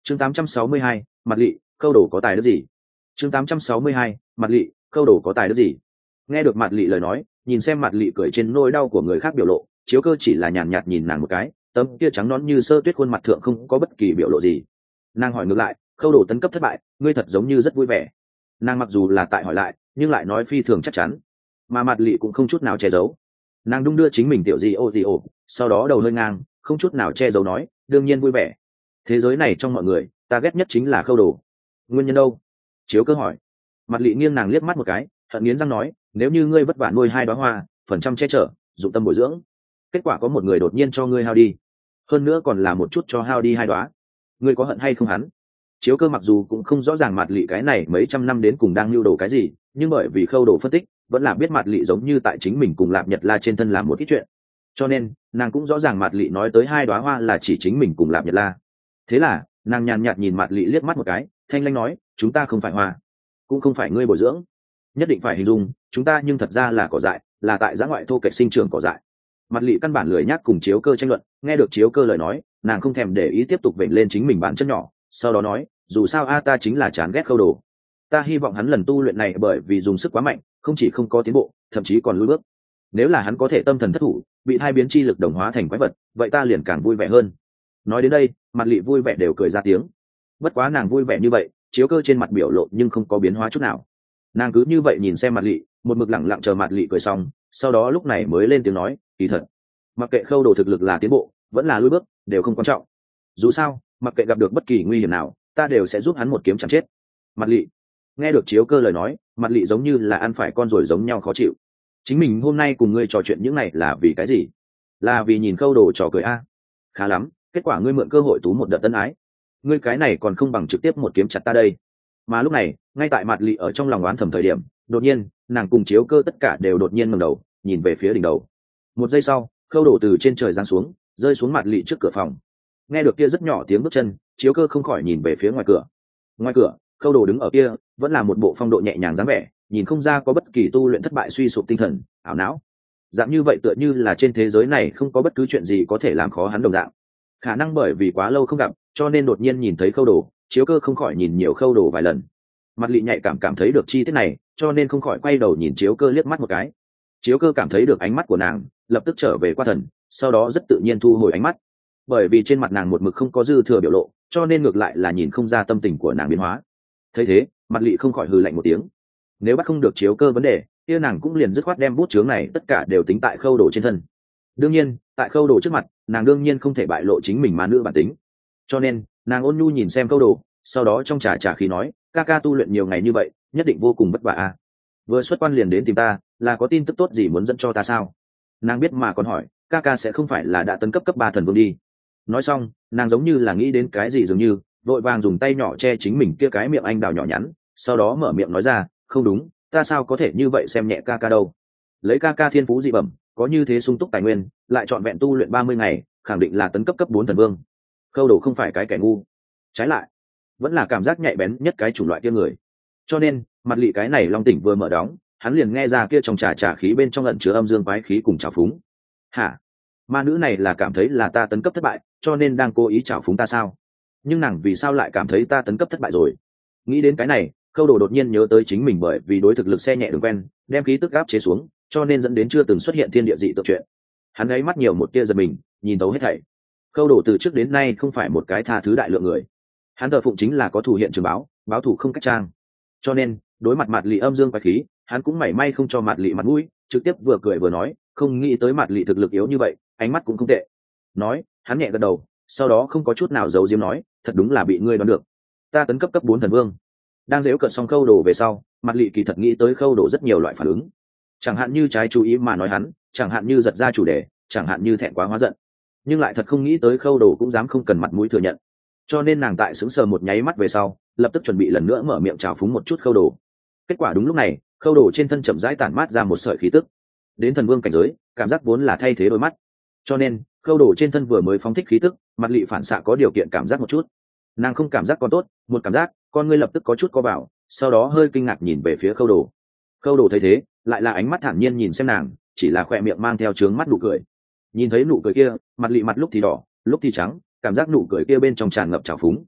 chương 862, mặt lị câu đồ có tài đức gì. chương 862, mặt lị câu đồ có tài đức gì. Nghe được mặt lị lời nói, nhìn xem mặt lị cười trên nỗi đau của người khác biểu lộ, Chiếu Cơ chỉ là nhàn nhạt nhìn nàng một cái, tấm kia trắng nõn như sơ tuyết khuôn mặt thượng không có bất kỳ biểu lộ gì. Nàng hỏi ngược lại, khâu đồ tấn cấp thất bại, ngươi thật giống như rất vui vẻ. Nàng mặc dù là tại hỏi lại, nhưng lại nói phi thường chắc chắn, mà mặt lị cũng không chút nào che giấu. Nàng đung đưa chính mình tiểu gì ồ, sau đó đầu hơi ngang, không chút nào che giấu nói, đương nhiên vui vẻ. Thế giới này trong mọi người, ta ghét nhất chính là khâu đồ. Nguyên nhân đâu? Chiếu Cơ hỏi. Mặt lị nghiêng nàng liếc mắt một cái, hận nghiến răng nói, nếu như ngươi vất vả nuôi 2 đóa hoa, phần trăm che chở, dụng tâm bồi dưỡng, kết quả có một người đột nhiên cho ngươi hao đi, hơn nữa còn là một chút cho hao đi 2 đóa, ngươi có hận hay không hắn? Chiếu Cơ mặc dù cũng không rõ ràng mặt lị cái này mấy trăm năm đến cùng đang lưu đồ cái gì, nhưng bởi vì khâu đồ phân tích, vẫn là biết mặt lị giống như tại chính mình cùng Lạp Nhật La trên thân làm một ít chuyện, cho nên nàng cũng rõ ràng mặt lị nói tới 2 đóa hoa là chỉ chính mình cùng Lạp Nhật La. Thế là nàng nhàn nhạt nhìn mặt lị liếc mắt một cái, thanh lãnh nói, chúng ta không phải hoa, cũng không phải ngươi bồi dưỡng, nhất định phải hình dung chúng ta nhưng thật ra là cỏ dại, là tại giã ngoại thô kệch sinh trưởng cỏ dại. Mặt lị căn bản lười nhắc cùng Chiếu Cơ tranh luận, nghe được Chiếu Cơ lời nói, nàng không thèm để ý tiếp tục vểnh lên chính mình bản chất nhỏ, sau đó nói, dù sao ta chính là chán ghét khâu đồ, ta hy vọng hắn lần tu luyện này bởi vì dùng sức quá mạnh, không chỉ không có tiến bộ, thậm chí còn lùi bước. Nếu là hắn có thể tâm thần thất thủ, bị hai biến chi lực đồng hóa thành quái vật, vậy ta liền càng vui vẻ hơn. Nói đến đây, mặt lị vui vẻ đều cười ra tiếng. Bất quá nàng vui vẻ như vậy, Chiếu Cơ trên mặt biểu lộ nhưng không có biến hóa chút nào. Nàng cứ như vậy nhìn xem mặt lị, một mực lẳng lặng chờ mặt lị cười xong, sau đó lúc này mới lên tiếng nói, kỳ thật, mặc kệ khâu đồ thực lực là tiến bộ vẫn là lùi bước, đều không quan trọng. Dù sao, mặc kệ gặp được bất kỳ nguy hiểm nào, ta đều sẽ giúp hắn một kiếm chẳng chết. Mặt lị nghe được Chiếu Cơ lời nói, mặt lị giống như là ăn phải con rồi giống nhau khó chịu. Chính mình hôm nay cùng ngươi trò chuyện những này là vì cái gì? Là vì nhìn khâu đồ trò cười a? Khá lắm, kết quả ngươi mượn cơ hội tú một đợt tân ái, ngươi cái này còn không bằng trực tiếp một kiếm chặt ta đây. Mà lúc này, ngay tại mặt lị ở trong lòng oán thầm thời điểm, đột nhiên nàng cùng Chiếu Cơ tất cả đều đột nhiên ngẩng đầu nhìn về phía đỉnh đầu. Một giây sau, khâu đổ từ trên trời giáng xuống, rơi xuống mặt lị trước cửa phòng. Nghe được kia rất nhỏ tiếng bước chân, Chiếu Cơ không khỏi nhìn về phía ngoài cửa. Ngoài cửa, khâu đồ đứng ở kia, vẫn là một bộ phong độ nhẹ nhàng dáng vẻ, nhìn không ra có bất kỳ tu luyện thất bại suy sụp tinh thần, ảo não. Dạng như vậy tựa như là trên thế giới này không có bất cứ chuyện gì có thể làm khó hắn đồng dạng. Khả năng bởi vì quá lâu không gặp, cho nên đột nhiên nhìn thấy khâu đồ, Chiếu Cơ không khỏi nhìn nhiều khâu đồ vài lần. Mặt lị nhạy cảm thấy được chi tiết này, cho nên không khỏi quay đầu nhìn Chiếu Cơ liếc mắt một cái. Chiếu Cơ cảm thấy được ánh mắt của nàng, lập tức trở về qua thần, sau đó rất tự nhiên thu hồi ánh mắt. Bởi vì trên mặt nàng một mực không có dư thừa biểu lộ, cho nên ngược lại là nhìn không ra tâm tình của nàng biến hóa. Thấy thế, mặt lị không khỏi hừ lạnh một tiếng. Nếu bắt không được Chiếu Cơ vấn đề, kia nàng cũng liền dứt khoát đem bút chướng này tất cả đều tính tại khâu đồ trên thân. Đương nhiên, tại khâu đồ trước mặt, nàng đương nhiên không thể bại lộ chính mình mà nữ bản tính. Cho nên, nàng ôn nhu nhìn xem khâu đồ, sau đó trong trà khí nói, ca ca tu luyện nhiều ngày như vậy, nhất định vô cùng vất vả a. Vừa xuất quan liền đến tìm ta, là có tin tức tốt gì muốn dẫn cho ta sao? Nàng biết mà còn hỏi, ca ca sẽ không phải là đã tấn cấp 3 thần vương đi? Nói xong, nàng giống như là nghĩ đến cái gì dường như, vội vàng dùng tay nhỏ che chính mình kia cái miệng anh đào nhỏ nhắn, sau đó mở miệng nói ra, không đúng, ta sao có thể như vậy xem nhẹ ca ca đâu? Lấy ca ca thiên phú dị bẩm, có như thế sung túc tài nguyên, lại chọn vẹn tu luyện 30 ngày, khẳng định là tấn cấp 4 thần vương. Khâu đồ không phải cái kẻ ngu, trái lại vẫn là cảm giác nhạy bén nhất cái chủng loại kia người. Cho nên mặt lị cái này long tỉnh vừa mở đóng, hắn liền nghe ra kia trong trà khí bên trong ẩn chứa âm dương quái khí cùng trào phúng. Hả? Ma nữ này là cảm thấy là ta tấn cấp thất bại, cho nên đang cố ý trào phúng ta sao? Nhưng nàng vì sao lại cảm thấy ta tấn cấp thất bại rồi? Nghĩ đến cái này, khâu đồ đột nhiên nhớ tới chính mình bởi vì đối thực lực xe nhẹ đường quen, đem khí tức áp chế xuống, cho nên dẫn đến chưa từng xuất hiện thiên địa dị tượng chuyện. Hắn ấy mắt nhiều một tia giật mình, nhìn thấu hết thảy. Khâu đồ từ trước đến nay không phải một cái tha thứ đại lượng người. Hắn thờ phụng chính là có thù hiện trường báo, báo thù không cách trang. Cho nên đối mặt mặt lị âm dương quái khí, hắn cũng mảy may không cho mặt lị mặt mũi, trực tiếp vừa cười vừa nói, không nghĩ tới mặt lị thực lực yếu như vậy, ánh mắt cũng không tệ. Nói, hắn nhẹ gật đầu, sau đó không có chút nào giấu giếm nói, thật đúng là bị ngươi đoán được, ta tấn cấp 4 thần vương. Đang giễu cợt xong khâu đồ về sau, mặt lị kỳ thật nghĩ tới khâu đồ rất nhiều loại phản ứng, chẳng hạn như trái chú ý mà nói hắn, chẳng hạn như giật ra chủ đề, chẳng hạn như thẹn quá hóa giận, nhưng lại thật không nghĩ tới khâu đồ cũng dám không cần mặt mũi thừa nhận. Cho nên nàng tại sững sờ một nháy mắt về sau, lập tức chuẩn bị lần nữa mở miệng chào phúng một chút khâu đồ. Kết quả đúng lúc này, khâu đồ trên thân chậm rãi tản mát ra một sợi khí tức. Đến thần vương cảnh giới, cảm giác vốn là thay thế đôi mắt, cho nên khâu đồ trên thân vừa mới phóng thích khí tức, mặt lị phản xạ có điều kiện cảm giác một chút. Nàng không cảm giác còn tốt, một cảm giác con ngươi lập tức có chút co vào, sau đó hơi kinh ngạc nhìn về phía khâu đồ. Khâu đồ thấy thế, lại là ánh mắt thản nhiên nhìn xem nàng, chỉ là khỏe miệng mang theo trướng mắt nụ cười. Nhìn thấy nụ cười kia, mặt lị mặt lúc thì đỏ lúc thì trắng, cảm giác nụ cười kia bên trong tràn ngập trào phúng.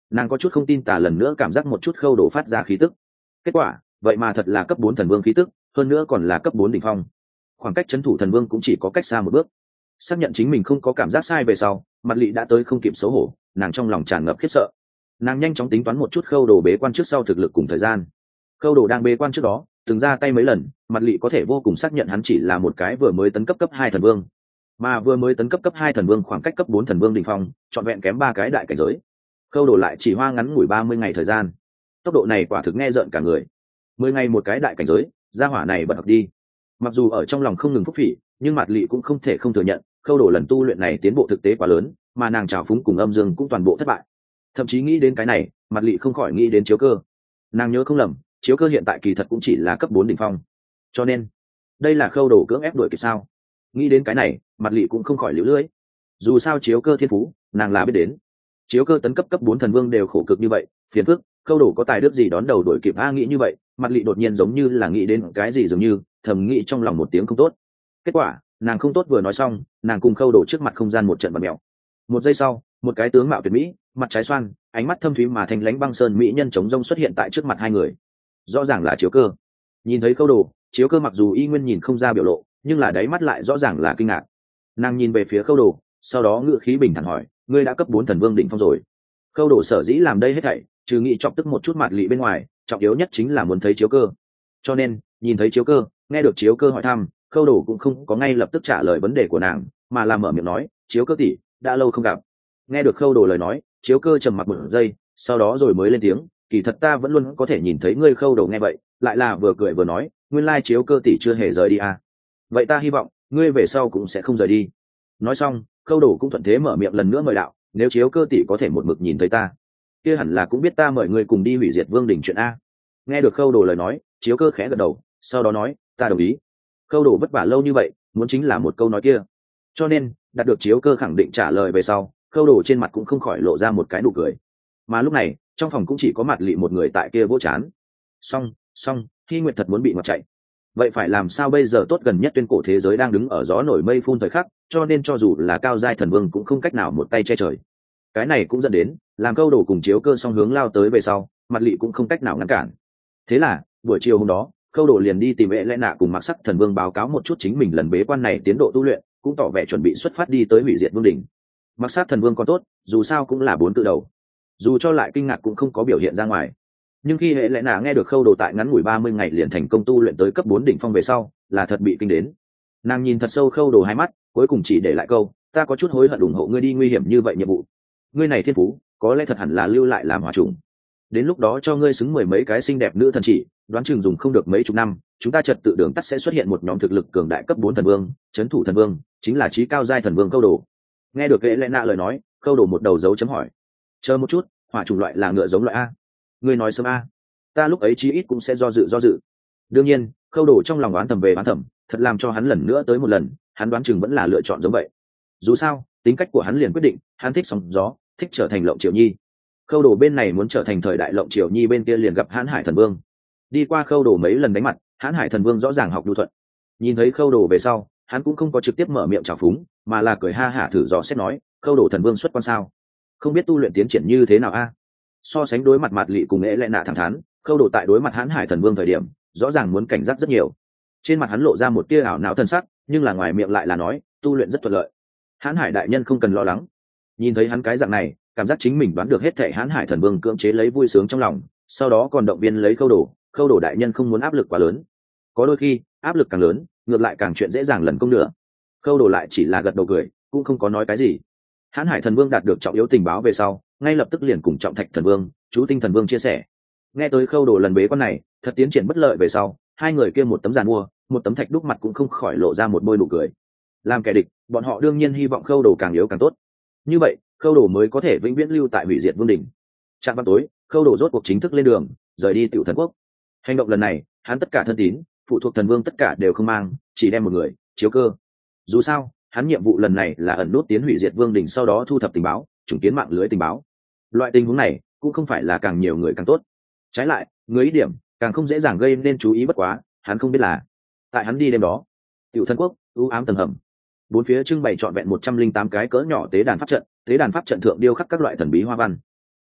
Nàng có chút không tin tả lần nữa cảm giác một chút Khâu Đồ phát ra khí tức. Kết quả vậy mà thật là cấp 4 thần vương khí tức, hơn nữa còn là cấp 4 đỉnh phong. Khoảng cách trấn thủ thần vương cũng chỉ có cách xa một bước. Xác nhận chính mình không có cảm giác sai về sau, Mặt Lị đã tới không kịp xấu hổ, nàng trong lòng tràn ngập khiếp sợ. Nàng nhanh chóng tính toán một chút Khâu Đồ bế quan trước sau thực lực cùng thời gian. Khâu Đồ đang bế quan trước đó từng ra tay mấy lần, Mặt Lị có thể vô cùng xác nhận hắn chỉ là một cái vừa mới tấn cấp cấp 2 thần vương, mà vừa mới tấn cấp cấp 2 thần vương khoảng cách cấp 4 thần vương đỉnh phong trọn vẹn kém 3 cái đại cảnh giới. Khâu Đồ lại chỉ hoa ngắn ngủi 30 ngày thời gian, tốc độ này quả thực nghe rợn cả người. 10 ngày một cái đại cảnh giới, gia hỏa này bật học đi. Mặc dù ở trong lòng không ngừng phúc phỉ, nhưng Mạt Lị cũng không thể không thừa nhận Khâu Đồ lần tu luyện này tiến bộ thực tế quá lớn, mà nàng trào phúng cùng âm dương cũng toàn bộ thất bại. Thậm chí nghĩ đến cái này, Mạt Lị không khỏi nghĩ đến Chiếu Cơ. Nàng nhớ không lầm, Chiếu Cơ hiện tại kỳ thật cũng chỉ là cấp 4 đỉnh phong. Cho nên đây là Khâu Đồ cưỡng ép đuổi kịp sao? Nghĩ đến cái này, Mạt Lị cũng không khỏi liễu lưỡi. Dù sao Chiếu Cơ thiên phú nàng là biết đến. Chiếu Cơ tấn cấp 4 thần vương đều khổ cực như vậy, phiền phức, Khâu Đồ có tài đức gì đón đầu đuổi kịp a? Nghĩ như vậy, Mạt Lị đột nhiên giống như là nghĩ đến cái gì dường như thầm nghĩ trong lòng một tiếng không tốt. Kết quả nàng không tốt vừa nói xong, nàng cùng Khâu Đồ trước mặt không gian một trận bật mèo. Một giây sau, một cái tướng mạo tuyệt mỹ, mặt trái xoan, ánh mắt thâm thúy mà thanh lãnh băng sơn mỹ nhân chống rông xuất hiện tại trước mặt hai người. Rõ ràng là Chiếu Cơ. Nhìn thấy Khâu Đồ, Chiếu Cơ mặc dù y nguyên nhìn không ra biểu lộ, nhưng là đáy mắt lại rõ ràng là kinh ngạc. Nàng nhìn về phía Khâu Đồ, sau đó ngữ khí bình thản hỏi, ngươi đã cấp 4 thần vương đỉnh phong rồi? Khâu Đồ sở dĩ làm đây hết thảy, trừ nghĩ chọc tức một chút Mạt Lị bên ngoài, trọng yếu nhất chính là muốn thấy Chiếu Cơ. Cho nên nhìn thấy Chiếu Cơ, nghe được Chiếu Cơ hỏi thăm, Khâu Đồ cũng không có ngay lập tức trả lời vấn đề của nàng, mà là mở miệng nói, Chiếu Cơ tỷ, đã lâu không gặp. Nghe được Khâu Đồ lời nói, Chiếu Cơ trầm mặc một giây, sau đó rồi mới lên tiếng, kỳ thật ta vẫn luôn có thể nhìn thấy ngươi. Khâu Đồ nghe vậy, lại là vừa cười vừa nói, nguyên lai Chiếu Cơ tỷ chưa hề rời đi à? Vậy ta hy vọng ngươi về sau cũng sẽ không rời đi. Nói xong, Khâu Đồ cũng thuận thế mở miệng lần nữa mời đạo, nếu Chiếu Cơ tỷ có thể một mực nhìn thấy ta, kia hẳn là cũng biết ta mời ngươi cùng đi hủy diệt Vương đỉnh chuyện a. Nghe được Khâu Đồ lời nói, Chiếu Cơ khẽ gật đầu, sau đó nói, ta đồng ý. Khâu Đồ vất vả lâu như vậy, muốn chính là một câu nói kia. Cho nên đạt được Chiếu Cơ khẳng định trả lời về sau, Khâu Đồ trên mặt cũng không khỏi lộ ra một cái nụ cười. Mà lúc này trong phòng cũng chỉ có Mạt Lị một người tại kia vỗ chán. Xong, Hy Nguyệt thật muốn bị ngọt chạy. Vậy phải làm sao bây giờ? Tốt, gần nhất tuyên cổ thế giới đang đứng ở gió nổi mây phun thời khắc, cho nên cho dù là cao giai thần vương cũng không cách nào một tay che trời. Cái này cũng dẫn đến làm Khâu Đồ cùng Chiếu Cơ song hướng lao tới về sau, Mạt Lị cũng không cách nào ngăn cản. Thế là buổi chiều hôm đó, Khâu Đồ liền đi tìm Lẽ Nạ cùng Mặc Sắc thần vương báo cáo một chút chính mình lần bế quan này tiến độ tu luyện, cũng tỏ vẻ chuẩn bị xuất phát đi tới hủy diệt vương đỉnh. Mặc Sắc thần vương còn tốt, dù sao cũng là 4 tự đầu, dù cho lại kinh ngạc cũng không có biểu hiện ra ngoài. Nhưng khi Lẽ Nạ nghe được Khâu Đồ tại ngắn ngủi 30 ngày liền thành công tu luyện tới cấp 4 đỉnh phong về sau, là thật bị kinh đến. Nàng nhìn thật sâu Khâu Đồ hai mắt, cuối cùng chỉ để lại câu, ta có chút hối hận ủng hộ ngươi đi nguy hiểm như vậy nhiệm vụ. Ngươi này thiên phú có lẽ thật hẳn là lưu lại làm hỏa trùng, đến lúc đó cho ngươi xứng 10 mấy cái xinh đẹp nữ thần chỉ, đoán chừng dùng không được mấy chục năm, chúng ta trật tự đường tắt sẽ xuất hiện một nhóm thực lực cường đại cấp 4 thần vương, trấn thủ thần vương, chính là chí cao giai thần vương Khâu Đồ. Nghe được Lẽ Nạ lời nói, Khâu Đồ một đầu dấu chấm hỏi, chờ một chút, hỏa trùng loại là ngựa giống loại a? Ngươi nói sớm a, ta lúc ấy chí ít cũng sẽ do dự. Đương nhiên, Khâu Đồ trong lòng oán thầm về oán thầm, thật làm cho hắn lần nữa tới một lần, hắn đoán chừng vẫn là lựa chọn giống vậy. Dù sao tính cách của hắn liền quyết định, hắn thích sóng gió, thích trở thành Lộng Triều Nhi. Khâu Đồ bên này muốn trở thành thời đại Lộng Triều Nhi, bên kia liền gặp Hãn Hải thần vương. Đi qua Khâu Đồ mấy lần đánh mặt, Hãn Hải thần vương rõ ràng học nhu thuận. Nhìn thấy Khâu Đồ về sau, hắn cũng không có trực tiếp mở miệng chào phúng, mà là cười ha hả thử dò xét nói, Khâu Đồ thần vương xuất quan sao? Không biết tu luyện tiến triển như thế nào a? So sánh đối mặt Mạt Lị cùng Lẽ Nạ thẳng thắn, Khâu Đồ tại đối mặt Hãn Hải thần vương thời điểm, rõ ràng muốn cảnh giác rất nhiều. Trên mặt hắn lộ ra một tia ảo não thần sắc, nhưng là ngoài miệng lại là nói, tu luyện rất thuận lợi. Hãn Hải đại nhân không cần lo lắng. Nhìn thấy hắn cái dạng này, cảm giác chính mình đoán được hết thảy, Hãn Hải thần vương cưỡng chế lấy vui sướng trong lòng, sau đó còn động viên lấy Khâu Đồ đại nhân không muốn áp lực quá lớn. Có đôi khi áp lực càng lớn, ngược lại càng chuyện dễ dàng lần công nữa. Khâu Đồ lại chỉ là gật đầu cười, cũng không có nói cái gì. Hãn Hải thần vương đạt được trọng yếu tình báo về sau, ngay lập tức liền cùng Trọng Thạch thần vương, Chú Tinh thần vương chia sẻ. Nghe tới Khâu Đồ lần bế quan này thật tiến triển bất lợi về sau, hai người kia một tấm giàn mua, một tấm thạch đúc mặt cũng không khỏi lộ ra một bôi nụ cười. Làm kẻ địch, bọn họ đương nhiên hy vọng Khâu Đồ càng yếu càng tốt. Như vậy, Khâu Đồ mới có thể vĩnh viễn lưu tại hủy diệt vương đỉnh. Trạm vào tối, Khâu Đồ rốt cuộc chính thức lên đường, rời đi Tiểu Thần Quốc. Hành động lần này, hắn tất cả thân tín, phụ thuộc thần vương tất cả đều không mang, chỉ đem một người, Chiếu Cơ. Dù sao, hắn nhiệm vụ lần này là ẩn nút tiến hủy diệt vương đỉnh, sau đó thu thập tình báo, trùng kiến mạng lưới tình báo. Loại tình huống này cũng không phải là càng nhiều người càng tốt. Trái lại, người ít điểm, càng không dễ dàng gây nên chú ý. Bất quá, hắn không biết là, tại hắn đi đêm đó, Tiểu Thần Quốc, u ám tầng hầm, bốn phía trưng bày trọn vẹn 108 cái cỡ nhỏ tế đàn pháp trận thượng điêu khắc các loại thần bí hoa văn.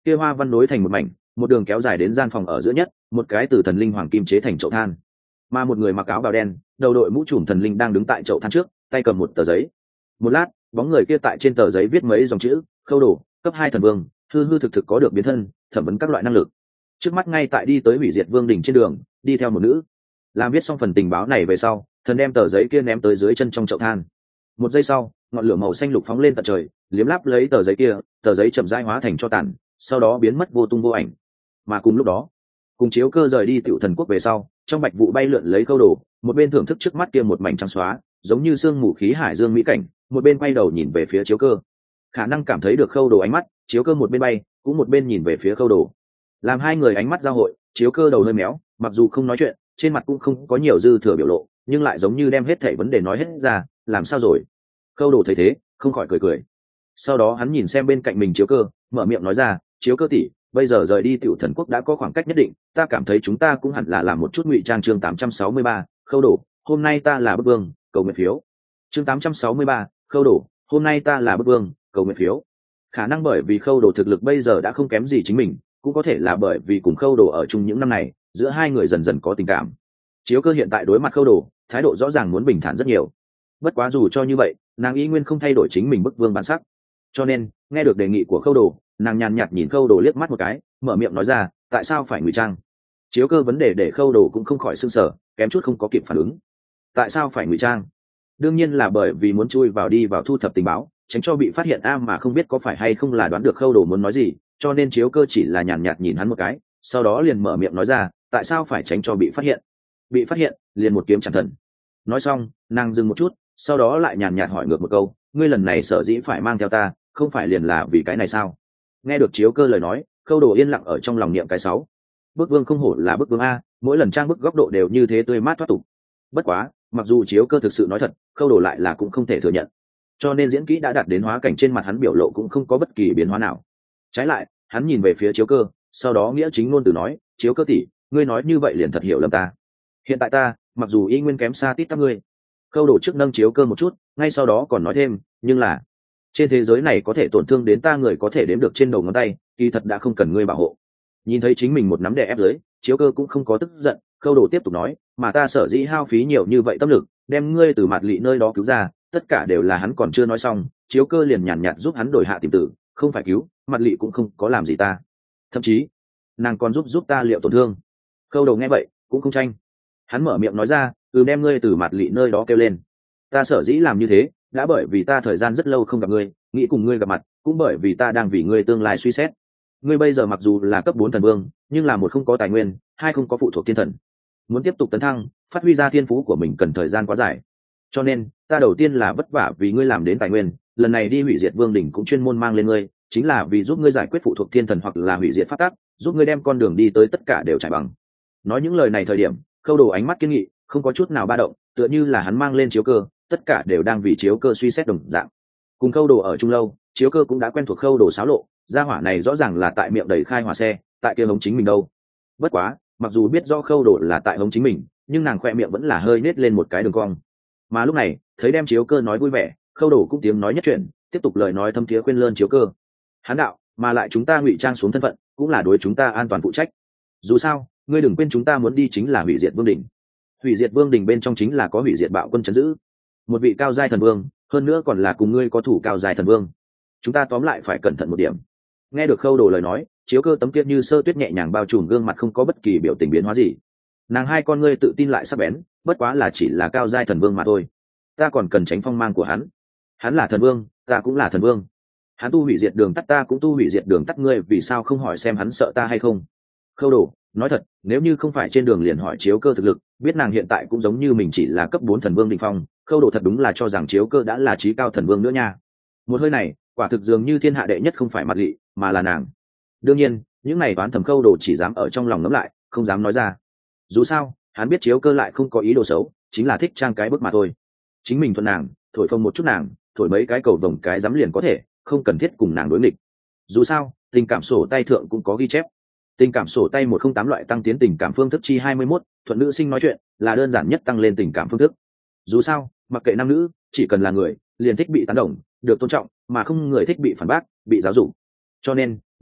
kia hoa văn nối thành một mảnh, một đường kéo dài đến gian phòng ở giữa nhất, một cái từ thần linh hoàng kim chế thành chậu than, mà một người mặc áo bào đen, đầu đội mũ trùm thần linh đang đứng tại chậu than trước, tay cầm một tờ giấy. Một lát, bóng người kia tại trên tờ giấy viết mấy dòng chữ: Khâu Đồ, cấp 2 thần vương, hư hư thực thực có được biến thân, thẩm vấn các loại năng lực. Trước mắt ngay tại đi tới hủy diệt vương đỉnh trên đường, đi theo một nữ. Làm viết xong phần tình báo này về sau, thần đem tờ giấy kia ném tới dưới chân trong chậu than. Một giây sau, ngọn lửa màu xanh lục phóng lên tận trời, liếm láp lấy tờ giấy kia, tờ giấy chậm rãi hóa thành tro tàn, sau đó biến mất vô tung vô ảnh. Mà cùng lúc đó, cùng Chiếu Cơ rời đi Tiểu Thần Quốc về sau, trong bạch vụ bay lượn lấy Khâu Đồ, một bên thưởng thức trước mắt kia một mảnh trắng xóa, giống như sương mù khí hải dương mỹ cảnh, một bên quay đầu nhìn về phía Chiếu Cơ. Khả năng cảm thấy được Khâu Đồ ánh mắt, Chiếu Cơ một bên bay, cũng một bên nhìn về phía Khâu Đồ. Làm hai người ánh mắt giao hội, Chiếu Cơ đầu hơi méo, mặc dù không nói chuyện, trên mặt cũng không có nhiều dư thừa biểu lộ, nhưng lại giống như đem hết thảy vấn đề nói hết ra. Làm sao rồi? Khâu Đồ thấy thế, không khỏi cười cười. Sau đó hắn nhìn xem bên cạnh mình Chiếu Cơ, mở miệng nói ra: Chiếu Cơ tỷ, bây giờ rời đi Tiểu Thần Quốc đã có khoảng cách nhất định, ta cảm thấy chúng ta cũng hẳn là làm một chút ngụy trang. Chương 863, Khâu Đồ, hôm nay ta là Bức Vương, cầu nguyện phiếu. Chương 863, Khâu Đồ, hôm nay ta là Bức Vương, cầu nguyện phiếu. Khả năng bởi vì Khâu Đồ thực lực bây giờ đã không kém gì chính mình, cũng có thể là bởi vì cùng Khâu Đồ ở chung những năm này, giữa hai người dần dần có tình cảm. Chiếu Cơ hiện tại đối mặt Khâu Đồ, thái độ rõ ràng muốn bình thản rất nhiều. Bất quá dù cho như vậy, nàng ý nguyên không thay đổi chính mình Bức Vương bản sắc. Cho nên, nghe được đề nghị của Khâu Đồ, nàng nhàn nhạt nhìn Khâu Đồ liếc mắt một cái, mở miệng nói ra: tại sao phải ngụy trang? Chiếu Cơ vấn đề để Khâu Đồ cũng không khỏi sưng sở, kém chút không có kịp phản ứng. Tại sao phải ngụy trang? Đương nhiên là bởi vì muốn chui vào đi vào thu thập tình báo, tránh cho bị phát hiện mà không biết có phải hay không là đoán được Khâu Đồ muốn nói gì, cho nên Chiếu Cơ chỉ là nhàn nhạt nhìn hắn một cái, sau đó liền mở miệng nói ra: tại sao phải tránh cho bị phát hiện? Bị phát hiện, liền một kiếm chặt thần. Nói xong, nàng dừng một chút, sau đó lại nhàn nhạt hỏi ngược một câu: ngươi lần này sở dĩ phải mang theo ta, không phải liền là vì cái này sao? Nghe được Chiếu Cơ lời nói, Khâu Đồ yên lặng ở trong lòng niệm cái 6. Bức Vương không hổ là Bức Vương a, mỗi lần trang bức góc độ đều như thế tươi mát thoát tục. Bất quá, mặc dù Chiếu Cơ thực sự nói thật, Khâu Đồ lại là cũng không thể thừa nhận. Cho nên diễn kỹ đã đạt đến hóa cảnh trên mặt hắn biểu lộ cũng không có bất kỳ biến hóa nào. Trái lại, hắn nhìn về phía Chiếu Cơ, sau đó nghĩa chính ngôn từ nói: Chiếu Cơ tỷ, ngươi nói như vậy liền thật hiểu lầm ta. Hiện tại ta, mặc dù y nguyên kém xa tít tắp ngươi. Khâu Đồ trước nâng Chiếu Cơ một chút, ngay sau đó còn nói thêm: nhưng là trên thế giới này có thể tổn thương đến ta người có thể đếm được trên đầu ngón tay, kỳ thật đã không cần ngươi bảo hộ. Nhìn thấy chính mình một nắm đè ép dưới, Chiếu Cơ cũng không có tức giận. Khâu Đồ tiếp tục nói: mà ta sở dĩ hao phí nhiều như vậy tâm lực đem ngươi từ Mạt Lị nơi đó cứu ra, tất cả đều là hắn còn chưa nói xong. Chiếu Cơ liền nhàn nhạt giúp hắn đổi hạ tìm tử, không phải cứu, Mạt Lị cũng không có làm gì ta, thậm chí nàng còn giúp ta liệu tổn thương. Khâu Đồ nghe vậy cũng không tranh, hắn mở miệng nói ra: đem ngươi từ Mạt Lị nơi đó kêu lên. Ta sở dĩ làm như thế đã bởi vì ta thời gian rất lâu không gặp ngươi, nghĩ cùng ngươi gặp mặt, cũng bởi vì ta đang vì ngươi tương lai suy xét. Ngươi bây giờ mặc dù là cấp 4 thần vương, nhưng là một không có tài nguyên, hai không có phụ thuộc thiên thần. Muốn tiếp tục tấn thăng, phát huy ra thiên phú của mình cần thời gian quá dài. Cho nên, ta đầu tiên là vất vả vì ngươi làm đến tài nguyên, lần này đi hủy diệt vương đỉnh cũng chuyên môn mang lên ngươi, chính là vì giúp ngươi giải quyết phụ thuộc thiên thần hoặc là hủy diệt pháp tắc, giúp ngươi đem con đường đi tới tất cả đều trải bằng. Nói những lời này thời điểm, Khâu Đồ ánh mắt kiên nghị, không có chút nào ba động, tựa như là hắn mang lên Chiếu Cơ, tất cả đều đang vì Chiếu Cơ suy xét đồng dạng. Cùng Khâu Đồ ở chung lâu, Chiếu Cơ cũng đã quen thuộc Khâu Đồ xáo lộ, gia hỏa này rõ ràng là tại miệng đẩy khai hỏa xe, tại kia hống chính mình đâu. Bất quá, mặc dù biết do Khâu Đồ là tại hống chính mình, nhưng nàng khoe miệng vẫn là hơi nết lên một cái đường cong. Mà lúc này, thấy đem Chiếu Cơ nói vui vẻ, Khâu Đồ cũng tiếng nói nhất chuyện, tiếp tục lời nói thâm thiế khuyên lơn Chiếu Cơ. Hán đạo, mà lại chúng ta ngụy trang xuống thân phận, cũng là đối chúng ta an toàn phụ trách. Dù sao, ngươi đừng quên chúng ta muốn đi chính là hủy diệt vương đỉnh. Hủy diệt vương đỉnh bên trong chính là có hủy diệt bạo quân trấn giữ, một vị cao giai thần vương, hơn nữa còn là cùng ngươi có thủ cao giai thần vương. Chúng ta tóm lại phải cẩn thận một điểm. Nghe được Khâu Đồ lời nói, Chiếu Cơ tấm kia như sơ tuyết nhẹ nhàng bao trùm gương mặt không có bất kỳ biểu tình biến hóa gì. Nàng hai con ngươi tự tin lại sắc bén, bất quá là chỉ là cao giai thần vương mà thôi. Ta còn cần tránh phong mang của hắn. Hắn là thần vương, ta cũng là thần vương. Hắn tu hủy diệt đường tắt, ta cũng tu hủy diệt đường tắt, ngươi vì sao không hỏi xem hắn sợ ta hay không? Khâu Đồ, nói thật, nếu như không phải trên đường liền hỏi Chiếu Cơ thực lực, biết nàng hiện tại cũng giống như mình chỉ là cấp 4 thần vương đỉnh phong, Khâu Đồ thật đúng là cho rằng Chiếu Cơ đã là chí cao thần vương nữa nha. Một hơi này, quả thực dường như thiên hạ đệ nhất không phải Mạt Lị, mà là nàng. Đương nhiên, những này đoán thầm Khâu Đồ chỉ dám ở trong lòng ngấm lại, không dám nói ra. Dù sao, hắn biết Chiếu Cơ lại không có ý đồ xấu, chính là thích trang cái bức mà thôi. Chính mình thuận nàng, thổi phồng một chút nàng, thổi mấy cái cầu vồng cái dám liền có thể, không cần thiết cùng nàng đối nghịch. Dù sao, tình cảm sổ tay thượng cũng có ghi chép. Tình cảm sổ tay 108 loại tăng tiến tình cảm phương thức chi 21, thuận nữ sinh nói chuyện là đơn giản nhất tăng lên tình cảm phương thức. Dù sao, mặc kệ nam nữ, chỉ cần là người, liền thích bị tán đồng, được tôn trọng, mà không người thích bị phản bác, bị giáo dục. Cho nên,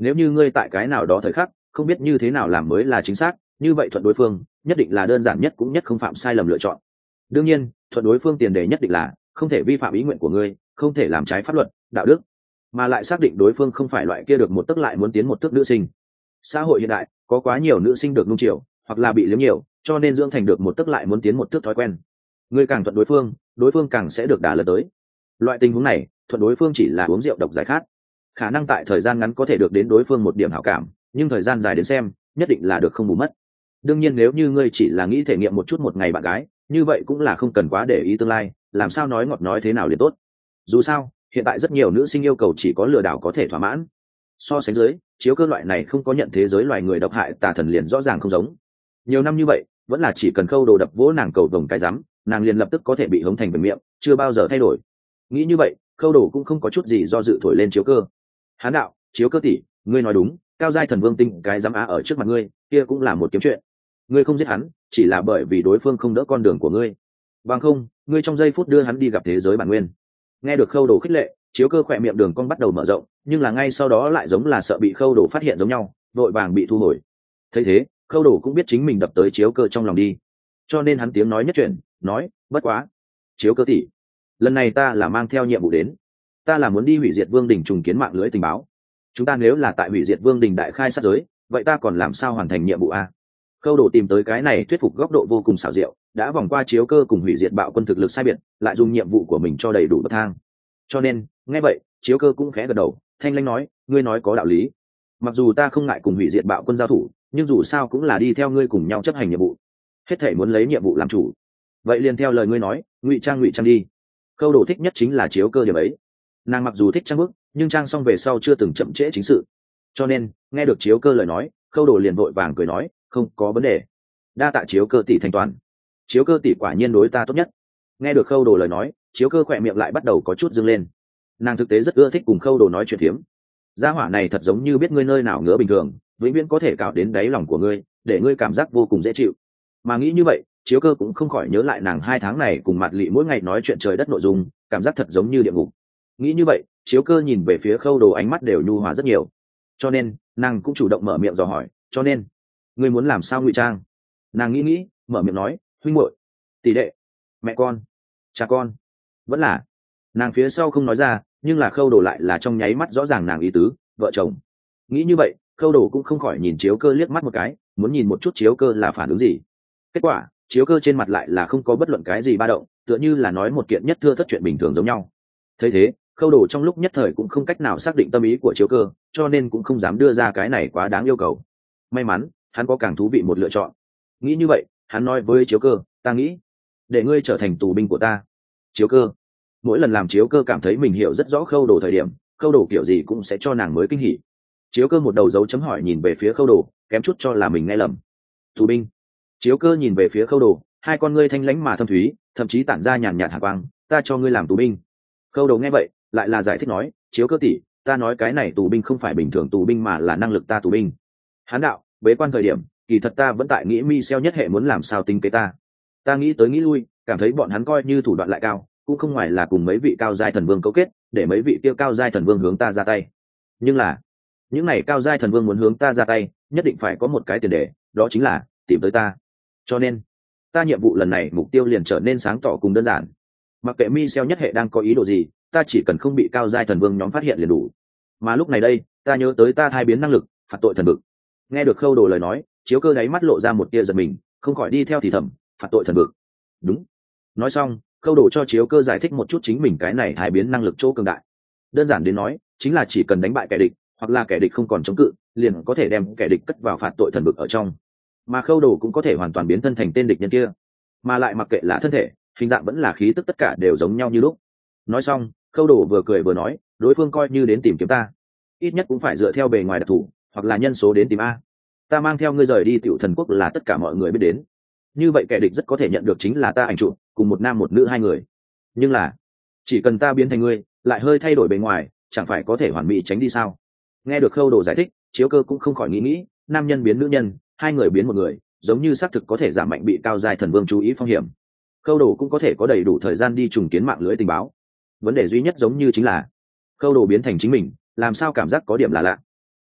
nếu như ngươi tại cái nào đó thời khắc không biết như thế nào làm mới là chính xác, như vậy thuận đối phương nhất định là đơn giản nhất cũng nhất không phạm sai lầm lựa chọn. Đương nhiên thuận đối phương tiền đề nhất định là không thể vi phạm ý nguyện của ngươi, không thể làm trái pháp luật đạo đức, mà lại xác định đối phương không phải loại kia được một tấc lại muốn tiến một thước nữ sinh. Xã hội hiện đại có quá nhiều nữ sinh được nung chiều hoặc là bị liếm nhiều, cho nên dưỡng thành được một tấc lại muốn tiến một thước thói quen. Ngươi càng thuận đối phương càng sẽ được đả lật tới. Loại tình huống này thuận đối phương chỉ là uống rượu độc giải khát, khả năng tại thời gian ngắn có thể được đến đối phương một điểm hảo cảm, nhưng thời gian dài đến xem nhất định là được không bù mất. Đương nhiên nếu như ngươi chỉ là nghĩ thể nghiệm một chút một ngày bạn gái, như vậy cũng là không cần quá để ý tương lai làm sao nói ngọt nói thế nào liền tốt. Dù sao hiện tại rất nhiều nữ sinh yêu cầu chỉ có lừa đảo có thể thỏa mãn. So sánh dưới, chiếu cơ loại này không có nhận thế giới loài người độc hại tà thần liền rõ ràng không giống. Nhiều năm như vậy vẫn là chỉ cần Khâu Đồ đập vỗ nàng cầu vồng cái rắm, nàng liền lập tức có thể bị hống thành bệnh miệng, chưa bao giờ thay đổi. Nghĩ như vậy Khâu Đồ cũng không có chút gì do dự thổi lên chiếu cơ. Hán đạo, chiếu cơ tỷ, ngươi nói đúng, cao giai thần vương tinh cái dám á ở trước mặt ngươi kia cũng là một kiếm chuyện. Ngươi không giết hắn chỉ là bởi vì đối phương không đỡ con đường của ngươi, bằng không ngươi trong giây phút đưa hắn đi gặp thế giới bản nguyên. Nghe được Khâu Đồ khích lệ, chiếu cơ khỏe miệng đường cong bắt đầu mở rộng, nhưng là ngay sau đó lại giống là sợ bị Khâu Đồ phát hiện giống nhau, vội vàng bị thu hồi. Thấy thế Khâu Đồ cũng biết chính mình đập tới chiếu cơ trong lòng đi, cho nên hắn tiếng nói nhất chuyển, nói bất quá chiếu cơ tỷ, lần này ta là mang theo nhiệm vụ đến, ta là muốn đi hủy diệt vương đình trùng kiến mạng lưới tình báo. Chúng ta nếu là tại hủy diệt vương đình đại khai sát giới, vậy ta còn làm sao hoàn thành nhiệm vụ a? Khâu Đồ tìm tới cái này thuyết phục góc độ vô cùng xảo diệu, đã vòng qua chiếu cơ cùng hủy diệt bạo quân thực lực sai biệt, lại dùng nhiệm vụ của mình cho đầy đủ bậc thang. Cho nên nghe vậy chiếu cơ cũng khẽ gật đầu, thanh lãnh nói, ngươi nói có đạo lý. Mặc dù ta không ngại cùng hủy diệt bạo quân giao thủ, nhưng dù sao cũng là đi theo ngươi cùng nhau chấp hành nhiệm vụ, hết thể muốn lấy nhiệm vụ làm chủ, vậy liền theo lời ngươi nói, ngụy trang đi. Khâu Đồ thích nhất chính là chiếu cơ điểm ấy. Nàng mặc dù thích trang bức, nhưng trang xong về sau chưa từng chậm trễ chính sự, cho nên nghe được chiếu cơ lời nói, Khâu Đồ liền vội vàng cười nói, không có vấn đề, đa tạ chiếu cơ tỷ thanh toán. Chiếu cơ tỷ quả nhiên đối ta tốt nhất. Nghe được Khâu Đồ lời nói, chiếu cơ khỏe miệng lại bắt đầu có chút dâng lên. Nàng thực tế rất ưa thích cùng Khâu Đồ nói chuyện phiếm. Gia hỏa này thật giống như biết ngươi nơi nào ngứa bình thường, vĩnh viễn có thể cào đến đáy lòng của ngươi, để ngươi cảm giác vô cùng dễ chịu. Mà nghĩ như vậy chiếu cơ cũng không khỏi nhớ lại nàng 2 tháng này cùng Mạt Lị mỗi ngày nói chuyện trời đất nội dung, cảm giác thật giống như địa ngục. Nghĩ như vậy chiếu cơ nhìn về phía Khâu Đồ ánh mắt đều nhu hòa rất nhiều, cho nên nàng cũng chủ động mở miệng dò hỏi, cho nên ngươi muốn làm sao ngụy trang? Nàng nghĩ mở miệng nói, huynh muội, tỷ đệ, mẹ con, cha con, vẫn là. Nàng phía sau không nói ra, nhưng là Khâu Đồ lại là trong nháy mắt rõ ràng nàng ý tứ, vợ chồng. Nghĩ như vậy Khâu Đồ cũng không khỏi nhìn chiếu cơ liếc mắt một cái, muốn nhìn một chút chiếu cơ là phản ứng gì. Kết quả chiếu cơ trên mặt lại là không có bất luận cái gì ba động, tựa như là nói một kiện nhất thưa thất chuyện bình thường giống nhau. Thấy thế Khâu Đồ trong lúc nhất thời cũng không cách nào xác định tâm ý của chiếu cơ, cho nên cũng không dám đưa ra cái này quá đáng yêu cầu. May mắn hắn có càng thú vị một lựa chọn. Nghĩ như vậy hắn nói với chiếu cơ, ta nghĩ để ngươi trở thành tù binh của ta. Chiếu cơ mỗi lần làm chiếu cơ cảm thấy mình hiểu rất rõ Khâu Đồ thời điểm, Khâu Đồ kiểu gì cũng sẽ cho nàng mới kinh hỉ. Chiếu cơ một đầu dấu chấm hỏi nhìn về phía Khâu Đồ, kém chút cho là mình nghe lầm. Tù binh? Chiếu cơ nhìn về phía Khâu Đồ, hai con ngươi thanh lãnh mà thâm thúy, thậm chí tản ra nhàn nhạt hạ quang, ta cho ngươi làm tù binh. Khâu Đồ nghe vậy lại là giải thích nói, chiếu cơ tỷ, ta nói cái này tù binh không phải bình thường tù binh mà là năng lực ta tù binh. Hán đạo, bế quan thời điểm kỳ thật ta vẫn tại nghĩ mi xeo nhất hệ muốn làm sao tính kế ta nghĩ tới nghĩ lui, cảm thấy bọn hắn coi như thủ đoạn lại cao, cũng không ngoài là cùng mấy vị cao giai thần vương cấu kết, để mấy vị kia cao giai thần vương hướng ta ra tay. Nhưng là những này cao giai thần vương muốn hướng ta ra tay, nhất định phải có một cái tiền đề, đó chính là tìm tới ta. Cho nên ta nhiệm vụ lần này mục tiêu liền trở nên sáng tỏ cùng đơn giản. Mặc kệ mi xeo nhất hệ đang có ý đồ gì, ta chỉ cần không bị cao giai thần vương nhóm phát hiện liền đủ. Mà lúc này đây ta nhớ tới ta thai biến năng lực phạt tội thần vực. Nghe được Khâu Đồ lời nói, chiếu cơ đáy mắt lộ ra một tia giật mình, không khỏi đi theo thì thầm, phạt tội thần vực. Đúng. Nói xong Khâu Đồ cho chiếu cơ giải thích một chút chính mình cái này thai biến năng lực chỗ cường đại. Đơn giản đến nói chính là chỉ cần đánh bại kẻ địch, hoặc là kẻ địch không còn chống cự, liền có thể đem kẻ địch cất vào phạt tội thần vực ở trong. Mà Khâu Đồ cũng có thể hoàn toàn biến thân thành tên địch nhân kia, mà lại mặc kệ là thân thể, hình dạng vẫn là khí tức, tất cả đều giống nhau như lúc. Nói xong Khâu Đồ vừa cười vừa nói, đối phương coi như đến tìm kiếm ta, ít nhất cũng phải dựa theo bề ngoài đặc thù hoặc là nhân số đến tìm a. Ta mang theo ngươi rời đi Tiểu Thần Quốc là tất cả mọi người biết đến, như vậy kẻ địch rất có thể nhận được chính là ta ảnh chụp cùng một nam một nữ 2 người. Nhưng là chỉ cần ta biến thành ngươi, lại hơi thay đổi bề ngoài, chẳng phải có thể hoàn mỹ tránh đi sao? Nghe được Khâu Đồ giải thích, chiếu cơ cũng không khỏi nghĩ, nam nhân biến nữ nhân, 2 người biến một người, giống như xác thực có thể giảm mạnh bị cao giai thần vương chú ý phong hiểm. Khâu Đồ cũng có thể có đầy đủ thời gian đi trùng kiến mạng lưới tình báo. Vấn đề duy nhất giống như chính là Khâu Đồ biến thành chính mình, làm sao cảm giác có điểm là lạ.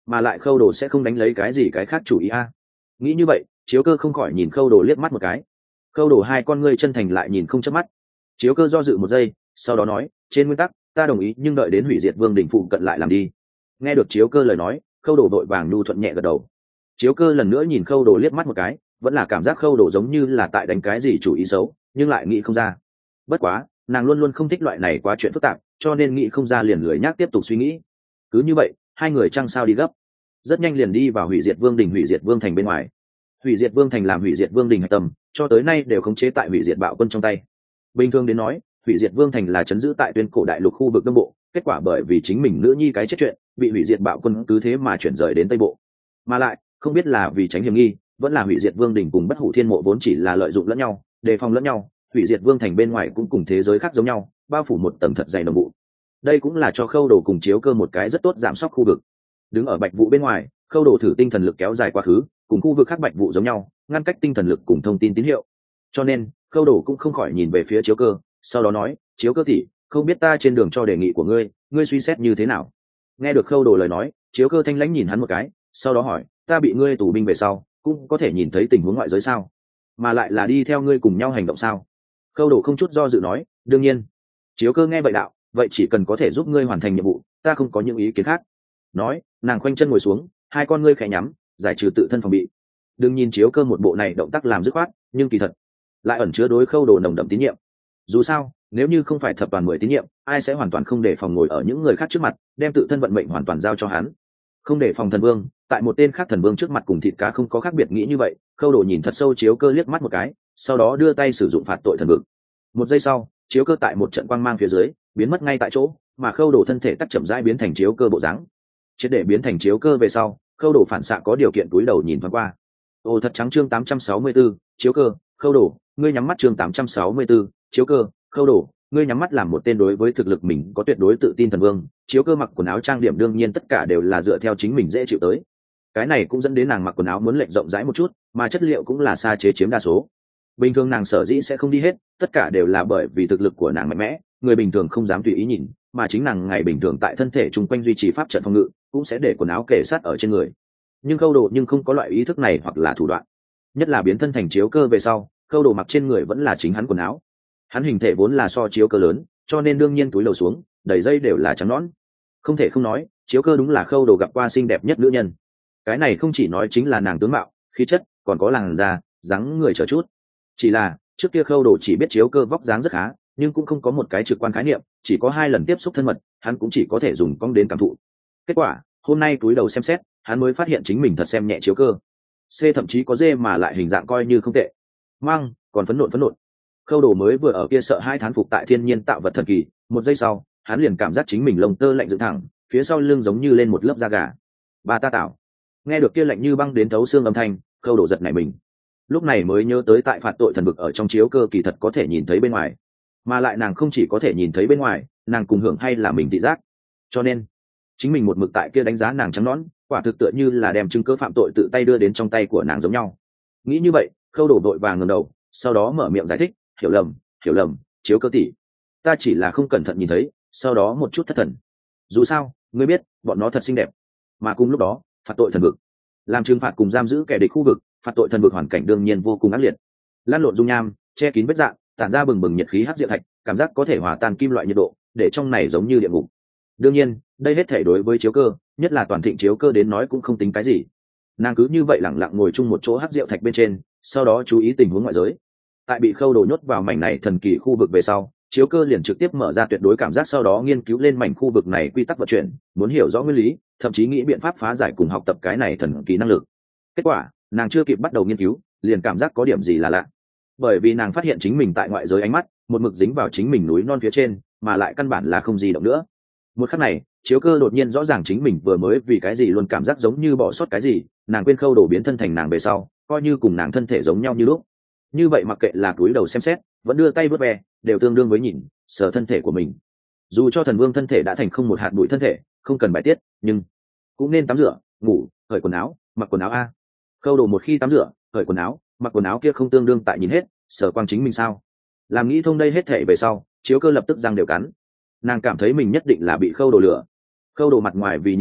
mà lại khâu đồ sẽ không đánh lấy cái gì cái khác chủ ý a. Nghĩ như vậy, chiếu cơ không khỏi nhìn khâu đồ liếc mắt một cái. Khâu đồ hai con ngươi chân thành lại nhìn không chớp mắt. Chiếu cơ do dự một giây, sau đó nói, trên nguyên tắc ta đồng ý, nhưng đợi đến hủy diệt vương đỉnh phụ cận lại làm đi. Nghe được chiếu cơ lời nói, khâu đồ vội vàng nhu thuận nhẹ gật đầu. Chiếu cơ lần nữa nhìn khâu đồ liếc mắt một cái, vẫn là cảm giác khâu đồ giống như là tại đánh cái gì chủ ý xấu, nhưng lại nghĩ không ra. Bất quá nàng luôn luôn không thích loại này quá chuyện phức tạp, cho nên nghĩ không ra liền lười nhác tiếp tục suy nghĩ. Cứ như vậy hai người chăng sao đi gấp, rất nhanh liền đi vào hủy diệt vương đình hủy diệt vương thành bên ngoài. Hủy diệt vương thành làm hủy diệt vương đình hạch tâm, cho tới nay đều khống chế tại hủy diệt bạo quân trong tay. Bình thường đến nói, hủy diệt vương thành là trấn giữ tại tuyên cổ đại lục khu vực đông bộ, kết quả bởi vì chính mình nữ nhi cái chết chuyện bị hủy diệt bạo quân cứ thế mà chuyển rời đến tây bộ. Mà lại không biết là vì tránh hiểm nghi, vẫn là hủy diệt vương đình cùng bất hủ thiên mộ vốn chỉ là lợi dụng lẫn nhau, đề phòng lẫn nhau, hủy diệt vương thành bên ngoài cũng cùng thế giới khác giống nhau, bao phủ một tầng thật dày đồng bộ. Đây cũng là cho khâu đồ cùng chiếu cơ một cái rất tốt giảm sóc khu vực. Đứng ở bạch vụ bên ngoài, khâu đồ thử tinh thần lực kéo dài quá khứ, cùng khu vực khác bạch vụ giống nhau, ngăn cách tinh thần lực cùng thông tin tín hiệu. Cho nên khâu đồ cũng không khỏi nhìn về phía chiếu cơ, sau đó nói, chiếu cơ tỷ, không biết ta trên đường cho đề nghị của ngươi, ngươi suy xét như thế nào? Nghe được khâu đồ lời nói, chiếu cơ thanh lãnh nhìn hắn một cái, sau đó hỏi, ta bị ngươi tù binh về sau cũng có thể nhìn thấy tình huống ngoại giới sao, mà lại là đi theo ngươi cùng nhau hành động sao? Khâu đồ không chút do dự nói, đương nhiên. Chiếu cơ nghe vậy đạo, vậy chỉ cần có thể giúp ngươi hoàn thành nhiệm vụ, ta không có những ý kiến khác. Nói nàng khoanh chân ngồi xuống, hai con ngươi khẽ nhắm, giải trừ tự thân phòng bị. Đừng nhìn chiếu cơ một bộ này động tác làm dứt khoát, nhưng kỳ thật lại ẩn chứa đối khâu đồ nồng đậm tín nhiệm. Dù sao nếu như không phải thập toàn 10 tín nhiệm, ai sẽ hoàn toàn không để phòng ngồi ở những người khác trước mặt, đem tự thân vận mệnh hoàn toàn giao cho hắn. Không để phòng thần vương, tại một tên khác thần vương trước mặt cùng thịt cá không có khác biệt nghĩ như vậy. Khâu đồ nhìn thật sâu chiếu cơ liếc mắt một cái, sau đó đưa tay sử dụng phạt tội thần vực. Một giây sau, chiếu cơ tại một trận quang mang phía dưới biến mất ngay tại chỗ, mà khâu đồ thân thể tắt chậm rãi biến thành chiếu cơ bộ dáng. Triệt để biến thành chiếu cơ về sau, khâu đồ phản xạ có điều kiện cúi đầu nhìn thoáng qua. Ô thật trắng, chương 864, chiếu cơ, khâu đồ, ngươi nhắm mắt, chương 864, chiếu cơ, khâu đồ, ngươi nhắm mắt. Làm một tên đối với thực lực mình có tuyệt đối tự tin thần vương, chiếu cơ mặc quần áo trang điểm đương nhiên tất cả đều là dựa theo chính mình dễ chịu tới. Cái này cũng dẫn đến nàng mặc quần áo muốn lệch rộng rãi một chút, mà chất liệu cũng là sa chế chiếm đa số. Bình thường nàng sở dĩ sẽ không đi hết, tất cả đều là bởi vì thực lực của nàng mạnh mẽ, người bình thường không dám tùy ý nhìn, mà chính nàng ngày bình thường tại thân thể chung quanh duy trì pháp trận phòng ngự, cũng sẽ để quần áo kề sát ở trên người. Nhưng khâu đồ nhưng không có loại ý thức này hoặc là thủ đoạn, nhất là biến thân thành chiếu cơ về sau, khâu đồ mặc trên người vẫn là chính hắn quần áo. Hắn hình thể vốn là so chiếu cơ lớn, cho nên đương nhiên túi lầu xuống đầy dây đều là trắng nõn. Không thể không nói, chiếu cơ đúng là khâu đồ gặp qua xinh đẹp nhất nữ nhân. Cái này không chỉ nói chính là nàng tướng mạo, khí chất, còn có làn da, dáng người chờ chút. Chỉ là trước kia khâu đồ chỉ biết chiếu cơ vóc dáng rất khá, nhưng cũng không có một cái trực quan khái niệm, chỉ có 2 lần tiếp xúc thân mật, hắn cũng chỉ có thể dùng cong đến cảm thụ. Kết quả hôm nay túi đầu xem xét, hắn mới phát hiện chính mình thật xem nhẹ chiếu cơ. C thậm chí có D mà lại hình dạng coi như không tệ. Mang còn phấn nộn. Khâu đồ mới vừa ở kia sợ hai thán phục tại thiên nhiên tạo vật thần kỳ, một giây sau hắn liền cảm giác chính mình lông tơ lạnh dựng thẳng, phía sau lưng giống như lên một lớp da gà. Ba ta tạo. Nghe được kia lạnh như băng đến thấu xương âm thanh, khâu đồ giật nảy mình. Lúc này mới nhớ tới tại phạt tội thần vực ở trong chiếu cơ kỳ thật có thể nhìn thấy bên ngoài, mà lại nàng không chỉ có thể nhìn thấy bên ngoài, nàng cùng hưởng hay là mình thị giác. Cho nên chính mình một mực tại kia đánh giá nàng trắng nõn, quả thực tựa như là đem chứng cứ phạm tội tự tay đưa đến trong tay của nàng giống nhau. Nghĩ như vậy, khâu đổ vội vàng ngẩng đầu, sau đó mở miệng giải thích, hiểu lầm, chiếu cơ tỷ, ta chỉ là không cẩn thận nhìn thấy, sau đó một chút thất thần. Dù sao ngươi biết bọn nó thật xinh đẹp. Mà cùng lúc đó phạt tội thần vực làm trừng phạt cùng giam giữ kẻ địch khu vực, phạt tội thần vực hoàn cảnh đương nhiên vô cùng ác liệt, lan lộn dung nham, che kín vết dạn, tản ra bừng bừng nhiệt khí hắc diệu thạch, cảm giác có thể hòa tan kim loại nhiệt độ, để trong này giống như địa ngục. Đương nhiên đây hết thể đối với chiếu cơ, nhất là toàn thịnh chiếu cơ đến nói cũng không tính cái gì. Nàng cứ như vậy lẳng lặng ngồi chung một chỗ hắc diệu thạch bên trên, sau đó chú ý tình huống ngoại giới. Tại bị khâu đồ nhốt vào mảnh này thần kỳ khu vực về sau, chiếu cơ liền trực tiếp mở ra tuyệt đối cảm giác, sau đó nghiên cứu lên mảnh khu vực này quy tắc vận chuyển, muốn hiểu rõ nguyên lý, thậm chí nghĩ biện pháp phá giải cùng học tập cái này thần kỳ năng lực. Kết quả nàng chưa kịp bắt đầu nghiên cứu, liền cảm giác có điểm gì là lạ, bởi vì nàng phát hiện chính mình tại ngoại giới ánh mắt một mực dính vào chính mình núi non phía trên, mà lại căn bản là không di động nữa. Một khắc này chiếu cơ đột nhiên rõ ràng chính mình vừa mới vì cái gì luôn cảm giác giống như bỏ sót cái gì. Nàng quên khâu đồ biến thân thành nàng về sau, coi như cùng nàng thân thể giống nhau như lúc. Như vậy mặc kệ là cúi đầu xem xét, vẫn đưa tay vớt ve, đều tương đương với nhìn sờ thân thể của mình. Dù cho thần vương thân thể đã thành không một hạt bụi thân thể, không cần bài tiết, nhưng cũng nên tắm rửa, ngủ, cởi quần áo, mặc quần áo a. Khâu đồ một khi tắm rửa, cởi quần áo, mặc quần áo kia không tương đương tại nhìn hết sở quang chính mình sao? Làm nghĩ thông đây hết thể về sau, chiếu cơ lập tức răng đều cắn. Nàng cảm thấy mình nhất định là bị khâu đồ lừa. Khâu đồ mặt ngoài vì nhiệm vụ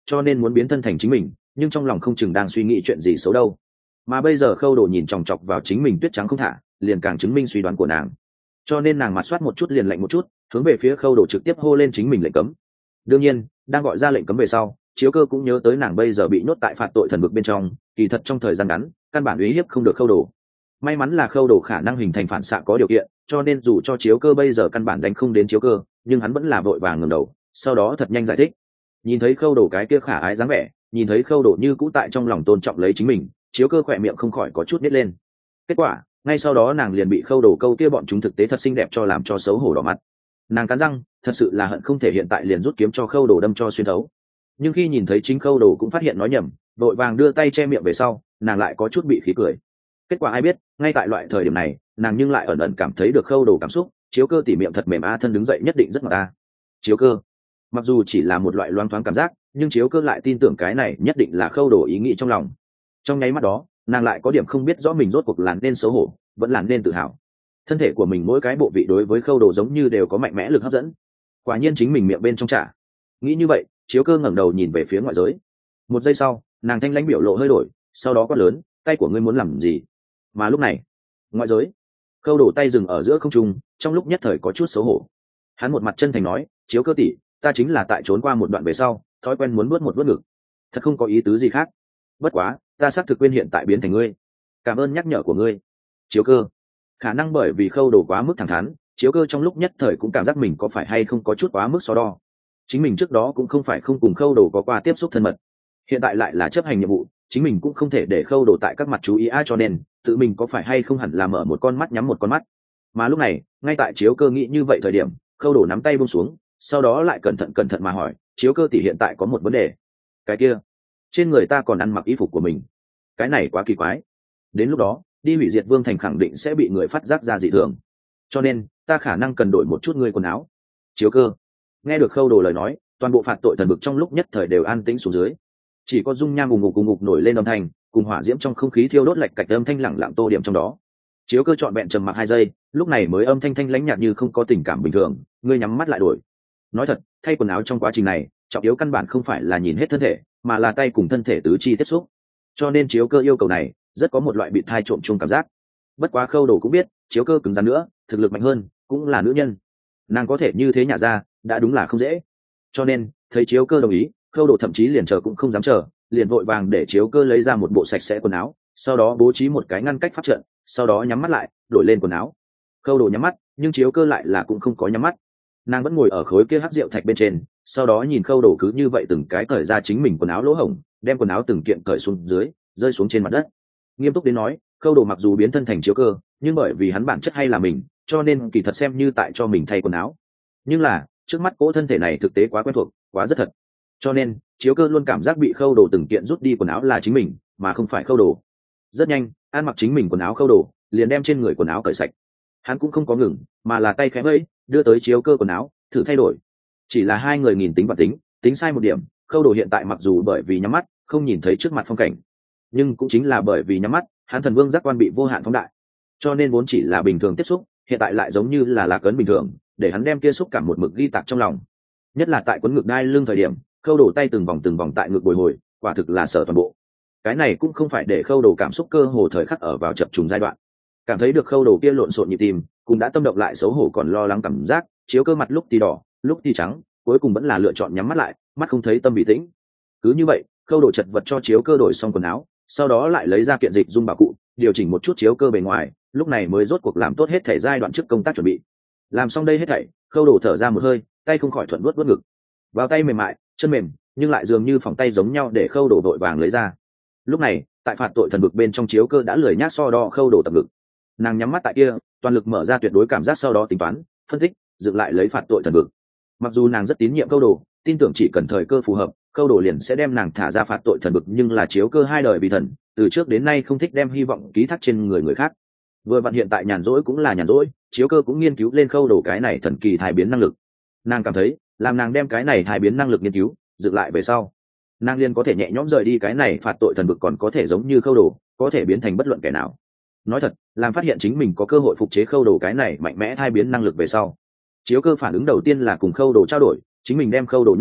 cho nên muốn biến thân thành chính mình, nhưng trong lòng không chừng đang suy nghĩ chuyện gì xấu đâu. Mà bây giờ khâu đồ nhìn chòng chọc vào chính mình tuyết trắng không thả, liền càng chứng minh suy đoán của nàng. Cho nên nàng mặt soát một chút liền lạnh một chút, hướng về phía khâu đồ trực tiếp hô lên chính mình lệnh cấm. Đương nhiên đang gọi ra lệnh cấm về sau, Chiếu Cơ cũng nhớ tới nàng bây giờ bị nhốt tại phạt tội thần vực bên trong, kỳ thật trong thời gian ngắn căn bản uy hiếp không được khâu đồ. May mắn là khâu đồ khả năng hình thành phản xạ có điều kiện, cho nên dù cho Chiếu Cơ bây giờ căn bản đánh không đến Chiếu Cơ, nhưng hắn vẫn là vội vàng ngẩng đầu, sau đó thật nhanh giải thích. Nhìn thấy khâu đồ cái kia khả ái dáng vẻ, nhìn thấy khâu đồ như cũ tại trong lòng tôn trọng lấy chính mình, Chiếu Cơ khỏe miệng không khỏi có chút nít lên. Kết quả ngay sau đó nàng liền bị khâu đồ câu kia bọn chúng thực tế thật xinh đẹp cho làm cho xấu hổ đỏ mặt. Nàng cắn răng, thật sự là hận không thể hiện tại liền rút kiếm cho khâu đồ đâm cho xuyên thấu. Nhưng khi nhìn thấy chính khâu đồ cũng phát hiện nói nhầm, vội vàng đưa tay che miệng về sau, nàng lại có chút bị khí cười. Kết quả ai biết, ngay tại loại thời điểm này, nàng nhưng lại ẩn ẩn cảm thấy được khâu đồ cảm xúc. Chiếu Cơ tỉ miệng thật mềm thân đứng dậy nhất định rất ngọt ta. Chiếu Cơ, mặc dù chỉ là một loại loáng thoáng cảm giác, nhưng Chiếu Cơ lại tin tưởng cái này nhất định là khâu đồ ý nghĩ trong lòng. Trong nháy mắt đó, nàng lại có điểm không biết rõ mình rốt cuộc là nên xấu hổ vẫn là nên tự hào. Thân thể của mình mỗi cái bộ vị đối với khâu đồ giống như đều có mạnh mẽ lực hấp dẫn. Quả nhiên chính mình miệng bên trong trả. Nghĩ như vậy, Chiếu Cơ ngẩng đầu nhìn về phía ngoại giới. Một giây sau, nàng thanh lãnh biểu lộ hơi đổi, sau đó quát lớn, tay của ngươi muốn làm gì? Mà lúc này, ngoại giới, khâu đồ tay dừng ở giữa không trung, trong lúc nhất thời có chút xấu hổ. Hắn một mặt chân thành nói, Chiếu Cơ tỷ, ta chính là tại trốn qua một đoạn về sau, thói quen muốn nuốt một nuốt ngực, thật không có ý tứ gì khác. Bất quá ta xác thực quên hiện tại biến thành ngươi, cảm ơn nhắc nhở của ngươi. Chiếu Cơ, khả năng bởi vì khâu đồ quá mức thẳng thắn, Chiếu Cơ trong lúc nhất thời cũng cảm giác mình có phải hay không có chút quá mức so đo. Chính mình trước đó cũng không phải không cùng khâu đồ có qua tiếp xúc thân mật, hiện tại lại là chấp hành nhiệm vụ, chính mình cũng không thể để khâu đồ tại các mặt chú ý cho nên tự mình có phải hay không hẳn là mở một con mắt nhắm một con mắt. Mà lúc này ngay tại Chiếu Cơ nghĩ như vậy thời điểm, khâu đồ nắm tay buông xuống, sau đó lại cẩn thận mà hỏi, Chiếu Cơ tỷ hiện tại có một vấn đề. Cái kia, trên người ta còn ăn mặc y phục của mình, cái này quá kỳ quái, đến lúc đó đi hủy diệt vương thành khẳng định sẽ bị người phát giác ra dị thường, cho nên ta khả năng cần đổi một chút ngươi quần áo. Chiếu Cơ nghe được khâu đồ lời nói, toàn bộ phạt tội thần vực trong lúc nhất thời đều an tĩnh xuống dưới, chỉ có dung nham ùng ục nổi lên âm thanh, cùng hỏa diễm trong không khí thiêu đốt lạch cạch âm thanh lẳng lặng tô điểm trong đó. Chiếu Cơ trọn vẹn trầm mặc 2 giây, lúc này mới âm thanh thanh lãnh nhạt như không có tình cảm bình thường, ngươi nhắm mắt lại đổi. Nói thật, thay quần áo trong quá trình này trọng yếu căn bản không phải là nhìn hết thân thể, mà là tay cùng thân thể tứ chi tiếp xúc, cho nên Chiếu Cơ yêu cầu này rất có một loại bị thai trộm chung cảm giác. Bất quá khâu đồ cũng biết Chiếu Cơ cứng rắn nữa, thực lực mạnh hơn, cũng là nữ nhân, nàng có thể như thế nhả ra đã đúng là không dễ. Cho nên thấy Chiếu Cơ đồng ý, khâu đồ thậm chí liền chờ cũng không dám chờ, liền vội vàng để Chiếu Cơ lấy ra một bộ sạch sẽ quần áo, sau đó bố trí một cái ngăn cách pháp trận, sau đó nhắm mắt lại đổi lên quần áo. Khâu đồ nhắm mắt, nhưng Chiếu Cơ lại là cũng không có nhắm mắt, nàng vẫn ngồi ở khối kia hắc rượu thạch bên trên, sau đó nhìn khâu đồ cứ như vậy từng cái cởi ra chính mình quần áo lỗ hổng, đem quần áo từng kiện cởi xuống dưới, rơi xuống trên mặt đất. Nghiêm túc đến nói, khâu đồ mặc dù biến thân thành Chiếu Cơ, nhưng bởi vì hắn bản chất hay là mình, cho nên kỳ thật xem như tại cho mình thay quần áo. Nhưng là trước mắt cỗ thân thể này thực tế quá quen thuộc, quá rất thật, cho nên Chiếu Cơ luôn cảm giác bị khâu đồ từng kiện rút đi quần áo là chính mình, mà không phải khâu đồ. Rất nhanh, ăn mặc chính mình quần áo khâu đồ liền đem trên người quần áo cởi sạch. Hắn cũng không có ngừng, mà là tay khẽ vẫy, đưa tới Chiếu Cơ quần áo, thử thay đổi. Chỉ là hai người nghìn tính và tính sai một điểm, khâu đồ hiện tại mặc dù bởi vì nhắm mắt không nhìn thấy trước mặt phong cảnh, nhưng cũng chính là bởi vì nhắm mắt, hắn thần vương giác quan bị vô hạn phóng đại, cho nên vốn chỉ là bình thường tiếp xúc, hiện tại lại giống như là lạc ấn bình thường, để hắn đem kia xúc cảm một mực ghi tạc trong lòng. Nhất là tại quấn ngực đai lưng thời điểm, khâu đồ tay từng vòng tại ngực bồi hồi, quả thực là sợ toàn bộ. Cái này cũng không phải để khâu đồ cảm xúc cơ hồ thời khắc ở vào chập trùng giai đoạn, cảm thấy được khâu đồ kia lộn xộn nhịp tim, cũng đã tâm động lại xấu hổ còn lo lắng cảm giác. Chiếu Cơ mặt lúc thì đỏ lúc thì trắng, cuối cùng vẫn là lựa chọn nhắm mắt lại, mắt không thấy tâm bị tĩnh. Cứ như vậy, khâu đồ chật vật cho Chiếu Cơ đổi xong quần áo, sau đó lại lấy ra kiện dịch dung bảo cụ, điều chỉnh một chút Chiếu Cơ bề ngoài, lúc này mới rốt cuộc làm tốt hết thể giai đoạn trước công tác chuẩn bị. Làm xong đây hết thảy, khâu đồ thở ra một hơi, tay không khỏi thuận vuốt ngực. Vào tay mềm mại, chân mềm, nhưng lại dường như phỏng tay giống nhau, để khâu đồ vội vàng lấy ra. Lúc này, tại phạt tội thần vực bên trong, Chiếu Cơ đã lười nhác so đo khâu đồ tập ngực. Nàng nhắm mắt tại kia, toàn lực mở ra tuyệt đối cảm giác, sau đó tính toán, phân tích, dựng lại lấy phạt tội thần vực. Mặc dù nàng rất tín nhiệm khâu đồ, tin tưởng chỉ cần thời cơ phù hợp, khâu đồ liền sẽ đem nàng thả ra phạt tội thần vực, nhưng là Chiếu Cơ hai đời vì thần, từ trước đến nay không thích đem hy vọng ký thác trên người khác. Vừa vặn hiện tại nhàn rỗi cũng là nhàn rỗi, Chiếu Cơ cũng nghiên cứu lên khâu đồ cái này thần kỳ thai biến năng lực. Nàng cảm thấy làm nàng đem cái này thai biến năng lực nghiên cứu dựng lại về sau, nàng liền có thể nhẹ nhõm rời đi cái này phạt tội thần vực, còn có thể giống như khâu đồ, có thể biến thành bất luận kẻ nào. Nói thật, làm phát hiện chính mình có cơ hội phục chế khâu đồ cái này mạnh mẽ thai biến năng lực về sau, Chiếu Cơ phản ứng đầu tiên là cùng khâu đồ trao đổi, chính mình đem khâu đồ nhốt lại,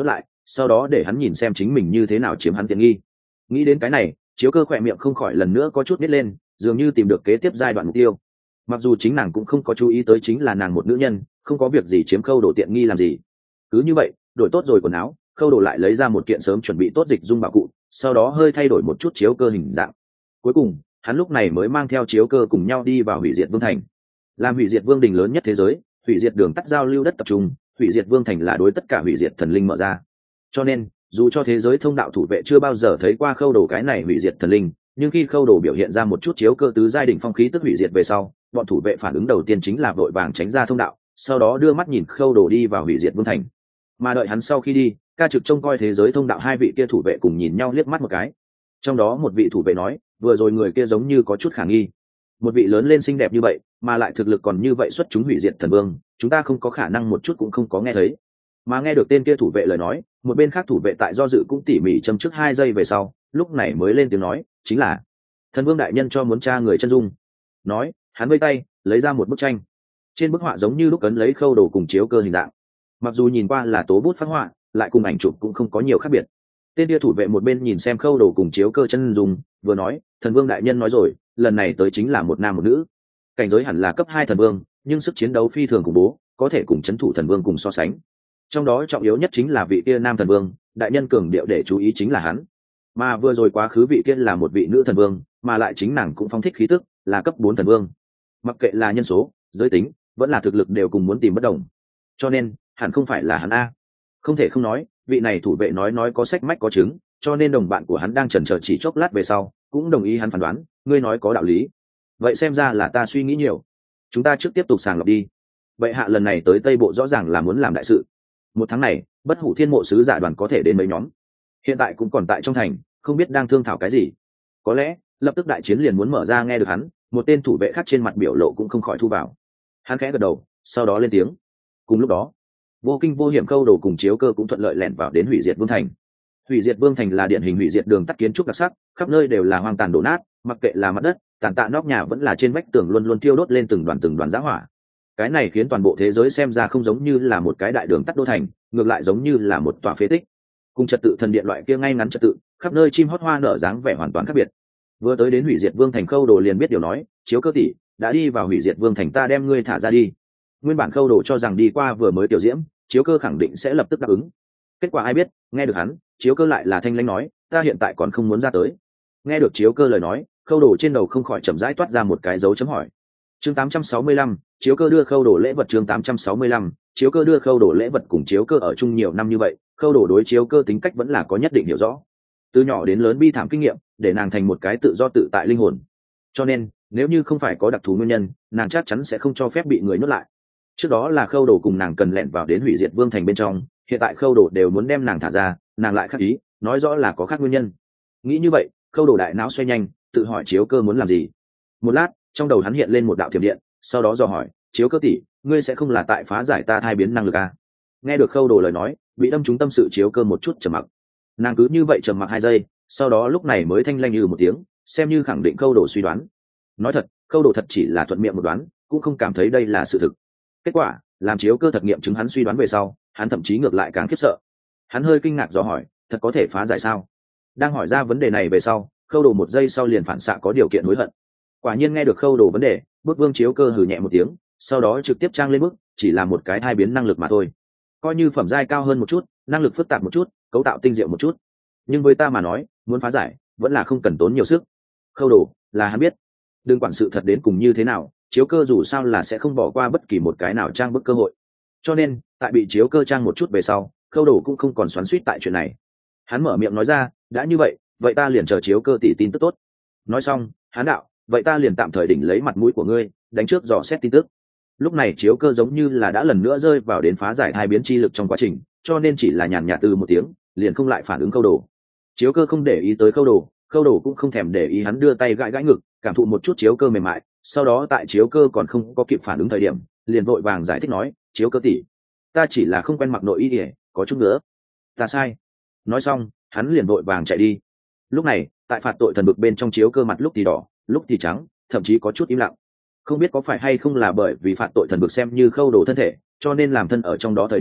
sau đó để hắn nhìn xem chính mình như thế nào chiếm hắn tiện nghi. Nghĩ đến cái này, chiếu cơ khỏe miệng không khỏi lần nữa có chút nít lên, dường như tìm được kế tiếp giai đoạn mục tiêu. Mặc dù chính nàng cũng không có chú ý tới chính là nàng một nữ nhân, không có việc gì chiếm Khâu Đồ tiện nghi làm gì. Cứ như vậy, đổi tốt rồi quần áo, Khâu Đồ lại lấy ra một kiện sớm chuẩn bị tốt dịch dung bảo cụ, sau đó hơi thay đổi một chút chiếu cơ hình dạng. Cuối cùng, hắn lúc này mới mang theo chiếu cơ cùng nhau đi vào Hủy Diệt Vương thành. Làm Hủy Diệt Vương đình lớn nhất thế giới, hủy diệt đường tắt giao lưu đất tập trung, Hủy Diệt Vương thành là đối tất cả hủy diệt thần linh mở ra. Cho nên, dù cho thế giới thông đạo thủ vệ chưa bao giờ thấy qua Khâu Đồ cái này hủy diệt thần linh, nhưng khi Khâu Đồ biểu hiện ra một chút chiếu cơ tứ giai đỉnh phong khí tức hủy diệt về sau, bọn thủ vệ phản ứng đầu tiên chính là vội vàng tránh ra thông đạo, sau đó đưa mắt nhìn Khâu Đồ đi vào Hủy Diệt Vương thành. Mà đợi hắn sau khi đi, ca trực trông coi thế giới thông đạo hai vị kia thủ vệ cùng nhìn nhau liếc mắt một cái. Trong đó một vị thủ vệ nói, vừa rồi người kia giống như có chút khả nghi. Một vị lớn lên xinh đẹp như vậy, mà lại thực lực còn như vậy xuất chúng hủy diệt thần vương, chúng ta không có khả năng một chút cũng không có nghe thấy. Mà nghe được tên kia thủ vệ lời nói, một bên khác thủ vệ tại do dự cũng tỉ mỉ châm trước 2 giây về sau, lúc này mới lên tiếng nói, chính là thần vương đại nhân cho muốn tra người chân dung. Nói, hắn vây tay lấy ra một bức tranh. Trên bức họa giống như lúc ấn lấy Khâu Đồ cùng chiếu cơ hình dạng, mặc dù nhìn qua là tố bút phác họa, lại cùng ảnh chụp cũng không có nhiều khác biệt. Tên kia thủ vệ một bên nhìn xem Khâu Đồ cùng chiếu cơ chân dung, vừa nói, thần vương đại nhân nói rồi, lần này tới chính là một nam một nữ, cảnh giới hẳn là cấp 2 thần vương, nhưng sức chiến đấu phi thường khủng bố, có thể cùng chấn thủ thần vương cùng so sánh. Trong đó trọng yếu nhất chính là vị kia nam thần vương, đại nhân cường điệu để chú ý chính là hắn. Mà vừa rồi quá khứ vị kia là một vị nữ thần vương, mà lại chính nàng cũng phóng thích khí tức, là cấp 4 thần vương. Mặc kệ là nhân số, giới tính, vẫn là thực lực đều cùng muốn tìm bất đồng. Cho nên, hẳn không phải là hắn a. Không thể không nói, vị này thủ vệ nói có sách mách có chứng, cho nên đồng bạn của hắn đang chần chờ chỉ chốc lát về sau, cũng đồng ý hắn phán đoán, ngươi nói có đạo lý. Vậy xem ra là ta suy nghĩ nhiều. Chúng ta trước tiếp tục sàng lọc đi. Vậy hạ lần này tới Tây Bộ rõ ràng là muốn làm đại sự. Một tháng này, Bất Hủ Thiên Mộ sứ giả đoàn có thể đến mấy nhóm. Hiện tại cũng còn tại trong thành, không biết đang thương thảo cái gì. Có lẽ lập tức đại chiến liền muốn mở ra. Nghe được hắn, một tên thủ vệ khác trên mặt biểu lộ cũng không khỏi thu vào. Hắn khẽ gật đầu, sau đó lên tiếng. Cùng lúc đó, vô kinh vô hiểm Khâu Đồ cùng chiếu cơ cũng thuận lợi lẻn vào đến Hủy Diệt Vương thành. Hủy Diệt Vương thành là điển hình hủy diệt đường tắt kiến trúc đặc sắc, khắp nơi đều là hoang tàn đổ nát, mặc kệ là mặt đất, tàn tạ nóc nhà vẫn là trên vách tường luôn luôn thiêu đốt lên từng đoàn giá hỏa. Cái này khiến toàn bộ thế giới xem ra không giống như là một cái đại đường tắt đô thành, ngược lại giống như là một tòa phế tích. Cùng trật tự thần điện loại kia ngay ngắn trật tự, khắp nơi chim hót hoa nở dáng vẻ hoàn toàn khác biệt. Vừa tới đến Hủy Diệt Vương thành, Khâu Đồ liền biết điều nói, chiếu cơ tỷ đã đi vào Hủy Diệt Vương thành, ta đem ngươi thả ra đi. Nguyên bản Khâu Đồ cho rằng đi qua vừa mới tiểu diễm, chiếu cơ khẳng định sẽ lập tức đáp ứng. Kết quả ai biết, nghe được hắn, chiếu cơ lại là thanh lãnh nói, ta hiện tại còn không muốn ra tới. Nghe được chiếu cơ lời nói, Khâu Đồ trên đầu không khỏi chậm rãi toát ra một cái dấu chấm hỏi. Chương 865, chiếu cơ đưa Khâu Đồ lễ vật. Chương 865, chiếu cơ đưa Khâu Đồ lễ vật. Cùng chiếu cơ ở chung nhiều năm như vậy, Khâu Đồ đối chiếu cơ tính cách vẫn là có nhất định hiểu rõ. Từ nhỏ đến lớn bi thảm kinh nghiệm, để nàng thành một cái tự do tự tại linh hồn. Cho nên, nếu như không phải có đặc thù nguyên nhân, nàng chắc chắn sẽ không cho phép bị người nhốt lại. Trước đó là Khâu Đồ cùng nàng cần lẻn vào đến Hủy Diệt Vương thành bên trong, hiện tại Khâu Đồ đều muốn đem nàng thả ra, nàng lại khác ý, nói rõ là có khác nguyên nhân. Nghĩ như vậy, Khâu Đồ đại não xoay nhanh, tự hỏi chiếu cơ muốn làm gì. Một lát, trong đầu hắn hiện lên một đạo thiểm điện, sau đó dò hỏi, chiếu cơ tỷ, ngươi sẽ không là tại phá giải ta thai biến năng lực à? Nghe được Khâu Đồ lời nói, bị đâm trúng tâm sự chiếu cơ một chút trầm mặc. Nàng cứ như vậy trầm mặc 2 giây, sau đó lúc này mới thanh lanh như một tiếng, xem như khẳng định Khâu Đồ suy đoán. Nói thật, Khâu Đồ thật chỉ là thuận miệng một đoán, cũng không cảm thấy đây là sự thực. Kết quả, làm chiếu cơ thật nghiệm chứng hắn suy đoán về sau, hắn thậm chí ngược lại càng khiếp sợ. Hắn hơi kinh ngạc dò hỏi, thật có thể phá giải sao? Đang hỏi ra vấn đề này về sau, Khâu Đồ 1 giây sau liền phản xạ có điều kiện hối hận. Quả nhiên nghe được Khâu Đồ vấn đề, Bức Vương chiếu cơ hừ nhẹ một tiếng, sau đó trực tiếp trang lên bức, chỉ là một cái thai biến năng lực mà thôi. Coi như phẩm giai cao hơn một chút, năng lực phức tạp một chút, cấu tạo tinh diệu một chút, nhưng với ta mà nói, muốn phá giải vẫn là không cần tốn nhiều sức. Khâu Đồ là hắn biết, đừng quản sự thật đến cùng như thế nào, chiếu cơ dù sao là sẽ không bỏ qua bất kỳ một cái nào trang bức cơ hội. Cho nên, tại bị chiếu cơ trang một chút về sau, Khâu Đồ cũng không còn xoắn xuýt tại chuyện này. Hắn mở miệng nói ra, đã như vậy ta liền chờ chiếu cơ tỷ tin tức tốt. Nói xong, hắn đạo, vậy ta liền tạm thời đỉnh lấy mặt mũi của ngươi, đánh trước dò xét tin tức. Lúc này chiếu cơ giống như là đã lần nữa rơi vào đến phá giải hai biến chi lực trong quá trình, cho nên chỉ là nhàn nhạt từ một tiếng, liền không lại phản ứng Khâu Đồ. Chiếu cơ không để ý tới Khâu Đồ, Khâu Đồ cũng không thèm để ý hắn, đưa tay gãi gãi ngực, cảm thụ một chút chiếu cơ mềm mại, sau đó tại chiếu cơ còn không có kịp phản ứng thời điểm, liền vội vàng giải thích nói, chiếu cơ tỷ, ta chỉ là không quen mặc nội y ỉa, có chút nữa, ta sai. Nói xong, hắn liền vội vàng chạy đi. Lúc này, tại phạt tội thần bực bên trong, chiếu cơ mặt lúc thì đỏ, lúc thì trắng, thậm chí có chút im lặng. Không biết có phải hay không là bởi vì phạt tội thần bực xem như Khâu Đồ thân thể, cho nên làm thân ở trong đó thời điểm,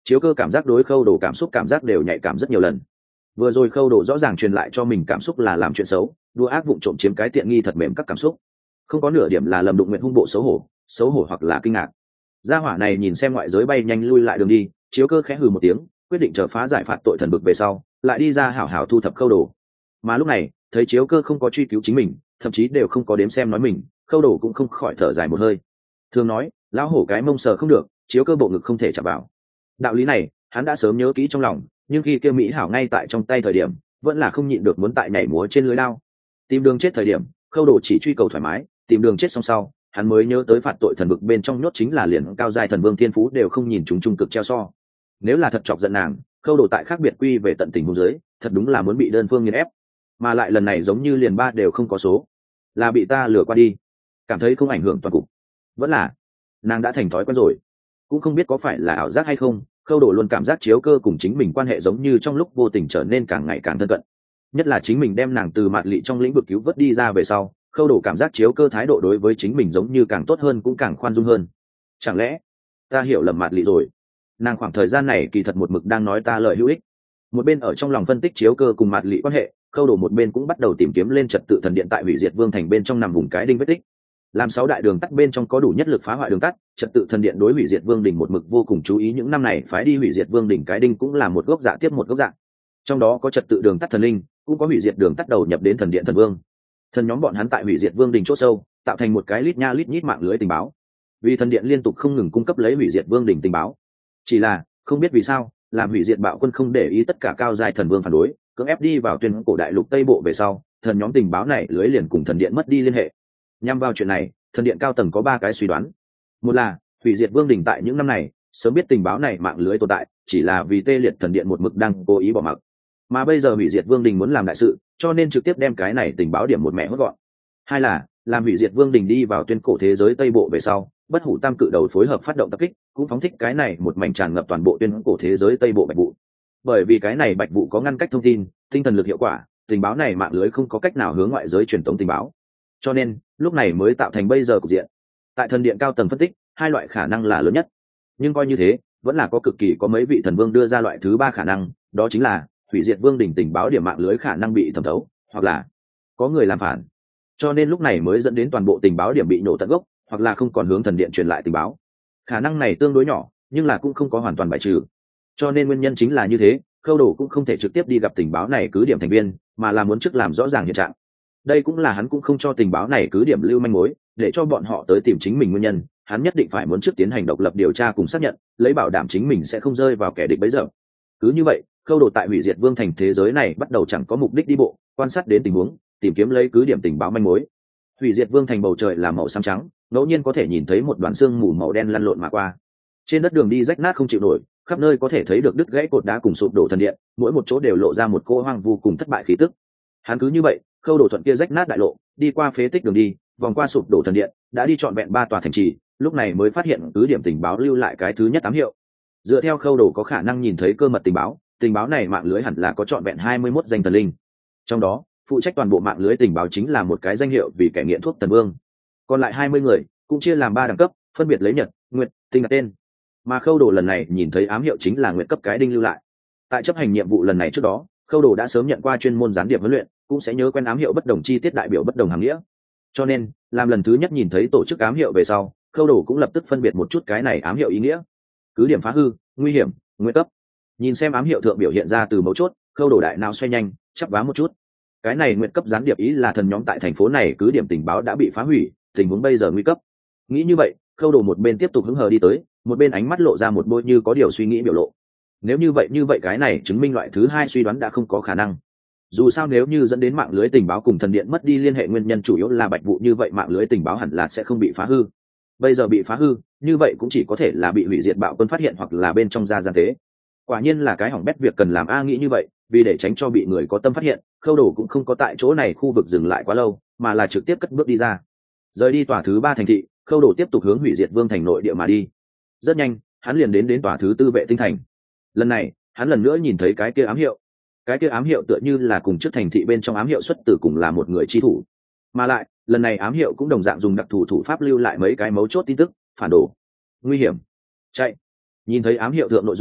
chiếu cơ cảm giác đối khâu đồ cảm xúc cảm giác đều nhạy cảm rất nhiều lần. Vừa rồi khâu đồ rõ ràng truyền lại cho mình cảm xúc là làm chuyện xấu, đua ác vụng trộm chiếm cái tiện nghi thật mềm các cảm xúc, không có nửa điểm là lầm đụng nguyện hung bộ xấu hổ hoặc là kinh ngạc. Gia hỏa này nhìn xem ngoại giới bay nhanh lui lại đường đi, chiếu cơ khẽ hừ một tiếng, quyết định chờ phá giải phạt tội thần bực về sau lại đi ra hảo hảo thu thập khâu đồ. Mà lúc này thấy chiếu cơ không có truy cứu chính mình, thậm chí đều không có đếm xem nói mình, khâu đồ cũng không khỏi thở dài một hơi. Thường nói lão hổ cái mông sờ không được, chiếu cơ bộ ngực không thể chạm vào. Đạo lý này hắn đã sớm nhớ kỹ trong lòng, nhưng khi kêu mỹ hảo ngay tại trong tay thời điểm vẫn là không nhịn được muốn tại nhảy múa trên lưới lao. Tìm đường chết thời điểm khâu đồ chỉ truy cầu thoải mái, tìm đường chết xong sau hắn mới nhớ tới phạt tội thần vực bên trong nhốt chính là liền cao giai thần vương thiên phú đều không nhìn chúng trung cực treo so. Nếu là thật chọc giận nàng, khâu đồ tại khác biệt quy về tận tình huống dưới thật đúng là muốn bị đơn phương nghiền ép, mà lại lần này giống như liền ba đều không có số, là bị ta lừa qua đi, cảm thấy không ảnh hưởng toàn cục, vẫn là nàng đã thành thói quen rồi. Cũng không biết có phải là ảo giác hay không, khâu đồ luôn cảm giác chiếu cơ cùng chính mình quan hệ giống như trong lúc vô tình trở nên càng ngày càng thân cận, nhất là chính mình đem nàng từ mạt lị trong lĩnh vực cứu vớt đi ra về sau, khâu đồ cảm giác chiếu cơ thái độ đối với chính mình giống như càng tốt hơn, cũng càng khoan dung hơn. Chẳng lẽ ta hiểu lầm mạt lị rồi? Nàng khoảng thời gian này kỳ thật một mực đang nói ta lời hữu ích. Một bên ở trong lòng phân tích chiếu cơ cùng mạt lị quan hệ, khâu đồ một bên cũng bắt đầu tìm kiếm lên trật tự thần điện tại hủy diệt vương thành bên trong nằm vùng cái đinh vết tích. Làm 6 đại đường tắt bên trong có đủ nhất lực phá hoại đường tắt, trật tự thần điện đối hủy diệt vương đỉnh một mực vô cùng chú ý, những năm này phái đi hủy diệt vương đỉnh cái đinh cũng là một gốc dạ tiếp một gốc dạ. Trong đó có trật tự đường tắt thần linh, cũng có hủy diệt đường tắt đầu nhập đến thần điện thần vương. Thần nhóm bọn hắn tại hủy diệt vương đỉnh chỗ sâu tạo thành một cái lít nha lít nhít mạng lưới tình báo, vì thần điện liên tục không ngừng cung cấp lấy hủy diệt vương đỉnh tình báo. Chỉ là không biết vì sao làm hủy diệt bạo quân không để ý tất cả cao giai thần vương phản đối, cưỡng ép đi vào tuyên cổ đại lục tây bộ về sau, thần nhóm tình báo này lưới liền cùng thần điện mất đi liên hệ. Nhằm vào chuyện này, thần điện cao tầng có 3 cái suy đoán. Một là hủy diệt vương đỉnh tại những năm này sớm biết tình báo này mạng lưới tồn tại, chỉ là vì tê liệt thần điện một mực đang cố ý bỏ mặc, mà bây giờ hủy diệt vương đình muốn làm đại sự, cho nên trực tiếp đem cái này tình báo điểm một mẹ hốt gọn. Hai là làm hủy diệt vương đình đi vào tuyên cổ thế giới tây bộ về sau, bất hủ tam cự đầu phối hợp phát động tập kích, cũng phóng thích cái này một mảnh tràn ngập toàn bộ tuyên cổ thế giới tây bộ bạch vụ. Bởi vì cái này bạch vụ có ngăn cách thông tin, tinh thần lực hiệu quả, tình báo này mạng lưới không có cách nào hướng ngoại giới truyền tống tình báo, cho nên lúc này mới tạo thành bây giờ cục diện. Tại thần điện cao tầng phân tích, 2 loại khả năng là lớn nhất, nhưng coi như thế vẫn là có cực kỳ có mấy vị thần vương đưa ra loại thứ 3 khả năng, đó chính là hủy diệt vương đỉnh tình báo điểm mạng lưới khả năng bị thẩm thấu, hoặc là có người làm phản, cho nên lúc này mới dẫn đến toàn bộ tình báo điểm bị nổ tận gốc, hoặc là không còn hướng thần điện truyền lại tình báo. Khả năng này tương đối nhỏ, nhưng là cũng không có hoàn toàn bài trừ, cho nên nguyên nhân chính là như thế, khâu đồ cũng không thể trực tiếp đi gặp tình báo này cứ điểm thành viên, mà là muốn trước làm rõ ràng hiện trạng. Đây cũng là hắn cũng không cho tình báo này cứ điểm lưu manh mối, để cho bọn họ tới tìm chính mình nguyên nhân, hắn nhất định phải muốn trước tiến hành độc lập điều tra cùng xác nhận, lấy bảo đảm chính mình sẽ không rơi vào kẻ địch bấy giờ. Cứ như vậy, khâu đồ tại hủy diệt vương thành thế giới này bắt đầu chẳng có mục đích đi bộ, quan sát đến tình huống, tìm kiếm lấy cứ điểm tình báo manh mối. Hủy diệt vương thành bầu trời là màu xám trắng, ngẫu nhiên có thể nhìn thấy một đoàn xương mù màu đen lăn lộn mà qua. Trên đất đường đi rách nát không chịu nổi, khắp nơi có thể thấy được đứt gãy cột đá cùng sụp đổ thần điện, mỗi một chỗ đều lộ ra một cô hoang vu cùng thất bại khí tức. Hắn cứ như vậy khâu đồ thuận kia rách nát đại lộ, đi qua phế tích đường đi, vòng qua sụp đổ thần điện, đã đi trọn vẹn 3 tòa thành trì, lúc này mới phát hiện cứ điểm tình báo lưu lại cái thứ nhất ám hiệu. Dựa theo khâu đồ có khả năng nhìn thấy cơ mật tình báo này mạng lưới hẳn là có trọn vẹn 21 danh thần linh, trong đó phụ trách toàn bộ mạng lưới tình báo chính là một cái danh hiệu vì kẻ nghiện thuốc thần vương, còn lại 20 người cũng chia làm 3 đẳng cấp, phân biệt lấy nhật, nguyệt, tinh đặt tên. Mà khâu đồ lần này nhìn thấy ám hiệu chính là nguyệt cấp cái đinh lưu lại. Tại chấp hành nhiệm vụ lần này trước đó, khâu đồ đã sớm nhận qua chuyên môn gián điệp huấn luyện, cũng sẽ nhớ quen ám hiệu bất đồng chi tiết đại biểu bất đồng hàm nghĩa, cho nên làm lần thứ nhất nhìn thấy tổ chức ám hiệu về sau, khâu đồ cũng lập tức phân biệt một chút cái này ám hiệu ý nghĩa. Cứ điểm phá hư, nguy hiểm, nguyệt cấp. Nhìn xem ám hiệu thượng biểu hiện ra từ mấu chốt, khâu đồ đại não xoay nhanh, chắp vá một chút. Cái này nguyệt cấp gián điệp ý là thần nhóm tại thành phố này cứ điểm tình báo đã bị phá hủy, tình huống bây giờ nguy cấp. Nghĩ như vậy, khâu đồ một bên tiếp tục hứng hờ đi tới, một bên ánh mắt lộ ra một bôi như có điều suy nghĩ biểu lộ. Nếu như vậy cái này chứng minh loại thứ 2 suy đoán đã không có khả năng. Dù sao nếu như dẫn đến mạng lưới tình báo cùng thần điện mất đi liên hệ nguyên nhân chủ yếu là bạch vụ, như vậy mạng lưới tình báo hẳn là sẽ không bị phá hư. Bây giờ bị phá hư, như vậy cũng chỉ có thể là bị hủy diệt bạo quân phát hiện hoặc là bên trong ra gian tế. Quả nhiên là cái hỏng bét việc cần làm, nghĩ như vậy, vì để tránh cho bị người có tâm phát hiện, khâu đồ cũng không có tại chỗ này khu vực dừng lại quá lâu, mà là trực tiếp cất bước đi ra. Rời đi tòa thứ 3 thành thị, khâu đồ tiếp tục hướng hủy diệt vương thành nội địa mà đi. Rất nhanh, hắn liền đến tòa thứ 4 vệ tinh thành. Lần này, hắn lần nữa nhìn thấy cái kia ám hiệu. Cái kia ám hiệu tựa như là cùng trước thành thị bên trong ám hiệu xuất từ cùng là một người chi thủ, mà lại lần này ám hiệu cũng đồng dạng dùng đặc thù thủ pháp lưu lại mấy cái mấu chốt tin tức: phản đồ, nguy hiểm, chạy. Nhìn thấy ám hiệu thượng nội dung,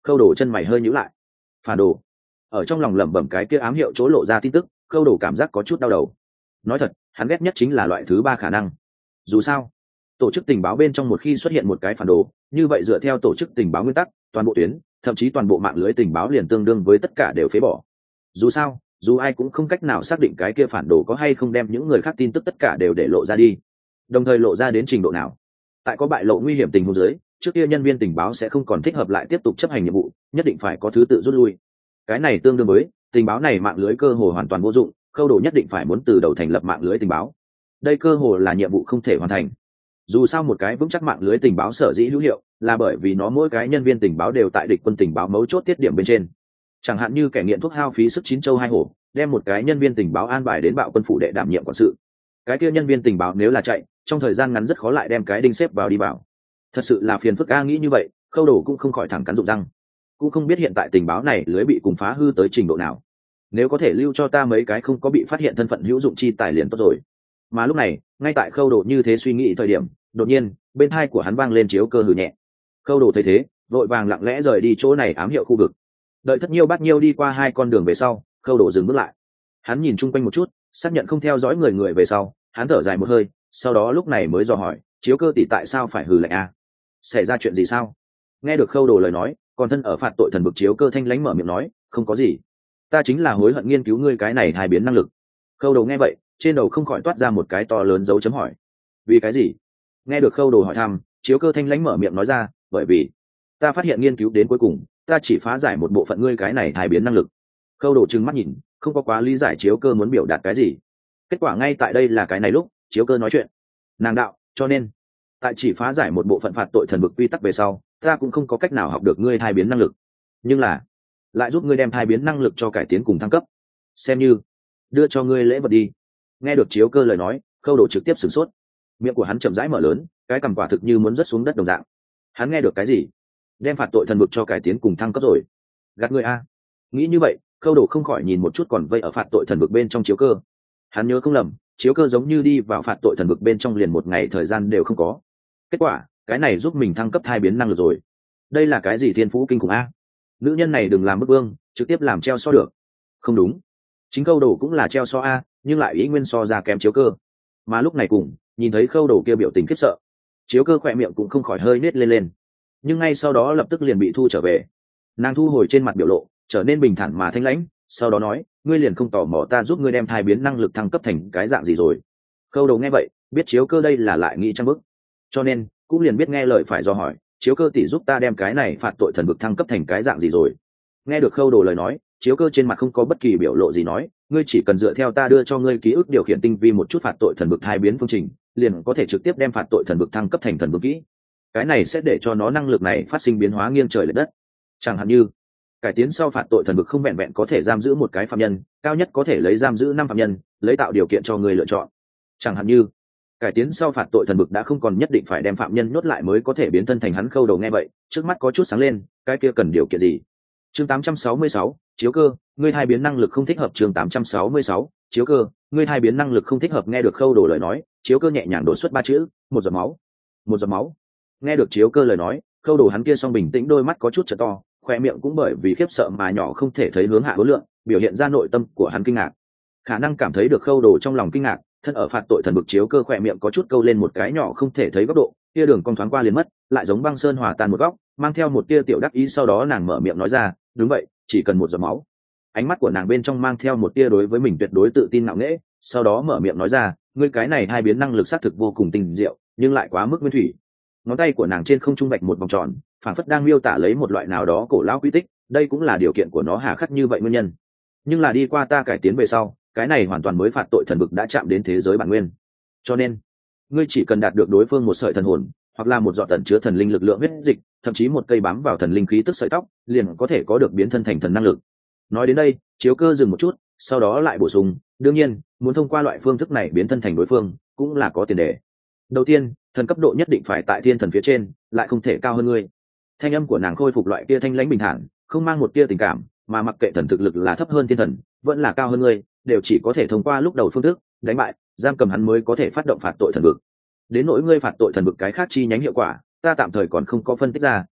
Khâu Đồ chân mày hơi nhíu lại. Phản đồ. Ở trong lòng lẩm bẩm cái kia ám hiệu chỗ lộ ra tin tức, Khâu Đồ cảm giác có chút đau đầu. Nói thật, hắn ghét nhất chính là loại thứ ba khả năng. Dù sao, tổ chức tình báo bên trong một khi xuất hiện một cái phản đồ, như vậy dựa theo tổ chức tình báo nguyên tắc, toàn bộ tuyến, thậm chí toàn bộ mạng lưới tình báo liền tương đương với tất cả đều phế bỏ. Dù sao, dù ai cũng không cách nào xác định cái kia phản đồ có hay không đem những người khác tin tức tất cả đều để lộ ra đi, đồng thời lộ ra đến trình độ nào. Tại có bại lộ nguy hiểm tình huống dưới, trước kia nhân viên tình báo sẽ không còn thích hợp lại tiếp tục chấp hành nhiệm vụ, nhất định phải có thứ tự rút lui. Cái này tương đương với tình báo này mạng lưới cơ hồ hoàn toàn vô dụng, Khâu Đồ nhất định phải muốn từ đầu thành lập mạng lưới tình báo. Đây cơ hồ là nhiệm vụ không thể hoàn thành. Dù sao một cái vững chắc mạng lưới tình báo sở dĩ hữu hiệu là bởi vì nó mỗi cái nhân viên tình báo đều tại địch quân tình báo mấu chốt tiết điểm bên trên. Chẳng hạn như kẻ nghiện thuốc hao phí sức chín châu hai hổ, đem một cái nhân viên tình báo an bài đến bạo quân phủ đệ đảm nhiệm quản sự. Cái kia nhân viên tình báo nếu là chạy, trong thời gian ngắn rất khó lại đem cái đinh xếp vào đi vào. Thật sự là phiền phức. Nghĩ như vậy, Khâu Đồ cũng không khỏi thẳng cắn rụng răng. Cũng không biết hiện tại tình báo này lưới bị cùng phá hư tới trình độ nào. Nếu có thể lưu cho ta mấy cái không có bị phát hiện thân phận hữu dụng chi tài liền tốt rồi. Mà lúc này, ngay tại Khâu Đồ như thế suy nghĩ thời điểm, đột nhiên, bên tai của hắn vang lên Chiếu Cơ hừ nhẹ. Khâu Đồ thấy thế, vội vàng lặng lẽ rời đi chỗ này ám hiệu khu vực. Đợi Thất Nhiêu Bát Nhiêu đi qua hai con đường về sau, Khâu Đồ dừng bước lại. Hắn nhìn chung quanh một chút, xác nhận không theo dõi người về sau, hắn thở dài một hơi, sau đó lúc này mới dò hỏi, Chiếu Cơ tỷ tại sao phải hừ lạnh a? Xảy ra chuyện gì sao? Nghe được Khâu Đồ lời nói, còn thân ở phạt tội thần bực Chiếu Cơ thanh lãnh mở miệng nói, không có gì, ta chính là hối hận nghiên cứu ngươi cái này hai biến năng lực. Khâu Đồ nghe vậy, trên đầu không khỏi toát ra một cái to lớn dấu chấm hỏi. Vì cái gì? Nghe được Khâu Đồ hỏi thăm, Chiếu Cơ thanh lãnh mở miệng nói ra, bởi vì ta phát hiện nghiên cứu đến cuối cùng, ta chỉ phá giải một bộ phận ngươi cái này hai biến năng lực. Khâu Đồ trừng mắt nhìn, không có quá lý giải Chiếu Cơ muốn biểu đạt cái gì. Kết quả ngay tại đây là cái này lúc Chiếu Cơ nói chuyện. Nàng đạo, cho nên tại chỉ phá giải một bộ phận phạt tội thần vực quy tắc về sau, ta cũng không có cách nào học được ngươi hai biến năng lực, nhưng là lại giúp ngươi đem hai biến năng lực cho cải tiến cùng thăng cấp, xem như đưa cho ngươi lễ vật đi. Nghe được Chiếu Cơ lời nói, Khâu Đồ trực tiếp sửng sốt, miệng của hắn chậm rãi mở lớn, cái cằm quả thực như muốn rớt xuống đất đồng dạng. Hắn nghe được cái gì? Đem phạt tội thần vực cho cải tiến cùng thăng cấp rồi? Gạt người a? Nghĩ như vậy, Khâu Đồ không khỏi nhìn một chút còn vây ở phạt tội thần vực bên trong Chiếu Cơ. Hắn nhớ không lầm, Chiếu Cơ giống như đi vào phạt tội thần vực bên trong liền một ngày thời gian đều không có. Kết quả, cái này giúp mình thăng cấp hai biến năng lực rồi. Đây là cái gì thiên phú kinh khủng a? Nữ nhân này đừng làm bức vương, trực tiếp làm treo so được. Không đúng, chính Khâu Đồ cũng là treo so a, nhưng lại ý nguyên so ra kém Chiếu Cơ. Mà lúc này cùng nhìn thấy Khâu Đồ kia biểu tình khiếp sợ, Chiếu Cơ khỏe miệng cũng không khỏi hơi nết lên, nhưng ngay sau đó lập tức liền bị thu trở về. Nàng thu hồi trên mặt biểu lộ, trở nên bình thản mà thanh lãnh, sau đó nói, ngươi liền không tò mò ta giúp ngươi đem thai biến năng lực thăng cấp thành cái dạng gì rồi? Khâu Đầu nghe vậy, biết Chiếu Cơ đây là lại nghĩ trăm bức, cho nên cũng liền biết nghe lời phải do hỏi, Chiếu Cơ tỷ giúp ta đem cái này phạt tội thần vực thăng cấp thành cái dạng gì rồi? Nghe được Khâu Đồ lời nói, Chiếu Cơ trên mặt không có bất kỳ biểu lộ gì nói, ngươi chỉ cần dựa theo ta đưa cho ngươi ký ức điều khiển tinh vi một chút phạt tội thần vực thai biến phương trình, liền có thể trực tiếp đem phạt tội thần vực thăng cấp thành thần vực kỹ. Cái này sẽ để cho nó năng lực này phát sinh biến hóa nghiêng trời lệch đất. Chẳng hạn như cải tiến sau phạt tội thần vực không vẹn vẹn có thể giam giữ một cái phạm nhân, cao nhất có thể lấy giam giữ 5 phạm nhân, lấy tạo điều kiện cho người lựa chọn. Chẳng hạn như cải tiến sau phạt tội thần vực đã không còn nhất định phải đem phạm nhân nhốt lại mới có thể biến thân thành hắn. Khâu Đầu nghe vậy, trước mắt có chút sáng lên, cái kia cần điều kiện gì? Chương 866, Chiếu Cơ, ngươi hai biến năng lực không thích hợp. Chương 866, Chiếu Cơ, ngươi hai biến năng lực không thích hợp. Nghe được Khâu Đồ lời nói, Chiếu Cơ nhẹ nhàng đổ xuất 3 chữ, một giọt máu. Một giọt máu. Nghe được Chiếu Cơ lời nói, Khâu Đồ hắn kia song bình tĩnh đôi mắt có chút trợ to, khoe miệng cũng bởi vì khiếp sợ mà nhỏ không thể thấy hướng hạ hối lượng, biểu hiện ra nội tâm của hắn kinh ngạc. Khả năng cảm thấy được Khâu Đồ trong lòng kinh ngạc, thân ở phạt tội thần bực Chiếu Cơ khoe miệng có chút câu lên một cái nhỏ không thể thấy góc độ, tia đường cong thoáng qua liền mất, lại giống băng sơn hòa tan một góc, mang theo một tia tiểu đắc ý. Sau đó nàng mở miệng nói ra, đúng vậy, chỉ cần một giọt máu. Ánh mắt của nàng bên trong mang theo một tia đối với mình tuyệt đối tự tin ngạo nghễ, sau đó mở miệng nói ra, ngươi cái này hai biến năng lực xác thực vô cùng tinh diệu, nhưng lại quá mức nguyên thủy. Ngón tay của nàng trên không trung vạch một vòng tròn, phảng phất đang miêu tả lấy một loại nào đó cổ lão quy tích, đây cũng là điều kiện của nó hà khắc như vậy nguyên nhân. Nhưng là đi qua ta cải tiến về sau, cái này hoàn toàn mới phạt tội thần vực đã chạm đến thế giới bản nguyên. Cho nên, ngươi chỉ cần đạt được đối phương một sợi thần hồn, hoặc là một giọt tẩn chứa thần linh lực lượng huyết dịch, thậm chí một cây bám vào thần linh khí tức sợi tóc, liền có thể có được biến thân thành thần năng lực. Nói đến đây, Chiếu Cơ dừng một chút, sau đó lại bổ sung, đương nhiên, muốn thông qua loại phương thức này biến thân thành đối phương, cũng là có tiền đề. Đầu tiên, thần cấp độ nhất định phải tại thiên thần phía trên, lại không thể cao hơn ngươi. Thanh âm của nàng khôi phục loại kia thanh lãnh bình thản, không mang một tia tình cảm, mà mặc kệ thần thực lực là thấp hơn thiên thần, vẫn là cao hơn ngươi, đều chỉ có thể thông qua lúc đầu phương thức đánh bại, giam cầm hắn mới có thể phát động phạt tội thần vực. Đến nỗi ngươi phạt tội thần vực cái khác chi nhánh hiệu quả, ta tạm thời còn không có phân tích ra,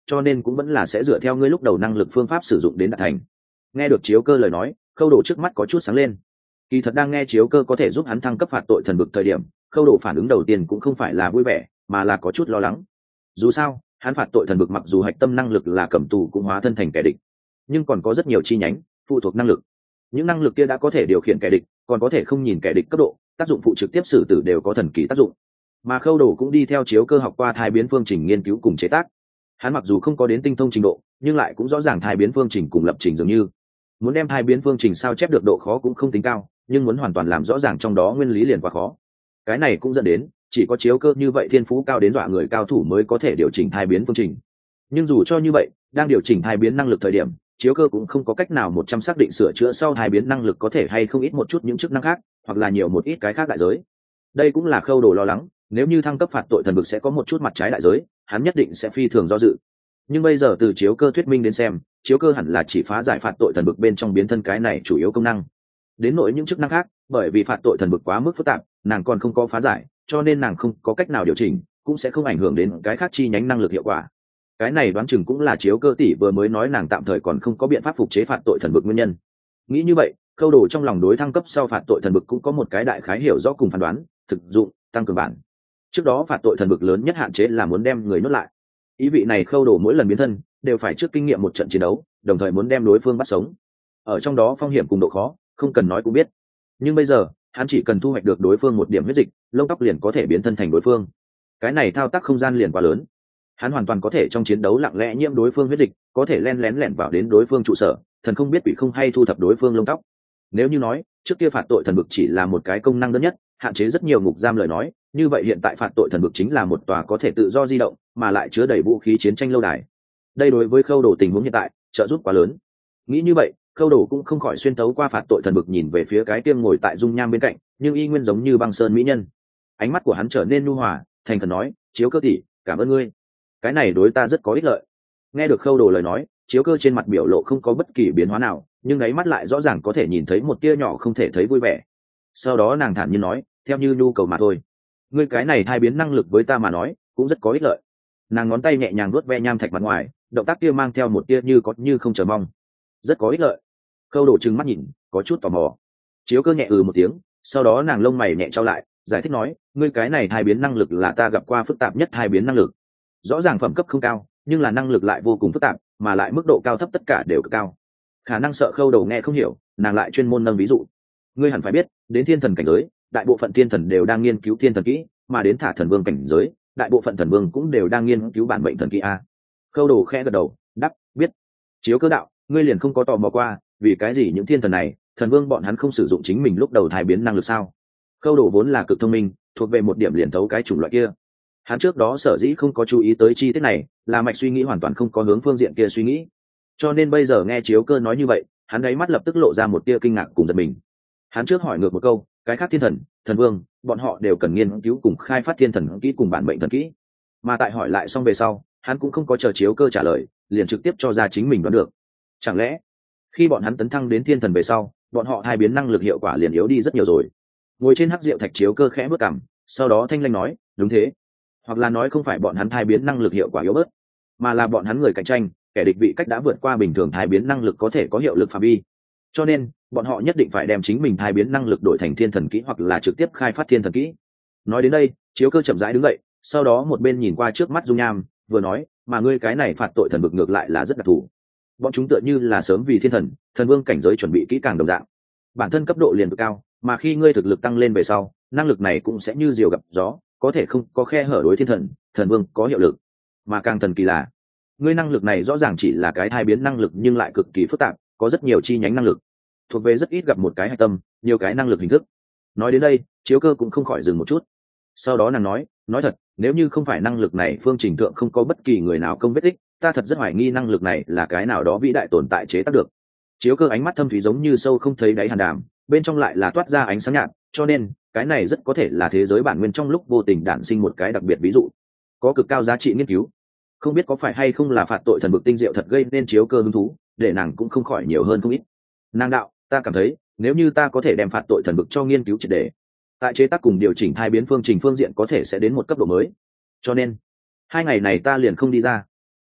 cho nên cũng vẫn là sẽ dựa theo ngươi lúc đầu năng lực phương pháp sử dụng đến đạt thành. Nghe được Chiếu Cơ lời nói, Khâu Đồ trước mắt có chút sáng lên. Kỳ thật đang nghe Chiếu Cơ có thể giúp hắn thăng cấp phạt tội thần vực thời điểm, Khâu Đồ phản ứng đầu tiên cũng không phải là vui vẻ, mà là có chút lo lắng. Dù sao, hắn phạt tội thần vực mặc dù hạch tâm năng lực là cầm tù cũng hóa thân thành kẻ địch, nhưng còn có rất nhiều chi nhánh phụ thuộc năng lực. Những năng lực kia đã có thể điều khiển kẻ địch, còn có thể không nhìn kẻ địch cấp độ, tác dụng phụ trực tiếp xử tử đều có thần kỳ tác dụng. Mà Khâu Đồ cũng đi theo Chiếu Cơ học qua thai biến phương trình nghiên cứu cùng chế tác. Hắn mặc dù không có đến tinh thông trình độ, nhưng lại cũng rõ ràng thai biến phương trình cùng lập trình dường như. Muốn đem thai biến phương trình sao chép được độ khó cũng không tính cao, nhưng muốn hoàn toàn làm rõ ràng trong đó nguyên lý liền quá khó. Cái này cũng dẫn đến chỉ có Chiếu Cơ như vậy thiên phú cao đến dọa người cao thủ mới có thể điều chỉnh thai biến phương trình. Nhưng dù cho như vậy, đang điều chỉnh thai biến năng lực thời điểm, Chiếu Cơ cũng không có cách nào 100 xác định sửa chữa sau thai biến năng lực có thể hay không ít một chút những chức năng khác, hoặc là nhiều một ít cái khác đại giới. Đây cũng là Khâu Đồ lo lắng, nếu như thăng cấp phạt tội thần vực sẽ có một chút mặt trái đại giới, hắn nhất định sẽ phi thường do dự. Nhưng bây giờ từ Chiếu Cơ thuyết minh đến xem, Chiếu Cơ hẳn là chỉ phá giải phạt tội thần vực bên trong biến thân cái này chủ yếu công năng. Đến nỗi những chức năng khác, bởi vì phạt tội thần vực quá mức phức tạp, nàng còn không có phá giải, cho nên nàng không có cách nào điều chỉnh, cũng sẽ không ảnh hưởng đến cái khác chi nhánh năng lực hiệu quả. Cái này đoán chừng cũng là Chiếu Cơ tỷ vừa mới nói nàng tạm thời còn không có biện pháp phục chế phạt tội thần vực nguyên nhân. Nghĩ như vậy, Khâu Đồ trong lòng đối thăng cấp sau phạt tội thần vực cũng có một cái đại khái hiểu rõ cùng phán đoán, thực dụng, tăng cường bản. Trước đó phạt tội thần vực lớn nhất hạn chế là muốn đem người nhốt lại. Ý vị này Khâu Đồ mỗi lần biến thân đều phải trước kinh nghiệm một trận chiến đấu, đồng thời muốn đem đối phương bắt sống. Ở trong đó phong hiểm cùng độ khó, không cần nói cũng biết. Nhưng bây giờ, hắn chỉ cần thu hoạch được đối phương một điểm huyết dịch, lông tóc liền có thể biến thân thành đối phương. Cái này thao tác không gian liền quá lớn. Hắn hoàn toàn có thể trong chiến đấu lặng lẽ nhiễm đối phương huyết dịch, có thể len lén lẻn vào đến đối phương trụ sở, thần không biết quỷ không hay thu thập đối phương lông tóc. Nếu như nói trước kia phạt tội thần vực chỉ là một cái công năng đơn nhất, hạn chế rất nhiều ngục giam lời nói, như vậy hiện tại phạt tội thần vực chính là một tòa có thể tự do di động mà lại chứa đầy vũ khí chiến tranh lâu đài. Đây đối với Khâu Đồ tình huống hiện tại trợ giúp quá lớn. Nghĩ như vậy, Khâu Đồ cũng không khỏi xuyên tấu qua phạt tội thần vực nhìn về phía cái tiêm ngồi tại dung nham bên cạnh nhưng y nguyên giống như băng sơn mỹ nhân. Ánh mắt của hắn trở nên nhu hòa, thành khẩn nói, Chiếu Cơ tỷ, cảm ơn ngươi, cái này đối ta rất có ích lợi. Nghe được Khâu Đồ lời nói, Chiếu Cơ trên mặt biểu lộ không có bất kỳ biến hóa nào, nhưng đáy mắt lại rõ ràng có thể nhìn thấy một tia nhỏ không thể thấy vui vẻ. Sau đó nàng thản nhiên nói, theo như nhu cầu mà thôi, ngươi cái này thai biến năng lực với ta mà nói cũng rất có ích lợi. Nàng ngón tay nhẹ nhàng vuốt ve nham thạch mặt ngoài, động tác kia mang theo một tia như có như không chờ mong. Rất có ích lợi. Khâu Đồ trừng mắt nhìn, có chút tò mò. Chiếu Cơ nhẹ một tiếng, sau đó nàng lông mày nhẹ trao lại, giải thích nói, ngươi cái này thai biến năng lực là ta gặp qua phức tạp nhất thai biến năng lực. Rõ ràng phẩm cấp không cao, nhưng là năng lực lại vô cùng phức tạp, mà lại mức độ cao thấp tất cả đều cực cao. Khả năng sợ Khâu Đồ nghe không hiểu, nàng lại chuyên môn nâng ví dụ. Ngươi hẳn phải biết, đến thiên thần cảnh giới, đại bộ phận thiên thần đều đang nghiên cứu thiên thần kỹ, mà đến thả thần vương cảnh giới, đại bộ phận thần vương cũng đều đang nghiên cứu bản mệnh thần kỹ a. Khâu Đồ khẽ gật đầu, đáp, biết. Chiếu Cơ đạo, ngươi liền không có tò mò qua, vì cái gì những thiên thần này, thần vương bọn hắn không sử dụng chính mình lúc đầu thai biến năng lực sao? Khâu Đồ vốn là cực thông minh, thuộc về một điểm liền thấu cái chủng loại kia. Hắn trước đó sở dĩ không có chú ý tới chi tiết này, là mạch suy nghĩ hoàn toàn không có hướng phương diện kia suy nghĩ. Cho nên bây giờ nghe Chiếu Cơ nói như vậy, hắn đáy mắt lập tức lộ ra một tia kinh ngạc cùng giật mình. Hắn trước hỏi ngược một câu, cái khác thiên thần, thần vương, bọn họ đều cần nghiên cứu cùng khai phát thiên thần kỹ cùng bản mệnh thần kỹ. Mà tại hỏi lại xong về sau, hắn cũng không có chờ Chiếu Cơ trả lời, liền trực tiếp cho ra chính mình đoán được. Chẳng lẽ khi bọn hắn tấn thăng đến thiên thần về sau, bọn họ thai biến năng lực hiệu quả liền yếu đi rất nhiều rồi? Ngồi trên hắc diệu thạch, Chiếu Cơ khẽ bước cằm, sau đó thanh lãnh nói, đúng thế. Hoặc là nói không phải bọn hắn thai biến năng lực hiệu quả yếu bớt, mà là bọn hắn người cạnh tranh, kẻ địch vị cách đã vượt qua bình thường thai biến năng lực có thể có hiệu lực phạm vi. Cho nên bọn họ nhất định phải đem chính mình thai biến năng lực đổi thành thiên thần kỹ hoặc là trực tiếp khai phát thiên thần kỹ. Nói đến đây, Chiếu Cơ chậm rãi đứng dậy, sau đó một bên nhìn qua trước mắt dung nham, vừa nói, mà ngươi cái này phạt tội thần vực ngược lại là rất đặc thù. Bọn chúng tựa như là sớm vì thiên thần, thần vương cảnh giới chuẩn bị kỹ càng đồng dạng, bản thân cấp độ liền cực cao, mà khi ngươi thực lực tăng lên về sau, năng lực này cũng sẽ như diều gặp gió, có thể không có khe hở đối thiên thần, thần vương có hiệu lực. Mà càng thần kỳ là, ngươi năng lực này rõ ràng chỉ là cái thai biến năng lực nhưng lại cực kỳ phức tạp, có rất nhiều chi nhánh năng lực, thuộc về rất ít gặp một cái hạch tâm, nhiều cái năng lực hình thức. Nói đến đây, Chiếu Cơ cũng không khỏi dừng một chút. Sau đó nàng nói thật, nếu như không phải năng lực này phương trình thượng không có bất kỳ người nào công vết tích, ta thật rất hoài nghi năng lực này là cái nào đó vĩ đại tồn tại chế tác được. Chiếu Cơ ánh mắt thâm thúy giống như sâu không thấy đáy hàn đàm, bên trong lại là toát ra ánh sáng nhạt, cho nên cái này rất có thể là thế giới bản nguyên trong lúc vô tình đản sinh một cái đặc biệt ví dụ, có cực cao giá trị nghiên cứu. Không biết có phải hay không là phạt tội thần vực tinh diệu thật gây nên Chiếu Cơ hứng thú, để nàng cũng không khỏi nhiều hơn không ít. Nàng đạo, ta cảm thấy nếu như ta có thể đem phạt tội thần vực cho nghiên cứu triệt để, tại chế tác cùng điều chỉnh thai biến phương trình phương diện có thể sẽ đến một cấp độ mới. Cho nên 2 ngày này ta liền không đi ra.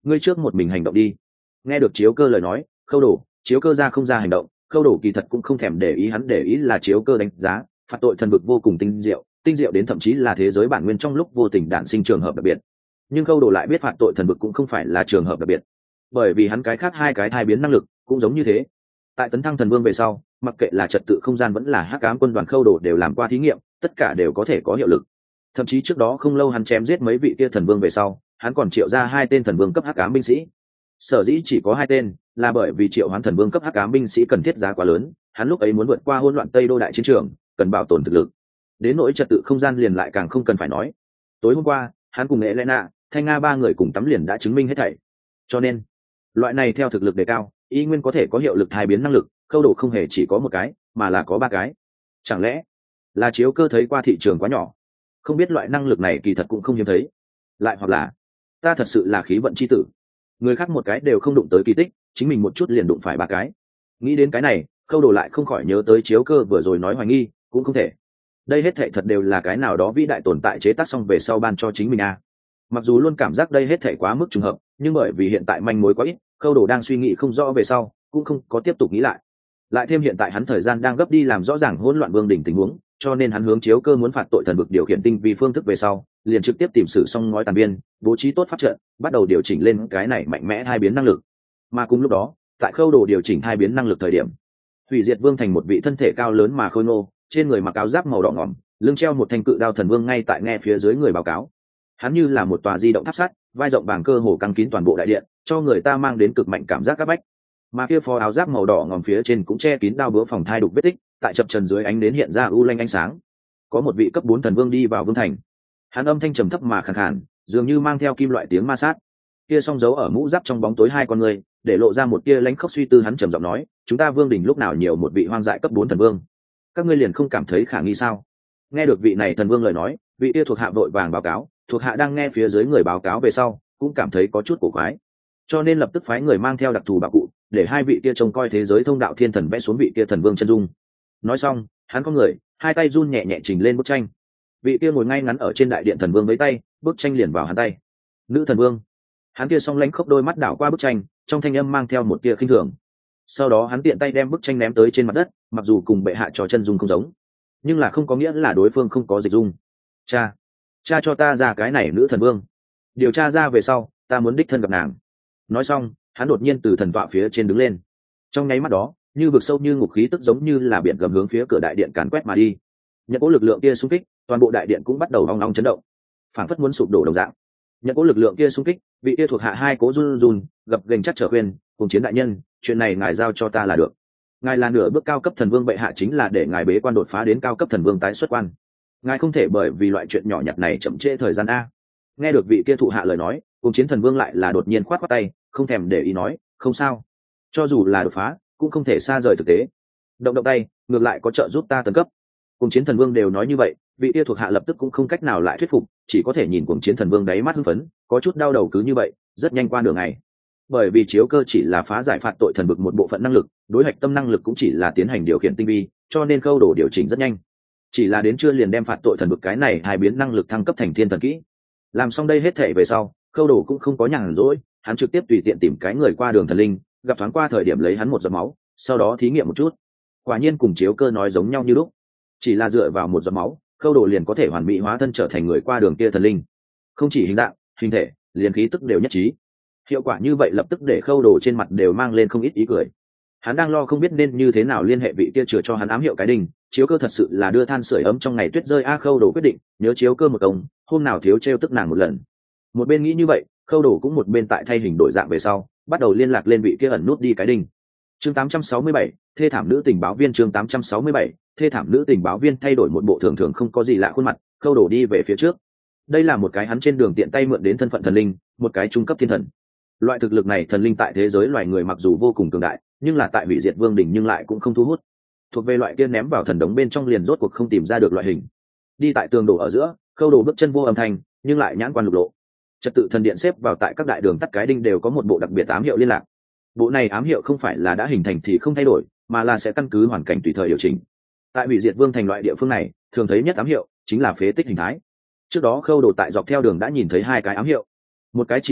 ngươi trước một mình hành động đi. Nghe được Chiếu Cơ lời nói, Khâu Đồ, Chiếu Cơ ra không ra hành động, Khâu Đồ kỳ thật cũng không thèm để ý, hắn để ý là Chiếu Cơ đánh giá phạt tội thần vực vô cùng tinh diệu đến thậm chí là thế giới bản nguyên trong lúc vô tình đản sinh trường hợp đặc biệt. Nhưng Khâu Đồ lại biết phạt tội thần vực cũng không phải là trường hợp đặc biệt, bởi vì hắn cái khác hai cái thai biến năng lực cũng giống như thế. Tại tấn thăng thần vương về sau, mặc kệ là trật tự không gian vẫn là hắc ám quân đoàn, Khâu Đồ đều làm qua thí nghiệm, tất cả đều có thể có hiệu lực. Thậm chí trước đó không lâu hắn chém giết mấy vị kia thần vương về sau, hắn còn triệu ra 2 tên thần vương cấp hắc ám binh sĩ. Sở dĩ chỉ có 2 tên là bởi vì triệu hoán thần vương cấp hắc ám binh sĩ cần thiết giá quá lớn, hắn lúc ấy muốn vượt qua hỗn loạn Tây Đô đại chiến trường, cần bảo tồn thực lực. Đến nỗi trật tự không gian liền lại càng không cần phải nói. Tối hôm qua, hắn cùng Elena, Thanh Nga 3 người cùng tắm liền đã chứng minh hết thảy. Cho nên, loại này theo thực lực đề cao, y nguyên có thể có hiệu lực thai biến năng lực, Khâu Đồ không hề chỉ có một cái, mà là có 3 cái. Chẳng lẽ là Chiếu Cơ thấy qua thị trường quá nhỏ, không biết loại năng lực này kỳ thật cũng không hiếm thấy, lại hoặc là ta thật sự là khí vận chi tử, người khác một cái đều không đụng tới kỳ tích, chính mình một chút liền đụng phải 3 cái. Nghĩ đến cái này, Khâu Đồ lại không khỏi nhớ tới Chiếu Cơ vừa rồi nói hoài nghi, cũng không thể. Đây hết thảy thật đều là cái nào đó vĩ đại tồn tại chế tác xong về sau ban cho chính mình à. Mặc dù luôn cảm giác đây hết thảy quá mức trùng hợp, nhưng bởi vì hiện tại manh mối quá ít, Khâu Đồ đang suy nghĩ không rõ về sau, cũng không có tiếp tục nghĩ lại thêm hiện tại hắn thời gian đang gấp đi làm rõ ràng hỗn loạn vương đỉnh tình huống, cho nên hắn hướng Chiếu Cơ muốn phạt tội thần vực điều khiển tinh vi phương thức về sau, liền trực tiếp tìm sử xong ngói tàn biên, bố trí tốt pháp trận, bắt đầu điều chỉnh lên cái này mạnh mẽ hai biến năng lực. Mà cùng lúc đó, tại Khâu Đồ điều chỉnh hai biến năng lực thời điểm, Hủy Diệt Vương thành một vị thân thể cao lớn mà khôi ngô, trên người mặc áo giáp màu đỏ ngòm, lưng treo một thanh cự đao thần vương ngay tại nghe phía dưới người báo cáo. Hắn như là một tòa di động tháp sắt, vai rộng bằng cơ hồ căng kín toàn bộ đại điện, cho người ta mang đến cực mạnh cảm giác áp bách. Mà kia phó áo giáp màu đỏ ngòm phía trên cũng che kín đao búa phòng thai đục vết tích, tại chập trần dưới ánh đến hiện ra u lanh ánh sáng. Có một vị cấp 4 thần vương đi vào vương thành. Hắn âm thanh trầm thấp mà khàn khàn, dường như mang theo kim loại tiếng ma sát. Kia song dấu ở mũ giáp trong bóng tối hai con người, để lộ ra một tia lãnh khốc suy tư, hắn trầm giọng nói, chúng ta vương đỉnh lúc nào nhiều một vị hoang dại cấp 4 thần vương, các ngươi liền không cảm thấy khả nghi sao? Nghe được vị này thần vương lời nói, vị kia thuộc hạ vội vàng báo cáo, thuộc hạ đang nghe phía dưới người báo cáo về sau, cũng cảm thấy có chút cổ quái, cho nên lập tức phái người mang theo đặc thù bảo cụ, để hai vị kia trông coi thế giới thông đạo thiên thần vẽ xuống vị kia thần vương chân dung. Nói xong, hắn có người, hai tay run nhẹ nhẹ trình lên bức tranh. Vị kia ngồi ngay ngắn ở trên đại điện thần vương với tay, bức tranh liền vào hắn tay. Nữ thần vương. Hắn kia song lãnh khốc đôi mắt đảo qua bức tranh, trong thanh âm mang theo một tia khinh thường. Sau đó hắn tiện tay đem bức tranh ném tới trên mặt đất, mặc dù cùng bệ hạ trò chân dung không giống, nhưng là không có nghĩa là đối phương không có dịch dung. Cha cho ta ra cái này nữ thần vương, điều tra ra về sau ta muốn đích thân gặp nàng. Nói xong, hắn đột nhiên từ thần tọa phía trên đứng lên. Trong nháy mắt đó, như vực sâu như ngục khí tức giống như là biển gầm hướng phía cửa đại điện càn quét mà đi. Nhận cố lực lượng kia xung kích, toàn bộ đại điện cũng bắt đầu ong ong chấn động, phảng phất muốn sụp đổ đồng dạng. Nhận cố lực lượng kia xung kích, vị kia thuộc hạ hai cố run run, gập ghềnh chắc trở khuyên, cùng chiến đại nhân, chuyện này ngài giao cho ta là được. Ngài là nửa bước cao cấp thần vương, bệ hạ chính là để ngài bế quan đột phá đến cao cấp thần vương tái xuất quan. Ngài không thể bởi vì loại chuyện nhỏ nhặt này chậm trễ thời gian a. Nghe được vị kia thụ hạ lời nói, cùng chiến thần vương lại là đột nhiên khoát khoát tay, không thèm để ý nói, không sao, cho dù là đột phá cũng không thể xa rời thực tế, động tay ngược lại có trợ giúp ta tấn cấp. Cùng chiến thần vương đều nói như vậy, vị kia thuộc hạ lập tức cũng không cách nào lại thuyết phục, chỉ có thể nhìn cùng chiến thần vương đáy mắt hưng phấn, có chút đau đầu. Cứ như vậy rất nhanh qua đường ngày, bởi vì Chiếu Cơ chỉ là phá giải phạt tội thần vực một bộ phận năng lực, đối hạch tâm năng lực cũng chỉ là tiến hành điều khiển tinh vi, cho nên Khâu Đồ điều chỉnh rất nhanh, chỉ là đến trưa liền đem phạt tội thần vực cái này hai biến năng lực thăng cấp thành thiên thần kỹ. Làm xong đây hết thể về sau, Khâu Đồ cũng không có nhàn rỗi, hắn trực tiếp tùy tiện tìm cái người qua đường thần linh, gặp thoáng qua thời điểm lấy hắn một giọt máu, sau đó thí nghiệm một chút. Quả nhiên cùng Chiếu Cơ nói giống nhau như lúc, chỉ là dựa vào một giọt máu, Khâu Đồ liền có thể hoàn mỹ hóa thân trở thành người qua đường kia thần linh, không chỉ hình dạng, hình thể, liền khí tức đều nhất trí. Hiệu quả như vậy lập tức để Khâu Đồ trên mặt đều mang lên không ít ý cười. Hắn đang lo không biết nên như thế nào liên hệ vị kia chừa cho hắn ám hiệu cái đinh. Chiếu Cơ thật sự là đưa than sưởi ấm trong ngày tuyết rơi a. Khâu Đồ quyết định nhớ Chiếu Cơ một công, hôm nào thiếu trêu tức nàng một lần. Một bên nghĩ như vậy, Khâu Đồ cũng một bên tại thay hình đổi dạng về sau, bắt đầu liên lạc lên vị kia ẩn nút đi cái đinh. Chương 867, thê thảm nữ tình báo viên. Chương 867, thê thảm nữ tình báo viên. Thay đổi một bộ thường thường không có gì lạ khuôn mặt, Khâu Đồ đi về phía trước. Đây là một cái hắn trên đường tiện tay mượn đến thân phận thần linh, một cái trung cấp thiên thần. Loại thực lực này thần linh tại thế giới loài người mặc dù vô cùng cường đại, nhưng là tại Hủy Diệt Vương đỉnh nhưng lại cũng không thu hút. Thuộc về loại kia ném vào thần đống bên trong liền rốt cuộc không tìm ra được loại hình. Đi tại tường đổ ở giữa, Khâu Đồ bước chân vô âm thanh, nhưng lại nhãn quan lục lộ. Trật tự thần điện xếp vào tại các đại đường tắt cái đinh đều có một bộ đặc biệt ám hiệu liên lạc. Bộ này ám hiệu không phải là đã hình thành thì không thay đổi, mà là sẽ căn cứ hoàn cảnh tùy thời điều chỉnh. Tại Hủy Diệt Vương thành loại địa phương này, thường thấy nhất ám hiệu chính là phế tích hình thái. Trước đó Khâu Đồ tại dọc theo đường đã nhìn thấy hai cái ám hiệu, một cái chỉ dẫn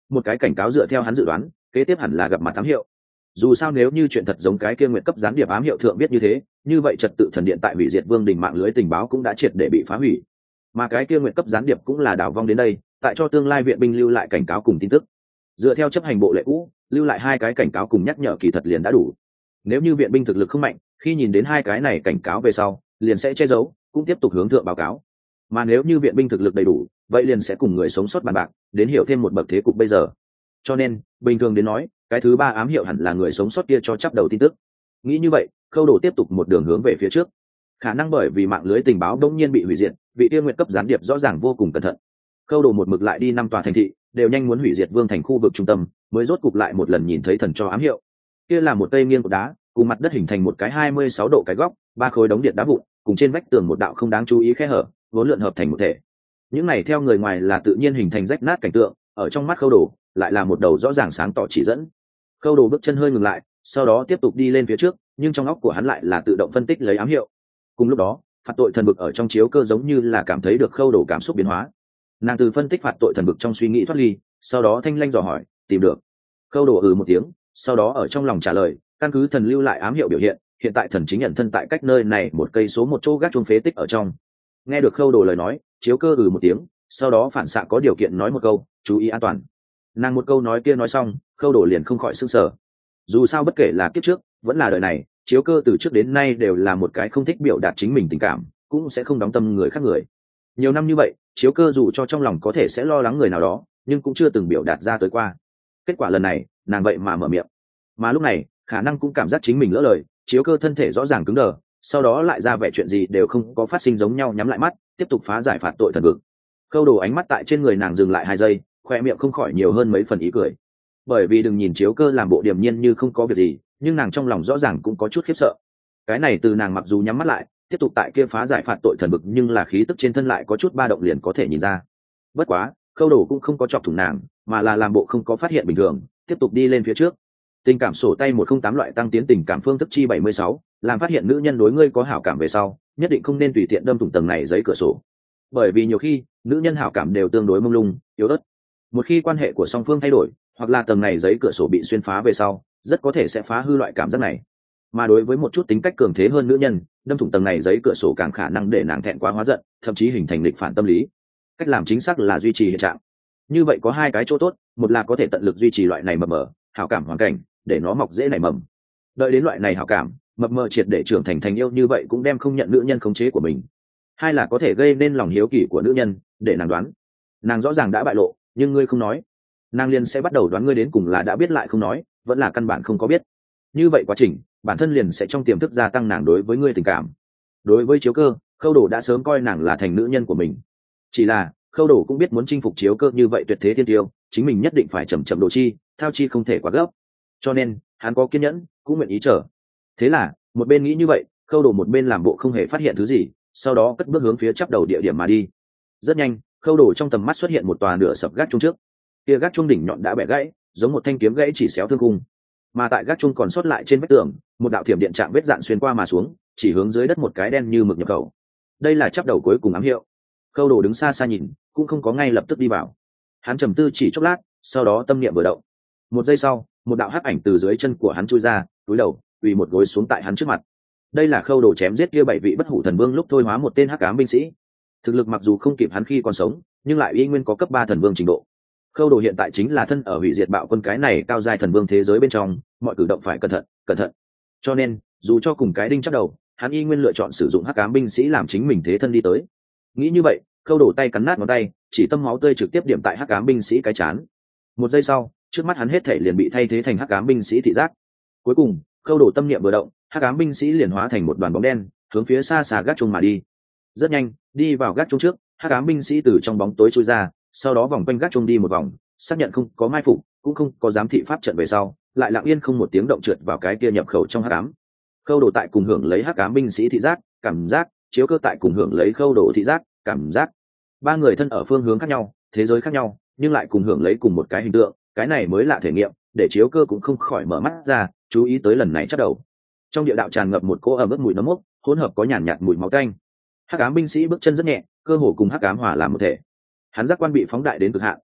một cái cảnh cáo dựa theo hắn dự đoán kế tiếp hẳn là gặp mặt ám hiệu. Dù sao nếu như chuyện thật giống cái kia nguyện cấp gián điệp ám hiệu thượng biết như thế, như vậy trật tự thần điện tại hủy diệt vương đình mạng lưới tình báo cũng đã triệt để bị phá hủy, mà cái kia nguyện cấp gián điệp cũng là đảo vong đến đây tại cho tương lai viện binh lưu lại cảnh cáo cùng tin tức. Dựa theo chấp hành bộ lệ cũ, lưu lại 2 cái cảnh cáo cùng nhắc nhở kỳ thật liền đã đủ. Nếu như viện binh thực lực không mạnh, khi nhìn đến 2 cái này cảnh cáo về sau liền sẽ che giấu, cũng tiếp tục hướng thượng báo cáo. Mà nếu như viện binh thực lực đầy đủ, vậy liền sẽ cùng người sống sót bàn bạc đến hiểu thêm một bậc thế cục bây giờ. Cho nên bình thường đến nói, cái thứ 3 ám hiệu hẳn là người sống sót kia cho chắp đầu tin tức. Nghĩ như vậy, Khâu Đồ tiếp tục một đường hướng về phía trước. Khả năng bởi vì mạng lưới tình báo đột nhiên bị hủy diệt, vị tiên nguyện cấp gián điệp rõ ràng vô cùng cẩn thận. Khâu Đồ một mực lại đi 5 tòa thành thị, đều nhanh muốn hủy diệt vương thành khu vực trung tâm, mới rốt cục lại một lần nhìn thấy thần cho ám hiệu. Kia là một cây nghiêng của đá, cùng mặt đất hình thành một cái 26 độ cái góc, 3 khối đống điện đá vụn, cùng trên vách tường một đạo không đáng chú ý khe hở, vốn lượn hợp thành một thể. Những này theo người ngoài là tự nhiên hình thành rách nát cảnh tượng, ở trong mắt Khâu Đồ lại là một đầu rõ ràng sáng tỏ chỉ dẫn. Khâu Đồ bước chân hơi ngừng lại, sau đó tiếp tục đi lên phía trước, nhưng trong óc của hắn lại là tự động phân tích lấy ám hiệu. Cùng lúc đó, phạt tội thần bực ở trong chiếu cơ giống như là cảm thấy được Khâu Đồ cảm xúc biến hóa. Nàng từ phân tích phạt tội thần bực trong suy nghĩ thoát ly, sau đó thanh lanh dò hỏi, tìm được. Khâu Đồ một tiếng, sau đó ở trong lòng trả lời, căn cứ thần lưu lại ám hiệu biểu hiện, hiện tại thần chính nhận thân tại cách nơi này 1 cây số 1 chỗ gác chuông phế tích ở trong. Nghe được Khâu Đồ lời nói, chiếu cơ một tiếng, sau đó phản xạ có điều kiện nói một câu, chú ý an toàn. Nàng một câu nói kia nói xong, Khâu Đồ liền không khỏi sửng sở. Dù sao bất kể là kiếp trước vẫn là đời này, chiếu cơ từ trước đến nay đều là một cái không thích biểu đạt chính mình tình cảm, cũng sẽ không đóng tâm người khác người. Nhiều năm như vậy, chiếu cơ dù cho trong lòng có thể sẽ lo lắng người nào đó, nhưng cũng chưa từng biểu đạt ra tới qua. Kết quả lần này, nàng vậy mà mở miệng. Mà lúc này, khả năng cũng cảm giác chính mình lỡ lời, chiếu cơ thân thể rõ ràng cứng đờ, sau đó lại ra vẻ chuyện gì đều không có phát sinh giống nhau, nhắm lại mắt, tiếp tục phá giải phạt tội thần vực. Khâu Đồ ánh mắt tại trên người nàng dừng lại 2 giây, khoe miệng không khỏi nhiều hơn mấy phần ý cười. Bởi vì đừng nhìn chiếu cơ làm bộ điềm nhiên như không có việc gì, nhưng nàng trong lòng rõ ràng cũng có chút khiếp sợ. Cái này từ nàng mặc dù nhắm mắt lại tiếp tục tại kia phá giải phạt tội thần bực, nhưng là khí tức trên thân lại có chút ba động liền có thể nhìn ra. Bất quá Khâu Đồ cũng không có chọc thủng nàng, mà là làm bộ không có phát hiện bình thường, tiếp tục đi lên phía trước. Tình cảm sổ tay 108 loại tăng tiến tình cảm phương thức chi 76, làm phát hiện nữ nhân đối ngươi có hảo cảm về sau, nhất định không nên tùy tiện đâm thủng tầng này giấy cửa sổ. Bởi vì nhiều khi nữ nhân hảo cảm đều tương đối mông lung, yếu ớt. Một khi quan hệ của song phương thay đổi, hoặc là tầng này giấy cửa sổ bị xuyên phá về sau, rất có thể sẽ phá hư loại cảm giác này. Mà đối với một chút tính cách cường thế hơn nữ nhân, đâm thủng tầng này giấy cửa sổ càng khả năng để nàng thẹn quá hóa giận, thậm chí hình thành nghịch phản tâm lý. Cách làm chính xác là duy trì hiện trạng. Như vậy có 2 cái chỗ tốt, một là có thể tận lực duy trì loại này mập mờ hảo cảm hoàn cảnh, để nó mọc dễ nảy mầm. Đợi đến loại này hảo cảm mập mờ triệt để trưởng thành yêu, như vậy cũng đem không nhận nữ nhân khống chế của mình. 2 là có thể gây nên lòng hiếu kỳ của nữ nhân, để nàng đoán. Nàng rõ ràng đã bại lộ, nhưng ngươi không nói, nàng liền sẽ bắt đầu đoán ngươi đến cùng là đã biết lại không nói, vẫn là căn bản không có biết. Như vậy quá trình bản thân liền sẽ trong tiềm thức gia tăng nàng đối với ngươi tình cảm. Đối với chiếu cơ, Khâu Đồ đã sớm coi nàng là thành nữ nhân của mình. Chỉ là Khâu Đồ cũng biết muốn chinh phục chiếu cơ như vậy tuyệt thế thiên tiêu, chính mình nhất định phải chậm chậm độ chi, thao chi không thể quá gấp. Cho nên hắn có kiên nhẫn, cũng nguyện ý chờ. Thế là một bên nghĩ như vậy, Khâu Đồ một bên làm bộ không hề phát hiện thứ gì, sau đó cất bước hướng phía chắp đầu địa điểm mà đi. Rất nhanh, Khâu Đồ trong tầm mắt xuất hiện một tòa nửa sập gác chuông trước. Kia gác chuông đỉnh nhọn đã bẻ gãy, giống một thanh kiếm gãy chỉ xéo thương cung. Mà tại gác chuông còn sót lại trên vách tường, một đạo thiểm điện trạng vết dạn xuyên qua mà xuống, chỉ hướng dưới đất một cái đen như mực nhập khẩu. Đây là chắp đầu cuối cùng ám hiệu. Khâu Đồ đứng xa xa nhìn, cũng không có ngay lập tức đi vào. Hắn trầm tư chỉ chốc lát, sau đó tâm niệm vừa động. Một giây sau, một đạo hắc ảnh từ dưới chân của hắn chui ra, cúi đầu, quỳ một gối xuống tại hắn trước mặt. Đây là Khâu Đồ chém giết kia 7 vị bất hủ thần vương lúc thôi hóa một tên hắc ám binh sĩ. Thực lực mặc dù không kịp hắn khi còn sống, nhưng lại y nguyên có cấp 3 thần vương trình độ. Khâu Đồ hiện tại chính là thân ở hủy diệt bạo quân cái này cao giai thần vương thế giới bên trong, mọi cử động phải cẩn thận, cẩn thận. Cho nên, dù cho cùng cái đinh chắc đầu, hắn y nguyên lựa chọn sử dụng hắc ám binh sĩ làm chính mình thế thân đi tới. Nghĩ như vậy, Khâu Đồ tay cắn nát ngón tay, chỉ tâm máu tươi trực tiếp điểm tại hắc ám binh sĩ cái chán. Một giây sau, trước mắt hắn hết thảy liền bị thay thế thành hắc ám binh sĩ thị giác. Cuối cùng, Khâu Đồ tâm niệm vừa động, hắc ám binh sĩ liền hóa thành một đoàn bóng đen, hướng phía xa xa gác chuông mà đi. Rất nhanh, đi vào gác chuông trước, hắc ám binh sĩ từ trong bóng tối chui ra, sau đó vòng quanh gác chuông đi một vòng, xác nhận không có mai phục, cũng không có giám thị pháp trận về sau, lại lặng yên không một tiếng động trượt vào cái kia nhập khẩu trong hắc ám. Khâu Đồ tại cùng hưởng lấy hắc ám binh sĩ thị giác, cảm giác, chiếu cơ tại cùng hưởng lấy Khâu Đồ thị giác, cảm giác. 3 người thân ở phương hướng khác nhau, thế giới khác nhau, nhưng lại cùng hưởng lấy cùng một cái hình tượng, cái này mới lạ thể nghiệm, để chiếu cơ cũng không khỏi mở mắt ra, chú ý tới lần này chắc đầu. Trong địa đạo tràn ngập một cỗ ẩm ướt mùi nấm mốc, hỗn hợp có nhàn nhạt mùi máu tanh. Hắc ám binh sĩ bước chân rất nhẹ, cơ hồ cùng hắc ám hòa làm một thể. Hắn giác quan bị phóng đại đến cực hạn,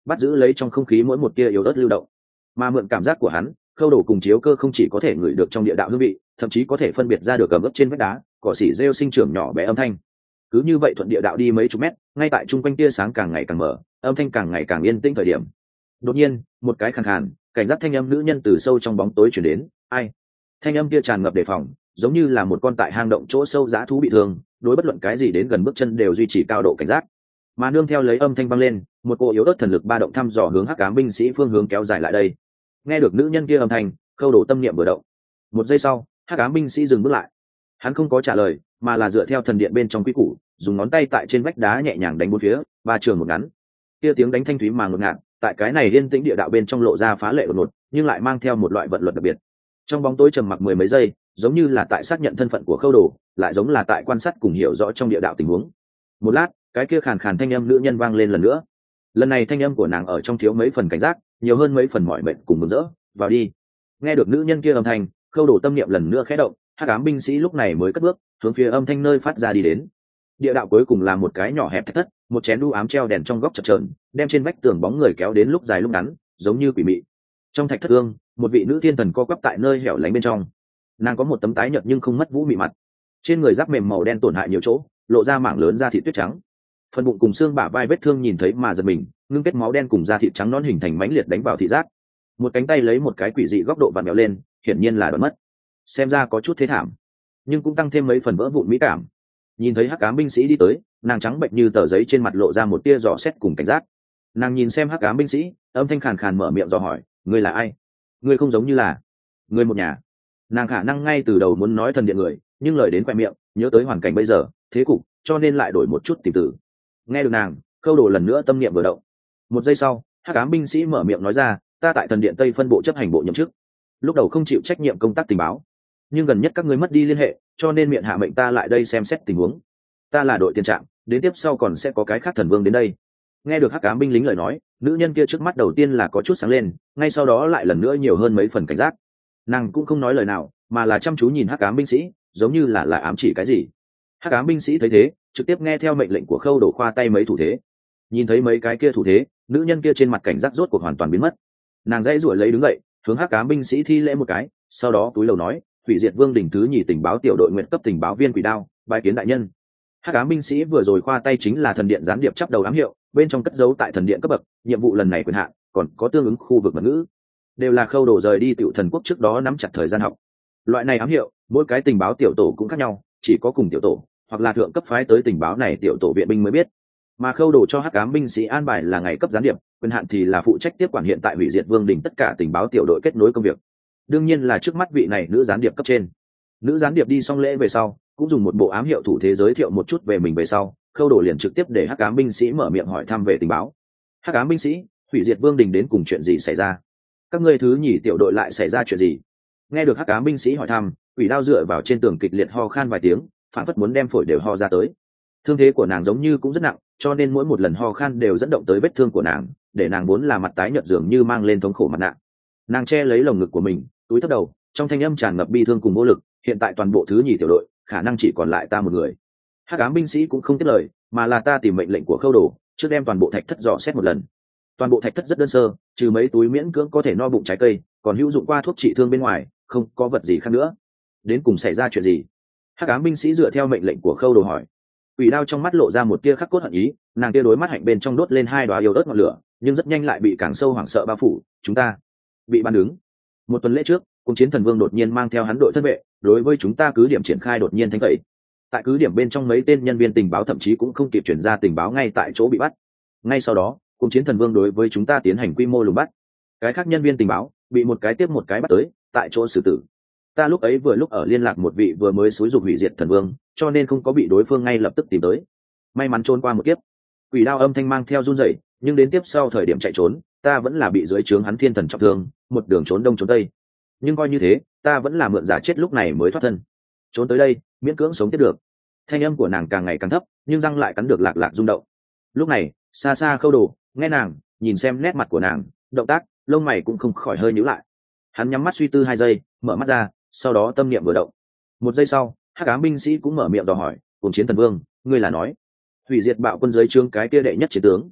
bắt giữ lấy trong không khí mỗi một tia yếu ớt lưu động. Mà mượn cảm giác của hắn, Khâu Đồ cùng Chiếu Cơ không chỉ có thể ngửi được trong địa đạo hương vị, thậm chí có thể phân biệt ra được ẩm ướt trên vách đá cỏ xỉ rêu sinh trưởng nhỏ bé âm thanh. Cứ như vậy thuận địa đạo đi mấy chục mét, ngay tại trung quanh tia sáng càng ngày càng mở, âm thanh càng ngày càng yên tĩnh thời điểm, đột nhiên một cái khàn khàn cảnh giác thanh âm nữ nhân từ sâu trong bóng tối chuyển đến. Ai? Thanh âm kia tràn ngập đề phòng, giống như là một con tại hang động chỗ sâu dã thú bị thương, đối bất luận cái gì đến gần bước chân đều duy trì cao độ cảnh giác. Mà nương theo lấy âm thanh vang lên, một cỗ yếu ớt thần lực ba động thăm dò hướng hắc ám binh sĩ phương hướng kéo dài lại đây. Nghe được nữ nhân kia âm thanh, Khâu Đồ tâm niệm vừa động. Một giây sau, hắc ám binh sĩ dừng bước lại. Hắn không có trả lời, mà là dựa theo thần điện bên trong quy củ, dùng ngón tay tại trên vách đá nhẹ nhàng đánh bốn phía, ba trường một ngắn. Kia tiếng đánh thanh thúy mà ngột ngạt, tại cái này yên tĩnh địa đạo bên trong lộ ra phá lệ đột ngột, nhưng lại mang theo một loại vận luật đặc biệt. Trong bóng tối trầm mặc mười mấy giây, giống như là tại xác nhận thân phận của Khâu Đồ, lại giống là tại quan sát cùng hiểu rõ trong địa đạo tình huống. Một lát, cái kia khàn khàn thanh âm nữ nhân vang lên lần nữa. Lần này thanh âm của nàng ở trong thiếu mấy phần cảnh giác, nhiều hơn mấy phần mỏi mệt cùng mừng rỡ. Vào đi. Nghe được nữ nhân kia âm thanh, Khâu Đồ tâm niệm lần nữa khẽ động, hắc ám binh sĩ lúc này mới cất bước hướng phía âm thanh nơi phát ra đi đến. Địa đạo cuối cùng là một cái nhỏ hẹp thạch thất, một chén đu ám treo đèn trong góc chập chờn, đem trên vách tường bóng người kéo đến lúc dài lúc ngắn, giống như quỷ mị. Trong thạch thất ương, một vị nữ thiên thần co quắp tại nơi hẻo lánh bên trong. Nàng có một tấm tái nhợt nhưng không mất vũ mị mặt, trên người giáp mềm màu đen tổn hại nhiều chỗ, lộ ra mảng lớn da thịt tuyết trắng. Phần bụng cùng xương bả vai vết thương nhìn thấy mà giật mình, ngưng kết máu đen cùng da thịt trắng nõn hình thành mãnh liệt đánh vào thị giác. Một cánh tay lấy một cái quỷ dị góc độ vặn vẹo lên, hiển nhiên là đoán mất. Xem ra có chút thế thảm, nhưng cũng tăng thêm mấy phần vỡ vụn mỹ cảm. Nhìn thấy hắc ám binh sĩ đi tới, nàng trắng bệnh như tờ giấy trên mặt lộ ra một tia dò xét cùng cảnh giác. Nàng nhìn xem hắc ám binh sĩ, âm thanh khàn khàn mở miệng dò hỏi, ngươi là ai? Ngươi không giống như là người một nhà. Nàng khả năng ngay từ đầu muốn nói thần điện người, nhưng lời đến khoe miệng, nhớ tới hoàn cảnh bây giờ, thế cục, cho nên lại đổi một chút tìm tử. Nghe được nàng, Khâu Đồ lần nữa tâm niệm vừa động. Một giây sau, hắc ám binh sĩ mở miệng nói ra, ta tại thần điện Tây phân bộ chấp hành bộ nhậm chức, lúc đầu không chịu trách nhiệm công tác tình báo, nhưng gần nhất các ngươi mất đi liên hệ, cho nên miệng hạ mệnh ta lại đây xem xét tình huống. Ta là đội tiền trạm, đến tiếp sau còn sẽ có cái khác thần vương đến đây. Nghe được hắc ám binh lính lời nói, nữ nhân kia trước mắt đầu tiên là có chút sáng lên, ngay sau đó lại lần nữa nhiều hơn mấy phần cảnh giác. Nàng cũng không nói lời nào, mà là chăm chú nhìn hắc ám binh sĩ, giống như là ám chỉ cái gì. Hắc ám binh sĩ thấy thế, trực tiếp nghe theo mệnh lệnh của Khâu Đồ khoa tay mấy thủ thế. Nhìn thấy mấy cái kia thủ thế, nữ nhân kia trên mặt cảnh giác rốt cuộc hoàn toàn biến mất. Nàng dãy ruổi lấy đứng dậy, hướng hắc ám binh sĩ thi lễ một cái, sau đó cúi đầu nói, hủy diệt vương đỉnh thứ nhì tình báo tiểu đội nguyện cấp tình báo viên Quỷ Đao, bái kiến đại nhân. Hắc ám binh sĩ vừa rồi khoa tay chính là thần điện gián điệp chắp đầu ám hiệu, bên trong cất giấu tại thần điện cấp bậc, nhiệm vụ lần này quyền hạn, còn có tương ứng khu vực mật ngữ, đều là Khâu Đồ rời đi Tiểu Thần Quốc trước đó nắm chặt thời gian học. Loại này ám hiệu, mỗi cái tình báo tiểu tổ cũng khác nhau, chỉ có cùng tiểu tổ hoặc là thượng cấp phái tới tình báo này tiểu tổ viện binh mới biết. Mà Khâu Đồ cho hắc ám binh sĩ an bài là ngày cấp gián điệp, quyền hạn thì là phụ trách tiếp quản hiện tại hủy diệt vương đỉnh tất cả tình báo tiểu đội kết nối công việc. Đương nhiên là trước mắt vị này nữ gián điệp cấp trên. Nữ gián điệp đi xong lễ về sau, cũng dùng một bộ ám hiệu thủ thế giới thiệu một chút về mình về sau, Khâu Đồ liền trực tiếp để hắc ám binh sĩ mở miệng hỏi thăm về tình báo. Hắc ám binh sĩ, hủy diệt vương đình đến cùng chuyện gì xảy ra? Các ngươi thứ nhì tiểu đội lại xảy ra chuyện gì? Nghe được hắc ám binh sĩ hỏi thăm, Quỷ Đao dựa vào trên tường kịch liệt ho khan vài tiếng, phản phất muốn đem phổi đều ho ra tới. Thương thế của nàng giống như cũng rất nặng, cho nên mỗi một lần ho khan đều dẫn động tới vết thương của nàng, để nàng vốn là mặt tái nhợt dường như mang lên thống khổ mặt nạ. Nàng che lấy lồng ngực của mình, túi thấp đầu, trong thanh âm tràn ngập bi thương cùng vô lực. Hiện tại toàn bộ thứ nhì tiểu đội khả năng chỉ còn lại ta một người. Hắc ám binh sĩ cũng không tiếp lời, mà là ta tìm mệnh lệnh của Khâu Đồ, trước đem toàn bộ thạch thất dò xét một lần. Toàn bộ thạch thất rất đơn sơ, trừ mấy túi miễn cưỡng có thể no bụng trái cây, còn hữu dụng qua thuốc trị thương bên ngoài, không có vật gì khác nữa. Đến cùng xảy ra chuyện gì? Hắc ám binh sĩ dựa theo mệnh lệnh của Khâu Đồ hỏi. Quỷ Đao trong mắt lộ ra một tia khắc cốt hận ý, nàng tia đối mắt hạnh bên trong đốt lên hai đóa yếu ớt ngọn lửa, nhưng rất nhanh lại bị càng sâu hoảng sợ bao phủ. Chúng ta bị bắn đứng. Một tuần lễ trước, Cung Chiến Thần Vương đột nhiên mang theo hắn đội thân vệ, đối với chúng ta cứ điểm triển khai đột nhiên thanh tẩy. Tại cứ điểm bên trong mấy tên nhân viên tình báo thậm chí cũng không kịp chuyển ra tình báo ngay tại chỗ bị bắt. Ngay sau đó, Cung Chiến Thần Vương đối với chúng ta tiến hành quy mô lùng bắt. Cái khác nhân viên tình báo bị một cái tiếp một cái bắt tới, tại chỗ xử tử. Ta lúc ấy vừa lúc ở liên lạc một vị vừa mới xúi dục hủy diệt thần vương, cho nên không có bị đối phương ngay lập tức tìm tới. May mắn trốn qua một kiếp. Quỷ Đao âm thanh mang theo run rẩy, nhưng đến tiếp sau thời điểm chạy trốn, ta vẫn là bị dưới trướng hắn thiên thần trọng thương, một đường trốn đông trốn tây. Nhưng coi như thế, ta vẫn là mượn giả chết lúc này mới thoát thân. Trốn tới đây, miễn cưỡng sống tiếp được. Thanh âm của nàng càng ngày càng thấp, nhưng răng lại cắn được lạc lạc rung động. Lúc này, xa xa Khâu Đồ, nghe nàng, nhìn xem nét mặt của nàng, động tác, lông mày cũng không khỏi hơi nhíu lại. Hắn nhắm mắt suy tư 2 giây, mở mắt ra, sau đó tâm niệm vừa động. 1 giây sau, hắc ám binh sĩ cũng mở miệng dò hỏi, Cùng Chiến Thần Vương, ngươi là nói hủy diệt bạo quân dưới trướng cái kia đệ nhất chiến tướng?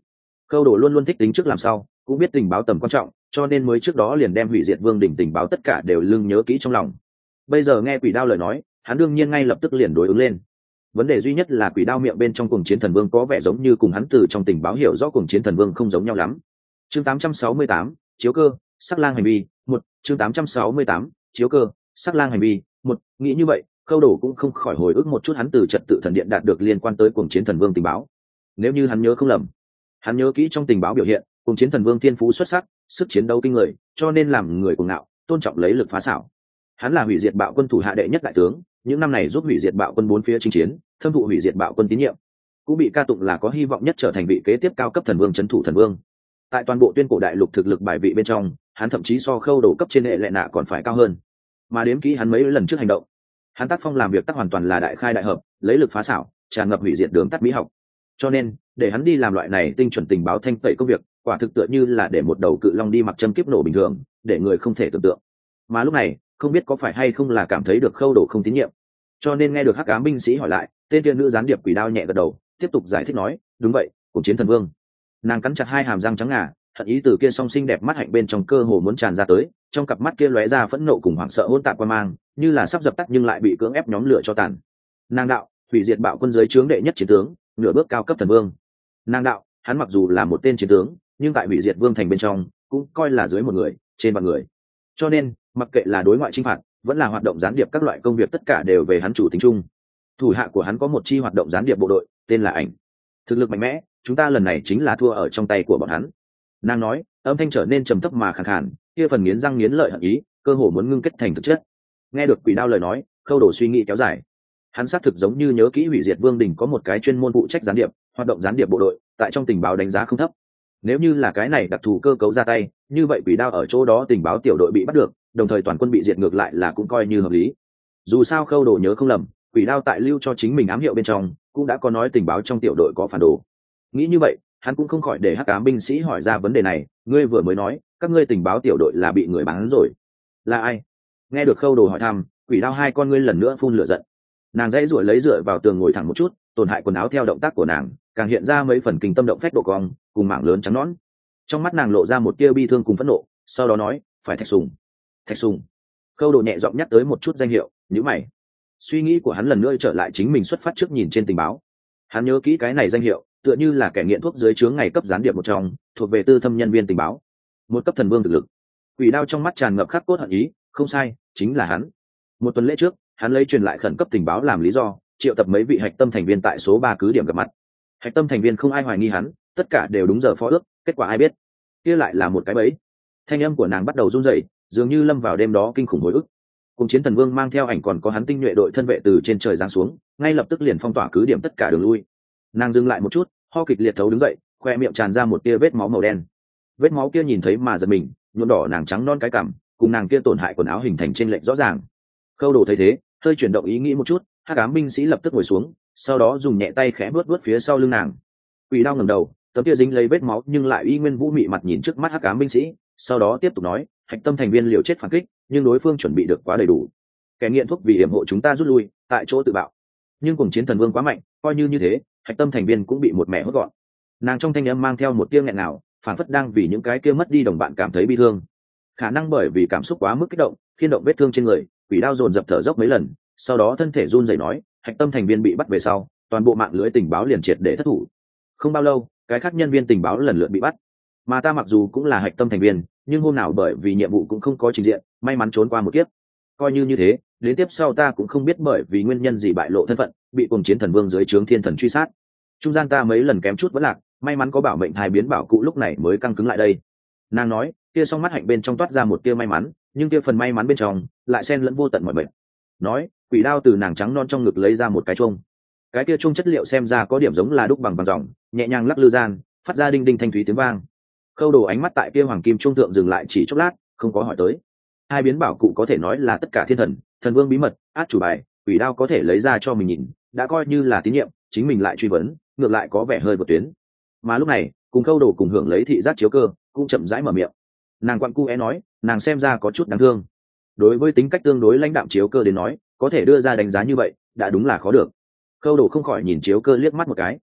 Khâu Đồ luôn luôn thích tính trước làm sau, cũng biết tình báo tầm quan trọng, cho nên mới trước đó liền đem hủy diệt vương đỉnh tình báo tất cả đều lưng nhớ kỹ trong lòng. Bây giờ nghe Quỷ Đao lời nói, hắn đương nhiên ngay lập tức liền đối ứng lên. Vấn đề duy nhất là Quỷ Đao miệng bên trong Cuồng Chiến Thần Vương có vẻ giống như cùng hắn từ trong tình báo hiểu rõ Cuồng Chiến Thần Vương không giống nhau lắm. Chương 868, chiếu cơ, sắc lang hành vi, một. Chương 868, chiếu cơ, sắc lang hành vi, một. Nghĩ như vậy, Khâu Đồ cũng không khỏi hồi ức một chút hắn từ trật tự thần điện đạt được liên quan tới Cuồng Chiến Thần Vương tình báo. Nếu như hắn nhớ không lầm, hắn nhớ kỹ trong tình báo biểu hiện, Cuồng Chiến Thần Vương thiên phú xuất sắc, sức chiến đấu kinh người, cho nên làm người cuồng ngạo, tôn trọng lấy lực phá xảo. Hắn là hủy diệt bạo quân thủ hạ đệ nhất đại tướng, những năm này giúp hủy diệt bạo quân bốn phía chinh chiến, thâm thụ hủy diệt bạo quân tín nhiệm, cũng bị ca tụng là có hy vọng nhất trở thành vị kế tiếp cao cấp thần vương trấn thủ thần vương. Tại toàn bộ tuyên cổ đại lục thực lực bài vị bên trong, hắn thậm chí so Khâu Đồ cấp trên hệ lệ nạ còn phải cao hơn. Mà đếm kỹ hắn mấy lần trước hành động, hắn tác phong làm việc tác hoàn toàn là đại khai đại hợp, lấy lực phá xảo, tràn ngập hủy diệt đường tắt mỹ học. Cho nên để hắn đi làm loại này tinh chuẩn tình báo thanh tẩy công việc, quả thực tựa như là để một đầu cự long đi mặc châm kiếp nổ bình thường, để người không thể tưởng tượng. Mà lúc này không biết có phải hay không là cảm thấy được Khâu Đồ không tín nhiệm, cho nên nghe được hắc ám binh sĩ hỏi lại, tên tiên nữ gián điệp Quỷ Đao nhẹ gật đầu, tiếp tục giải thích nói, đúng vậy, Cuồng Chiến Thần Vương. Nàng cắn chặt hai hàm răng trắng ngà, hận ý từ kia song xinh đẹp mắt hạnh bên trong cơ hồ muốn tràn ra tới, trong cặp mắt kia lóe ra phẫn nộ cùng hoảng sợ hỗn tạp qua mang, như là sắp dập tắt nhưng lại bị cưỡng ép nhóm lửa cho tàn. Nàng đạo, hủy diệt bạo quân dưới trướng đệ nhất chiến tướng, nửa bước cao cấp thần vương. Nàng đạo, hắn mặc dù là một tên chiến tướng, nhưng tại hủy diệt vương thành bên trong cũng coi là dưới một người trên vạn người, cho nên mặc kệ là đối ngoại chinh phạt vẫn là hoạt động gián điệp các loại công việc tất cả đều về hắn chủ tính chung. Thủ hạ của hắn có một chi hoạt động gián điệp bộ đội tên là Ảnh, thực lực mạnh mẽ, chúng ta lần này chính là thua ở trong tay của bọn hắn. Nàng nói, âm thanh trở nên trầm thấp mà khàn khàn, kia phần nghiến răng nghiến lợi hận ý cơ hồ muốn ngưng kết thành thực chất. Nghe được Quỷ Đao lời nói, Khâu Đồ suy nghĩ kéo dài. Hắn xác thực giống như nhớ kỹ hủy diệt vương đình có một cái chuyên môn phụ trách gián điệp, hoạt động gián điệp bộ đội, tại trong tình báo đánh giá không thấp. Nếu như là cái này đặc thù cơ cấu ra tay, như vậy Quỷ Đao ở chỗ đó tình báo tiểu đội bị bắt được, đồng thời toàn quân bị diệt ngược lại là cũng coi như hợp lý. Dù sao Khâu Đồ nhớ không lầm, Quỷ Đao tại lưu cho chính mình ám hiệu bên trong cũng đã có nói tình báo trong tiểu đội có phản đồ. Nghĩ như vậy, hắn cũng không khỏi để hắc ám binh sĩ hỏi ra vấn đề này, ngươi vừa mới nói các ngươi tình báo tiểu đội là bị người bán rồi, là ai? Nghe được Khâu Đồ hỏi thăm, Quỷ Đao hai con ngươi lần nữa phun lửa giận. Nàng dãy ruổi lấy dựa vào tường ngồi thẳng một chút, tổn hại quần áo theo động tác của nàng càng hiện ra mấy phần kinh tâm động phách độ cong cùng mảng lớn trắng nõn. Trong mắt nàng lộ ra một tia bi thương cùng phẫn nộ, sau đó nói, phải Thạch Sùng. Thạch Sùng. Khâu Đồ nhẹ giọng nhắc tới một chút danh hiệu, nhíu mày. Suy nghĩ của hắn lần nữa trở lại chính mình xuất phát trước nhìn trên tình báo. Hắn nhớ kỹ cái này danh hiệu, tựa như là kẻ nghiện thuốc dưới trướng ngày cấp gián điệp một trong, thuộc về tư thâm nhân viên tình báo, một cấp thần vương thực lực. Quỷ Đao trong mắt tràn ngập khắc cốt hận ý, không sai, chính là hắn. Một tuần lễ trước, hắn lấy truyền lại khẩn cấp tình báo làm lý do, triệu tập mấy vị hạch tâm thành viên tại số 3 cứ điểm gặp mặt. Hạch tâm thành viên không ai hoài nghi hắn, tất cả đều đúng giờ phó ước, kết quả ai biết, kia lại là một cái bẫy. Thanh âm của nàng bắt đầu run rẩy, dường như lâm vào đêm đó kinh khủng hồi ức. Cùng Chiến Thần Vương mang theo Ảnh còn có hắn tinh nhuệ đội thân vệ từ trên trời giáng xuống, ngay lập tức liền phong tỏa cứ điểm tất cả đường lui. Nàng dừng lại một chút, ho kịch liệt thấu đứng dậy, khoe miệng tràn ra một tia vết máu màu đen. Vết máu kia nhìn thấy mà giật mình, nhuộm đỏ nàng trắng non cái cằm, cùng nàng kia tổn hại quần áo hình thành trên lệch rõ ràng. Khâu Đồ thấy thế, hơi chuyển động ý nghĩ một chút, hắc ám binh sĩ lập tức ngồi xuống, sau đó dùng nhẹ tay khẽ vuốt vuốt phía sau lưng nàng. Quỷ Đao ngẩng đầu, tấm kia dính lấy vết máu nhưng lại y nguyên vũ mị mặt nhìn trước mắt hắc ám binh sĩ, sau đó tiếp tục nói, hạch tâm thành viên liều chết phản kích, nhưng đối phương chuẩn bị được quá đầy đủ. Kẻ nghiện thuốc vì hiểm hộ chúng ta rút lui, tại chỗ tự bạo. Nhưng Cuồng Chiến Thần Vương quá mạnh, coi như thế, hạch tâm thành viên cũng bị một mẹ hốt gọn. Nàng trong thanh âm mang theo một tia nghẹn nào, phản phất đang vì những cái kia mất đi đồng bạn cảm thấy bi thương. Khả năng bởi vì cảm xúc quá mức kích động, khiên động vết thương trên người, Quỷ Đao dồn dập thở dốc mấy lần, sau đó thân thể run rẩy nói, hạch tâm thành viên bị bắt về sau, toàn bộ mạng lưới tình báo liền triệt để thất thủ. Không bao lâu, cái khác nhân viên tình báo lần lượt bị bắt, mà ta mặc dù cũng là hạch tâm thành viên, nhưng hôm nào bởi vì nhiệm vụ cũng không có trình diện, may mắn trốn qua một kiếp. Coi như thế, đến tiếp sau ta cũng không biết bởi vì nguyên nhân gì bại lộ thân phận, bị Cuồng Chiến Thần Vương dưới trướng thiên thần truy sát. Trung gian ta mấy lần kém chút vẫn lạc, may mắn có bảo mệnh thai biến bảo cụ lúc này mới căng cứng lại đây. Nàng nói, kia song mắt hạnh bên trong toát ra một tia may mắn, nhưng kia phần may mắn bên trong lại xen lẫn vô tận mọi bệnh. Nói, Quỷ Đao từ nàng trắng non trong ngực lấy ra một cái chuông. Cái kia chuông chất liệu xem ra có điểm giống là đúc bằng dòng, nhẹ nhàng lắc lư gian, phát ra đinh đinh thanh thúy tiếng vang. Khâu Đồ ánh mắt tại kia hoàng kim trung thượng dừng lại chỉ chốc lát, không có hỏi tới. Hai biến bảo cụ có thể nói là tất cả thiên thần, thần vương bí mật, át chủ bài, Quỷ Đao có thể lấy ra cho mình nhìn, đã coi như là tín nhiệm, chính mình lại truy vấn, ngược lại có vẻ hơi vượt tuyến. Mà lúc này, cùng Khâu Đồ cùng hưởng lấy thị giác chiếu cơ, cũng chậm rãi mở miệng. Nàng quặn cu é nói, nàng xem ra có chút đáng thương. Đối với tính cách tương đối lãnh đạm chiếu cơ đến nói, có thể đưa ra đánh giá như vậy, đã đúng là khó được. Khâu Đồ không khỏi nhìn chiếu cơ liếc mắt một cái.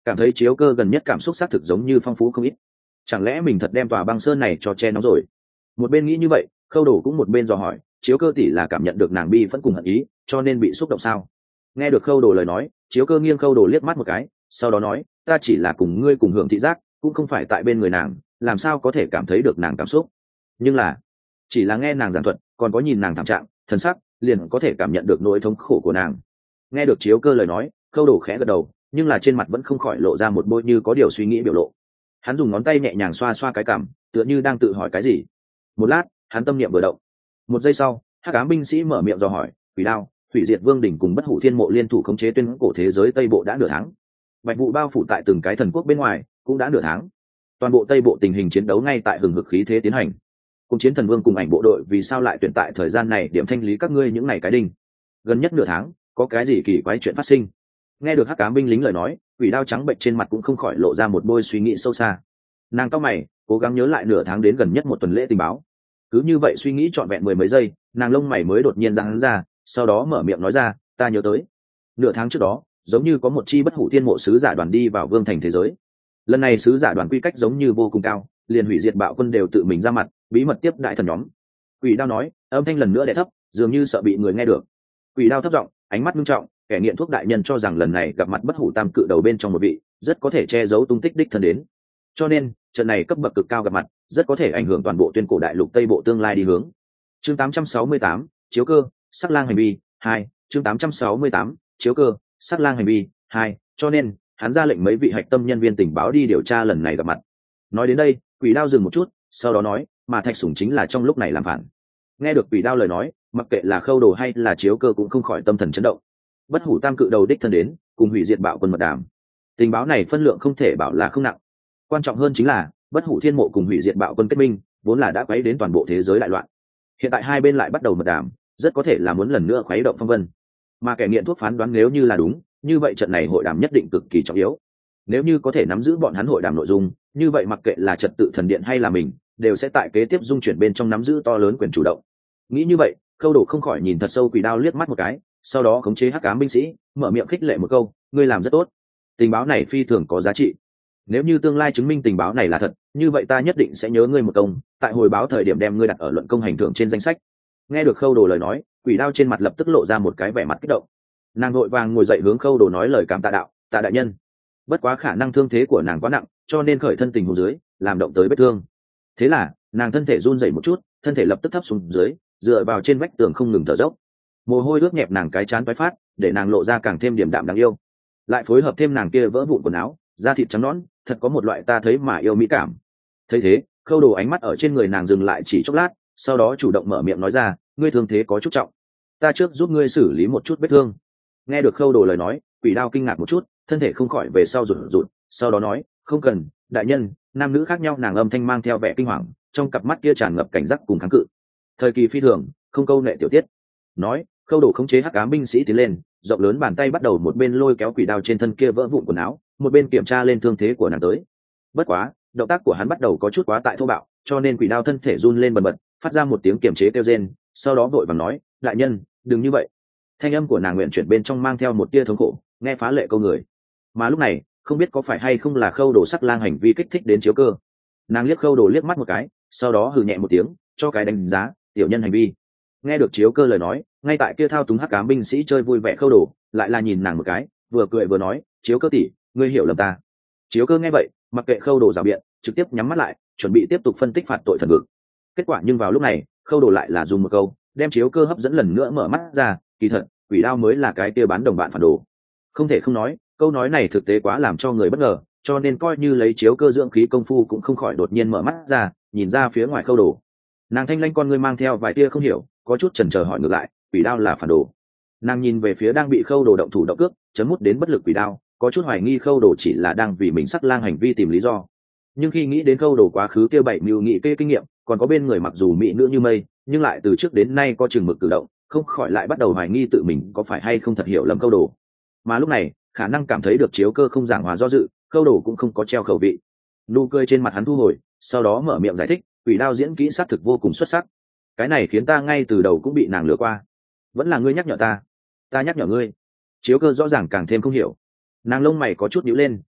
cảm thấy chiếu cơ gần nhất cảm xúc xác thực giống như phong phú không ít. Chẳng lẽ mình thật đem tòa băng sơn này cho che nóng rồi? Một bên nghĩ như vậy, Khâu Đồ cũng một bên dò hỏi, chiếu cơ tỷ là cảm nhận được nàng bi vẫn cùng hận ý, cho nên bị xúc động sao? Nghe được Khâu Đồ lời nói, chiếu cơ nghiêng Khâu Đồ liếc mắt một cái, sau đó nói, ta chỉ là cùng ngươi cùng hưởng thị giác, cũng không phải tại bên người nàng, làm sao có thể cảm thấy được nàng cảm xúc? Nhưng là, chỉ là nghe nàng giảng thuật, còn có nhìn nàng thảm trạng, thần sắc, liền có thể cảm nhận được nỗi thống khổ của nàng. Nghe được chiếu cơ lời nói, Khâu Đồ khẽ gật đầu, nhưng là trên mặt vẫn không khỏi lộ ra một bôi như có điều suy nghĩ biểu lộ. Hắn dùng ngón tay nhẹ nhàng xoa xoa cái cằm, tựa như đang tự hỏi cái gì. Một lát, hắn tâm niệm vừa động. Một giây sau, hắc ám binh sĩ mở miệng dò hỏi, quỷ đao, hủy diệt vương đỉnh cùng bất hủ thiên mộ liên thủ khống chế tuyên cổ thế giới tây bộ đã nửa tháng. Bạch vụ bao phủ tại từng cái thần quốc bên ngoài cũng đã nửa tháng. Toàn bộ tây bộ tình hình chiến đấu ngay tại hừng hực khí thế tiến hành. Cùng chiến thần vương cùng ảnh bộ đội vì sao lại tuyển tại thời gian này điểm thanh lý các ngươi những ngày cái đinh? Gần nhất nửa tháng, có cái gì kỳ quái chuyện phát sinh? Nghe được hắc ám binh lính lời nói, quỷ đao trắng bệnh trên mặt cũng không khỏi lộ ra một bôi suy nghĩ sâu xa. Nàng cau mày, cố gắng nhớ lại nửa tháng đến gần nhất một tuần lễ tình báo. Cứ như vậy suy nghĩ trọn vẹn mười mấy giây, nàng lông mày mới đột nhiên giãn ra, sau đó mở miệng nói ra, ta nhớ tới nửa tháng trước đó, giống như có một chi bất hủ thiên mộ sứ giả đoàn đi vào vương thành thế giới. Lần này sứ giả đoàn quy cách giống như vô cùng cao, liền hủy diệt bạo quân đều tự mình ra mặt, bí mật tiếp đại thần nhóm. Quỷ đao nói, âm thanh lần nữa đè thấp, dường như sợ bị người nghe được. Quỷ đao thấp giọng, ánh mắt nghiêm trọng, kẻ nghiện thuốc đại nhân cho rằng lần này gặp mặt bất hủ tam cự đầu bên trong một vị, rất có thể che giấu tung tích đích thân đến. Cho nên, trận này cấp bậc cực cao gặp mặt, rất có thể ảnh hưởng toàn bộ tuyên cổ đại lục tây bộ tương lai đi hướng. Chương 868, chiếu cơ, sắc lang hành vi 2, chương 868, chiếu cơ, sắc lang hành vi 2, cho nên, hắn ra lệnh mấy vị hạch tâm nhân viên tình báo đi điều tra lần này gặp mặt. Nói đến đây, quỷ đao dừng một chút, sau đó nói, mà thạch sủng chính là trong lúc này làm phản. Nghe được quỷ đao lời nói, mặc kệ là Khâu Đồ hay là chiếu cơ cũng không khỏi tâm thần chấn động. Bất hủ tam cự đầu đích thân đến, cùng hủy diệt bạo quân mật đàm. Tình báo này phân lượng không thể bảo là không nặng. Quan trọng hơn chính là, bất hủ thiên mộ cùng hủy diệt bạo quân kết minh, vốn là đã quấy đến toàn bộ thế giới đại loạn. Hiện tại hai bên lại bắt đầu mật đàm, rất có thể là muốn lần nữa khuấy động phong vân. Mà kẻ nghiện thuốc phán đoán nếu như là đúng, như vậy trận này hội đàm nhất định cực kỳ trọng yếu. Nếu như có thể nắm giữ bọn hắn hội đàm nội dung, như vậy mặc kệ là trật tự thần điện hay là mình, đều sẽ tại kế tiếp dung chuyển bên trong nắm giữ to lớn quyền chủ động. Nghĩ như vậy, Khâu Đồ không khỏi nhìn thật sâu quỷ đao liếc mắt một cái, sau đó khống chế hắc ám binh sĩ, mở miệng khích lệ một câu, ngươi làm rất tốt. Tình báo này phi thường có giá trị. Nếu như tương lai chứng minh tình báo này là thật, như vậy ta nhất định sẽ nhớ ngươi một công, tại hồi báo thời điểm đem ngươi đặt ở luận công hành thưởng trên danh sách. Nghe được Khâu Đồ lời nói, quỷ đao trên mặt lập tức lộ ra một cái vẻ mặt kích động. Nàng vội vàng ngồi dậy hướng Khâu Đồ nói lời cảm tạ đạo, tạ đại nhân. Bất quá khả năng thương thế của nàng quá nặng, cho nên khởi thân tình huống dưới, làm động tới vết thương. Thế là, nàng thân thể run rẩy một chút, thân thể lập tức thấp xuống dưới, dựa vào trên vách tường không ngừng thở dốc. Mồ hôi ướt nhẹp nàng cái trán toái phát, để nàng lộ ra càng thêm điềm đạm đáng yêu. Lại phối hợp thêm nàng kia vỡ vụn quần áo, da thịt trắng nõn, thật có một loại ta thấy mà yêu mỹ cảm. Thấy thế, Khâu Đồ ánh mắt ở trên người nàng dừng lại chỉ chốc lát, sau đó chủ động mở miệng nói ra, ngươi thương thế có chút trọng, ta trước giúp ngươi xử lý một chút vết thương. Nghe được Khâu Đồ lời nói, quỷ đao kinh ngạc một chút, thân thể không khỏi về sau rụt rụt, sau đó nói, không cần, đại nhân. Nam nữ khác nhau, nàng âm thanh mang theo vẻ kinh hoàng, trong cặp mắt kia tràn ngập cảnh giác cùng kháng cự. Thời kỳ phi thường, không câu nệ tiểu tiết. Nói, Khâu Đồ khống chế hắc ám binh sĩ tiến lên, rộng lớn bàn tay bắt đầu một bên lôi kéo quỷ đao trên thân kia vỡ vụn quần áo, một bên kiểm tra lên thương thế của nàng tới. Bất quá, động tác của hắn bắt đầu có chút quá tại thô bạo, cho nên quỷ đao thân thể run lên bần bật, phát ra một tiếng kiềm chế kêu rên, sau đó vội vàng nói, đại nhân, đừng như vậy. Thanh âm của nàng nguyện chuyển bên trong mang theo một tia thống khổ, nghe phá lệ câu người. Mà lúc này, không biết có phải hay không là Khâu Đồ sắc lang hành vi kích thích đến chiếu cơ. Nàng liếc Khâu Đồ liếc mắt một cái, sau đó hừ nhẹ một tiếng, cho cái đánh giá, tiểu nhân hành vi. Nghe được chiếu cơ lời nói, ngay tại kia thao túng hắc ám binh sĩ chơi vui vẻ Khâu Đồ, lại là nhìn nàng một cái, vừa cười vừa nói, chiếu cơ tỷ, ngươi hiểu lầm ta. Chiếu cơ nghe vậy, mặc kệ Khâu Đồ rào biện, trực tiếp nhắm mắt lại, chuẩn bị tiếp tục phân tích phạt tội thần vực. Kết quả nhưng vào lúc này, Khâu Đồ lại là dùng một câu, đem chiếu cơ hấp dẫn lần nữa mở mắt ra, kỳ thật, quỷ đao mới là cái kia bán đồng bạn phản đồ. Không thể không nói, câu nói này thực tế quá làm cho người bất ngờ, cho nên coi như lấy chiếu cơ dưỡng khí công phu cũng không khỏi đột nhiên mở mắt ra, nhìn ra phía ngoài Khâu Đồ. Nàng thanh lanh con ngươi mang theo vài tia không hiểu, có chút chần chờ hỏi ngược lại, quỷ đao là phản đồ? Nàng nhìn về phía đang bị Khâu Đồ động thủ động cước, chấn mút đến bất lực quỷ đao, có chút hoài nghi Khâu Đồ chỉ là đang vì mình sắc lang hành vi tìm lý do. Nhưng khi nghĩ đến Khâu Đồ quá khứ kia bảy mưu nghị kê kinh nghiệm, còn có bên người mặc dù mỹ nữ như mây, nhưng lại từ trước đến nay có chừng mực cử động, không khỏi lại bắt đầu hoài nghi tự mình có phải hay không thật hiểu lầm Khâu Đồ. Mà lúc này, khả năng cảm thấy được chiếu cơ không giảng hòa do dự, Khâu Đồ cũng không có treo khẩu vị. Nụ cười trên mặt hắn thu hồi, sau đó mở miệng giải thích, quỷ đao diễn kỹ sát thực vô cùng xuất sắc. Cái này khiến ta ngay từ đầu cũng bị nàng lừa qua. Vẫn là ngươi nhắc nhở ta nhắc nhở ngươi. Chiếu cơ rõ ràng càng thêm không hiểu. Nàng lông mày có chút nhíu lên,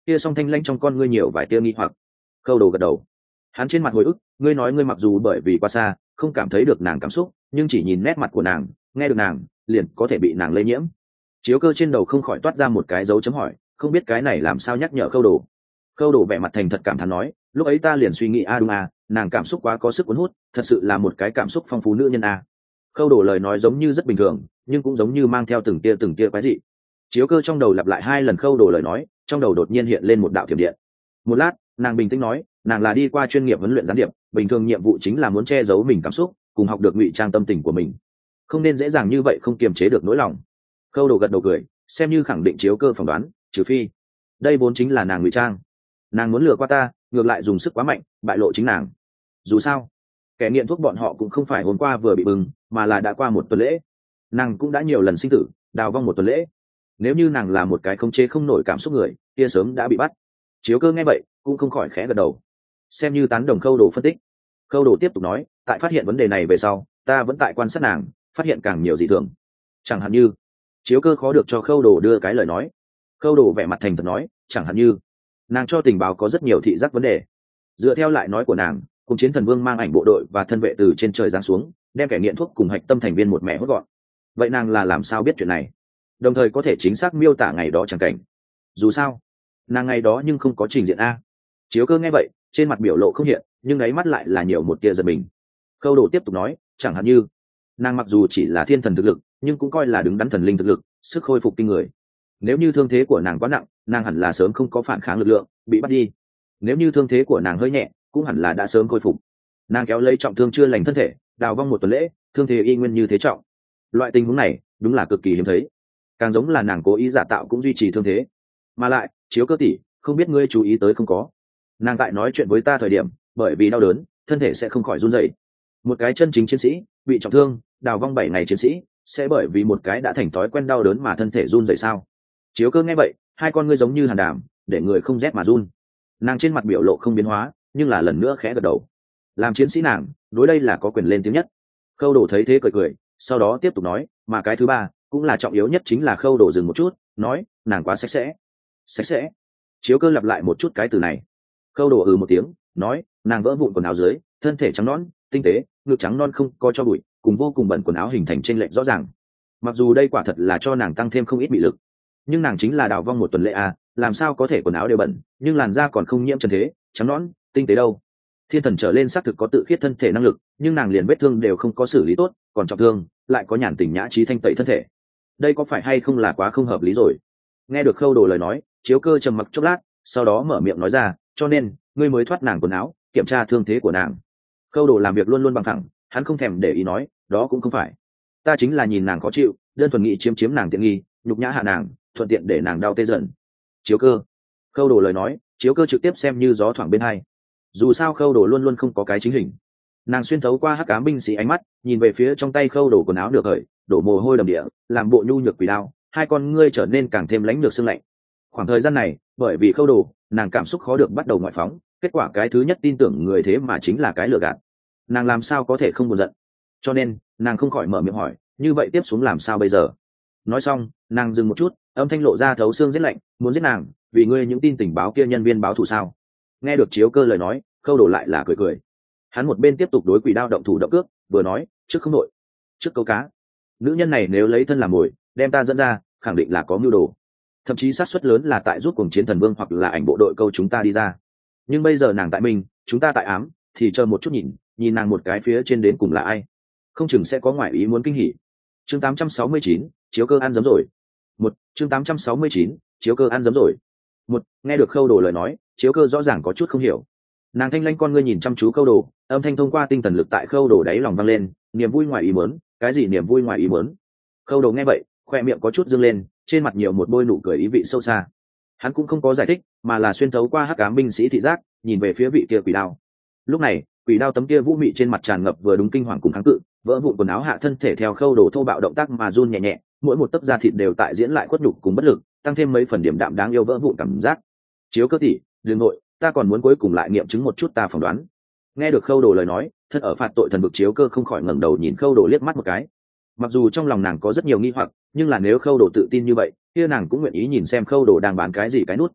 kia song thanh lanh trong con ngươi nhiều vài tia nghi hoặc. Khâu Đồ gật đầu, hắn trên mặt hồi ức, ngươi nói ngươi mặc dù bởi vì qua xa không cảm thấy được nàng cảm xúc, nhưng chỉ nhìn nét mặt của nàng, nghe được nàng, liền có thể bị nàng lây nhiễm. Chiếu Cơ trên đầu không khỏi toát ra một cái dấu chấm hỏi, không biết cái này làm sao nhắc nhở Khâu Đồ. Khâu Đồ vẻ mặt thành thật cảm thán nói, lúc ấy ta liền suy nghĩ đúng nàng cảm xúc quá có sức cuốn hút, thật sự là một cái cảm xúc phong phú nữ nhân Khâu Đồ lời nói giống như rất bình thường, nhưng cũng giống như mang theo từng tia quái dị. Chiếu Cơ trong đầu lặp lại 2 lần Khâu Đồ lời nói, trong đầu đột nhiên hiện lên một đạo thiểm điện. Một lát, nàng bình tĩnh nói, nàng là đi qua chuyên nghiệp huấn luyện gián điệp, bình thường nhiệm vụ chính là muốn che giấu mình cảm xúc, cùng học được ngụy trang tâm tình của mình, không nên dễ dàng như vậy không kiềm chế được nỗi lòng. Khâu Đồ gật đầu cười, xem như khẳng định Chiếu Cơ phỏng đoán, trừ phi đây vốn chính là nàng ngụy trang, nàng muốn lừa qua ta, ngược lại dùng sức quá mạnh, bại lộ chính nàng. Dù sao, kẻ nghiện thuốc bọn họ cũng không phải hôm qua vừa bị bừng, mà là đã qua một tuần lễ, nàng cũng đã nhiều lần sinh tử đào vong một tuần lễ. Nếu như nàng là một cái không chế không nổi cảm xúc người, kia sớm đã bị bắt. Chiếu Cơ nghe vậy cũng không khỏi khẽ gật đầu, xem như tán đồng Khâu Đồ phân tích. Khâu Đồ tiếp tục nói, tại phát hiện vấn đề này về sau, ta vẫn tại quan sát nàng, phát hiện càng nhiều dị thường. Chẳng hạn như, Chiếu Cơ khó được cho Khâu Đồ đưa cái lời nói. Khâu Đồ vẻ mặt thành thật nói, chẳng hạn như nàng cho tình báo có rất nhiều thị giác vấn đề. Dựa theo lại nói của nàng, cùng Chiến Thần Vương mang ảnh bộ đội và thân vệ từ trên trời giáng xuống, đem kẻ nghiện thuốc cùng hạch tâm thành viên một mẹ hốt gọn. Vậy nàng là làm sao biết chuyện này, đồng thời có thể chính xác miêu tả ngày đó chẳng cảnh? Dù sao, nàng ngày đó nhưng không có trình diện Chiếu Cơ nghe vậy, trên mặt biểu lộ không hiện, nhưng đáy mắt lại là nhiều một tia giật mình. Khâu Đồ tiếp tục nói, chẳng hạn như nàng mặc dù chỉ là thiên thần thực lực, nhưng cũng coi là đứng đắn thần linh thực lực, sức khôi phục kinh người. Nếu như thương thế của nàng quá nặng, nàng hẳn là sớm không có phản kháng lực lượng, bị bắt đi. Nếu như thương thế của nàng hơi nhẹ, cũng hẳn là đã sớm khôi phục. Nàng kéo lấy trọng thương chưa lành thân thể, đào vong một tuần lễ, thương thế y nguyên như thế trọng. Loại tình huống này đúng là cực kỳ hiếm thấy, càng giống là nàng cố ý giả tạo cũng duy trì thương thế. Mà lại, Chiếu Cơ tỷ, không biết ngươi chú ý tới không có, nàng tại nói chuyện với ta thời điểm, bởi vì đau đớn, thân thể sẽ không khỏi run rẩy. Một cái chân chính chiến sĩ bị trọng thương, đào vong 7 ngày chiến sĩ, sẽ bởi vì một cái đã thành thói quen đau đớn mà thân thể run rẩy sao? Chiếu Cơ nghe vậy, 2 con ngươi giống như hàn đàm, để người không rét mà run. Nàng trên mặt biểu lộ không biến hóa, nhưng là lần nữa khẽ gật đầu. Làm chiến sĩ nàng, đối đây là có quyền lên tiếng nhất. Khâu Đồ thấy thế cười cười, sau đó tiếp tục nói, mà cái thứ ba, cũng là trọng yếu nhất chính là Khâu Đồ dừng một chút, nói, nàng quá sạch sẽ. Sạch sẽ? Chiếu Cơ lặp lại một chút cái từ này. Khâu Đồ một tiếng, nói, nàng vỡ vụn quần áo dưới, thân thể trắng nõn, tinh tế, ngực trắng non không có cho bụi, cùng vô cùng bẩn quần áo hình thành chênh lệch rõ ràng. Mặc dù đây quả thật là cho nàng tăng thêm không ít bị lực, nhưng nàng chính là đào vong một tuần lễ làm sao có thể quần áo đều bẩn, nhưng làn da còn không nhiễm trần thế, trắng nõn, tinh tế đâu. Thiên thần trở lên xác thực có tự khiết thân thể năng lực, nhưng nàng liền vết thương đều không có xử lý tốt, còn trọng thương lại có nhàn tình nhã trí thanh tẩy thân thể. Đây có phải hay không là quá không hợp lý rồi? Nghe được Khâu Đồ lời nói, Chiếu Cơ trầm mặc chốc lát, sau đó mở miệng nói ra, cho nên ngươi mới thoát nàng quần áo, kiểm tra thương thế của nàng. Khâu Đồ làm việc luôn luôn bằng thẳng, hắn không thèm để ý nói, đó cũng không phải, ta chính là nhìn nàng khó chịu, đơn thuần nghĩ chiếm nàng tiện nghi, nhục nhã hạ nàng, thuận tiện để nàng đau tê dần. Chiếu Cơ. Khâu Đồ lời nói, Chiếu Cơ trực tiếp xem như gió thoảng bên hai. Dù sao Khâu Đồ luôn luôn không có cái chính hình. Nàng xuyên thấu qua hắc ám binh sĩ ánh mắt, nhìn về phía trong tay Khâu Đồ quần áo được hởi, đổ mồ hôi đầm địa, làm bộ nhu nhược quỷ đao, 2 con ngươi trở nên càng thêm lãnh được sương lạnh. Khoảng thời gian này, bởi vì Khâu Đồ, nàng cảm xúc khó được bắt đầu ngoại phóng, kết quả cái thứ nhất tin tưởng người thế mà chính là cái lừa gạt. Nàng làm sao có thể không buồn giận? Cho nên, nàng không khỏi mở miệng hỏi, như vậy tiếp xuống làm sao bây giờ? Nói xong, nàng dừng một chút, âm thanh lộ ra thấu xương giết lạnh, muốn giết nàng, vì ngươi những tin tình báo kia nhân viên báo thù sao? Nghe được Chiếu Cơ lời nói, Khâu Đồ lại là cười cười. Hắn một bên tiếp tục đối quỷ đao động thủ động cước, vừa nói, trước không nội, trước câu cá. Nữ nhân này nếu lấy thân làm mồi, đem ta dẫn ra, khẳng định là có mưu đồ. Thậm chí xác suất lớn là tại giúp cùng Chiến Thần Vương hoặc là ảnh bộ đội câu chúng ta đi ra. Nhưng bây giờ nàng tại mình, chúng ta tại ám, thì chờ một chút nhìn nàng một cái phía trên đến cùng là ai, không chừng sẽ có ngoại ý muốn kinh hỉ. Chương 869, Chiếu Cơ ăn giấm rồi. Chương 869, Chiếu Cơ ăn giấm rồi. Nghe được Khâu Đồ lời nói, Chiếu Cơ rõ ràng có chút không hiểu. Nàng thanh lanh con ngươi nhìn chăm chú Khâu Đồ, âm thanh thông qua tinh thần lực tại Khâu Đồ đáy lòng vang lên, niềm vui ngoài ý muốn. Cái gì niềm vui ngoài ý muốn? Khâu Đồ nghe vậy, khoe miệng có chút dương lên, trên mặt nhiều một bôi nụ cười ý vị sâu xa. Hắn cũng không có giải thích, mà là xuyên thấu qua hắc ám binh sĩ thị giác, nhìn về phía vị kia quỷ đao. Lúc này, quỷ đao tấm kia vũ mị trên mặt tràn ngập vừa đúng kinh hoàng cùng kháng cự, vỡ vụn quần áo hạ thân thể theo Khâu Đồ thô bạo động tác mà run nhẹ nhẹ, mỗi một tấc da thịt đều tại diễn lại khuất nhục cùng bất lực, tăng thêm mấy phần điểm đạm đáng yêu vỡ vụn cảm giác. Chiếu Cơ tỷ, đừng nội, ta còn muốn cuối cùng lại nghiệm chứng một chút ta phỏng đoán. Nghe được Khâu Đồ lời nói, thân ở phạt tội thần vực Chiếu Cơ không khỏi ngẩng đầu nhìn Khâu Đồ liếc mắt một cái. Mặc dù trong lòng nàng có rất nhiều nghi hoặc, nhưng là nếu Khâu Đồ tự tin như vậy, kia nàng cũng nguyện ý nhìn xem Khâu Đồ đang bán cái gì cái nút.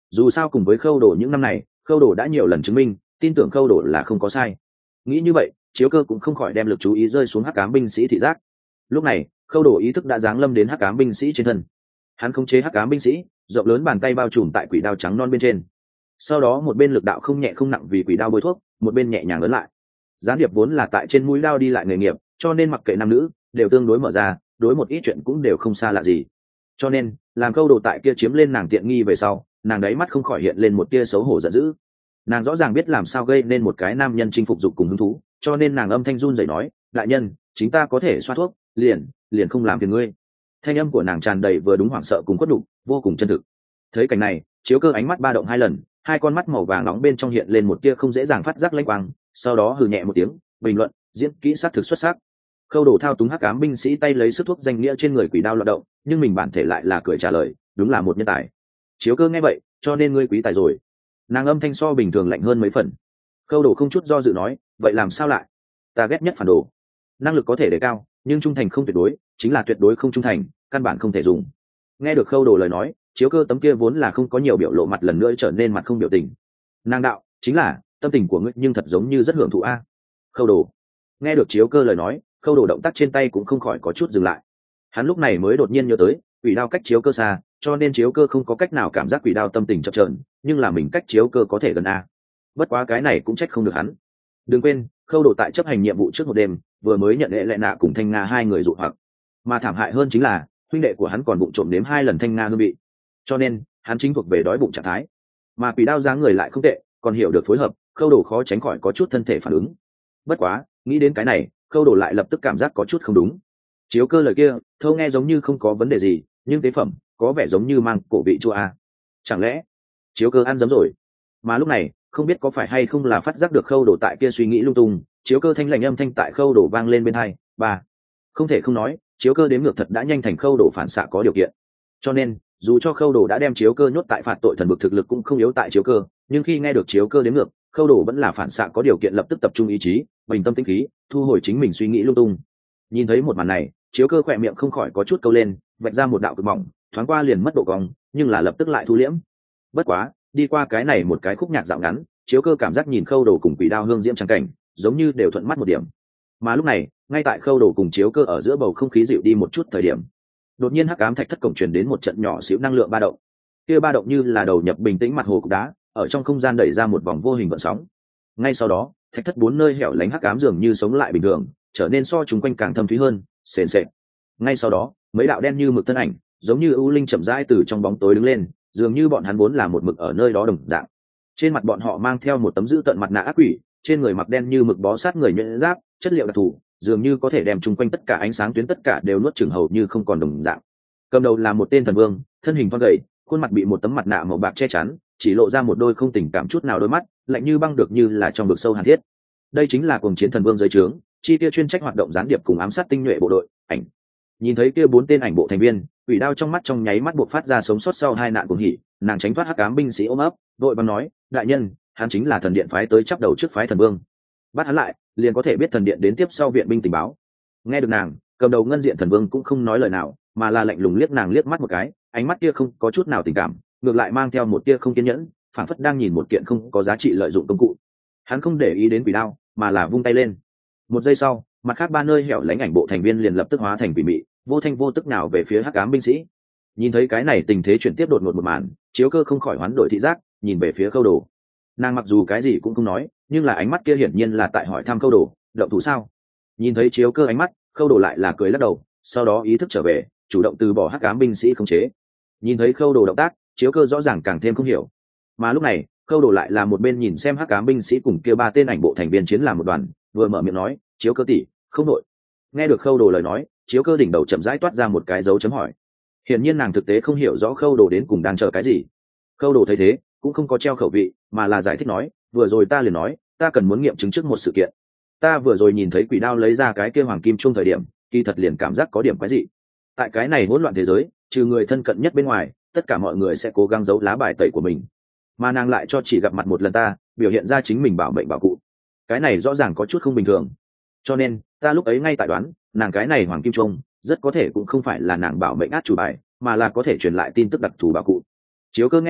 Dù sao cùng với khâu đồ những năm này, khâu đồ đã nhiều lần chứng minh tin tưởng khâu đồ là không có sai. Nghĩ như vậy, chiếu cơ cũng không khỏi đem lực chú ý rơi xuống hắc ám binh sĩ thị giác. Lúc này khâu đồ ý thức đã giáng lâm đến hắc ám binh sĩ trên thân. Hắn khống chế hắc ám binh sĩ, rộng lớn bàn tay bao trùm tại quỷ đao trắng non bên trên. Sau đó một bên lực đạo không nhẹ không nặng vì quỷ đao bôi thuốc, một bên nhẹ nhàng lớn lại. Gián điệp vốn là tại trên mũi đao đi lại nghề nghiệp, cho nên mặc kệ nam nữ đều tương đối mở ra, đối một ít chuyện cũng đều không xa lạ gì. Cho nên làm khâu đồ tại kia chiếm lên nàng tiện nghi về sau, nàng đáy mắt không khỏi hiện lên một tia xấu hổ giận dữ. Nàng rõ ràng biết làm sao gây nên một cái nam nhân chinh phục dục cùng hứng thú, cho nên nàng âm thanh run rẩy nói, đại nhân, chính ta có thể xoa thuốc, liền không làm phiền ngươi. Thanh âm của nàng tràn đầy vừa đúng hoảng sợ cùng khuất đục, vô cùng chân thực. Thấy cảnh này, chiếu cơ ánh mắt ba động hai lần, hai con mắt màu vàng nóng bên trong hiện lên một tia không dễ dàng phát giác lanh quang, sau đó hừ nhẹ một tiếng, bình luận, diễn kỹ sát thực xuất sắc. Khâu đồ thao túng hắc ám binh sĩ tay lấy sức thuốc danh nghĩa trên người quỷ đao loạn động, nhưng mình bản thể lại là cười trả lời, đúng là một nhân tài. Chiếu cơ nghe vậy, cho nên ngươi quý tài rồi. Nàng âm thanh so bình thường lạnh hơn mấy phần. Khâu đồ không chút do dự nói, vậy làm sao lại? Ta ghét nhất phản đồ. Năng lực có thể đề cao, nhưng trung thành không tuyệt đối, chính là tuyệt đối không trung thành, căn bản không thể dùng. Nghe được khâu đồ lời nói, chiếu cơ tấm kia vốn là không có nhiều biểu lộ mặt lần nữa trở nên mặt không biểu tình. Nàng đạo, chính là tâm tình của ngươi nhưng thật giống như rất hưởng thụ a. Khâu đồ. Nghe được chiếu cơ lời nói, khâu đồ động tác trên tay cũng không khỏi có chút dừng lại. Hắn lúc này mới đột nhiên nhớ tới quỷ đao cách chiếu cơ xa, cho nên chiếu cơ không có cách nào cảm giác quỷ đao tâm tình chập chờn, nhưng là mình cách chiếu cơ có thể gần a. Bất quá cái này cũng trách không được hắn. Đừng quên, khâu đồ tại chấp hành nhiệm vụ trước một đêm vừa mới nhận lệ nạ cùng thanh nga hai người dụ hoặc, mà thảm hại hơn chính là huynh đệ của hắn còn bụng trộm nếm hai lần thanh nga hương vị, cho nên hắn chính thuộc về đói bụng trạng thái. Mà quỷ đao dáng người lại không tệ, còn hiểu được phối hợp, khâu đồ khó tránh khỏi có chút thân thể phản ứng. Bất quá nghĩ đến cái này, khâu đồ lại lập tức cảm giác có chút không đúng. Chiếu cơ lời kia thâu nghe giống như không có vấn đề gì, nhưng tế phẩm có vẻ giống như mang cổ vị chua a. Chẳng lẽ chiếu cơ ăn giấm rồi? Mà lúc này không biết có phải hay không là phát giác được khâu đồ tại kia suy nghĩ lung tung, chiếu cơ thanh lành âm thanh tại khâu đồ vang lên bên hai ba. Không thể không nói, chiếu cơ đếm ngược thật đã nhanh thành khâu đồ phản xạ có điều kiện. Cho nên dù cho khâu đồ đã đem chiếu cơ nhốt tại phạt tội thần bực thực lực cũng không yếu tại chiếu cơ, nhưng khi nghe được chiếu cơ đếm ngược, khâu đồ vẫn là phản xạ có điều kiện lập tức tập trung ý chí, bình tâm tĩnh khí, thu hồi chính mình suy nghĩ lung tung. Nhìn thấy một màn này, chiếu cơ khỏe miệng không khỏi có chút câu lên, vạch ra một đạo cực mỏng, thoáng qua liền mất độ cong, nhưng là lập tức lại thu liễm. Bất quá đi qua cái này một cái khúc nhạc dạo ngắn, chiếu cơ cảm giác nhìn khâu đồ cùng quỷ đao hương diễm trắng cảnh giống như đều thuận mắt một điểm. Mà lúc này ngay tại khâu đồ cùng chiếu cơ ở giữa bầu không khí dịu đi một chút thời điểm, đột nhiên hắc ám thạch thất cổng truyền đến một trận nhỏ xíu năng lượng ba động. Kia ba động như là đầu nhập bình tĩnh mặt hồ cục đá, ở trong không gian đẩy ra một vòng vô hình vận sóng. Ngay sau đó thạch thất bốn nơi hẻo lánh hắc ám dường như sống lại bình thường, trở nên so chúng quanh càng thâm thúy hơn, sền sệt. Ngay sau đó mấy đạo đen như mực thân ảnh giống như ưu linh chậm rãi từ trong bóng tối đứng lên, dường như bọn hắn vốn là một mực ở nơi đó đồng dạng. Trên mặt bọn họ mang theo một tấm dữ tợn mặt nạ ác quỷ, trên người mặc đen như mực bó sát người nhuyễn giáp, chất liệu đặc thù, dường như có thể đem chung quanh tất cả ánh sáng tuyến tất cả đều nuốt chửng hầu như không còn đồng dạng. Cầm đầu là một tên thần vương, thân hình thon gầy, khuôn mặt bị một tấm mặt nạ màu bạc che chắn, chỉ lộ ra một đôi không tình cảm chút nào đôi mắt, lạnh như băng được như là trong vực sâu hàn thiết. Đây chính là cuồng chiến thần vương dưới trướng, chi tiêu chuyên trách hoạt động gián điệp cùng ám sát tinh nhuệ bộ đội. Ảnh. Nhìn thấy kia bốn tên ảnh bộ thành viên, quỷ đao trong mắt trong nháy mắt buộc phát ra sống sót sau hai nạn cuồng hỉ, nàng tránh thoát hắc ám binh sĩ ôm ấp, đội bằng nói, đại nhân, hắn chính là thần điện phái tới chắp đầu trước phái thần vương. Bắt hắn lại, liền có thể biết thần điện đến tiếp sau viện binh tình báo. Nghe được nàng, cầm đầu ngân diện thần vương cũng không nói lời nào, mà là lạnh lùng liếc nàng liếc mắt một cái, ánh mắt kia không có chút nào tình cảm, ngược lại mang theo một tia không kiên nhẫn, phản phất đang nhìn một kiện không có giá trị lợi dụng công cụ. Hắn không để ý đến quỷ đao, mà là vung tay lên. Một giây sau, mặt khác ba nơi hẻo lánh ảnh bộ thành viên liền lập tức hóa thành quỷ mị, vô thanh vô tức nào về phía hắc ám binh sĩ. Nhìn thấy cái này tình thế chuyển tiếp đột ngột một màn, chiếu cơ không khỏi hoán đổi thị giác, nhìn về phía khâu đồ. Nàng mặc dù cái gì cũng không nói, nhưng là ánh mắt kia hiển nhiên là tại hỏi thăm khâu đồ, động thủ sao? Nhìn thấy chiếu cơ ánh mắt, khâu đồ lại là cười lắc đầu, sau đó ý thức trở về, chủ động từ bỏ hắc ám binh sĩ khống chế. Nhìn thấy khâu đồ động tác, chiếu cơ rõ ràng càng thêm không hiểu. Mà lúc này khâu đồ lại là một bên nhìn xem hắc ám binh sĩ cùng kia ba tên ảnh bộ thành viên chiến làm một đoàn, vừa mở miệng nói, chiếu cơ tỷ, không nội. Nghe được khâu đồ lời nói, chiếu cơ đỉnh đầu chậm rãi toát ra một cái dấu chấm hỏi. Hiển nhiên nàng thực tế không hiểu rõ khâu đồ đến cùng đang chờ cái gì. Khâu đồ thấy thế cũng không có treo khẩu vị, mà là giải thích nói, vừa rồi ta liền nói ta cần muốn nghiệm chứng trước một sự kiện. Ta vừa rồi nhìn thấy quỷ đao lấy ra cái kia hoàng kim chung thời điểm, kỳ thật liền cảm giác có điểm quái dị. Tại cái này hỗn loạn thế giới, trừ người thân cận nhất bên ngoài, tất cả mọi người sẽ cố gắng giấu lá bài tẩy của mình, mà nàng lại cho chỉ gặp mặt một lần ta, biểu hiện ra chính mình bảo mệnh bảo cụ. Cái này rõ ràng có chút không bình thường. Cho nên ta lúc ấy ngay tại đoán, nàng cái này hoàng kim chung rất có thể cũng không phải là nàng bảo mệnh át chủ bài, mà là có thể truyền lại tin tức đặc thù bảo cụ. Chiếu cơ nghe vậy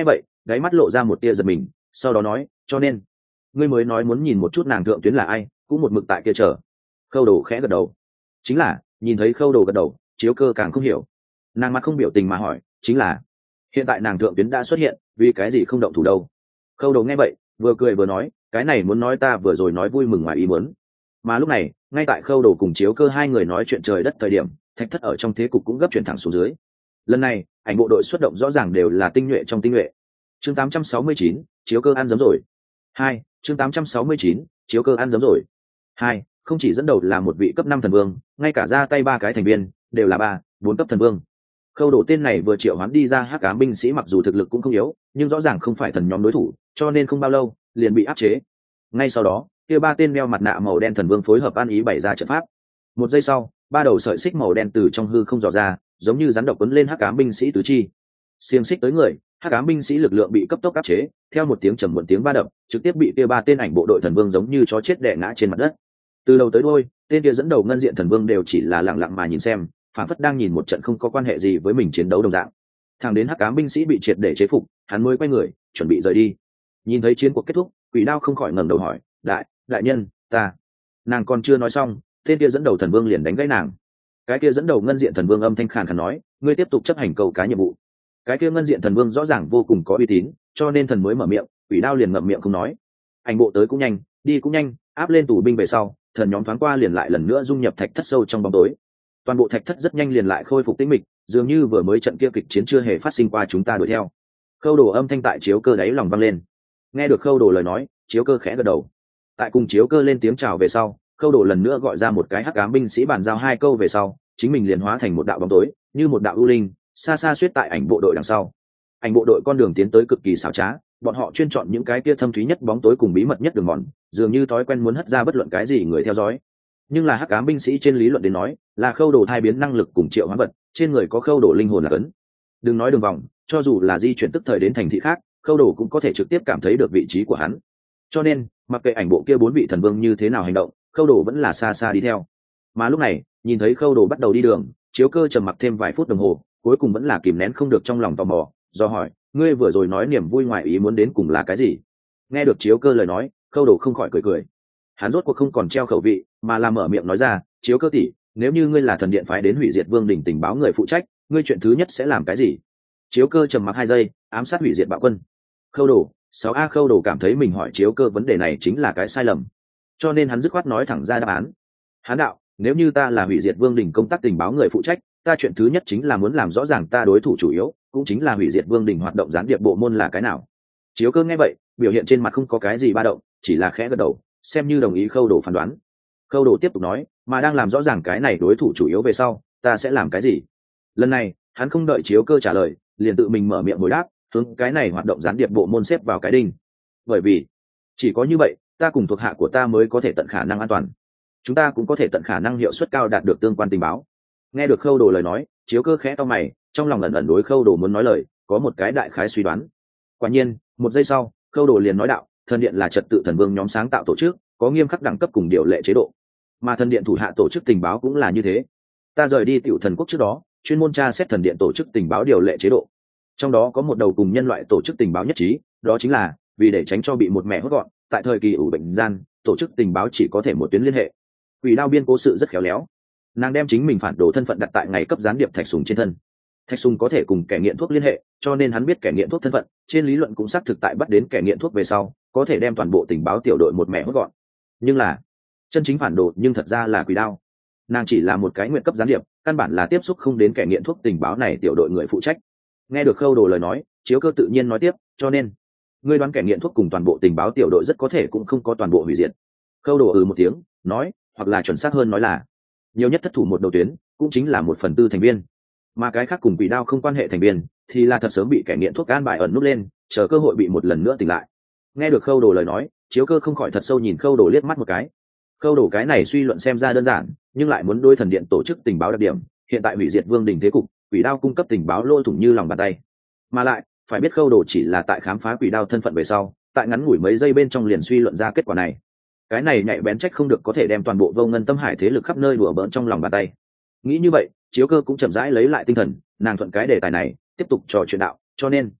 đáy mắt lộ ra một tia giật mình, sau đó nói, cho nên ngươi mới nói muốn nhìn một chút nàng thượng tuyến là ai, cũng một mực tại kia chờ. Khâu Đồ khẽ gật đầu. Chính là, nhìn thấy Khâu Đồ gật đầu, Chiếu Cơ càng không hiểu. Nàng mặt không biểu tình mà hỏi, chính là, hiện tại nàng thượng tuyến đã xuất hiện, vì cái gì không động thủ đâu? Khâu Đồ nghe vậy, vừa cười vừa nói, cái này muốn nói ta vừa rồi nói vui mừng ngoài ý muốn. Mà lúc này, ngay tại Khâu Đồ cùng Chiếu Cơ hai người nói chuyện trời đất thời điểm, Thạch Thất ở trong thế cục cũng gấp chuyển thẳng xuống dưới. Lần này, ảnh bộ đội xuất động rõ ràng đều là tinh nhuệ trong tinh nhuệ. Chương 869, Chiếu Cơ ăn giấm rồi. 2, chương 869, Chiếu Cơ ăn giấm rồi. 2, không chỉ dẫn đầu là một vị cấp 5 thần vương, ngay cả ra tay ba cái thành viên đều là 3, 4 cấp thần vương. Khâu Đồ tên này vừa triệu hoán đi ra hắc ám binh sĩ mặc dù thực lực cũng không yếu, nhưng rõ ràng không phải thần nhóm đối thủ, cho nên không bao lâu liền bị áp chế. Ngay sau đó, kia ba tên đeo mặt nạ màu đen thần vương phối hợp an ý bày ra trận pháp. Một giây sau, ba đầu sợi xích màu đen từ trong hư không dò ra, giống như rắn độc quấn lên hắc ám binh sĩ tứ chi. Xiềng xích tới người, hắc ám binh sĩ lực lượng bị cấp tốc áp chế, theo một tiếng trầm muộn tiếng ba đập, trực tiếp bị kia ba tên ảnh bộ đội thần vương giống như chó chết đè ngã trên mặt đất. Từ đầu tới đuôi, tên kia dẫn đầu ngân diện thần vương đều chỉ là lặng lặng mà nhìn xem, phản phất đang nhìn một trận không có quan hệ gì với mình chiến đấu đồng dạng. Thẳng đến hắc ám binh sĩ bị triệt để chế phục, hắn mới quay người chuẩn bị rời đi. Nhìn thấy chiến cuộc kết thúc, Quỷ Đao không khỏi ngẩng đầu hỏi, đại nhân, ta. Nàng còn chưa nói xong, tên kia dẫn đầu thần vương liền đánh gãy nàng. Cái kia dẫn đầu ngân diện thần vương âm thanh khàn khàn nói, ngươi tiếp tục chấp hành câu cá nhiệm vụ. Cái kia ngân diện thần vương rõ ràng vô cùng có uy tín, cho nên thần mới mở miệng, Quỷ Đao liền ngậm miệng không nói. Ảnh bộ tới cũng nhanh, đi cũng nhanh, áp lên tù binh về sau, thần nhóm thoáng qua liền lại lần nữa dung nhập thạch thất sâu trong bóng tối. Toàn bộ thạch thất rất nhanh liền lại khôi phục tĩnh mịch, dường như vừa mới trận kia kịch chiến chưa hề phát sinh qua chúng ta đuổi theo. Khâu Đồ âm thanh tại Chiếu Cơ đáy lòng vang lên. Nghe được Khâu Đồ lời nói, Chiếu Cơ khẽ gật đầu. Tại cùng Chiếu Cơ lên tiếng chào về sau, Khâu Đồ lần nữa gọi ra một cái hắc ám binh sĩ bàn giao hai câu về sau, chính mình liền hóa thành một đạo bóng tối, như một đạo u linh, xa xa suýt tại ảnh bộ đội đằng sau. Ảnh bộ đội con đường tiến tới cực kỳ xảo trá, bọn họ chuyên chọn những cái kia thâm thúy nhất bóng tối cùng bí mật nhất đường mòn, dường như thói quen muốn hất ra bất luận cái gì người theo dõi. Nhưng là hắc ám binh sĩ trên lý luận đến nói, là Khâu Đồ thai biến năng lực cùng triệu hóa vật, trên người có Khâu Đồ linh hồn là cấn. Đừng nói đường vòng, cho dù là di chuyển tức thời đến thành thị khác, Khâu Đồ cũng có thể trực tiếp cảm thấy được vị trí của hắn. Cho nên, mặc kệ ảnh bộ kia bốn vị thần vương như thế nào hành động, Khâu Đồ vẫn là xa xa đi theo. Mà lúc này, nhìn thấy Khâu Đồ bắt đầu đi đường, Chiếu Cơ trầm mặc thêm vài phút đồng hồ, cuối cùng vẫn là kìm nén không được trong lòng tò mò, do hỏi, ngươi vừa rồi nói niềm vui ngoài ý muốn đến cùng là cái gì? Nghe được Chiếu Cơ lời nói, Khâu Đồ không khỏi cười cười. Hắn rốt cuộc không còn treo khẩu vị, mà là mở miệng nói ra, Chiếu Cơ tỷ, nếu như ngươi là thần điện phái đến hủy diệt Vương đỉnh tình báo người phụ trách, ngươi chuyện thứ nhất sẽ làm cái gì? Chiếu Cơ trầm mặc 2 giây, ám sát hủy diệt bạo quân. Khâu Đồ, 6A Khâu Đồ cảm thấy mình hỏi Chiếu Cơ vấn đề này chính là cái sai lầm, cho nên hắn dứt khoát nói thẳng ra đáp án. Hắn đạo, nếu như ta là hủy diệt Vương đỉnh công tác tình báo người phụ trách, ta chuyện thứ nhất chính là muốn làm rõ ràng ta đối thủ chủ yếu, cũng chính là hủy diệt Vương đỉnh hoạt động gián điệp bộ môn là cái nào. Chiếu Cơ nghe vậy, biểu hiện trên mặt không có cái gì ba động, chỉ là khẽ gật đầu, xem như đồng ý Khâu Đồ phán đoán. Khâu Đồ tiếp tục nói, mà đang làm rõ ràng cái này đối thủ chủ yếu về sau, ta sẽ làm cái gì? Lần này, hắn không đợi Chiếu Cơ trả lời, liền tự mình mở miệng hồi đáp, hướng cái này hoạt động gián điệp bộ môn xếp vào cái đinh. Bởi vì, chỉ có như vậy, ta cùng thuộc hạ của ta mới có thể tận khả năng an toàn. Chúng ta cũng có thể tận khả năng hiệu suất cao đạt được tương quan tình báo. Nghe được Khâu Đồ lời nói, Chiếu Cơ khẽ cau mày, trong lòng ẩn ẩn đối Khâu Đồ muốn nói lời, có một cái đại khái suy đoán. Quả nhiên, một giây sau, Khâu Đồ liền nói đạo, thần điện là trật tự thần vương nhóm sáng tạo tổ chức, có nghiêm khắc đẳng cấp cùng điều lệ chế độ, mà thần điện thủ hạ tổ chức tình báo cũng là như thế. Ta rời đi Tiểu Thần quốc trước đó, chuyên môn tra xét thần điện tổ chức tình báo điều lệ chế độ, trong đó có một đầu cùng nhân loại tổ chức tình báo nhất trí, đó chính là vì để tránh cho bị một mẹ hốt gọn, tại thời kỳ ủ bệnh gian, tổ chức tình báo chỉ có thể một tuyến liên hệ. Quỷ Đao biên cố sự rất khéo léo, nàng đem chính mình phản đồ thân phận đặt tại ngày cấp gián điệp Thạch Sùng trên thân. Thạch Sùng có thể cùng kẻ nghiện thuốc liên hệ, cho nên hắn biết kẻ nghiện thuốc thân phận, trên lý luận cũng xác thực tại bắt đến kẻ nghiện thuốc về sau, có thể đem toàn bộ tình báo tiểu đội một mẹ hốt gọn. Nhưng là, chân chính phản đồ nhưng thật ra là Quỷ Đao. Nàng chỉ là một cái nguyện cấp gián điệp, căn bản là tiếp xúc không đến kẻ nghiện thuốc tình báo này tiểu đội người phụ trách. Nghe được Khâu Đồ lời nói, Chiếu Cơ tự nhiên nói tiếp, cho nên ngươi đoán kẻ nghiện thuốc cùng toàn bộ tình báo tiểu đội rất có thể cũng không có toàn bộ hủy diệt. Khâu Đồ một tiếng, nói, hoặc là chuẩn xác hơn nói là nhiều nhất thất thủ một đầu tuyến, cũng chính là 1/4 thành viên, mà cái khác cùng Quỷ Đao không quan hệ thành viên thì là thật sớm bị kẻ nghiện thuốc an bài ẩn nút lên, chờ cơ hội bị một lần nữa tỉnh lại. Nghe được Khâu Đồ lời nói, Chiếu Cơ không khỏi thật sâu nhìn Khâu Đồ liếc mắt một cái. Khâu Đồ cái này suy luận xem ra đơn giản, nhưng lại muốn đối thần điện tổ chức tình báo đặc điểm, hiện tại hủy diệt Vương đỉnh thế cục, Quỷ Đao cung cấp tình báo lỗ thủng như lòng bàn tay. Mà lại, phải biết Khâu Đồ chỉ là tại khám phá Quỷ Đao thân phận về sau, tại ngắn ngủi mấy giây bên trong liền suy luận ra kết quả này. Cái này nhạy bén trách không được có thể đem toàn bộ Vô Ngân Tâm Hải thế lực khắp nơi đùa bỡn trong lòng bàn tay. Nghĩ như vậy, Chiếu Cơ cũng chậm rãi lấy lại tinh thần, nàng thuận cái đề tài này, tiếp tục trò chuyện đạo, cho nên,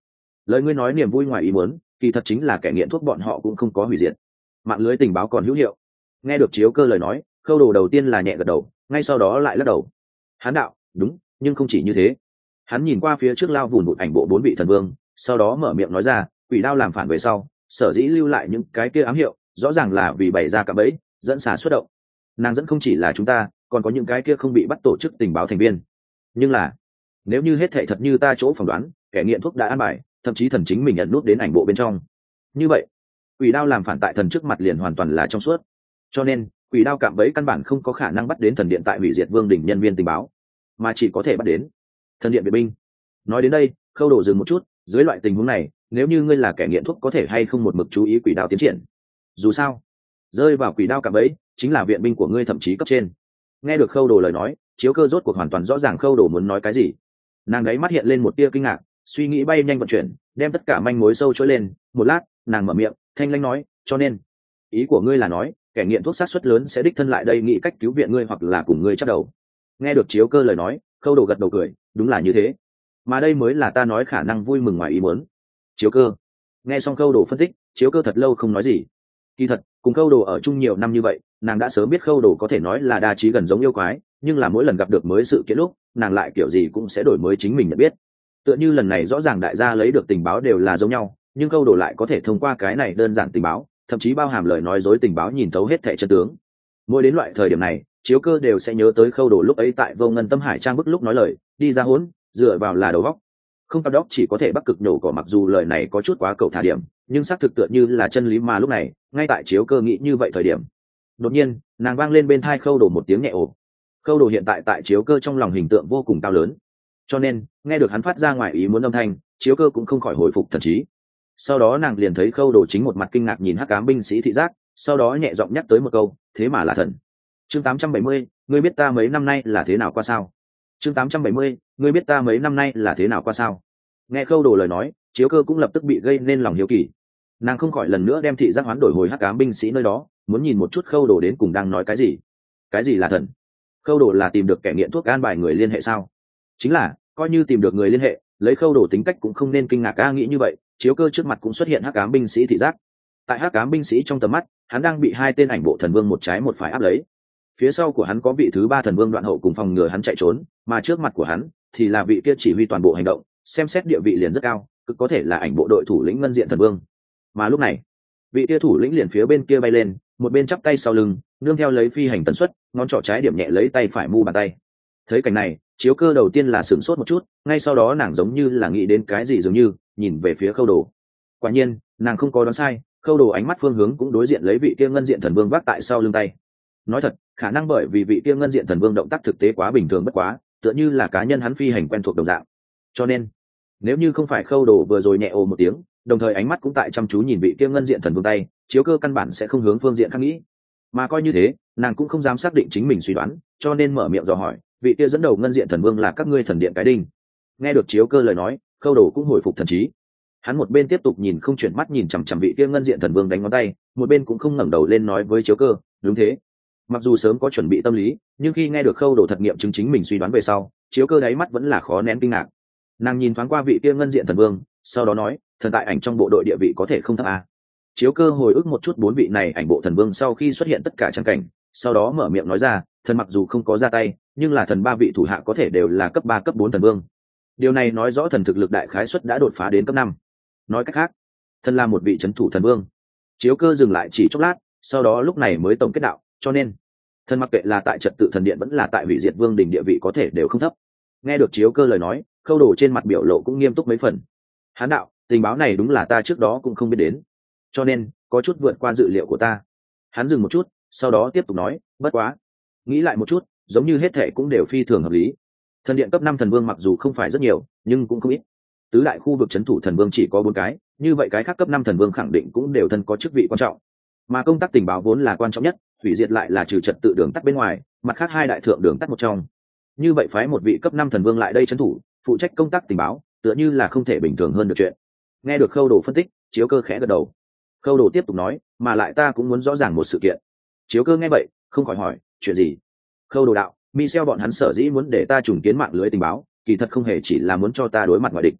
Lời ngươi nói niềm vui ngoài ý muốn, kỳ thật chính là kẻ nghiện thuốc bọn họ cũng không có hủy diệt, mạng lưới tình báo còn hữu hiệu. Nghe được Chiếu Cơ lời nói, Khâu Đồ đầu tiên là nhẹ gật đầu, ngay sau đó lại lắc đầu. Hắn đạo, đúng, nhưng không chỉ như thế. Hắn nhìn qua phía trước lao vùn vụt ảnh bộ 4 vị thần vương, sau đó mở miệng nói ra, quỷ đao làm phản về sau, sở dĩ lưu lại những cái kia ám hiệu, rõ ràng là vì bày ra cả bẫy, dẫn xả xuất động. Nàng dẫn không chỉ là chúng ta, còn có những cái kia không bị bắt tổ chức tình báo thành viên. Nhưng là, nếu như hết thảy thật như ta chỗ phỏng đoán, kẻ nghiện thuốc đã an bài, thậm chí thần chính mình nhận nút đến ảnh bộ bên trong. Như vậy, quỷ đao làm phản tại thần trước mặt liền hoàn toàn là trong suốt. Cho nên, quỷ đao cạm bẫy căn bản không có khả năng bắt đến thần điện tại hủy diệt vương đỉnh nhân viên tình báo, mà chỉ có thể bắt đến thần điện viện binh. Nói đến đây, Khâu Đồ dừng một chút, dưới loại tình huống này, nếu như ngươi là kẻ nghiện thuốc có thể hay không một mực chú ý quỷ đao tiến triển. Dù sao, rơi vào quỷ đao cạm bẫy chính là viện binh của ngươi thậm chí cấp trên. Nghe được Khâu Đồ lời nói, Chiếu Cơ rốt cuộc hoàn toàn rõ ràng Khâu Đồ muốn nói cái gì. Nàng đấy mắt hiện lên một tia kinh ngạc, suy nghĩ bay nhanh vận chuyển, đem tất cả manh mối sâu chối lên. Một lát, nàng mở miệng, thanh lãnh nói, cho nên ý của ngươi là nói kẻ nghiện thuốc sát suất lớn sẽ đích thân lại đây nghĩ cách cứu viện ngươi hoặc là cùng ngươi chắc đầu. Nghe được Chiếu Cơ lời nói, Khâu Đồ gật đầu cười, đúng là như thế, mà đây mới là ta nói khả năng vui mừng ngoài ý muốn. Chiếu Cơ nghe xong Khâu Đồ phân tích, Chiếu Cơ thật lâu không nói gì. Kỳ thật cùng Khâu Đồ ở chung nhiều năm như vậy, nàng đã sớm biết Khâu Đồ có thể nói là đa trí gần giống yêu quái, nhưng là mỗi lần gặp được mới sự kiện lúc, nàng lại kiểu gì cũng sẽ đổi mới chính mình nhận biết. Tựa như lần này rõ ràng đại gia lấy được tình báo đều là giống nhau, nhưng Khâu Đồ lại có thể thông qua cái này đơn giản tình báo, thậm chí bao hàm lời nói dối tình báo nhìn thấu hết thảy chân tướng. Mỗi đến loại thời điểm này, Chiếu Cơ đều sẽ nhớ tới Khâu Đồ lúc ấy tại Vô Ngân Tâm Hải trang bức lúc nói lời, đi ra hỗn, dựa vào là đầu óc, không cao đốc chỉ có thể bắc cực nhổ cỏ. Mặc dù lời này có chút quá cầu thả điểm, nhưng xác thực tựa như là chân lý mà lúc này, ngay tại Chiếu Cơ nghĩ như vậy thời điểm, đột nhiên, nàng vang lên bên tai Khâu Đồ một tiếng nhẹ ồ. Khâu Đồ hiện tại tại Chiếu Cơ trong lòng hình tượng vô cùng cao lớn, cho nên nghe được hắn phát ra ngoài ý muốn âm thanh, Chiếu Cơ cũng không khỏi hồi phục thần trí. Sau đó nàng liền thấy Khâu Đồ chính một mặt kinh ngạc nhìn hắc ám binh sĩ thị giác, sau đó nhẹ giọng nhắc tới một câu, thế mà là thần. Chương 870, ngươi biết ta mấy năm nay là thế nào qua sao? Chương 870, ngươi biết ta mấy năm nay là thế nào qua sao? Nghe Khâu Đồ lời nói, Chiếu Cơ cũng lập tức bị gây nên lòng hiếu kỳ. Nàng không khỏi lần nữa đem thị giác hoán đổi hồi hắc ám binh sĩ nơi đó, muốn nhìn một chút Khâu Đồ đến cùng đang nói cái gì. Cái gì là thần? Khâu Đồ là tìm được kẻ nghiện thuốc an bài người liên hệ sao? Chính là, coi như tìm được người liên hệ, lấy Khâu Đồ tính cách cũng không nên kinh ngạc nghĩ như vậy. Chiếu Cơ trước mặt cũng xuất hiện hắc ám binh sĩ thị giác. Tại hắc ám binh sĩ trong tầm mắt, hắn đang bị hai tên ảnh bộ thần vương một trái một phải áp lấy. Phía sau của hắn có vị thứ 3 thần vương Đoạn Hậu cùng phòng ngừa hắn chạy trốn, mà trước mặt của hắn thì là vị kia chỉ huy toàn bộ hành động, xem xét địa vị liền rất cao, cực có thể là ảnh bộ đội thủ lĩnh Ngân Diện thần vương. Mà lúc này, vị kia thủ lĩnh liền phía bên kia bay lên, một bên chắp tay sau lưng, nương theo lấy phi hành tần suất, ngón trỏ trái điểm nhẹ lấy tay phải mu bàn tay. Thấy cảnh này, Chiếu Cơ đầu tiên là sửng sốt một chút, ngay sau đó nàng giống như là nghĩ đến cái gì dường như nhìn về phía Khâu Đồ. Quả nhiên, nàng không có đoán sai, Khâu Đồ ánh mắt phương hướng cũng đối diện lấy vị kia Ngân Diện thần vương vác tại sau lưng tay. Nói thật, khả năng bởi vì vị kia Ngân Diện thần vương động tác thực tế quá bình thường bất quá, tựa như là cá nhân hắn phi hành quen thuộc đồng dạng. Cho nên, nếu như không phải Khâu Đồ vừa rồi nhẹ ồ một tiếng, đồng thời ánh mắt cũng tại chăm chú nhìn vị kia Ngân Diện thần vương tay, Chiếu Cơ căn bản sẽ không hướng phương diện khác nghĩ. Mà coi như thế, nàng cũng không dám xác định chính mình suy đoán, cho nên mở miệng dò hỏi, vị kia dẫn đầu Ngân Diện thần vương là các ngươi thần điện cái đinh? Nghe được Chiếu Cơ lời nói, Khâu Đồ cũng hồi phục thần trí. Hắn một bên tiếp tục nhìn không chuyển mắt nhìn chằm chằm vị kia Ngân Diện thần vương đánh ngón tay, một bên cũng không ngẩng đầu lên nói với Chiếu Cơ, đúng thế. Mặc dù sớm có chuẩn bị tâm lý, nhưng khi nghe được Khâu Đồ thật nghiệm chứng chính mình suy đoán về sau, Chiếu Cơ đáy mắt vẫn là khó nén kinh ngạc. Nàng nhìn thoáng qua vị kia Ngân Diện thần vương, sau đó nói, thần tại ảnh trong bộ đội địa vị có thể không thấp à. Chiếu Cơ hồi ức một chút 4 vị này ảnh bộ thần vương sau khi xuất hiện tất cả trang cảnh, sau đó mở miệng nói ra, thần mặc dù không có ra tay, nhưng là thần 3 vị thủ hạ có thể đều là cấp 3 cấp 4 thần vương. Điều này nói rõ thần thực lực đại khái suất đã đột phá đến cấp 5. Nói cách khác, thần là một vị trấn thủ thần vương. Chiếu Cơ dừng lại chỉ chốc lát, sau đó lúc này mới tổng kết đạo, cho nên thần mặc kệ là tại trật tự thần điện vẫn là tại hủy diệt vương đỉnh địa vị có thể đều không thấp. Nghe được Chiếu Cơ lời nói, Khâu Đồ trên mặt biểu lộ cũng nghiêm túc mấy phần. Hán đạo, tình báo này đúng là ta trước đó cũng không biết đến, cho nên có chút vượt qua dự liệu của ta. Hắn dừng một chút, sau đó tiếp tục nói, bất quá nghĩ lại một chút, giống như hết thệ cũng đều phi thường hợp lý. Thần điện cấp 5 thần vương mặc dù không phải rất nhiều, nhưng cũng không ít. Tứ đại khu vực trấn thủ thần vương chỉ có 4 cái, như vậy cái khác cấp 5 thần vương khẳng định cũng đều thân có chức vị quan trọng. Mà công tác tình báo vốn là quan trọng nhất, hủy diệt lại là trừ trật tự đường tắt bên ngoài, mặt khác 2 đại thượng đường tắt một trong. Như vậy phái một vị cấp 5 thần vương lại đây trấn thủ, phụ trách công tác tình báo, tựa như là không thể bình thường hơn được chuyện. Nghe được Khâu Đồ phân tích, Chiếu Cơ khẽ gật đầu. Khâu Đồ tiếp tục nói, mà lại ta cũng muốn rõ ràng một sự kiện. Chiếu Cơ nghe vậy, không khỏi hỏi, chuyện gì? Khâu Đồ đạo, Michel bọn hắn sở dĩ muốn để ta trùng kiến mạng lưới tình báo, kỳ thật không hề chỉ là muốn cho ta đối mặt ngoại địch,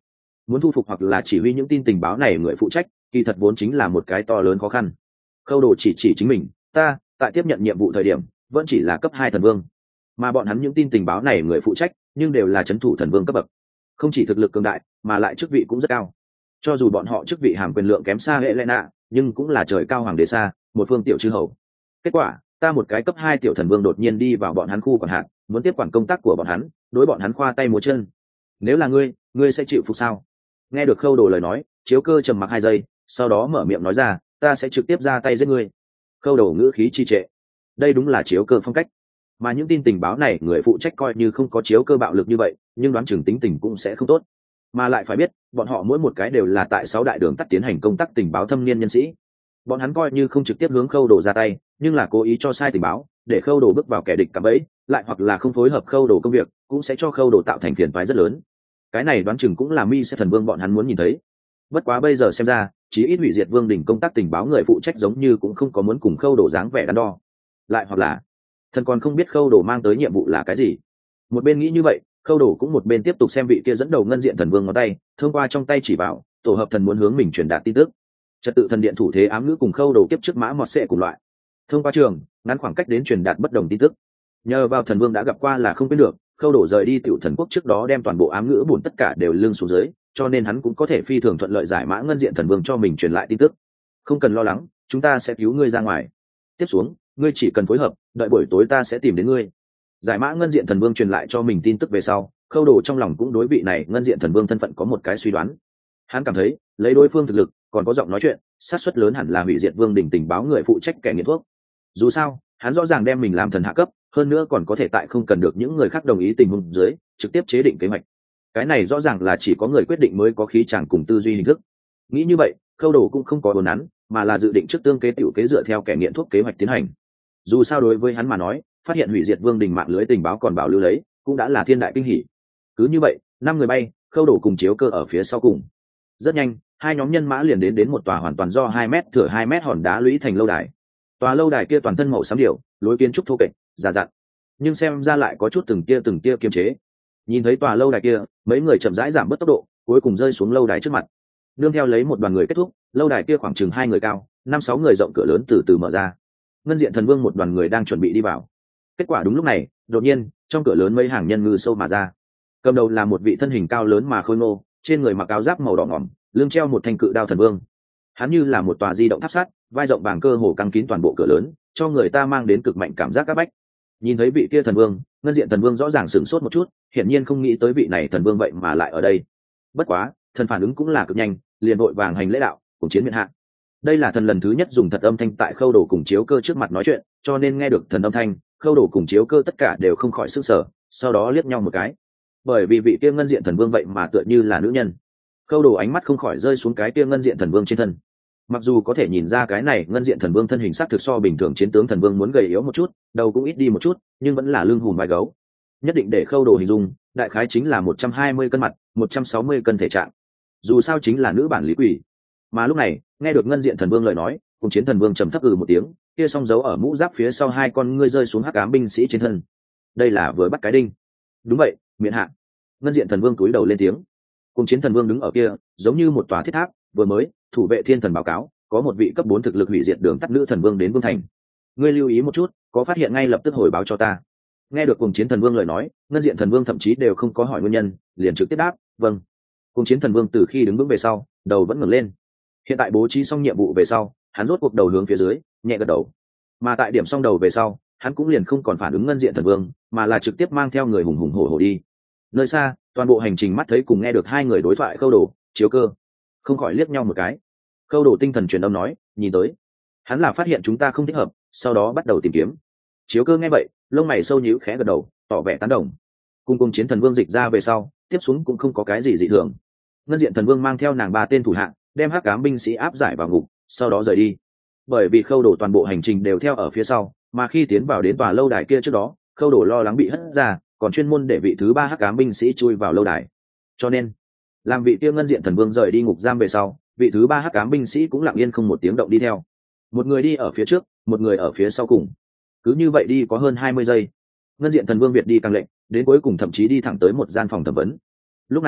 muốn thu phục hoặc là chỉ huy những tin tình báo này người phụ trách kỳ thật vốn chính là một cái to lớn khó khăn. Khâu Đồ chỉ chính mình, ta tại tiếp nhận nhiệm vụ thời điểm vẫn chỉ là cấp 2 thần vương, mà bọn hắn những tin tình báo này người phụ trách nhưng đều là trấn thủ thần vương cấp bậc, không chỉ thực lực cường đại mà lại chức vị cũng rất cao. Cho dù bọn họ chức vị hàm quyền lượng kém xa hệ lệ nạ, nhưng cũng là trời cao hoàng đế xa, một phương tiểu chư hầu. Kết quả ta một cái cấp 2 tiểu thần vương đột nhiên đi vào bọn hắn khu quản hạt, muốn tiếp quản công tác của bọn hắn, đối bọn hắn khoa tay múa chân. Nếu là ngươi sẽ chịu phục sao? Nghe được Khâu Đồ lời nói, Chiếu Cơ trầm mặc 2 giây, sau đó mở miệng nói ra, ta sẽ trực tiếp ra tay giết ngươi. Khâu Đồ ngữ khí trì trệ. Đây đúng là Chiếu Cơ phong cách. Mà những tin tình báo này người phụ trách coi như không có Chiếu Cơ bạo lực như vậy, nhưng đoán chừng tính tình cũng sẽ không tốt. Mà lại phải biết, bọn họ mỗi một cái đều là tại 6 đại đường tắt tiến hành công tác tình báo thâm niên nhân sĩ. Bọn hắn coi như không trực tiếp hướng Khâu Đồ ra tay, nhưng là cố ý cho sai tình báo, để Khâu Đồ bước vào kẻ địch cạm bẫy, lại hoặc là không phối hợp Khâu Đồ công việc, cũng sẽ cho Khâu Đồ tạo thành phiền toái rất lớn. Cái này đoán chừng cũng là Mi sẽ thần vương bọn hắn muốn nhìn thấy. Bất quá bây giờ xem ra, chí ít hủy diệt vương đỉnh công tác tình báo người phụ trách giống như cũng không có muốn cùng Khâu Đồ dáng vẻ đắn đo. Lại hoặc là thần còn không biết Khâu Đồ mang tới nhiệm vụ là cái gì. Một bên nghĩ như vậy, Khâu Đồ cũng một bên tiếp tục xem vị kia dẫn đầu ngân diện thần vương ngón tay, thông qua trong tay chỉ bảo, tổ hợp thần muốn hướng mình truyền đạt tin tức. Trật tự thần điện thủ thế ám ngữ cùng Khâu Đồ kiếp trước mã mọt sẽ cùng loại. Thông qua trường, ngắn khoảng cách đến truyền đạt bất đồng tin tức. Nhờ vào thần vương đã gặp qua là không quên được, Khâu Đồ rời đi tiểu thần quốc trước đó đem toàn bộ ám ngữ buồn tất cả đều lưng xuống dưới, cho nên hắn cũng có thể phi thường thuận lợi giải mã ngân diện thần vương cho mình truyền lại tin tức. Không cần lo lắng, chúng ta sẽ cứu ngươi ra ngoài. Tiếp xuống, ngươi chỉ cần phối hợp, đợi buổi tối ta sẽ tìm đến ngươi. Giải mã ngân diện thần vương truyền lại cho mình tin tức về sau, Khâu Đồ trong lòng cũng đối vị này ngân diện thần vương thân phận có một cái suy đoán. Hắn cảm thấy, lấy đối phương thực lực, còn có giọng nói chuyện, xác suất lớn hẳn là hủy diệt vương đỉnh tình báo người phụ trách kẻ nghiện thuốc. Dù sao, hắn rõ ràng đem mình làm thần hạ cấp, hơn nữa còn có thể tại không cần được những người khác đồng ý tình huống dưới, trực tiếp chế định kế hoạch. Cái này rõ ràng là chỉ có người quyết định mới có khí chàng cùng tư duy hình thức. Nghĩ như vậy, Khâu Đồ cũng không có đồn nắn, mà là dự định trước tương kế tiểu kế dựa theo kẻ nghiện thuốc kế hoạch tiến hành. Dù sao đối với hắn mà nói, phát hiện hủy diệt vương đình mạng lưới tình báo còn bảo lưu lấy, cũng đã là thiên đại kinh hỉ. Cứ như vậy, 5 người bay, Khâu Đồ cùng Chiếu Cơ ở phía sau cùng. Rất nhanh, hai nhóm nhân mã liền đến một tòa hoàn toàn do 2 mét thửa 2 mét hòn đá lũy thành lâu đài. Tòa lâu đài kia toàn thân màu xám điểu, lối kiến trúc thô kệch, già dặn, nhưng xem ra lại có chút từng tia kiềm chế. Nhìn thấy tòa lâu đài kia, mấy người chậm rãi giảm bớt tốc độ, cuối cùng rơi xuống lâu đài trước mặt. Nương theo lấy một đoàn người kết thúc, lâu đài kia khoảng chừng 2 người cao, 5-6 người rộng cửa lớn từ từ mở ra. Ngân diện thần vương một đoàn người đang chuẩn bị đi vào. Kết quả đúng lúc này, đột nhiên, trong cửa lớn mấy hàng nhân ngư sâu mà ra. Cầm đầu là một vị thân hình cao lớn mà khôi ngô, trên người mặc áo giáp màu đỏ ngỏm, lưng treo một thanh cự đao thần vương. Hắn như là một tòa di động tháp sắt, vai rộng bằng cơ hồ căng kín toàn bộ cửa lớn, cho người ta mang đến cực mạnh cảm giác áp bách. Nhìn thấy vị kia thần vương, ngân diện thần vương rõ ràng sửng sốt một chút, hiển nhiên không nghĩ tới vị này thần vương vậy mà lại ở đây. Bất quá, thần phản ứng cũng là cực nhanh, liền vội vàng hành lễ đạo, cùng chiến miện hạ. Đây là thần lần thứ nhất dùng thật âm thanh tại Khâu Đồ cùng Chiếu Cơ trước mặt nói chuyện, cho nên nghe được thần âm thanh, Khâu Đồ cùng Chiếu Cơ tất cả đều không khỏi sức sở, sau đó liếc nhau một cái. Bởi vì vị kia ngân diện thần vương vậy mà tựa như là nữ nhân. Khâu Đồ ánh mắt không khỏi rơi xuống cái kia ngân diện thần vương trên thân. Mặc dù có thể nhìn ra cái này ngân diện thần vương thân hình sắc thực so bình thường chiến tướng thần vương muốn gầy yếu một chút, đầu cũng ít đi một chút, nhưng vẫn là lưng hùm vai gấu. Nhất định để Khâu Đồ hình dung, đại khái chính là 120 cân mặt, 160 cân thể trạng. Dù sao chính là nữ bản lý quỷ. Mà lúc này, nghe được ngân diện thần vương lời nói, cùng chiến thần vương trầm thấp một tiếng, kia song dấu ở mũ giáp phía sau 2 con ngươi rơi xuống hắc ám binh sĩ trên thân. Đây là vừa bắt cái đinh. Đúng vậy, miện hạ. Ngân diện thần vương cúi đầu lên tiếng. Cùng chiến thần vương đứng ở kia, giống như một tòa thiết tháp, vừa mới thủ vệ thiên thần báo cáo, có một vị cấp 4 thực lực hủy diệt đường tắt nữ thần vương đến vương thành. Ngươi lưu ý một chút, có phát hiện ngay lập tức hồi báo cho ta. Nghe được cùng chiến thần vương lời nói, ngân diện thần vương thậm chí đều không có hỏi nguyên nhân, liền trực tiếp đáp, vâng. Cùng chiến thần vương từ khi đứng vững về sau, đầu vẫn ngẩng lên. Hiện tại bố trí xong nhiệm vụ về sau, hắn rốt cuộc đầu hướng phía dưới, nhẹ gật đầu. Mà tại điểm xong đầu về sau, hắn cũng liền không còn phản ứng ngân diện thần vương, mà là trực tiếp mang theo người hùng hùng hổ hổ đi. Nơi xa, toàn bộ hành trình mắt thấy cùng nghe được 2 người đối thoại Khâu Đồ, Chiếu Cơ, không khỏi liếc nhau một cái. Khâu Đồ tinh thần truyền âm nói, nhìn tới, hắn là phát hiện chúng ta không thích hợp, sau đó bắt đầu tìm kiếm. Chiếu Cơ nghe vậy, lông mày sâu nhíu khẽ gật đầu, tỏ vẻ tán đồng. Cùng chiến thần vương dịch ra về sau, tiếp xuống cũng không có cái gì dị thường. Ngân diện thần vương mang theo nàng 3 tên thủ hạ, đem hắc ám binh sĩ áp giải vào ngục, sau đó rời đi. Bởi vì Khâu Đồ toàn bộ hành trình đều theo ở phía sau, mà khi tiến vào đến tòa lâu đài kia trước đó, Khâu Đồ lo lắng bị hất ra, còn chuyên môn để vị thứ 3 hắc ám binh sĩ chui vào lâu đài. Cho nên, làm vị kia ngân diện thần vương rời đi ngục giam về sau, vị thứ 3 hắc ám binh sĩ cũng lặng yên không một tiếng động đi theo. Một người đi ở phía trước, một người ở phía sau cùng. Cứ như vậy đi có hơn 20 giây. Ngân diện thần vương Việt đi càng lệnh, đến cuối cùng thậm chí đi thẳng tới một gian phòng thẩm vấn. Lúc này,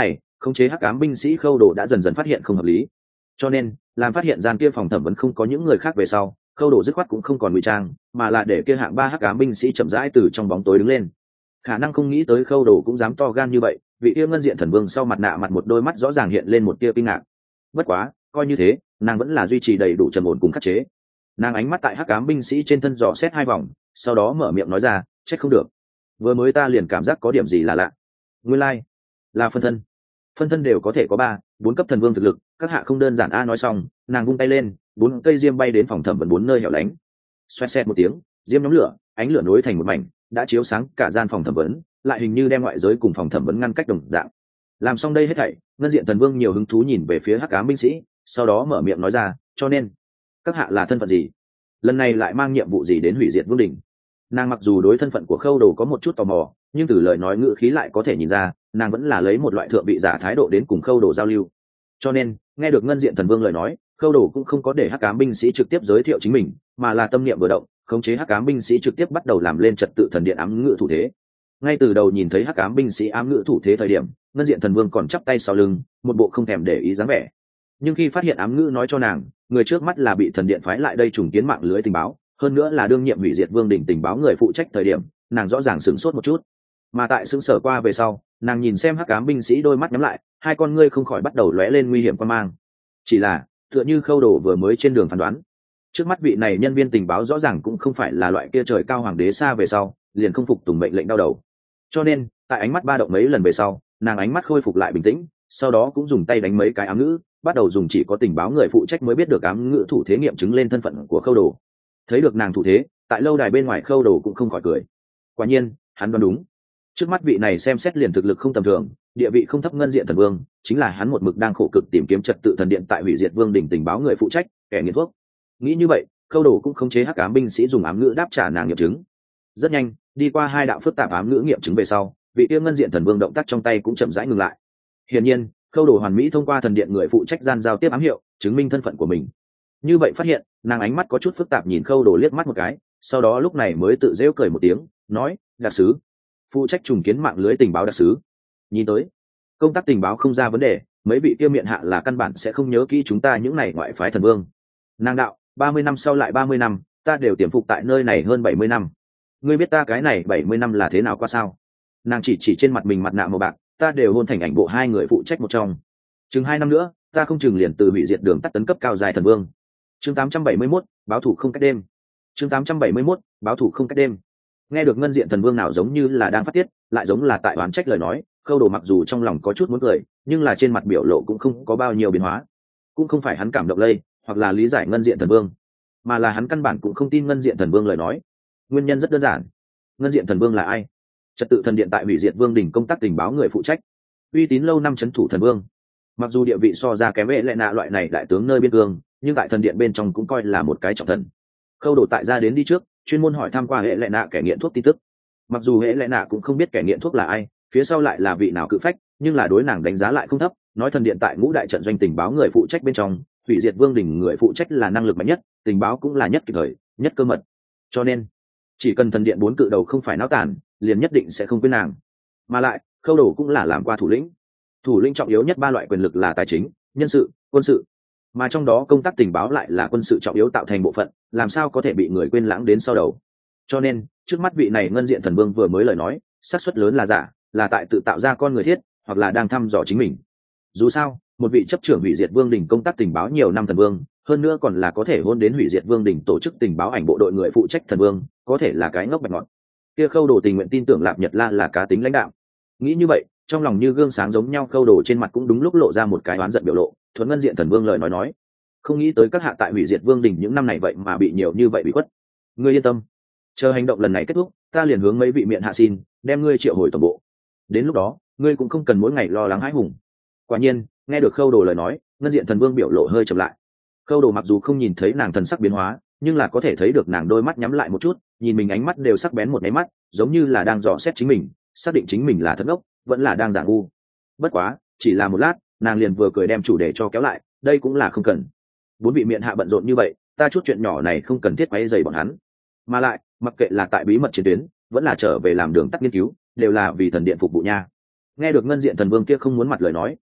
khống chế hắc ám binh sĩ Khâu Đồ đã dần dần phát hiện không hợp lý, cho nên làm phát hiện gian kia phòng thẩm vấn không có những người khác về sau, Khâu Đồ dứt khoát cũng không còn ngụy trang, mà là để kia hạng 3 hắc ám binh sĩ chậm rãi từ trong bóng tối đứng lên. Khả năng không nghĩ tới Khâu Đồ cũng dám to gan như vậy, vị yêu ngân diện thần vương sau mặt nạ mặt một đôi mắt rõ ràng hiện lên một tia kinh ngạc. Bất quá coi như thế, nàng vẫn là duy trì đầy đủ trầm ổn cùng khắc chế. Nàng ánh mắt tại hắc ám binh sĩ trên thân dò xét 2 vòng, sau đó mở miệng nói ra, trách không được, vừa mới ta liền cảm giác có điểm gì là lạ. Nguyên lai là phân thân đều có thể có 3, 4 cấp thần vương thực lực, các hạ không đơn giản. A nói xong, nàng vung tay lên, 4 cây diêm bay đến phòng thẩm vấn 4 nơi hẻo lánh. Xoẹt xẹt một tiếng, diêm nhóm lửa, ánh lửa nối thành một mảnh, đã chiếu sáng cả gian phòng thẩm vấn, lại hình như đem ngoại giới cùng phòng thẩm vấn ngăn cách đồng dạng. Làm xong đây hết thảy, ngân diện thần vương nhiều hứng thú nhìn về phía hắc ám binh sĩ, sau đó mở miệng nói ra, cho nên các hạ là thân phận gì, lần này lại mang nhiệm vụ gì đến hủy diệt vương đình. Nàng mặc dù đối thân phận của Khâu Đồ có một chút tò mò, nhưng từ lời nói ngữ khí lại có thể nhìn ra nàng vẫn là lấy một loại thượng vị giả thái độ đến cùng Khâu Đồ giao lưu. Cho nên nghe được ngân diện thần vương lời nói, Khâu Đồ cũng không có để hắc ám binh sĩ trực tiếp giới thiệu chính mình, mà là tâm niệm vừa động, khống chế hắc ám binh sĩ trực tiếp bắt đầu làm lên trật tự thần điện ám ngữ thủ thế. Ngay từ đầu nhìn thấy hắc ám binh sĩ ám ngữ thủ thế thời điểm, ngân diện thần vương còn chắp tay sau lưng, một bộ không thèm để ý dáng vẻ. Nhưng khi phát hiện ám ngữ nói cho nàng người trước mắt là bị thần điện phái lại đây trùng kiến mạng lưới tình báo, hơn nữa là đương nhiệm hủy diệt vương đỉnh tình báo người phụ trách thời điểm, nàng rõ ràng sửng sốt một chút. Mà tại sững sờ qua về sau, nàng nhìn xem hắc ám binh sĩ đôi mắt nhắm lại, 2 con ngươi không khỏi bắt đầu lóe lên nguy hiểm quan mang. Chỉ là tựa như Khâu Đồ vừa mới trên đường phán đoán, trước mắt vị này nhân viên tình báo rõ ràng cũng không phải là loại kia trời cao hoàng đế xa về sau liền không phục tùng mệnh lệnh đau đầu. Cho nên tại ánh mắt ba động mấy lần về sau, nàng ánh mắt khôi phục lại bình tĩnh, sau đó cũng dùng tay đánh mấy cái ám ngữ, bắt đầu dùng chỉ có tình báo người phụ trách mới biết được ám ngữ thủ thế nghiệm chứng lên thân phận của Khâu Đồ. Thấy được nàng thủ thế, tại lâu đài bên ngoài Khâu Đồ cũng không khỏi cười. Quả nhiên hắn đoán đúng, trước mắt vị này xem xét liền thực lực không tầm thường, địa vị không thấp ngân diện thần vương, chính là hắn một mực đang khổ cực tìm kiếm trật tự thần điện tại hủy diệt vương đỉnh tình báo người phụ trách, kẻ nghiện thuốc. Nghĩ như vậy, Khâu Đồ cũng khống chế hắc ám binh sĩ dùng ám ngữ đáp trả nàng nghiệm chứng. Rất nhanh, đi qua 2 đạo phức tạp ám ngữ nghiệm chứng về sau, vị tiêu ngân diện thần vương động tác trong tay cũng chậm rãi ngừng lại. Hiển nhiên Khâu Đồ hoàn mỹ thông qua thần điện người phụ trách gian giao tiếp ám hiệu, chứng minh thân phận của mình. Như vậy phát hiện, nàng ánh mắt có chút phức tạp nhìn Khâu Đồ liếc mắt một cái, sau đó lúc này mới tự rêu cười một tiếng, nói, đặc sứ, phụ trách trùng kiến mạng lưới tình báo đặc sứ. Nhìn tới công tác tình báo không ra vấn đề, mấy vị kia miệng hạ là căn bản sẽ không nhớ kỹ chúng ta những này ngoại phái thần vương. Nàng đạo, 30 năm sau lại 30 năm, ta đều tiềm phục tại nơi này hơn 70 năm. Ngươi biết ta cái này 70 năm là thế nào qua sao? Nàng chỉ trên mặt mình mặt nạ màu bạc, ta đều hôn thành ảnh bộ 2 người phụ trách một trong. Chừng 2 năm nữa, ta không chừng liền từ hủy diệt đường tắt tấn cấp cao dài thần vương. Chương 871, báo thủ không cách đêm. Chương 871, báo thủ không cách đêm. Nghe được ngân diện thần vương nào giống như là đang phát tiết, lại giống là tại oán trách lời nói, Khâu Đồ mặc dù trong lòng có chút muốn cười, nhưng là trên mặt biểu lộ cũng không có bao nhiêu biến hóa. Cũng không phải hắn cảm động lây, hoặc là lý giải ngân diện thần vương, mà là hắn căn bản cũng không tin ngân diện thần vương lời nói. Nguyên nhân rất đơn giản, ngân diện thần vương là ai? Trật tự thần điện tại hủy diệt vương đỉnh công tác tình báo người phụ trách, uy tín lâu năm trấn thủ thần vương. Mặc dù địa vị so ra kém vệ lệ nạ loại này đại tướng nơi biên cương, nhưng tại thần điện bên trong cũng coi là một cái trọng thần. Khâu Đồ tại ra đến đi trước, chuyên môn hỏi thăm qua hệ lệ nạ kẻ nghiện thuốc tin tức. Mặc dù hệ lệ nạ cũng không biết kẻ nghiện thuốc là ai, phía sau lại là vị nào cự phách, nhưng là đối nàng đánh giá lại không thấp, nói thần điện tại ngũ đại trận doanh tình báo người phụ trách bên trong, hủy diệt vương đỉnh người phụ trách là năng lực mạnh nhất, tình báo cũng là nhất kịp thời, nhất cơ mật. Cho nên chỉ cần thần điện 4 cự đầu không phải náo tản, liền nhất định sẽ không quên nàng. Mà lại Khâu Đồ cũng là làm qua thủ lĩnh trọng yếu nhất 3 loại quyền lực là tài chính, nhân sự, quân sự, mà trong đó công tác tình báo lại là quân sự trọng yếu tạo thành bộ phận, làm sao có thể bị người quên lãng đến sau đầu. Cho nên trước mắt vị này ngân diện thần vương vừa mới lời nói, xác suất lớn là giả, là tại tự tạo ra con người thiết, hoặc là đang thăm dò chính mình. Dù sao một vị chấp trưởng hủy diệt vương đỉnh công tác tình báo nhiều năm thần vương, hơn nữa còn là có thể hôn đến hủy diệt vương đỉnh tổ chức tình báo ảnh bộ đội người phụ trách thần vương, có thể là cái ngốc bạch ngọt. Kia Khâu Đồ tình nguyện tin tưởng Lạp Nhật La là cá tính lãnh đạo. Nghĩ như vậy, trong lòng như gương sáng giống nhau, Khâu Đồ trên mặt cũng đúng lúc lộ ra một cái oán giận biểu lộ. Thuần ngân diện thần vương lời nói, không nghĩ tới các hạ tại hủy diệt vương đỉnh những năm này vậy mà bị nhiều như vậy bị khuất. Ngươi yên tâm, chờ hành động lần này kết thúc, ta liền hướng mấy vị miệng hạ xin, đem ngươi triệu hồi toàn bộ. Đến lúc đó ngươi cũng không cần mỗi ngày lo lắng hãi hùng. Quả nhiên nghe được Khâu Đồ lời nói, ngân diện thần vương biểu lộ hơi chậm lại. Khâu Đồ mặc dù không nhìn thấy nàng thần sắc biến hóa, nhưng là có thể thấy được nàng đôi mắt nhắm lại một chút, nhìn mình ánh mắt đều sắc bén một cái mắt, giống như là đang dò xét chính mình, xác định chính mình là thất ốc, vẫn là đang giả ngu. Bất quá chỉ là một lát, nàng liền vừa cười đem chủ đề cho kéo lại, đây cũng là không cần. 4 vị miệng hạ bận rộn như vậy, ta chút chuyện nhỏ này không cần thiết quấy rầy bọn hắn. Mà lại mặc kệ là tại bí mật chiến tuyến, vẫn là trở về làm đường tắt nghiên cứu, đều là vì thần điện phục vụ nha. Nghe được ngân diện thần vương kia không muốn mặt lời nói,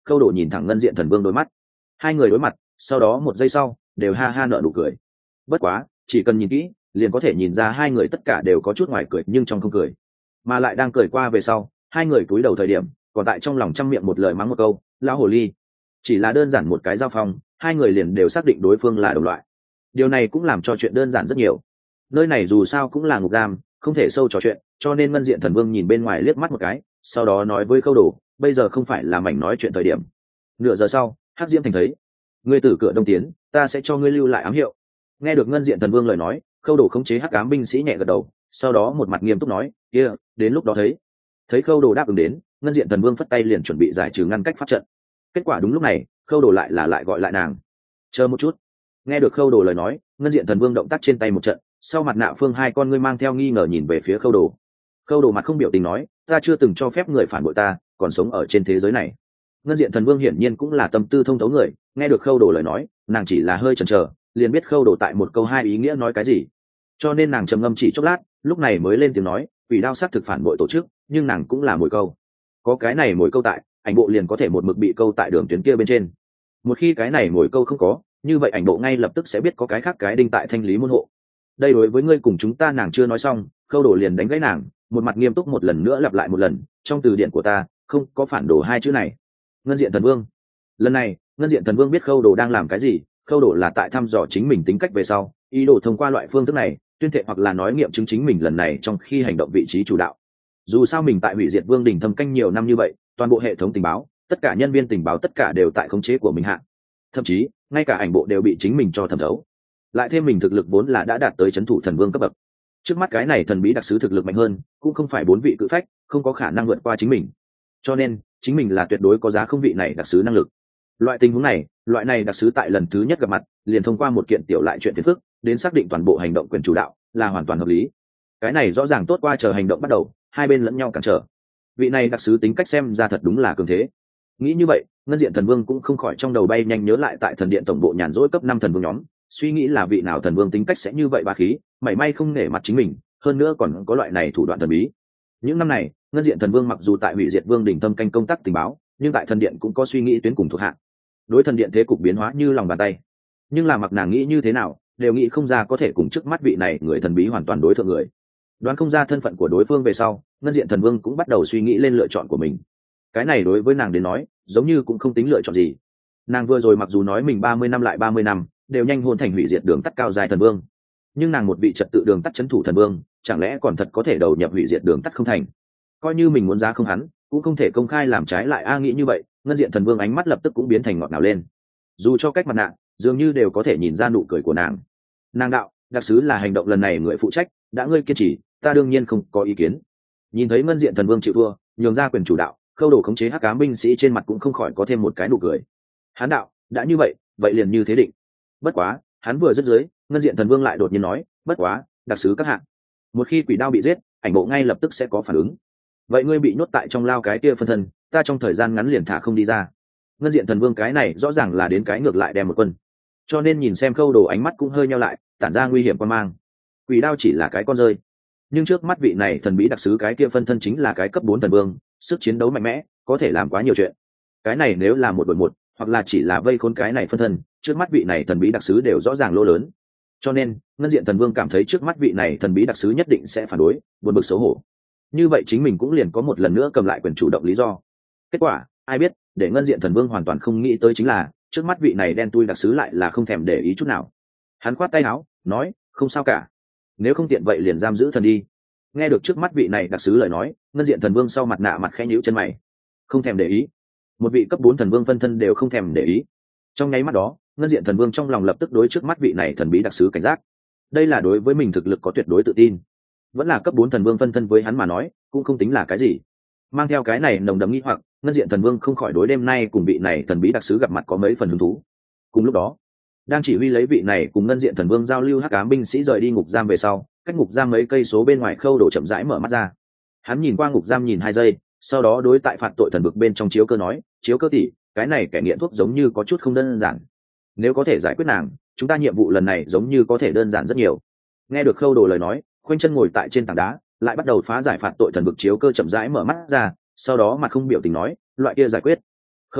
khâu đồ nhìn thẳng ngân diện thần vương đôi mắt. Hai người đối mặt, sau đó một giây sau đều ha ha nở nụ cười. Bất quá chỉ cần nhìn kỹ liền có thể nhìn ra hai người tất cả đều có chút ngoài cười nhưng trong không cười, mà lại đang cười qua về sau hai người cúi đầu thời điểm còn tại trong lòng trăm miệng một lời mắng một câu lão hồ ly. Chỉ là đơn giản một cái giao phong, hai người liền đều xác định đối phương là đồng loại. Điều này cũng làm cho chuyện đơn giản rất nhiều. Nơi này dù sao cũng là ngục giam, không thể sâu trò chuyện, cho nên ngân diện thần vương nhìn bên ngoài liếc mắt một cái, sau đó nói với khâu đồ, bây giờ không phải là mảnh nói chuyện thời điểm. Nửa giờ sau hắc diễm thành thấy, ngươi từ cửa đông tiến, ta sẽ cho ngươi lưu lại ám hiệu. Nghe được ngân diện thần vương lời nói, khâu đồ khống chế hắc ám binh sĩ nhẹ gật đầu, sau đó một mặt nghiêm túc nói, kia đến lúc đó thấy khâu đồ đáp ứng đến, ngân diện thần vương phất tay liền chuẩn bị giải trừ ngăn cách pháp trận. Kết quả đúng lúc này khâu đồ lại gọi lại nàng, chờ một chút. Nghe được khâu đồ lời nói, ngân diện thần vương động tác trên tay một trận, sau mặt nạ phương hai con ngươi mang theo nghi ngờ nhìn về phía khâu đồ. Khâu đồ mặt không biểu tình nói, ta chưa từng cho phép người phản bội ta còn sống ở trên thế giới này. Ngân diện thần vương hiển nhiên cũng là tâm tư thông thấu người, nghe được khâu đồ lời nói nàng chỉ là hơi chần chờ, liền biết khâu đồ tại một câu hai ý nghĩa nói cái gì, cho nên nàng trầm ngâm chỉ chốc lát, lúc này mới lên tiếng nói, quỷ đao xác thực phản bội tổ chức, nhưng nàng cũng là mồi câu. Có cái này mồi câu tại, ảnh bộ liền có thể một mực bị câu tại đường tuyến kia bên trên. Một khi cái này mồi câu không có, như vậy ảnh bộ ngay lập tức sẽ biết có cái khác cái đinh tại thanh lý môn hộ. Đây đối với ngươi cùng chúng ta nàng chưa nói xong, khâu đồ liền đánh gãy nàng, một mặt nghiêm túc một lần nữa lặp lại một lần, trong từ điển của ta không có phản đồ hai chữ này. Ngân diện thần vương. Lần này ngân diện thần vương biết khâu đồ đang làm cái gì, khâu đồ là tại thăm dò chính mình tính cách về sau, ý đồ thông qua loại phương thức này tuyên thệ hoặc là nói nghiệm chứng chính mình lần này trong khi hành động vị trí chủ đạo. Dù sao mình tại hủy diệt vương đình thâm canh nhiều năm như vậy, toàn bộ hệ thống tình báo, tất cả nhân viên tình báo tất cả đều tại khống chế của mình hạ, thậm chí ngay cả ảnh bộ đều bị chính mình cho thẩm thấu. Lại thêm mình thực lực vốn là đã đạt tới trấn thủ thần vương cấp bậc, trước mắt cái này thần bí đặc sứ thực lực mạnh hơn, cũng không phải bốn vị cự phách, không có khả năng vượt qua chính mình, cho nên chính mình là tuyệt đối có giá không vị này đặc sứ năng lực. Loại tình huống này, loại này đặc sứ tại lần thứ nhất gặp mặt liền thông qua một kiện tiểu lại chuyện phiền phức đến xác định toàn bộ hành động quyền chủ đạo là hoàn toàn hợp lý. Cái này rõ ràng tốt qua chờ hành động bắt đầu hai bên lẫn nhau cản trở. Vị này đặc sứ tính cách xem ra thật đúng là cường thế. Nghĩ như vậy, ngân diện thần vương cũng không khỏi trong đầu bay nhanh nhớ lại tại thần điện tổng bộ nhàn rỗi cấp 5 thần vương nhóm, suy nghĩ là vị nào thần vương tính cách sẽ như vậy bá khí, mảy may không nể mặt chính mình, hơn nữa còn có loại này thủ đoạn thần bí. Những năm này ngân diện thần vương mặc dù tại hủy diệt vương đỉnh thâm canh công tác tình báo, nhưng tại thần điện cũng có suy nghĩ tuyến cùng thuộc hạ, đối thần điện thế cục biến hóa như lòng bàn tay. Nhưng là mặc nàng nghĩ như thế nào đều nghĩ không ra có thể cùng trước mắt vị này người thần bí hoàn toàn đối thượng người. Đoán không ra thân phận của đối phương về sau, ngân diện thần vương cũng bắt đầu suy nghĩ lên lựa chọn của mình. Cái này đối với nàng đến nói giống như cũng không tính lựa chọn gì. Nàng vừa rồi mặc dù nói mình 30 năm lại 30 năm đều nhanh hôn thành hủy diệt đường tắt cao dài thần vương, nhưng nàng một vị trật tự đường tắt trấn thủ thần vương, chẳng lẽ còn thật có thể đầu nhập hủy diệt đường tắt không thành? Coi như mình muốn giá không hắn cũng không thể công khai làm trái lại a. Nghĩ như vậy, ngân diện thần vương ánh mắt lập tức cũng biến thành ngọt ngào lên, dù cho cách mặt nạ dường như đều có thể nhìn ra nụ cười của nàng. Nàng đạo, đặc sứ là hành động lần này người phụ trách, đã ngươi kiên trì ta đương nhiên không có ý kiến. Nhìn thấy ngân diện thần vương chịu thua nhường ra quyền chủ đạo, khâu đồ khống chế hắc ám binh sĩ trên mặt cũng không khỏi có thêm một cái nụ cười. Hắn đạo, đã như vậy vậy liền như thế định. Bất quá hắn vừa dứt dưới, ngân diện thần vương lại đột nhiên nói, bất quá đặc sứ các hạng, một khi quỷ đao bị giết ảnh bộ ngay lập tức sẽ có phản ứng. Vậy ngươi bị nhốt tại trong lao cái kia phân thân, ta trong thời gian ngắn liền thả không đi ra. Ngân diện thần vương cái này rõ ràng là đến cái ngược lại đem một quân, cho nên nhìn xem khâu đồ ánh mắt cũng hơi nheo lại, tản ra nguy hiểm quan mang. Quỷ đao chỉ là cái con rơi, nhưng trước mắt vị này thần bí đặc sứ cái kia phân thân chính là cái cấp 4 thần vương, sức chiến đấu mạnh mẽ, có thể làm quá nhiều chuyện. Cái này nếu là một đội một, hoặc là chỉ là vây khốn cái này phân thân, trước mắt vị này thần bí đặc sứ đều rõ ràng lỗ lớn. Cho nên ngân diện thần vương cảm thấy trước mắt vị này thần bí đặc sứ nhất định sẽ phản đối, buồn bực xấu hổ. Như vậy chính mình cũng liền có một lần nữa cầm lại quyền chủ động lý do. Kết quả ai biết, để ngân diện thần vương hoàn toàn không nghĩ tới chính là trước mắt vị này đen tui đặc sứ lại là không thèm để ý chút nào. Hắn khoát tay áo nói, không sao cả, nếu không tiện vậy liền giam giữ thần đi. Nghe được trước mắt vị này đặc sứ lời nói, ngân diện thần vương sau mặt nạ mặt khẽ nhíu chân mày. Không thèm để ý? Một vị cấp 4 thần vương phân thân đều không thèm để ý? Trong nháy mắt đó, ngân diện thần vương trong lòng lập tức đối trước mắt vị này thần bí đặc sứ cảnh giác. Đây là đối với mình thực lực có tuyệt đối tự tin, vẫn là cấp 4 thần vương phân thân với hắn mà nói cũng không tính là cái gì. Mang theo cái này nồng đậm nghi hoặc, ngân diện thần vương không khỏi đối đêm nay cùng vị này thần bí đặc sứ gặp mặt có mấy phần hứng thú. Cùng lúc đó, đang chỉ huy lấy vị này cùng ngân diện thần vương giao lưu hắc ám binh sĩ rời đi ngục giam về sau, cách ngục giam mấy cây số bên ngoài khâu đổ chậm rãi mở mắt ra. Hắn nhìn qua ngục giam nhìn 2 giây, sau đó đối tại phạt tội thần vực bên trong chiếu cơ nói, chiếu cơ tỷ, cái này kẻ nghiện thuốc giống như có chút không đơn giản, nếu có thể giải quyết nàng, chúng ta nhiệm vụ lần này giống như có thể đơn giản rất nhiều. Nghe được khâu đồ lời nói, khoanh chân ngồi tại trên tảng đá lại bắt đầu phá giải phạt tội thần vực chiếu cơ chậm rãi mở mắt ra, sau đó mặt không biểu tình nói, loại kia giải quyết. Khâu đồ,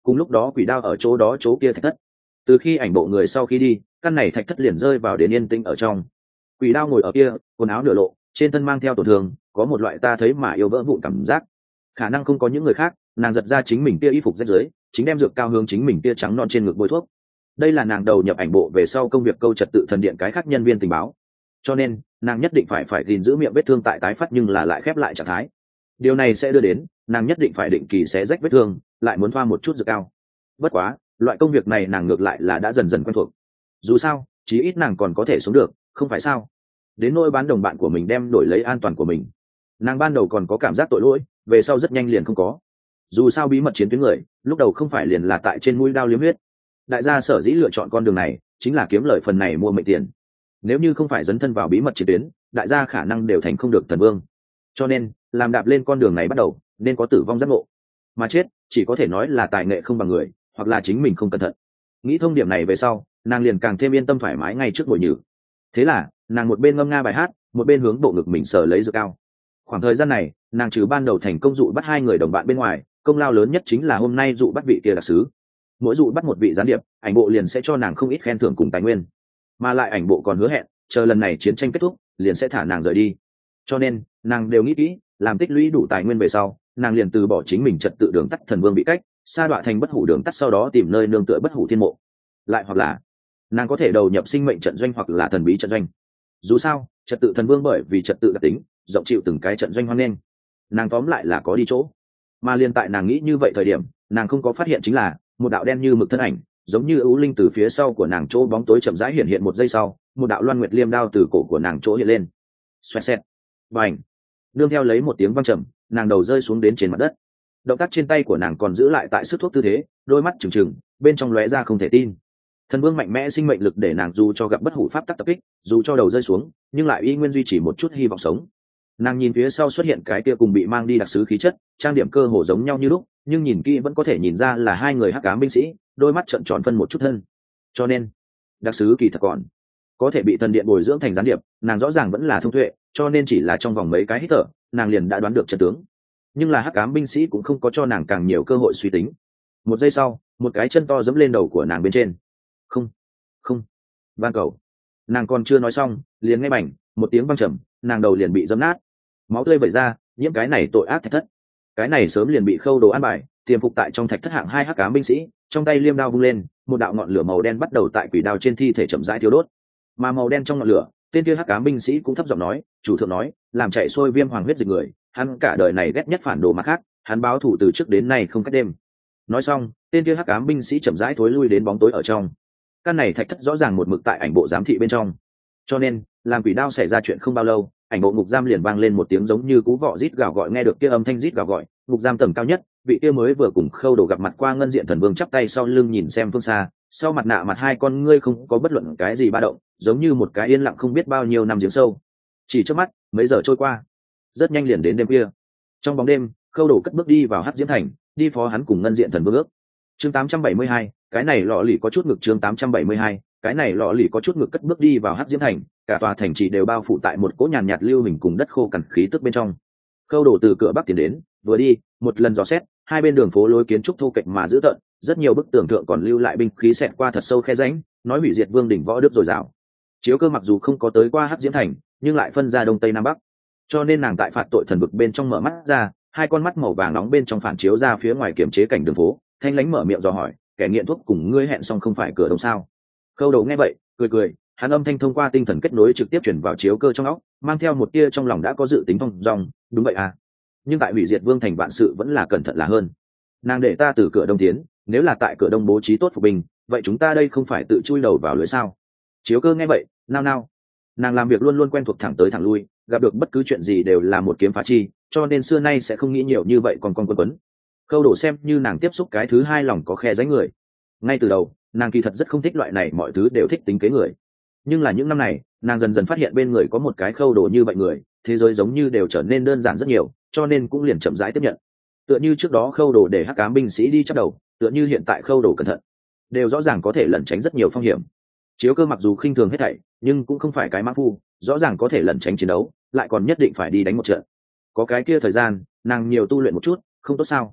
cùng lúc đó quỷ đao ở chỗ đó chỗ kia thạch thất. Từ khi ảnh bộ người sau khi đi, căn này thạch thất liền rơi vào đến yên tĩnh ở trong. Quỷ đao ngồi ở kia, quần áo nửa lộ, trên thân mang theo tổn thương, có một loại ta thấy mà yêu vỡ vụn cảm giác. Khả năng không có những người khác, nàng giật ra chính mình kia y phục rách rưới, chính đem dược cao hướng chính mình kia trắng non trên ngực bôi thuốc. Đây là nàng đầu nhập ảnh bộ về sau công việc câu trật tự thần điện cái khác nhân viên tình báo, cho nên nàng nhất định phải gìn giữ miệng vết thương tại tái phát nhưng là lại khép lại trạng thái. Điều này sẽ đưa đến nàng nhất định phải định kỳ xé rách vết thương, lại muốn thoa một chút dược cao. Bất quá loại công việc này nàng ngược lại là đã dần dần quen thuộc, dù sao chí ít nàng còn có thể sống được, không phải sao? Đến nỗi bán đồng bạn của mình đem đổi lấy an toàn của mình, nàng ban đầu còn có cảm giác tội lỗi, về sau rất nhanh liền không có. Dù sao bí mật chiến tuyến người lúc đầu không phải liền là tại trên mũi đao liếm huyết. Đại gia sở dĩ lựa chọn con đường này chính là kiếm lợi phần này mua mệnh tiền. Nếu như không phải dấn thân vào bí mật chiến tuyến, đại gia khả năng đều thành không được thần vương. Cho nên làm đạp lên con đường này bắt đầu nên có tử vong giác ngộ, mà chết chỉ có thể nói là tài nghệ không bằng người, hoặc là chính mình không cẩn thận. Nghĩ thông điểm này về sau, nàng liền càng thêm yên tâm thoải mái ngay trước buổi nhử. Thế là nàng một bên ngâm nga bài hát, một bên hướng bộ ngực mình sờ lấy dược cao. Khoảng thời gian này nàng trừ ban đầu thành công dụ bắt 2 người đồng bạn bên ngoài, công lao lớn nhất chính là hôm nay dụ bắt vị kia đặc sứ. Mỗi dụ bắt một vị gián điệp, ảnh bộ liền sẽ cho nàng không ít khen thưởng cùng tài nguyên, mà lại ảnh bộ còn hứa hẹn chờ lần này chiến tranh kết thúc liền sẽ thả nàng rời đi. Cho nên nàng đều nghĩ kỹ, làm tích lũy đủ tài nguyên về sau, nàng liền từ bỏ chính mình trật tự đường tắt thần vương bị cách, sa đọa thành bất hủ đường tắt, sau đó tìm nơi nương tựa bất hủ thiên mộ. Lại hoặc là nàng có thể đầu nhập sinh mệnh trận doanh hoặc là thần bí trận doanh. Dù sao trật tự thần vương bởi vì trật tự đặc tính rộng chịu từng cái trận doanh hoan nghênh, nàng tóm lại là có đi chỗ. Mà liên tại nàng nghĩ như vậy thời điểm, nàng không có phát hiện chính là một đạo đen như mực thân ảnh giống như ưu linh từ phía sau của nàng chỗ bóng tối chậm rãi hiện hiện. Một giây sau, một đạo loan nguyệt liêm đao từ cổ của nàng chỗ hiện lên, xoẹt xẹt, bành, nương theo lấy một tiếng vang trầm, nàng đầu rơi xuống đến trên mặt đất. Động tác trên tay của nàng còn giữ lại tại sức thuốc tư thế, đôi mắt trừng trừng, bên trong lóe ra không thể tin. Thần vương mạnh mẽ sinh mệnh lực để nàng dù cho gặp bất hủ pháp tắc tập kích, dù cho đầu rơi xuống, nhưng lại y nguyên duy trì một chút hy vọng sống. Nàng nhìn phía sau xuất hiện cái kia cùng bị mang đi đặc sứ khí chất, trang điểm cơ hồ giống nhau như lúc, nhưng nhìn kỹ vẫn có thể nhìn ra là 2 người hắc ám binh sĩ, đôi mắt trợn tròn phân một chút thân. Cho nên đặc sứ kỳ thật còn có thể bị thần điện bồi dưỡng thành gián điệp, nàng rõ ràng vẫn là thông tuệ, cho nên chỉ là trong vòng mấy cái hít thở nàng liền đã đoán được trận tướng. Nhưng là hắc ám binh sĩ cũng không có cho nàng càng nhiều cơ hội suy tính. Một giây sau, một cái chân to giẫm lên đầu của nàng bên trên. Không, không, van cầu. Nàng còn chưa nói xong, liền nghe bành một tiếng vang trầm, nàng đầu liền bị giẫm nát, máu tươi vẩy ra, nhiễm cái này tội ác thạch thất. Cái này sớm liền bị khâu đồ an bài tiềm phục tại trong thạch thất hạng 2 hắc ám binh sĩ, trong tay liêm đao vung lên, một đạo ngọn lửa màu đen bắt đầu tại quỷ đao trên thi thể chậm rãi thiêu đốt. Mà màu đen trong ngọn lửa, tên kia hắc ám binh sĩ cũng thấp giọng nói, chủ thượng nói làm chạy xuôi viêm hoàng huyết dịch người, hắn cả đời này ghét nhất phản đồ mặt khác, hắn báo thù từ trước đến nay không cách đêm. Nói xong, tên kia hắc ám binh sĩ chậm rãi thối lui đến bóng tối ở trong. Căn này thạch thất rõ ràng một mực tại ảnh bộ giám thị bên trong, cho nên làm quỷ đao xảy ra chuyện không bao lâu, ảnh bộ ngục giam liền vang lên một tiếng giống như cú vọ rít gào gọi. Nghe được kia âm thanh rít gào gọi, ngục giam tầng cao nhất vị kia mới vừa cùng khâu đồ gặp mặt qua ngân diện thần vương chắp tay sau lưng nhìn xem phương xa, sau mặt nạ mặt 2 con ngươi không có bất luận cái gì ba động, giống như một cái yên lặng không biết bao nhiêu năm giếng sâu. Chỉ trước mắt mấy giờ trôi qua, rất nhanh liền đến đêm khuya. Trong bóng đêm, khâu đồ cất bước đi vào hắc diễm thành, đi phó hắn cùng ngân diện thần vương ước. Chương 872, cái này lọ lì có chút ngực. Chương 872, cái này lọ lì có chút ngực. Cất bước đi vào hắc diễm thành, cả tòa thành chỉ đều bao phủ tại một cỗ nhàn nhạt lưu hình cùng đất khô cằn khí tức bên trong. Khâu đồ từ cửa bắc tiến đến, vừa đi một lần dò xét, 2 bên đường phố lối kiến trúc thô kệch mà dữ tợn, rất nhiều bức tường thượng còn lưu lại binh khí xẹt qua thật sâu khe rãnh, nói hủy diệt vương đỉnh võ đức dồi dào. Chiếu Cơ mặc dù không có tới qua hắc diễm thành, nhưng lại phân ra đông tây nam bắc, cho nên nàng tại phạt tội thần vực bên trong mở mắt ra, 2 con mắt màu vàng nóng bên trong phản chiếu ra phía ngoài kiểm chế cảnh đường phố, thanh lãnh mở miệng dò hỏi, kẻ nghiện thuốc cùng ngươi hẹn xong không phải cửa đông sao? Khâu đầu nghe vậy cười cười, hắn âm thanh thông qua tinh thần kết nối trực tiếp truyền vào Chiếu Cơ trong óc, mang theo một tia trong lòng đã có dự tính phong dong. Đúng vậy à, nhưng tại hủy diệt vương thành vạn sự vẫn là cẩn thận là hơn. Nàng để ta từ cửa đông tiến, nếu là tại cửa đông bố trí tốt phục binh, vậy chúng ta đây không phải tự chui đầu vào lưới sao? Chiếu Cơ nghe vậy nao nao, nàng làm việc luôn luôn quen thuộc thẳng tới thẳng lui, gặp được bất cứ chuyện gì đều là một kiếm phá chi, cho nên xưa nay sẽ không nghĩ nhiều như vậy. Còn con quân quấn Khâu đổ xem như nàng tiếp xúc cái thứ 2 lòng có khe rãnh người. Ngay từ đầu nàng kỳ thật rất không thích loại này, mọi thứ đều thích tính kế người, nhưng là những năm này nàng dần dần phát hiện bên người có một cái khâu đồ như vậy người, thế giới giống như đều trở nên đơn giản rất nhiều, cho nên cũng liền chậm rãi tiếp nhận. Tựa như trước đó khâu đồ để hắc ám binh sĩ đi chắc đầu, tựa như hiện tại khâu đồ cẩn thận, đều rõ ràng có thể lẩn tránh rất nhiều phong hiểm. Chiếu Cơ mặc dù khinh thường hết thảy, nhưng cũng không phải cái mã phu, rõ ràng có thể lẩn tránh chiến đấu, lại còn nhất định phải đi đánh một trận. Có cái kia thời gian nàng nhiều tu luyện một chút không tốt sao?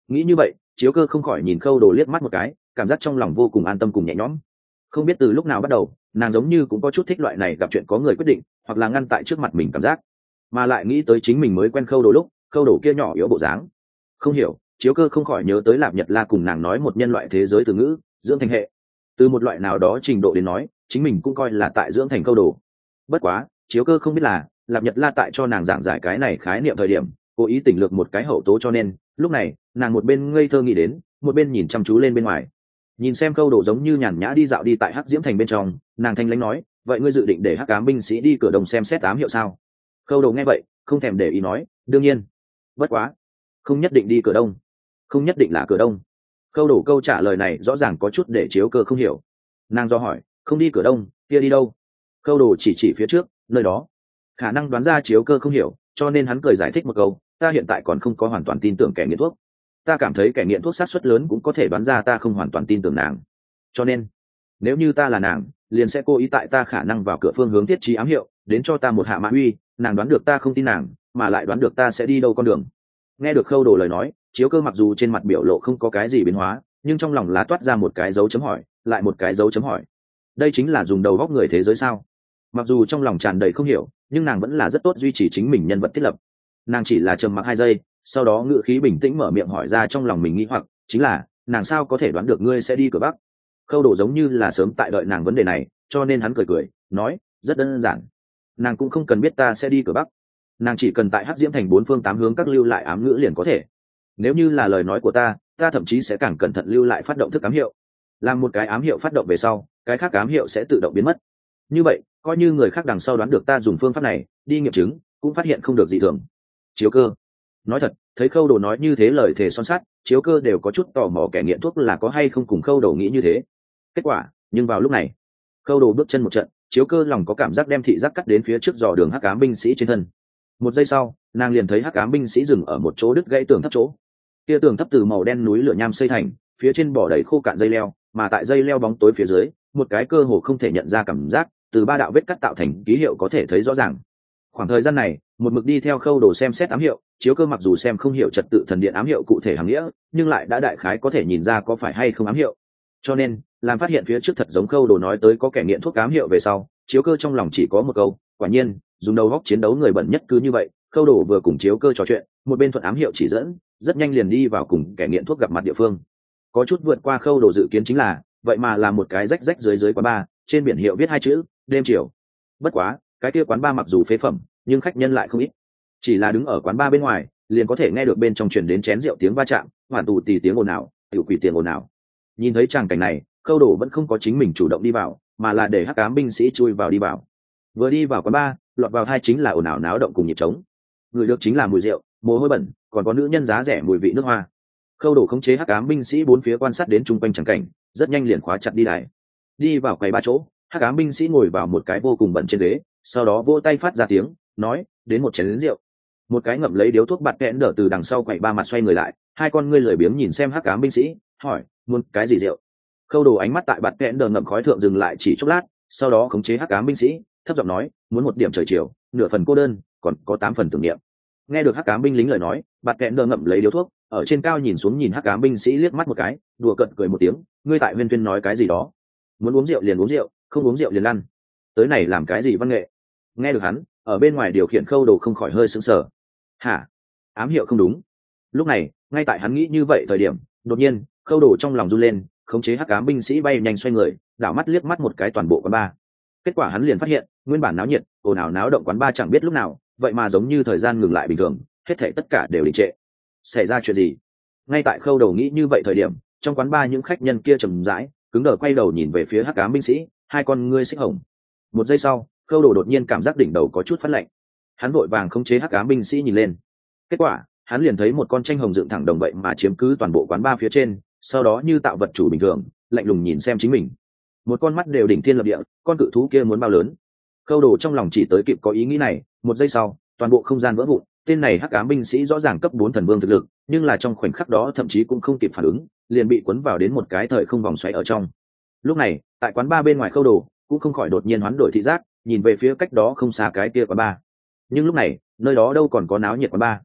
Nghĩ như vậy, chiếu cơ không khỏi nhìn khâu đồ liếc mắt một cái, cảm giác trong lòng vô cùng an tâm cùng nhẹ nhõm. Không biết từ lúc nào bắt đầu, nàng giống như cũng có chút thích loại này gặp chuyện có người quyết định hoặc là ngăn tại trước mặt mình cảm giác, mà lại nghĩ tới chính mình mới quen khâu đồ lúc khâu đồ kia nhỏ yếu bộ dáng. Không hiểu, chiếu cơ không khỏi nhớ tới Lạp Nhật La cùng nàng nói một nhân loại thế giới từ ngữ dưỡng thành hệ. Từ một loại nào đó trình độ đến nói, chính mình cũng coi là tại dưỡng thành khâu đồ. Bất quá, chiếu cơ không biết là Lạp Nhật La tại cho nàng giảng giải cái này khái niệm thời điểm cố ý tỉnh lược một cái hậu tố, cho nên lúc này nàng một bên ngây thơ nghĩ đến, một bên nhìn chăm chú lên bên ngoài. Nhìn xem khâu đồ giống như nhàn nhã đi dạo đi tại Hắc Diễm Thành bên trong, nàng thanh lãnh nói, vậy ngươi dự định để Hắc Ám binh sĩ đi cửa đông xem xét ám hiệu sao? Khâu đồ nghe vậy không thèm để ý nói, đương nhiên. Bất quá, không nhất định đi cửa đông. Không nhất định là cửa đông. Khâu đồ câu trả lời này rõ ràng có chút để chiếu cơ không hiểu. Nàng do hỏi, không đi cửa đông kia đi đâu? Khâu đồ chỉ phía trước, nơi đó. Khả năng đoán ra chiếu cơ không hiểu, cho nên hắn cười giải thích một câu, ta hiện tại còn không có hoàn toàn tin tưởng kẻ nghiện thuốc. Ta cảm thấy kẻ nghiện thuốc sát suất lớn cũng có thể đoán ra ta không hoàn toàn tin tưởng nàng, cho nên nếu như ta là nàng liền sẽ cố ý tại ta khả năng vào cửa phương hướng thiết trí ám hiệu đến cho ta một hạ mã uy, nàng đoán được ta không tin nàng mà lại đoán được ta sẽ đi đâu con đường. Nghe được khâu đồ lời nói, chiếu cơ mặc dù trên mặt biểu lộ không có cái gì biến hóa, nhưng trong lòng lá toát ra một cái dấu chấm hỏi, lại một cái dấu chấm hỏi. Đây chính là dùng đầu góc người thế giới sao? Mặc dù trong lòng tràn đầy không hiểu, nhưng nàng vẫn là rất tốt duy trì chính mình nhân vật thiết lập. Nàng chỉ là trầm mặc 2 giây, sau đó ngữ khí bình tĩnh mở miệng hỏi ra trong lòng mình nghi hoặc, chính là nàng sao có thể đoán được ngươi sẽ đi cửa bắc? Khâu đồ giống như là sớm tại đợi nàng vấn đề này, cho nên hắn cười nói, rất đơn giản, nàng cũng không cần biết ta sẽ đi cửa bắc, nàng chỉ cần tại Hắc Diễm Thành 4 phương 8 hướng các lưu lại ám ngữ liền có thể. Nếu như là lời nói của ta thậm chí sẽ càng cẩn thận lưu lại phát động thức ám hiệu, làm một cái ám hiệu phát động về sau cái khác ám hiệu sẽ tự động biến mất. Như vậy coi như người khác đằng sau đoán được ta dùng phương pháp này đi nghiệm chứng cũng phát hiện không được dị thường. Chiếu cơ nói thật, thấy khâu đồ nói như thế lời thề son sắt, chiếu cơ đều có chút tò mò kẻ nghiện thuốc là có hay không cùng khâu đồ nghĩ như thế. Kết quả nhưng vào lúc này khâu đồ bước chân một trận, chiếu cơ lòng có cảm giác đem thị giác cắt đến phía trước dò đường Hắc Ám binh sĩ trên thân. Một giây sau nàng liền thấy Hắc Ám binh sĩ dừng ở một chỗ đứt gãy tường thấp chỗ. Kia tường thấp từ màu đen núi lửa nham xây thành, phía trên bỏ đầy khô cạn dây leo, mà tại dây leo bóng tối phía dưới một cái cơ hồ không thể nhận ra cảm giác từ 3 đạo vết cắt tạo thành ký hiệu có thể thấy rõ ràng. Khoảng thời gian này một mực đi theo khâu đồ xem xét ám hiệu, chiếu cơ mặc dù xem không hiểu trật tự thần điện ám hiệu cụ thể hàng nghĩa, nhưng lại đã đại khái có thể nhìn ra có phải hay không ám hiệu. Cho nên làm phát hiện phía trước thật giống khâu đồ nói tới có kẻ nghiện thuốc ám hiệu về sau, chiếu cơ trong lòng chỉ có một câu, quả nhiên dùng đầu góc chiến đấu người bẩn nhất cứ như vậy. Khâu đồ vừa cùng chiếu cơ trò chuyện, một bên thuận ám hiệu chỉ dẫn rất nhanh liền đi vào cùng kẻ nghiện thuốc gặp mặt địa phương. Có chút vượt qua khâu đồ dự kiến chính là vậy mà là một cái rách rách dưới quán bar, trên biển hiệu viết 2 chữ đêm chiều. Bất quá cái kia quán bar mặc dù phế phẩm nhưng khách nhân lại không ít, chỉ là đứng ở quán bar bên ngoài liền có thể nghe được bên trong truyền đến chén rượu tiếng va chạm, hoàn tù tì tiếng ồn ào, tiểu quỷ tiếng ồn ào. Nhìn thấy tràng cảnh này, khâu đồ vẫn không có chính mình chủ động đi vào, mà là để Hắc Ám binh sĩ chui vào đi vào. Vừa đi vào quán bar, lọt vào hai chính là ồn ào náo động cùng nhịp trống. Người được chính là mùi rượu, mồ hôi bẩn, còn có nữ nhân giá rẻ mùi vị nước hoa. Khâu đồ khống chế Hắc Ám binh sĩ 4 phía quan sát đến chung quanh tràng cảnh, rất nhanh liền khóa chặt đi đài. Đi vào quầy ba chỗ, Hắc Ám binh sĩ ngồi vào một cái vô cùng bẩn trên ghế, sau đó vỗ tay phát ra tiếng, nói, đến một chén lớn rượu. Một cái ngậm lấy điếu thuốc bạt kẽn đỡ từ đằng sau quầy ba mặt xoay người lại, hai con ngươi lười biếng nhìn xem Hắc Ám binh sĩ, hỏi, muốn cái gì rượu? Khâu đồ ánh mắt tại bạt kẽn đỡ ngậm khói thượng dừng lại chỉ chốc lát, sau đó khống chế Hắc Ám binh sĩ, thấp giọng nói, muốn một điểm trời chiều, nửa phần cô đơn, còn có 8 phần tưởng niệm. Nghe được Hắc Ám binh lính lời nói, bạt kẽn đỡ ngậm lấy điếu thuốc, ở trên cao nhìn xuống nhìn Hắc Ám binh sĩ liếc mắt một cái, đùa cợt cười một tiếng, ngươi tại huyên thuyên nói cái gì đó? Muốn uống rượu liền uống rượu, không uống rượu liền lăn. Tới này làm cái gì văn nghệ? Nghe được hắn, ở bên ngoài điều khiển khâu đồ không khỏi hơi sững sờ. Hả? Ám hiệu không đúng. Lúc này ngay tại hắn nghĩ như vậy thời điểm, đột nhiên khâu đồ trong lòng run lên, khống chế Hắc Ám binh sĩ bay nhanh xoay người, đảo mắt liếc mắt một cái toàn bộ quán bar. Kết quả hắn liền phát hiện nguyên bản náo nhiệt ồn ào náo động quán bar chẳng biết lúc nào vậy mà giống như thời gian ngừng lại bình thường, hết thảy tất cả đều đình trệ. Xảy ra chuyện gì? Ngay tại khâu đầu nghĩ như vậy thời điểm, trong quán bar những khách nhân kia trầm rãi cứng đờ quay đầu nhìn về phía Hắc Ám binh sĩ, hai con ngươi xích hồng. Một giây sau khâu đồ đột nhiên cảm giác đỉnh đầu có chút phát lạnh, hắn vội vàng khống chế Hắc Ám binh sĩ nhìn lên. Kết quả hắn liền thấy một con tranh hồng dựng thẳng đồng vậy mà chiếm cứ toàn bộ quán bar phía trên, sau đó như tạo vật chủ bình thường lạnh lùng nhìn xem chính mình, một con mắt đều đỉnh thiên lập địa. Con cự thú kia muốn bao lớn? Khâu đồ trong lòng chỉ tới kịp có ý nghĩ này, một giây sau toàn bộ không gian vỡ vụn. Tên này Hắc Ám binh sĩ rõ ràng cấp 4 thần vương thực lực, nhưng là trong khoảnh khắc đó thậm chí cũng không kịp phản ứng, liền bị cuốn vào đến một cái thời không vòng xoáy ở trong. Lúc này tại quán bar bên ngoài khâu đồ cũng không khỏi đột nhiên hoán đổi thị giác, nhìn về phía cách đó không xa cái kia quán bar. Nhưng lúc này nơi đó đâu còn có náo nhiệt quán bar,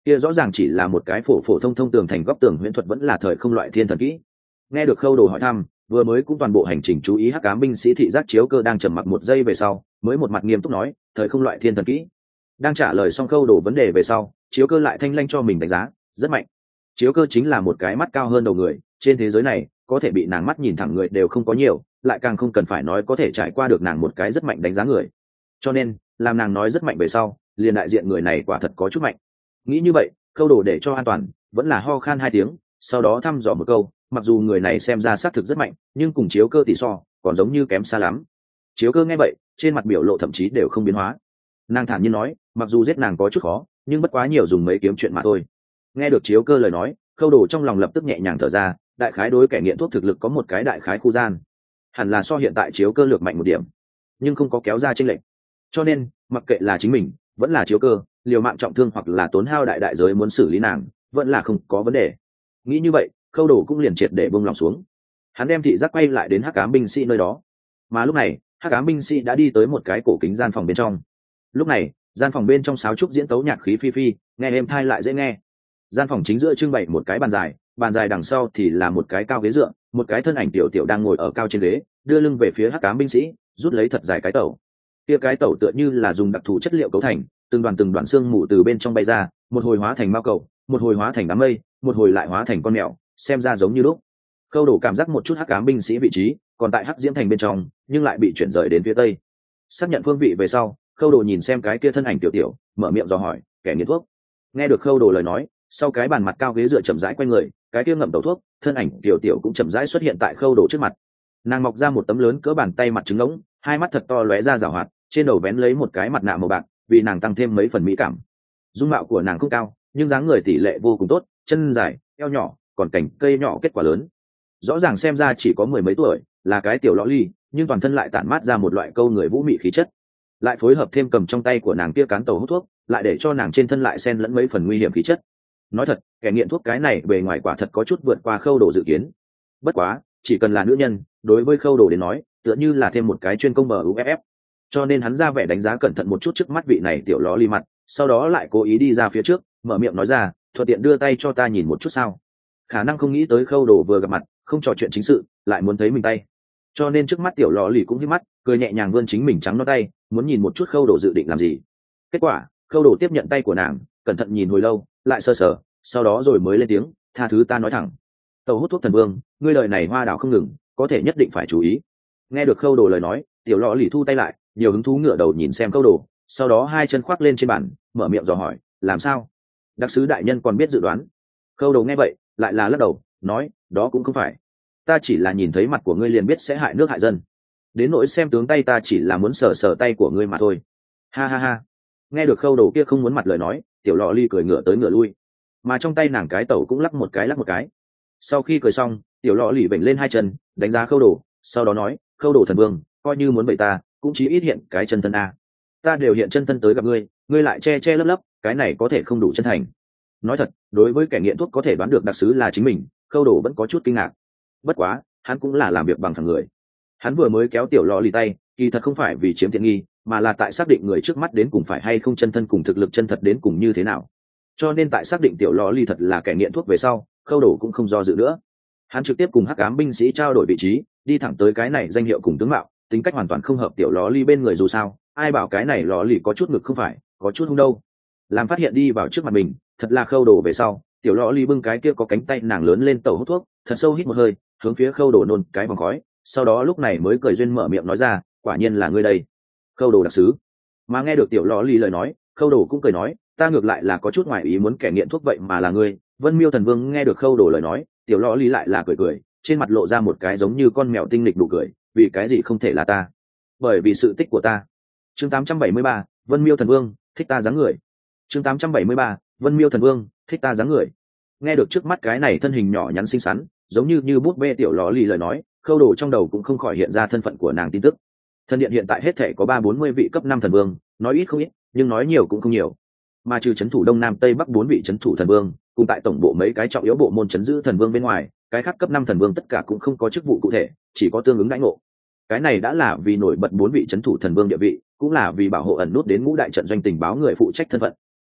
kia rõ ràng chỉ là một cái phổ phổ thông thông tường thành góc tường huyễn thuật, vẫn là thời không loại thiên thần kỹ. Nghe được Khâu Đồ hỏi thăm, vừa mới cũng toàn bộ hành trình chú ý hắc ám binh sĩ thị giác chiếu cơ đang trầm mặc một giây về sau mới một mặt nghiêm túc nói, thời không loại thiên thần kỹ. Đang trả lời xong Khâu Đồ vấn đề về sau, chiếu cơ lại thanh lanh cho mình đánh giá rất mạnh. Chiếu cơ chính là một cái mắt cao hơn đầu người, trên thế giới này có thể bị nàng mắt nhìn thẳng người đều không có nhiều, lại càng không cần phải nói có thể trải qua được nàng một cái rất mạnh đánh giá người. Cho nên làm nàng nói rất mạnh về sau, liền đại diện người này quả thật có chút mạnh. Nghĩ như vậy, Khâu Đồ để cho an toàn vẫn là ho khan 2 tiếng, sau đó thăm dò một câu, mặc dù người này xem ra xác thực rất mạnh, nhưng cùng chiếu cơ tỷ so còn giống như kém xa lắm. Chiếu cơ nghe vậy, trên mặt biểu lộ thậm chí đều không biến hóa. Nàng thản nhiên nói, mặc dù giết nàng có chút khó, nhưng bất quá nhiều dùng mấy kiếm chuyện mà thôi. Nghe được chiếu cơ lời nói, Khâu Đồ trong lòng lập tức nhẹ nhàng thở ra, đại khái đối kẻ nghiện thuốc thực lực có một cái đại khái khu gian, hẳn là so hiện tại chiếu cơ lược mạnh một điểm, nhưng không có kéo ra chênh lệch. Cho nên mặc kệ là chính mình vẫn là chiếu cơ, liều mạng trọng thương hoặc là tốn hao đại giới muốn xử lý nàng, vẫn là không có vấn đề. Nghĩ như vậy, Khâu Đồ cũng liền triệt để buông lòng xuống. Hắn đem thị giác quay lại đến hắc ám binh sĩ nơi đó, mà lúc này hắc ám binh sĩ đã đi tới một cái cổ kính gian phòng bên trong. Lúc này gian phòng bên trong sáo trúc diễn tấu nhạc khí phi phi, nghe êm thai lại dễ nghe. Gian phòng chính giữa trưng bày một cái bàn dài đằng sau thì là một cái cao ghế dựa, một cái thân ảnh tiểu tiểu đang ngồi ở cao trên ghế, đưa lưng về phía hắc ám binh sĩ, rút lấy thật dài cái tẩu. Kia cái tẩu tựa như là dùng đặc thù chất liệu cấu thành, từng đoàn xương mù từ bên trong bay ra, một hồi hóa thành mao cầu, một hồi hóa thành đám mây, một hồi lại hóa thành con mèo, xem ra giống như lúc. Khâu Đồ cảm giác một chút hắc ám binh sĩ vị trí còn tại hắc diễm thành bên trong, nhưng lại bị chuyển rời đến phía tây. Xác nhận phương vị về sau, Khâu Đồ nhìn xem cái kia thân ảnh tiểu tiểu, mở miệng dò hỏi, kẻ nghiện thuốc. Nghe được Khâu Đồ lời nói, sau cái bàn mặt cao ghế dựa chậm rãi quay người, cái kia ngậm tẩu thuốc, thân ảnh tiểu tiểu cũng chậm rãi xuất hiện tại Khâu Đồ trước mặt. Nàng mọc ra một tấm lớn cỡ bàn tay mặt trứng ngỗng, hai mắt thật to lóe ra rảo hoạt, trên đầu vén lấy một cái mặt nạ màu bạc, vì nàng tăng thêm mấy phần mỹ cảm. Dung mạo của nàng không cao, nhưng dáng người tỷ lệ vô cùng tốt, chân dài, eo nhỏ, còn cành cây nhỏ kết quả lớn. Rõ ràng xem ra chỉ có 10 mấy tuổi, là cái tiểu lọ ly, nhưng toàn thân lại tản mát ra một loại câu người vũ mị khí chất. Lại phối hợp thêm cầm trong tay của nàng kia cán tàu hút thuốc, lại để cho nàng trên thân lại xen lẫn mấy phần nguy hiểm khí chất. Nói thật, kẻ nghiện thuốc cái này bề ngoài quả thật có chút vượt qua Khâu Đồ dự kiến. Bất quá, chỉ cần là nữ nhân, đối với Khâu Đồ đến nói, tựa như là thêm một cái chuyên công MUFF. Cho nên hắn ra vẻ đánh giá cẩn thận một chút trước mắt vị này tiểu lọ ly mặt, sau đó lại cố ý đi ra phía trước, mở miệng nói ra, thuận tiện đưa tay cho ta nhìn một chút sao. Khả năng không nghĩ tới Khâu Đồ vừa gặp mặt không trò chuyện chính sự, lại muốn thấy mình tay, cho nên trước mắt tiểu lọ lì cũng hít mắt, cười nhẹ nhàng vươn chính mình trắng non tay, muốn nhìn một chút Khâu Đồ dự định làm gì. Kết quả Khâu Đồ tiếp nhận tay của nàng, cẩn thận nhìn hồi lâu, lại sờ sờ, sau đó rồi mới lên tiếng, tha thứ ta nói thẳng, tàu hút thuốc thần vương, ngươi lời này hoa đào không ngừng, có thể nhất định phải chú ý. Nghe được Khâu Đồ lời nói, tiểu lọ lì thu tay lại, nhiều hứng thú ngửa đầu nhìn xem Khâu Đồ, sau đó hai chân khoác lên trên bàn, mở miệng dò hỏi, làm sao, đặc sứ đại nhân còn biết dự đoán. Khâu Đồ nghe vậy lại là lắc đầu, nói, đó cũng không phải, ta chỉ là nhìn thấy mặt của ngươi liền biết sẽ hại nước hại dân, đến nỗi xem tướng tay ta chỉ là muốn sờ sờ tay của ngươi mà thôi. Ha ha ha. Nghe được Khâu Đồ kia không muốn mặt lời nói, tiểu lọ ly cười ngửa tới ngửa lui, mà trong tay nàng cái tẩu cũng lắc một cái. Sau khi cười xong, tiểu lọ lì vểnh lên hai chân, đánh giá Khâu Đồ, sau đó nói, Khâu Đồ thần vương, coi như muốn bậy ta cũng chí ít hiện cái chân thân a. Ta đều hiện chân thân tới gặp ngươi, ngươi lại che che lấp lấp, cái này có thể không đủ chân thành. Nói thật, đối với kẻ nghiện thuốc có thể đoán được đặc sứ là chính mình, Khâu Đồ vẫn có chút kinh ngạc. Bất quá hắn cũng là làm việc bằng thằng người, hắn vừa mới kéo tiểu lọ lì tay, kỳ thật không phải vì chiếm tiện nghi, mà là tại xác định người trước mắt đến cùng phải hay không chân thân cùng thực lực chân thật đến cùng như thế nào. Cho nên tại xác định tiểu lọ lì thật là kẻ nghiện thuốc về sau, Khâu Đồ cũng không do dự nữa, hắn trực tiếp cùng hắc ám binh sĩ trao đổi vị trí, đi thẳng tới cái này danh hiệu cùng tướng mạo tính cách hoàn toàn không hợp tiểu lọ lì bên người, dù sao ai bảo cái này lọ lì có chút ngực không phải có chút hung đâu. Làm phát hiện đi vào trước mặt mình thật là Khâu Đồ về sau, tiểu lọ lì bưng cái kia có cánh tay nàng lớn lên tẩu hút thuốc, thật sâu hít một hơi, hướng phía Khâu Đồ nôn cái vòng khói, sau đó lúc này mới cười duyên mở miệng nói ra, quả nhiên là ngươi đây, Khâu Đồ đặc sứ. Mà nghe được tiểu lọ lì lời nói, Khâu Đồ cũng cười nói, ta ngược lại là có chút ngoài ý muốn kẻ nghiện thuốc vậy mà là ngươi, Vân Miêu thần vương. Nghe được Khâu Đồ lời nói, tiểu lọ lì lại là cười, trên mặt lộ ra một cái giống như con mèo tinh lịch nụ cười, vì cái gì không thể là ta, bởi vì sự tích của ta. Chương 873, Vân Miêu thần vương, thích ta dáng người. Chương 873, Vân Miêu thần vương, thích ta dáng người. Nghe được trước mắt cái này thân hình nhỏ nhắn xinh xắn, giống như bút bê tiểu lọ lì lời nói, Khâu Đồ trong đầu cũng không khỏi hiện ra thân phận của nàng tin tức. Thần điện hiện tại hết thể có 340 vị cấp 5 thần vương, nói ít không ít, nhưng nói nhiều cũng không nhiều. Mà trừ trấn thủ đông nam tây bắc 4 vị trấn thủ thần vương, cùng tại tổng bộ mấy cái trọng yếu bộ môn trấn giữ thần vương bên ngoài, cái khác cấp 5 thần vương tất cả cũng không có chức vụ cụ thể, chỉ có tương ứng đãi ngộ. Cái này đã là vì nổi bật 4 vị trấn thủ thần vương địa vị, cũng là vì bảo hộ ẩn nút đến ngũ đại trận doanh tình báo người phụ trách thân phận.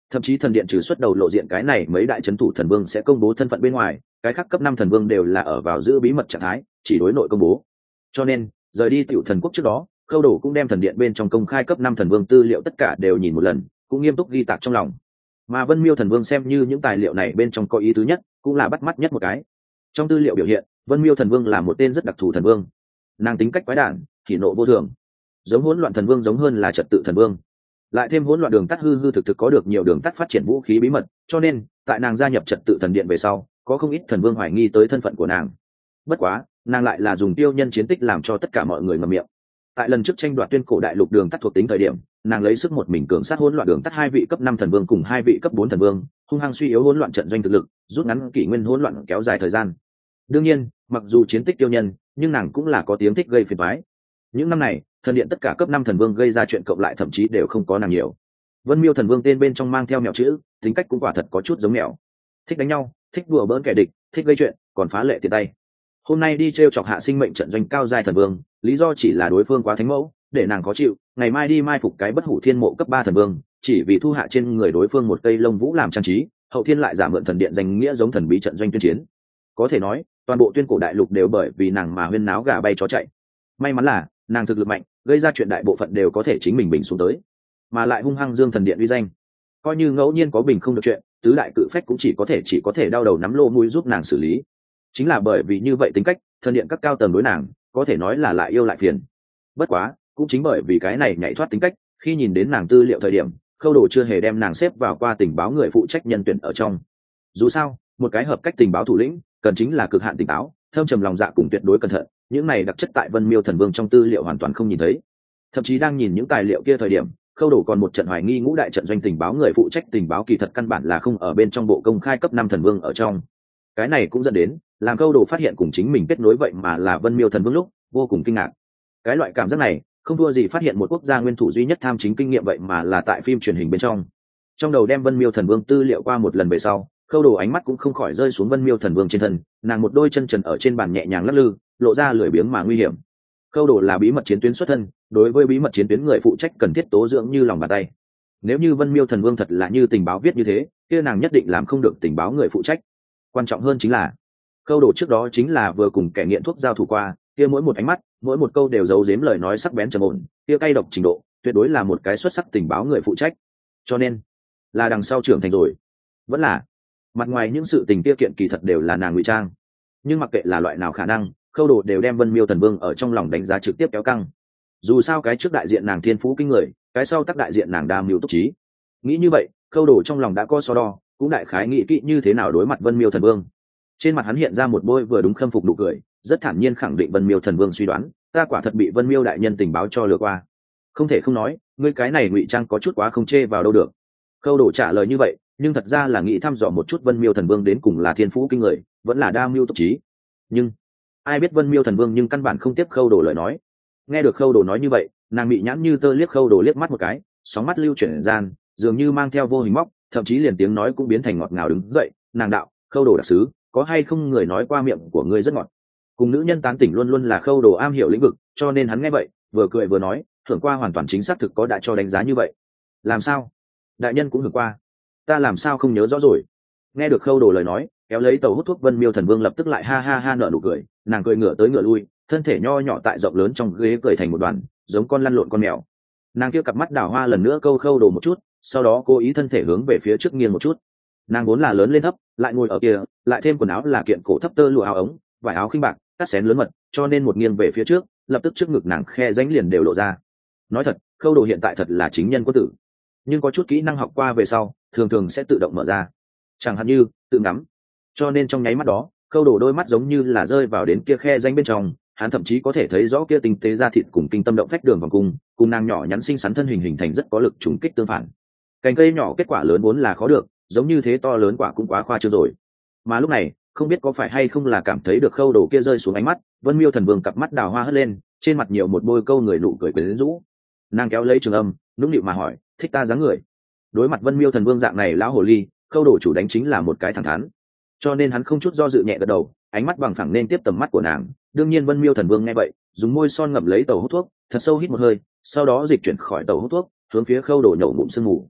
Thậm chí thần điện trừ xuất đầu lộ diện cái này mấy đại trấn thủ thần vương sẽ công bố thân phận bên ngoài, cái khác cấp 5 thần vương đều là ở vào giữ bí mật trạng thái, chỉ đối nội công bố. Cho nên rời đi tiểu thần quốc trước đó, Khâu Đồ cũng đem thần điện bên trong công khai cấp 5 thần vương tư liệu tất cả đều nhìn một lần, cũng nghiêm túc ghi tạc trong lòng. Mà Vân Miêu thần vương xem như những tài liệu này bên trong có ý tứ nhất, cũng là bắt mắt nhất một cái. Trong tư liệu biểu hiện, Vân Miêu thần vương là một tên rất đặc thù thần vương. Nàng tính cách quái đản, kỷ nộ vô thường, giống hỗn loạn thần vương giống hơn là trật tự thần vương. Lại thêm hỗn loạn đường tắt hư hư thực thực có được nhiều đường tắt phát triển vũ khí bí mật, cho nên tại nàng gia nhập trật tự thần điện về sau, có không ít thần vương hoài nghi tới thân phận của nàng. Bất quá, nàng lại là dùng tiêu nhân chiến tích làm cho tất cả mọi người ngậm miệng. Tại lần trước tranh đoạt tuyên cổ đại lục đường tắt thuộc tính thời điểm, nàng lấy sức một mình cường sát hỗn loạn đường tắt 2 vị cấp 5 thần vương cùng 2 vị cấp 4 thần vương, hung hăng suy yếu hỗn loạn trận doanh thực lực, rút ngắn kỷ nguyên hỗn loạn kéo dài thời gian. Đương nhiên, mặc dù chiến tích tiêu nhân, nhưng nàng cũng là có tiếng thích gây phiền toái. Những năm này, thần điện tất cả cấp 5 thần vương gây ra chuyện cộng lại thậm chí đều không có nàng nhiều. Vân Miêu thần vương tên bên trong mang theo mèo chữ, tính cách cũng quả thật có chút giống mèo. Thích đánh nhau, thích đùa bỡn kẻ địch, thích gây chuyện, còn phá lệ tiện tay. Hôm nay đi trêu chọc hạ sinh mệnh trận doanh cao giai thần vương, lý do chỉ là đối phương quá thánh mẫu, để nàng khó chịu, ngày mai đi mai phục cái bất hủ thiên mộ cấp 3 thần vương, chỉ vì thu hạ trên người đối phương một cây lông vũ làm trang trí, hậu thiên lại giả mượn thần điện danh nghĩa giống thần bí trận doanh tuyên chiến. Có thể nói, toàn bộ tuyên cổ đại lục đều bởi vì nàng mà huyên náo gà bay chó chạy. May mắn là, nàng thực lực mạnh, gây ra chuyện đại bộ phận đều có thể chính mình bình xuống tới, mà lại hung hăng dương thần điện uy danh. Coi như ngẫu nhiên có bình không được chuyện, tứ đại cự phách cũng chỉ có thể đau đầu nắm lô mũi giúp nàng xử lý. Chính là bởi vì như vậy tính cách, thần điện các cao tầng đối nàng có thể nói là lại yêu lại phiền. Bất quá, cũng chính bởi vì cái này nhảy thoát tính cách, khi nhìn đến nàng tư liệu thời điểm, Khâu Đồ chưa hề đem nàng xếp vào qua tình báo người phụ trách nhân tuyển ở trong. Dù sao, một cái hợp cách tình báo thủ lĩnh cần chính là cực hạn tỉnh táo, thâm trầm lòng dạ cùng tuyệt đối cẩn thận, những này đặc chất tại Vân Miêu thần vương trong tư liệu hoàn toàn không nhìn thấy. Thậm chí đang nhìn những tài liệu kia thời điểm, Khâu Đồ còn một trận hoài nghi ngũ đại trận doanh tình báo người phụ trách tình báo kỳ thật căn bản là không ở bên trong bộ công khai cấp 5 thần vương ở trong. Cái này cũng dẫn đến làm Khâu Đồ phát hiện cùng chính mình kết nối vậy mà là Vân Miêu thần vương lúc vô cùng kinh ngạc. Cái loại cảm giác này không thua gì phát hiện một quốc gia nguyên thủ duy nhất tham chính kinh nghiệm vậy mà là tại phim truyền hình bên trong đầu đem Vân Miêu thần vương tư liệu qua một lần về sau, Khâu Đồ ánh mắt cũng không khỏi rơi xuống Vân Miêu thần vương trên thân, nàng một đôi chân trần ở trên bàn nhẹ nhàng lắc lư, lộ ra lười biếng mà nguy hiểm. Khâu Đồ là bí mật chiến tuyến xuất thân, đối với bí mật chiến tuyến người phụ trách cần thiết tố dưỡng như lòng bàn tay. Nếu như Vân Miêu thần vương thật là như tình báo viết như thế, kia nàng nhất định làm không được tình báo người phụ trách. Quan trọng hơn chính là, Khâu Đồ trước đó chính là vừa cùng kẻ nghiện thuốc giao thủ qua, kia mỗi một ánh mắt, mỗi một câu đều giấu giếm lời nói sắc bén trầm ổn, kia cay độc trình độ, tuyệt đối là một cái xuất sắc tình báo người phụ trách. Cho nên, là đằng sau trưởng thành rồi, vẫn là mặt ngoài những sự tình kia kiện kỳ thật đều là nàng ngụy trang. Nhưng mặc kệ là loại nào khả năng, Khâu Đồ đều đem Vân Miêu thần vương ở trong lòng đánh giá trực tiếp kéo căng. Dù sao cái trước đại diện nàng thiên phú kinh người, cái sau tác đại diện nàng đa mưu túc trí. Nghĩ như vậy, Khâu Đồ trong lòng đã có so đo, cũng đại khái nghĩ kỹ như thế nào đối mặt Vân Miêu thần vương. Trên mặt hắn hiện ra một bôi vừa đúng khâm phục nụ cười, rất thản nhiên khẳng định Vân Miêu thần vương suy đoán, ta quả thật bị Vân Miêu đại nhân tình báo cho lừa qua. Không thể không nói, ngươi cái này ngụy trang có chút quá không chê vào đâu được. Khâu Đồ trả lời như vậy, nhưng thật ra là nghĩ thăm dò một chút Vân Miêu thần vương đến cùng là thiên phú kinh người, vẫn là đa mưu túc trí. Nhưng ai biết Vân Miêu thần vương nhưng căn bản không tiếp Khâu Đồ lời nói. Nghe được Khâu Đồ nói như vậy, nàng bị nhãn như tơ liếc Khâu Đồ liếc mắt một cái, sóng mắt lưu chuyển gian, dường như mang theo vô hình móc, thậm chí liền tiếng nói cũng biến thành ngọt ngào đứng dậy. Nàng đạo, Khâu Đồ đặc sứ, có hay không người nói qua miệng của ngươi rất ngọt. Cùng nữ nhân tán tỉnh luôn luôn là Khâu Đồ am hiểu lĩnh vực, cho nên hắn nghe vậy, vừa cười vừa nói, thưởng qua hoàn toàn chính xác thực có đã cho đánh giá như vậy. Làm sao? Đại nhân cũng hưởng qua. Ta làm sao không nhớ rõ rồi. Nghe được Khâu Đồ lời nói, kéo lấy tàu hút thuốc Vân Miêu thần vương lập tức lại ha ha ha nở nụ cười, nàng cười ngửa tới ngửa lui, thân thể nho nhỏ tại rộng lớn trong ghế cười thành một đoàn, giống con lăn lộn con mèo. Nàng kia cặp mắt đào hoa lần nữa câu Khâu Đồ một chút, sau đó cố ý thân thể hướng về phía trước nghiêng một chút. Nàng vốn là lớn lên thấp, lại ngồi ở kia, lại thêm quần áo là kiện cổ thấp tơ lụa áo ống, vải áo khinh bạc, cắt xén lớn mật, cho nên một nghiêng về phía trước, lập tức trước ngực nàng khe rãnh liền đều lộ ra. Nói thật, Khâu Đồ hiện tại thật là chính nhân quân tử, nhưng có chút kỹ năng học qua về sau, thường thường sẽ tự động mở ra, chẳng hạn như tự ngắm. Cho nên trong nháy mắt đó, Khâu Đồ đôi mắt giống như là rơi vào đến kia khe rãnh bên trong, hắn thậm chí có thể thấy rõ kia tinh tế da thịt cùng kinh tâm động phách đường vòng cung, cùng nàng nhỏ nhắn xinh xắn thân hình hình thành rất có lực trùng kích tương phản. Cành cây nhỏ kết quả lớn vốn là khó được, giống như thế to lớn quả cũng quá khoa trương rồi. Mà lúc này, không biết có phải hay không là cảm thấy được Khâu Đồ kia rơi xuống ánh mắt, Vân Miêu thần vương cặp mắt đào hoa hất lên, trên mặt nhiều một bôi câu người nụ cười quyến rũ. Nàng kéo lấy trường âm, nũng nịu mà hỏi, thích ta dáng người? Đối mặt Vân Miêu thần vương dạng này lão hồ ly, Khâu Đồ chủ đánh chính là một cái thẳng thắn, cho nên hắn không chút do dự nhẹ gật đầu, ánh mắt bằng phẳng nên tiếp tầm mắt của nàng. Đương nhiên Vân Miêu thần vương nghe vậy, dùng môi son ngậm lấy tàu hút thuốc, thật sâu hít một hơi, sau đó dịch chuyển khỏi tàu hút thuốc, hướng phía Khâu Đồ nhổ ngụm sương mù.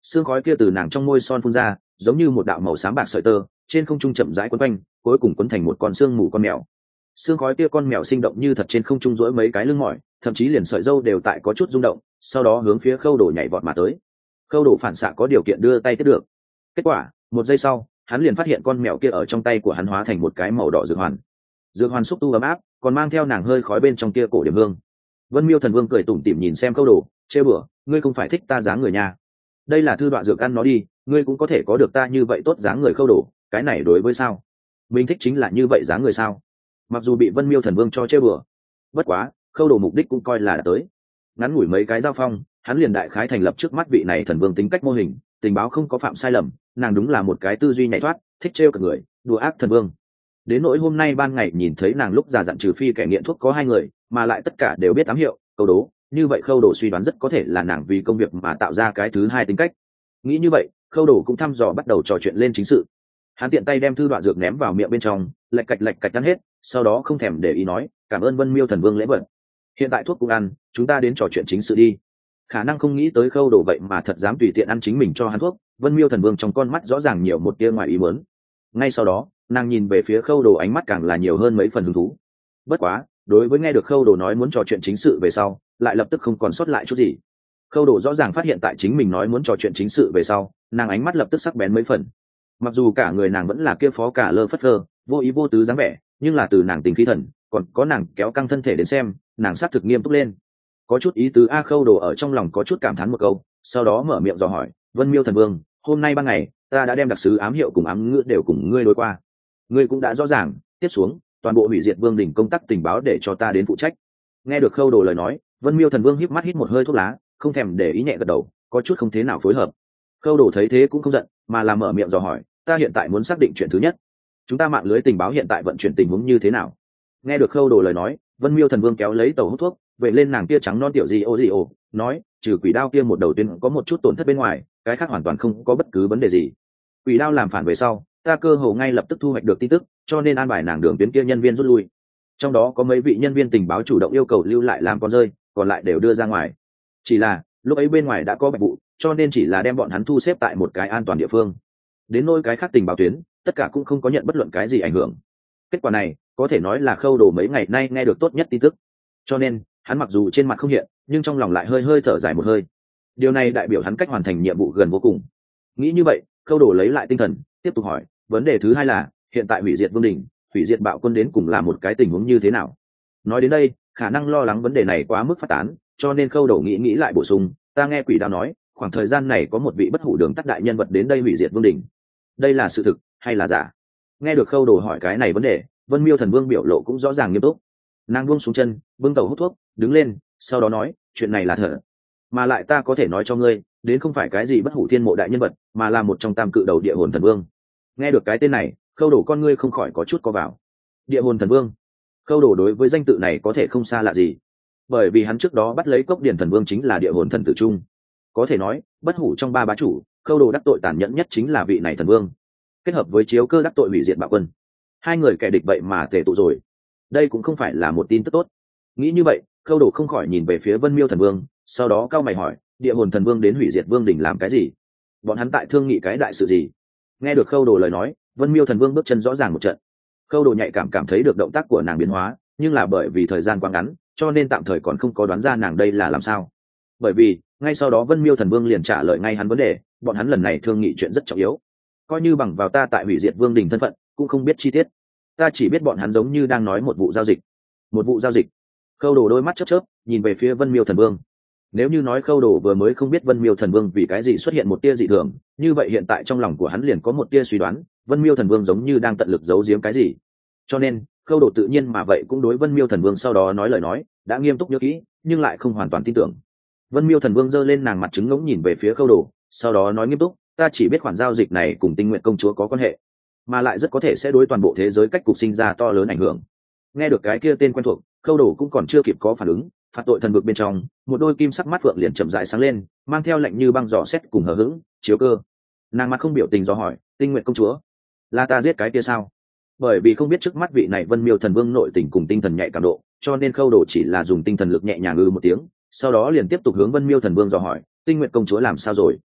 Sương khói kia từ nàng trong môi son phun ra, giống như một đạo màu xám bạc sợi tơ, trên không trung chậm rãi quấn quanh, cuối cùng quấn thành một con xương mù con mèo. Sương khói kia con mèo sinh động như thật trên không trung duỗi mấy cái lưng mỏi, thậm chí liền sợi râu đều tại có chút rung động, sau đó hướng phía Khâu Đồ nhảy vọt mà tới. Khâu Đồ phản xạ có điều kiện đưa tay tiếp được. Kết quả, một giây sau, hắn liền phát hiện con mèo kia ở trong tay của hắn hóa thành một cái màu đỏ dược hoàn. Dược hoàn xúc tu ấm áp, còn mang theo nàng hơi khói bên trong kia cổ điểm hương. Vân Miêu Thần Vương cười tủm tỉm nhìn xem Khâu Đồ, trêu bừa, ngươi không phải thích ta dáng người nha? Đây là thư đoạn dược ăn nó đi, ngươi cũng có thể có được ta như vậy tốt dáng người Khâu Đồ, cái này đối với sao? Mình thích chính là như vậy dáng người sao? Mặc dù bị Vân Miêu Thần Vương cho trêu bừa, bất quá, Khâu Đồ mục đích cũng coi là đã tới. Ngắn ngủi mấy cái giao phong, hắn liền đại khái thành lập trước mắt vị này thần vương tính cách mô hình, tình báo không có phạm sai lầm, nàng đúng là một cái tư duy nhạy thoát, thích trêu cả người, đùa ác thần vương. Đến nỗi hôm nay ban ngày nhìn thấy nàng lúc già dặn trừ phi kẻ nghiện thuốc có hai người, mà lại tất cả đều biết ám hiệu, câu đố, như vậy Khâu Đồ suy đoán rất có thể là nàng vì công việc mà tạo ra cái thứ hai tính cách. Nghĩ như vậy, Khâu Đồ cũng thăm dò bắt đầu trò chuyện lên chính sự. Hắn tiện tay đem thư đoạn dược ném vào miệng bên trong, lạch cạch ăn hết, sau đó không thèm để ý nói, cảm ơn Vân Miêu Thần Vương lễ vật. Hiện tại thuốc cũng ăn, chúng ta đến trò chuyện chính sự đi. Khả năng không nghĩ tới Khâu Đồ vậy mà thật dám tùy tiện ăn chính mình cho hắn thuốc, Vân Miêu Thần Vương trong con mắt rõ ràng nhiều một tia ngoài ý muốn. Ngay sau đó, nàng nhìn về phía Khâu Đồ ánh mắt càng là nhiều hơn mấy phần hứng thú. Bất quá, đối với nghe được Khâu Đồ nói muốn trò chuyện chính sự về sau, lại lập tức không còn sót lại chút gì. Khâu Đồ rõ ràng phát hiện tại chính mình nói muốn trò chuyện chính sự về sau, nàng ánh mắt lập tức sắc bén mấy phần. Mặc dù cả người nàng vẫn là kia phó cả lơ phất lơ, vô ý vô tứ dáng vẻ, nhưng là từ nàng tình khí thần, còn có nàng kéo căng thân thể đến xem, nàng xác thực nghiêm túc lên. Có chút ý tứ a. Khâu Đồ ở trong lòng có chút cảm thán một câu, sau đó mở miệng dò hỏi, Vân Miêu Thần Vương, hôm nay ban ngày ta đã đem đặc sứ ám hiệu cùng ám ngữ đều cùng ngươi đối qua, ngươi cũng đã rõ ràng, tiếp xuống toàn bộ hủy diệt vương đỉnh công tác tình báo để cho ta đến phụ trách. Nghe được Khâu Đồ lời nói, Vân Miêu Thần Vương híp mắt hít một hơi thuốc lá, không thèm để ý nhẹ gật đầu, có chút không thế nào phối hợp. Khâu Đồ thấy thế cũng không giận, mà là mở miệng dò hỏi, ta hiện tại muốn xác định chuyện thứ nhất, chúng ta mạng lưới tình báo hiện tại vận chuyển tình huống như thế nào? Nghe được Khâu Đồ lời nói, Vân Miêu Thần Vương kéo lấy tàu hút thuốc, về lên nàng kia trắng non tiểu gì ô, nói, trừ quỷ đao kia một đầu tiên có một chút tổn thất bên ngoài, cái khác hoàn toàn không có bất cứ vấn đề gì. Quỷ đao làm phản về sau, ta cơ hồ ngay lập tức thu hoạch được tin tức, cho nên an bài nàng đường tuyến kia nhân viên rút lui. Trong đó có mấy vị nhân viên tình báo chủ động yêu cầu lưu lại làm con rơi, còn lại đều đưa ra ngoài. Chỉ là lúc ấy bên ngoài đã có bạch vụ, cho nên chỉ là đem bọn hắn thu xếp tại một cái an toàn địa phương. Đến nỗi cái khác tình báo tuyến, tất cả cũng không có nhận bất luận cái gì ảnh hưởng. Kết quả này có thể nói là Khâu Đồ mấy ngày nay nghe được tốt nhất tin tức, cho nên hắn mặc dù trên mặt không hiện, nhưng trong lòng lại hơi hơi thở dài một hơi. Điều này đại biểu hắn cách hoàn thành nhiệm vụ gần vô cùng. Nghĩ như vậy, Khâu Đồ lấy lại tinh thần, tiếp tục hỏi, vấn đề thứ hai là hiện tại hủy diệt vương đỉnh, hủy diệt bạo quân đến cùng là một cái tình huống như thế nào? Nói đến đây, khả năng lo lắng vấn đề này quá mức phát tán, cho nên Khâu Đồ nghĩ lại bổ sung, ta nghe quỷ đao nói, khoảng thời gian này có một vị bất hủ đường tắt đại nhân vật đến đây hủy diệt vương đỉnh, đây là sự thực hay là giả? Nghe được Khâu Đồ hỏi cái này vấn đề, Vân Miêu Thần Vương biểu lộ cũng rõ ràng nghiêm túc. Nàng buông xuống chân, bưng tàu hút thuốc, đứng lên, sau đó nói, chuyện này là thật, mà lại ta có thể nói cho ngươi, đến không phải cái gì bất hủ thiên mộ đại nhân vật, mà là một trong tam cự đầu địa hồn thần vương. Nghe được cái tên này, Khâu Đồ con ngươi không khỏi có chút co vào. Địa hồn thần vương. Khâu Đồ đối với danh tự này có thể không xa lạ gì, bởi vì hắn trước đó bắt lấy cốc điển thần vương chính là địa hồn thần tử trung. Có thể nói, bất hủ trong ba bá chủ, Khâu Đồ đắc tội tàn nhẫn nhất chính là vị này thần vương, kết hợp với Chiếu Cơ đắc tội hủy diệt bạo quân, hai người kẻ địch vậy mà tề tụ rồi. Đây cũng không phải là một tin tức tốt. Nghĩ như vậy, Khâu Đồ không khỏi nhìn về phía Vân Miêu Thần Vương, sau đó cau mày hỏi, địa hồn thần vương đến hủy diệt vương đỉnh làm cái gì? Bọn hắn tại thương nghị cái đại sự gì? Nghe được Khâu Đồ lời nói, Vân Miêu Thần Vương bước chân rõ ràng một trận. Khâu Đồ nhạy cảm thấy được động tác của nàng biến hóa, nhưng là bởi vì thời gian quá ngắn, cho nên tạm thời còn không có đoán ra nàng đây là làm sao. Bởi vì ngay sau đó Vân Miêu Thần Vương liền trả lời ngay hắn vấn đề, bọn hắn lần này thương nghị chuyện rất trọng yếu, coi như bằng vào ta tại hủy diệt vương đỉnh thân phận, cũng không biết chi tiết. Ta chỉ biết bọn hắn giống như đang nói một vụ giao dịch. Một vụ giao dịch? Khâu Đồ đôi mắt chớp chớp, nhìn về phía Vân Miêu Thần Vương. Nếu như nói Khâu Đồ vừa mới không biết Vân Miêu Thần Vương vì cái gì xuất hiện một tia dị thường, như vậy hiện tại trong lòng của hắn liền có một tia suy đoán, Vân Miêu Thần Vương giống như đang tận lực giấu giếm cái gì. Cho nên, Khâu Đồ tự nhiên mà vậy cũng đối Vân Miêu Thần Vương sau đó nói lời nói, đã nghiêm túc nhớ kỹ, nhưng lại không hoàn toàn tin tưởng. Vân Miêu Thần Vương giơ lên nàng mặt trứng ngỗng nhìn về phía Khâu Đồ, sau đó nói nghiêm túc, ta chỉ biết khoản giao dịch này cùng Tinh Nguyện công chúa có quan hệ, mà lại rất có thể sẽ đối toàn bộ thế giới cách cục sinh ra to lớn ảnh hưởng. Nghe được cái kia tên quen thuộc, Khâu Đồ cũng còn chưa kịp có phản ứng, phạt tội thần vực bên trong, một đôi kim sắc mắt phượng liền chậm rãi sáng lên, mang theo lạnh như băng dò xét cùng hờ hững, Chiếu Cơ. Nàng mặt không biểu tình dò hỏi, Tinh Nguyện công chúa, là ta giết cái kia sao? Bởi vì không biết trước mắt vị này Vân Miêu Thần Vương nội tình cùng tinh thần nhạy cảm độ, cho nên Khâu Đồ chỉ là dùng tinh thần lực nhẹ nhàng một tiếng, sau đó liền tiếp tục hướng Vân Miêu Thần Vương dò hỏi, Tinh Nguyện công chúa làm sao rồi?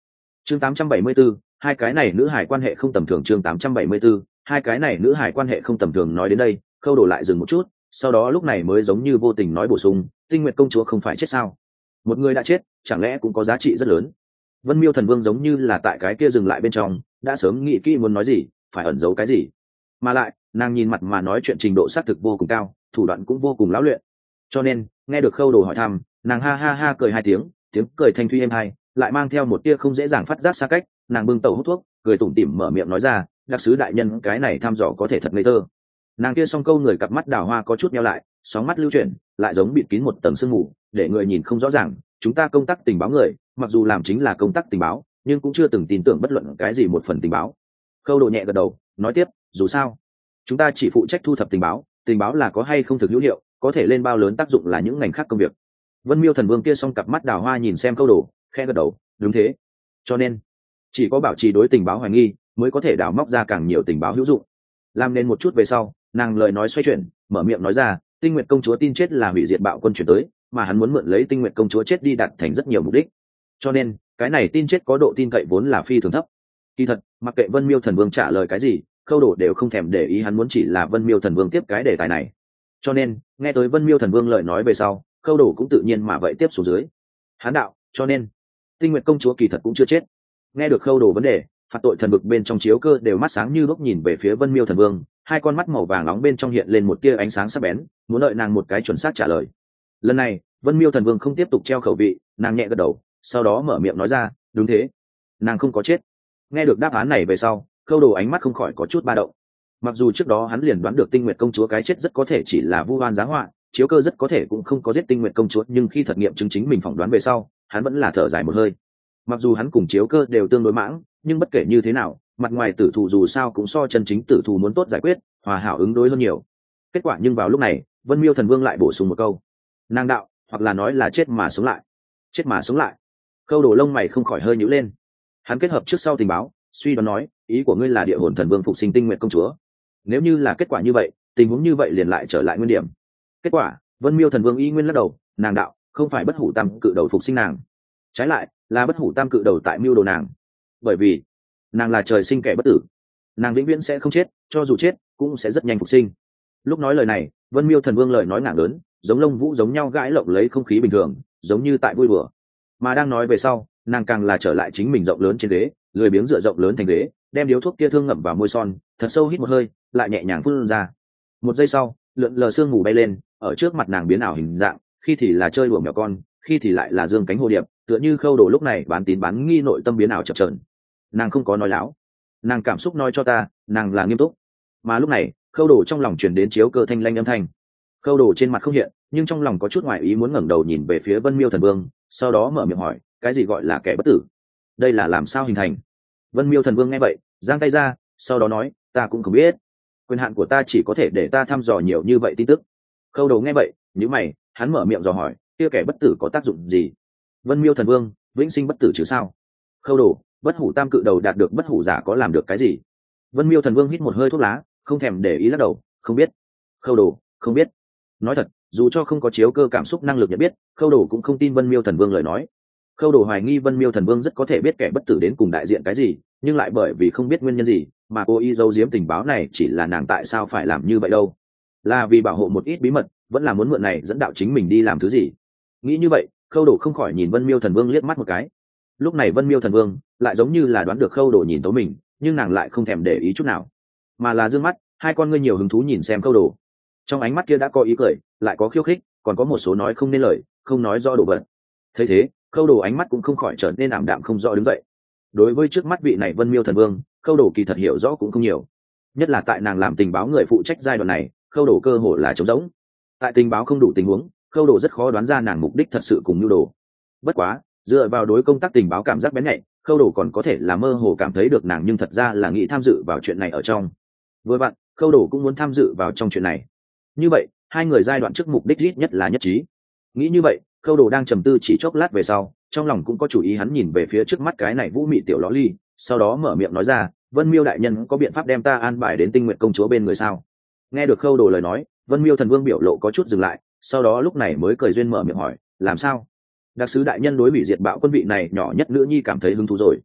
chương 874, hai cái này nữ hải quan hệ không tầm thường. chương 874, hai cái này nữ hải quan hệ không tầm thường. Nói đến đây Khâu Đồ lại dừng một chút, sau đó lúc này mới giống như vô tình nói bổ sung, Tinh Nguyệt công chúa không phải chết sao? Một người đã chết chẳng lẽ cũng có giá trị rất lớn. Vân Miêu Thần Vương giống như là tại cái kia dừng lại bên trong, đã sớm nghĩ kỹ muốn nói gì, phải ẩn giấu cái gì. Mà lại nàng nhìn mặt mà nói chuyện trình độ xác thực vô cùng cao, thủ đoạn cũng vô cùng lão luyện, cho nên nghe được Khâu Đồ hỏi thăm, nàng ha ha ha cười hai tiếng, tiếng cười thanh thúy êm hai, lại mang theo một tia không dễ dàng phát giác xa cách. Nàng bưng tẩu hút thuốc, cười tủm tỉm mở miệng nói ra, đặc sứ đại nhân cái này thăm dò có thể thật ngây thơ. Nàng kia song câu người cặp mắt đào hoa có chút nheo lại, sóng mắt lưu chuyển, lại giống bịt kín một tầng sương mù, để người nhìn không rõ ràng. Chúng ta công tác tình báo người, mặc dù làm chính là công tác tình báo, nhưng cũng chưa từng tin tưởng bất luận cái gì một phần tình báo. Khâu Đồ nhẹ gật đầu, nói tiếp, dù sao chúng ta chỉ phụ trách thu thập tình báo, tình báo là có hay không thực hữu hiệu, có thể lên bao lớn tác dụng là những ngành khác công việc. Vân Miêu Thần Vương kia song cặp mắt đào hoa nhìn xem Khâu Đồ, khẽ gật đầu, đúng thế. Cho nên chỉ có bảo trì đối tình báo hoài nghi, mới có thể đào móc ra càng nhiều tình báo hữu dụng. Làm nên một chút về sau, nàng lời nói xoay chuyển, mở miệng nói ra, Tinh Nguyệt công chúa tin chết là hủy diệt bạo quân chuyển tới, mà hắn muốn mượn lấy Tinh Nguyệt công chúa chết đi đạt thành rất nhiều mục đích. Cho nên cái này tin chết có độ tin cậy vốn là phi thường thấp. Kỳ thật mặc kệ Vân Miêu Thần Vương trả lời cái gì, Khâu Đồ đều không thèm để ý, hắn muốn chỉ là Vân Miêu Thần Vương tiếp cái đề tài này. Cho nên nghe tới Vân Miêu Thần Vương lời nói về sau, Khâu Đồ cũng tự nhiên mà vậy tiếp xuống dưới. Hán đạo, cho nên Tinh Nguyệt công chúa kỳ thật cũng chưa chết. Nghe được Khâu Đồ vấn đề, phạt tội thần vực bên trong chiếu cơ đều mắt sáng như lúc nhìn về phía Vân Miêu Thần Vương, hai con mắt màu vàng nóng bên trong hiện lên một tia ánh sáng sắc bén, muốn đợi nàng một cái chuẩn xác trả lời. Lần này Vân Miêu Thần Vương không tiếp tục treo khẩu vị, nàng nhẹ gật đầu, sau đó mở miệng nói ra, đúng thế, nàng không có chết. Nghe được đáp án này về sau, Khâu Đồ ánh mắt không khỏi có chút ba động. Mặc dù trước đó hắn liền đoán được Tinh Nguyệt công chúa cái chết rất có thể chỉ là vu oan giá họa, chiếu cơ rất có thể cũng không có giết Tinh Nguyệt công chúa, nhưng khi thật nghiệm chứng chính mình phỏng đoán về sau, hắn vẫn là thở dài một hơi. Mặc dù hắn cùng chiếu cơ đều tương đối mãng, nhưng bất kể như thế nào, mặt ngoài tử thù dù sao cũng so chân chính tử thù muốn tốt giải quyết, hòa hảo ứng đối hơn nhiều. Kết quả nhưng vào lúc này Vân Miêu Thần Vương lại bổ sung một câu, nàng đạo, hoặc là nói là chết mà sống lại. Chết mà sống lại. Khâu Đồ lông mày không khỏi hơi nhíu lên. Hắn kết hợp trước sau tình báo, suy đoán nói, ý của ngươi là địa hồn thần vương phục sinh Tinh Nguyệt công chúa. Nếu như là kết quả như vậy, tình huống như vậy liền lại trở lại nguyên điểm. Kết quả Vân Miêu Thần Vương y nguyên lắc đầu, nàng đạo, không phải bất hủ tam cự đầu phục sinh nàng, trái lại là bất hủ tam cự đầu tại mưu đồ nàng. Bởi vì nàng là trời sinh kẻ bất tử, nàng vĩnh viễn sẽ không chết, cho dù chết cũng sẽ rất nhanh phục sinh. Lúc nói lời này, Vân Miêu Thần Vương lời nói ngạng lớn, giống lông vũ giống nhau gãi lộng lấy không khí bình thường, giống như tại vui đùa. Mà đang nói về sau, nàng càng là trở lại chính mình rộng lớn trên ghế, lười biếng dựa rộng lớn thành ghế, đem điếu thuốc kia thương ngậm vào môi son, thật sâu hít một hơi, lại nhẹ nhàng phun ra. Một giây sau, lượn lờ sương mù bay lên, ở trước mặt nàng biến ảo hình dạng, khi thì là chơi đùa mèo con, khi thì lại là dương cánh hồ điệp, tựa như Khâu Đồ lúc này bán tín bán nghi nội tâm biến ảo chập chờn. Nàng không có nói láo, nàng cảm xúc nói cho ta, nàng là nghiêm túc. Mà lúc này Khâu Đồ trong lòng truyền đến chiếu cơ thanh lanh âm thanh. Khâu Đồ trên mặt không hiện, nhưng trong lòng có chút ngoại ý muốn, ngẩng đầu nhìn về phía Vân Miêu Thần Vương, sau đó mở miệng hỏi, cái gì gọi là kẻ bất tử? Đây là làm sao hình thành? Vân Miêu Thần Vương nghe vậy, giang tay ra, sau đó nói, ta cũng không biết, quyền hạn của ta chỉ có thể để ta thăm dò nhiều như vậy tin tức. Khâu Đồ nghe vậy nhíu mày, hắn mở miệng dò hỏi, kia kẻ bất tử có tác dụng gì? Vân Miêu Thần Vương, vĩnh sinh bất tử chứ sao? Khâu Đồ, bất hủ tam cự đầu đạt được bất hủ giả có làm được cái gì? Vân Miêu Thần Vương hít một hơi thuốc lá, không thèm để ý lắc đầu, không biết. Khâu Đồ, không biết. Nói thật, dù cho không có chiếu cơ cảm xúc năng lực nhận biết, Khâu Đồ cũng không tin Vân Miêu Thần Vương lời nói. Khâu Đồ hoài nghi Vân Miêu Thần Vương rất có thể biết kẻ bất tử đến cùng đại diện cái gì, nhưng lại bởi vì không biết nguyên nhân gì mà cô y giấu giếm tình báo này, chỉ là nàng tại sao phải làm như vậy đâu? Là vì bảo hộ một ít bí mật, vẫn là muốn mượn này dẫn đạo chính mình đi làm thứ gì? Nghĩ như vậy, Khâu Đồ không khỏi nhìn Vân Miêu Thần Vương liếc mắt một cái. Lúc này Vân Miêu Thần Vương lại giống như là đoán được Khâu Đồ nhìn tấu mình, nhưng nàng lại không thèm để ý chút nào, mà là dương mắt, hai con ngươi nhiều hứng thú nhìn xem Khâu Đồ. Trong ánh mắt kia đã có ý cười, lại có khiêu khích, còn có một số nói không nên lời, không nói rõ đồ vật. Thấy thế, Khâu Đồ ánh mắt cũng không khỏi trở nên ảm đạm không rõ đứng dậy. Đối với trước mắt vị này Vân Miêu Thần Vương, Khâu Đồ kỳ thật hiểu rõ cũng không nhiều, nhất là tại nàng làm tình báo người phụ trách giai đoạn này, Khâu Đồ cơ hồ là trống rỗng. Tại tình báo không đủ tình huống, Khâu Đồ rất khó đoán ra nàng mục đích thật sự cùng nhu đồ. Bất quá dựa vào đối công tác tình báo cảm giác bén nhạy, Khâu Đồ còn có thể là mơ hồ cảm thấy được nàng nhưng thật ra là nghĩ tham dự vào chuyện này ở trong. Với bạn, Khâu Đồ cũng muốn tham dự vào trong chuyện này. Như vậy hai người giai đoạn trước mục đích ít nhất là nhất trí. Nghĩ như vậy, Khâu Đồ đang trầm tư chỉ chốc lát về sau, trong lòng cũng có chủ ý, hắn nhìn về phía trước mắt cái này vũ mị tiểu lõ ly, sau đó mở miệng nói ra, Vân Miêu đại nhân có biện pháp đem ta an bài đến Tinh Nguyệt công chúa bên người sao? Nghe được Khâu Đồ lời nói, Vân Miêu Thần Vương biểu lộ có chút dừng lại, sau đó lúc này mới cười duyên mở miệng hỏi, làm sao? Đặc sứ đại nhân đối bị diệt bạo quân vị này nhỏ nhất nữ nhi cảm thấy hứng thú rồi.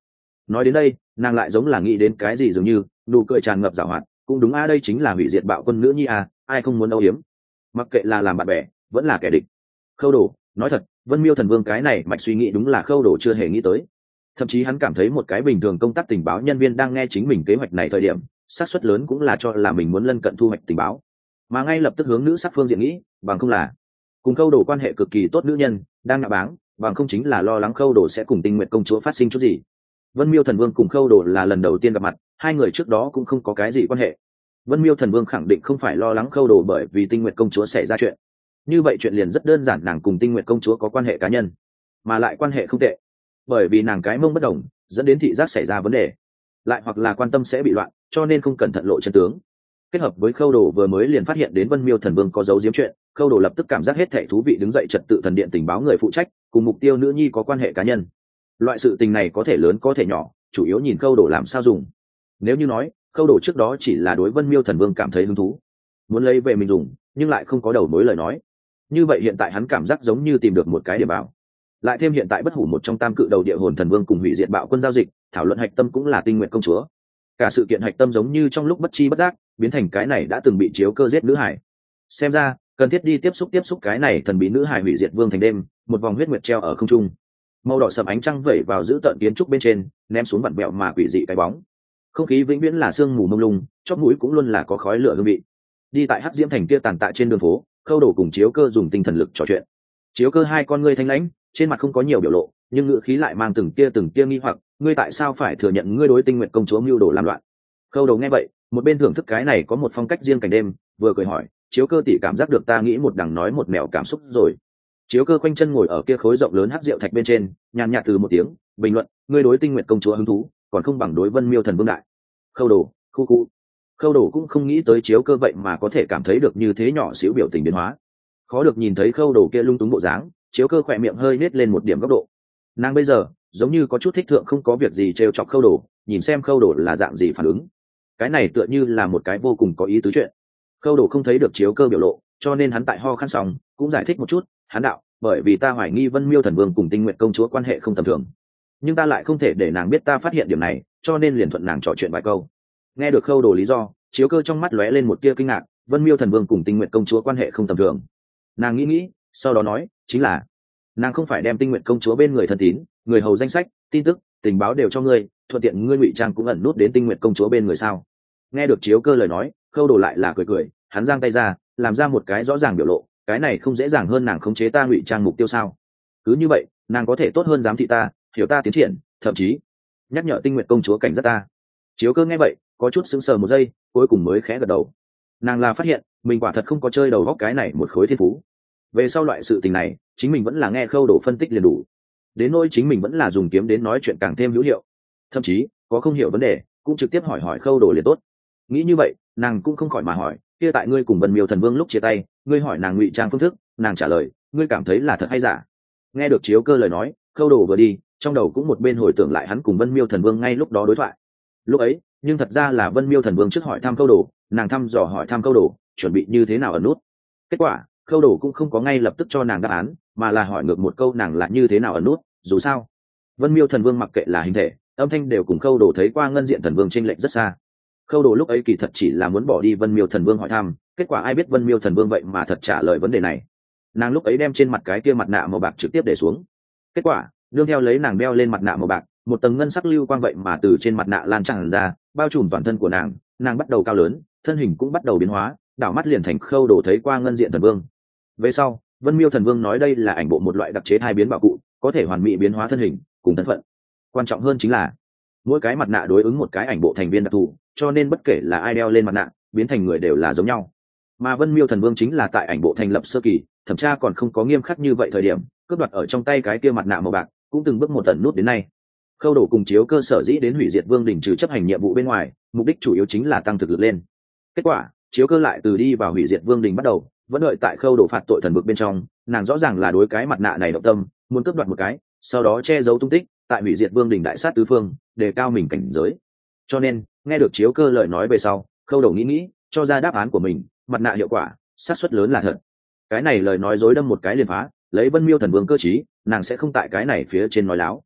Nói đến đây nàng lại giống là nghĩ đến cái gì dường như nụ cười tràn ngập giảo hoạt. Cũng đúng đây chính là hủy diệt bạo quân nữ nhi ai không muốn âu yếm, mặc kệ là làm bạn bè vẫn là kẻ địch. Khâu Đồ nói thật, Vân Miêu Thần Vương cái này mạch suy nghĩ đúng là Khâu Đồ chưa hề nghĩ tới. Thậm chí hắn cảm thấy một cái bình thường công tác tình báo nhân viên đang nghe chính mình kế hoạch này thời điểm, xác suất lớn cũng là cho là mình muốn lân cận thu hoạch tình báo, mà ngay lập tức hướng nữ sắc phương diện nghĩ, bằng không là cùng Khâu Đồ quan hệ cực kỳ tốt nữ nhân đang nạ báng, bằng không chính là lo lắng Khâu Đồ sẽ cùng Tinh Nguyệt công chúa phát sinh chút gì. Vân Miêu Thần Vương cùng Khâu Đồ là lần đầu tiên gặp mặt, hai người trước đó cũng không có cái gì quan hệ. Vân Miêu Thần Vương khẳng định không phải lo lắng Khâu Đồ bởi vì Tinh Nguyệt công chúa xảy ra chuyện. Như vậy chuyện liền rất đơn giản, nàng cùng Tinh Nguyệt công chúa có quan hệ cá nhân, mà lại quan hệ không tệ. Bởi vì nàng cái mông bất đồng, dẫn đến thị giác xảy ra vấn đề, lại hoặc là quan tâm sẽ bị loạn, cho nên không cẩn thận lộ chân tướng. Kết hợp với Khâu Đồ vừa mới liền phát hiện đến Vân Miêu Thần Vương có dấu giếm chuyện, Khâu Đồ lập tức cảm giác hết thảy thú vị, đứng dậy trật tự thần điện tình báo người phụ trách cùng mục tiêu nữ nhi có quan hệ cá nhân. Loại sự tình này có thể lớn có thể nhỏ, chủ yếu nhìn Khâu Đồ làm sao dùng. Nếu như nói Khâu Đồ trước đó chỉ là đối Vân Miêu Thần Vương cảm thấy hứng thú, muốn lấy về mình dùng, nhưng lại không có đầu mối lời nói, như vậy hiện tại hắn cảm giác giống như tìm được một cái điểm bảo. Lại thêm hiện tại bất hủ một trong tam cự đầu địa hồn thần vương cùng hủy diệt bạo quân giao dịch, thảo luận hạch tâm cũng là Tinh Nguyệt công chúa. Cả sự kiện hạch tâm giống như trong lúc bất chi bất giác biến thành cái này đã từng bị chiếu cơ giết nữ hải. Xem ra cần thiết đi tiếp xúc cái này thần bí nữ hải hủy diệt vương thành đêm, một vòng huyết nguyệt treo ở không trung, màu đỏ sậm ánh trăng vẩy vào giữ tợn kiến trúc bên trên, ném xuống vặn vẹo mà quỷ dị cái bóng. Không khí vĩnh viễn là sương mù mông lung, chóp mũi cũng luôn là có khói lửa hương vị. Đi tại hắc diễm thành kia tàn tạ trên đường phố, Khâu Đồ cùng chiếu cơ dùng tinh thần lực trò chuyện. Chiếu cơ hai con ngươi thanh lãnh, trên mặt không có nhiều biểu lộ, nhưng ngữ khí lại mang từng tia nghi hoặc, ngươi tại sao phải thừa nhận ngươi đối Tinh Nguyệt công chúa mưu đồ làm loạn? Khâu Đồ nghe vậy, một bên thưởng thức cái này có một phong cách riêng cảnh đêm, vừa cười hỏi, chiếu cơ tỷ cảm giác được ta nghĩ một đằng nói một mẹo cảm xúc rồi. Chiếu cơ khoanh chân ngồi ở kia khối rộng lớn hắc rượu thạch bên trên, nhàn nhạt từ một tiếng, bình luận, ngươi đối Tinh Nguyệt công chúa hứng thú, còn không bằng đối Vân Miêu thần vương đại. Khâu Đồ, khu. Khâu Đồ cũng không nghĩ tới chiếu cơ vậy mà có thể cảm thấy được như thế nhỏ xíu biểu tình biến hóa. Khó được nhìn thấy Khâu Đồ kia lung túng bộ dáng, chiếu cơ khỏe miệng hơi nết lên một điểm góc độ. Nàng bây giờ giống như có chút thích thượng không có việc gì trêu chọc Khâu Đồ, nhìn xem Khâu Đồ là dạng gì phản ứng. Cái này tựa như là một cái vô cùng có ý tứ chuyện. Khâu Đồ không thấy được chiếu cơ biểu lộ, cho nên hắn tại ho khan xong cũng giải thích một chút, hắn đạo, bởi vì ta hoài nghi Vân Miêu thần vương cùng Tinh Nguyệt công chúa quan hệ không tầm thường, nhưng ta lại không thể để nàng biết ta phát hiện điểm này, cho nên liền thuận nàng trò chuyện vài câu. Nghe được Khâu Đồ lý do, chiếu cơ trong mắt lóe lên một tia kinh ngạc, Vân Miêu thần vương cùng Tinh Nguyệt công chúa quan hệ không tầm thường. Nàng nghĩ, sau đó nói, chính là nàng không phải đem Tinh Nguyệt công chúa bên người thân tín, người hầu danh sách, tin tức, tình báo đều cho ngươi, thuận tiện ngươi ngụy trang cũng ẩn nút đến Tinh Nguyệt công chúa bên người sao? Nghe được chiếu cơ lời nói, Khâu Đồ lại là cười, hắn giang tay ra, làm ra một cái rõ ràng biểu lộ, cái này không dễ dàng hơn nàng khống chế ta ngụy trang mục tiêu sao? Cứ như vậy, nàng có thể tốt hơn giám thị ta, hiểu ta tiến triển, thậm chí nhắc nhở Tinh Nguyệt công chúa cảnh giác ta. Chiếu cơ nghe vậy, có chút sững sờ một giây, cuối cùng mới khẽ gật đầu. Nàng là phát hiện mình quả thật không có chơi đầu góc cái này một khối thiên phú. Về sau loại sự tình này, chính mình vẫn là nghe Khâu Đồ phân tích liền đủ. Đến nỗi chính mình vẫn là dùng kiếm đến nói chuyện càng thêm hữu hiệu. Thậm chí có không hiểu vấn đề, cũng trực tiếp hỏi Khâu Đồ liền tốt. Nghĩ như vậy, nàng cũng không khỏi mà hỏi, kia tại ngươi cùng Vân Miêu thần vương lúc chia tay, ngươi hỏi nàng ngụy trang phương thức, nàng trả lời, ngươi cảm thấy là thật hay giả? Nghe được chiếu cơ lời nói, Khâu Đồ vừa đi, trong đầu cũng một bên hồi tưởng lại hắn cùng Vân Miêu thần vương ngay lúc đó đối thoại. Lúc ấy, nhưng thật ra là Vân Miêu thần vương trước hỏi thăm Khâu Đồ, nàng thăm dò hỏi thăm Khâu Đồ, chuẩn bị như thế nào ở nút. Kết quả, Khâu Đồ cũng không có ngay lập tức cho nàng đáp án, mà là hỏi ngược một câu nàng là như thế nào ở nút. Dù sao, Vân Miêu thần vương mặc kệ là hình thể, âm thanh đều cùng Khâu Đồ thấy qua ngân diện thần vương chênh lệch rất xa. Khâu Đồ lúc ấy kỳ thật chỉ là muốn bỏ đi Vân Miêu thần vương hỏi thăm, kết quả ai biết Vân Miêu thần vương vậy mà thật trả lời vấn đề này. Nàng lúc ấy đem trên mặt cái kia mặt nạ màu bạc trực tiếp để xuống. Kết quả, nương theo lấy nàng đeo lên mặt nạ màu bạc, một tầng ngân sắc lưu quang vậy mà từ trên mặt nạ lan tràn ra, bao trùm toàn thân của nàng, nàng bắt đầu cao lớn, thân hình cũng bắt đầu biến hóa, đảo mắt liền thành Khâu Đồ thấy qua ngân diện thần vương. Về sau, Vân Miêu thần vương nói đây là ảnh bộ một loại đặc chế hai biến bảo cụ, có thể hoàn mỹ biến hóa thân hình cùng thân phận. Quan trọng hơn chính là mỗi cái mặt nạ đối ứng một cái ảnh bộ thành viên đặc thù, cho nên bất kể là ai đeo lên mặt nạ, biến thành người đều là giống nhau. Mà Vân Miêu thần vương chính là tại ảnh bộ thành lập sơ kỳ, thẩm tra còn không có nghiêm khắc như vậy thời điểm, cướp đoạt ở trong tay cái kia mặt nạ màu bạc, cũng từng bước một tận nút đến nay. Khâu Đồ cùng chiếu cơ sở dĩ đến hủy diệt vương đỉnh trừ chấp hành nhiệm vụ bên ngoài, mục đích chủ yếu chính là tăng thực lực lên. Kết quả, chiếu cơ lại từ đi vào hủy diệt vương đỉnh bắt đầu, vẫn đợi tại Khâu Đồ phạt tội thần vực bên trong, nàng rõ ràng là đối cái mặt nạ này động tâm, muốn cướp đoạt một cái, sau đó che giấu tung tích, tại hủy diệt vương đỉnh đại sát tứ phương, đề cao mình cảnh giới. Cho nên, nghe được chiếu cơ lời nói về sau, Khâu Đồ nghĩ, cho ra đáp án của mình, mặt nạ hiệu quả, xác suất lớn là thật. Cái này lời nói dối đâm một cái liền phá, lấy Vân Miêu thần vương cơ trí, nàng sẽ không tại cái này phía trên nói láo.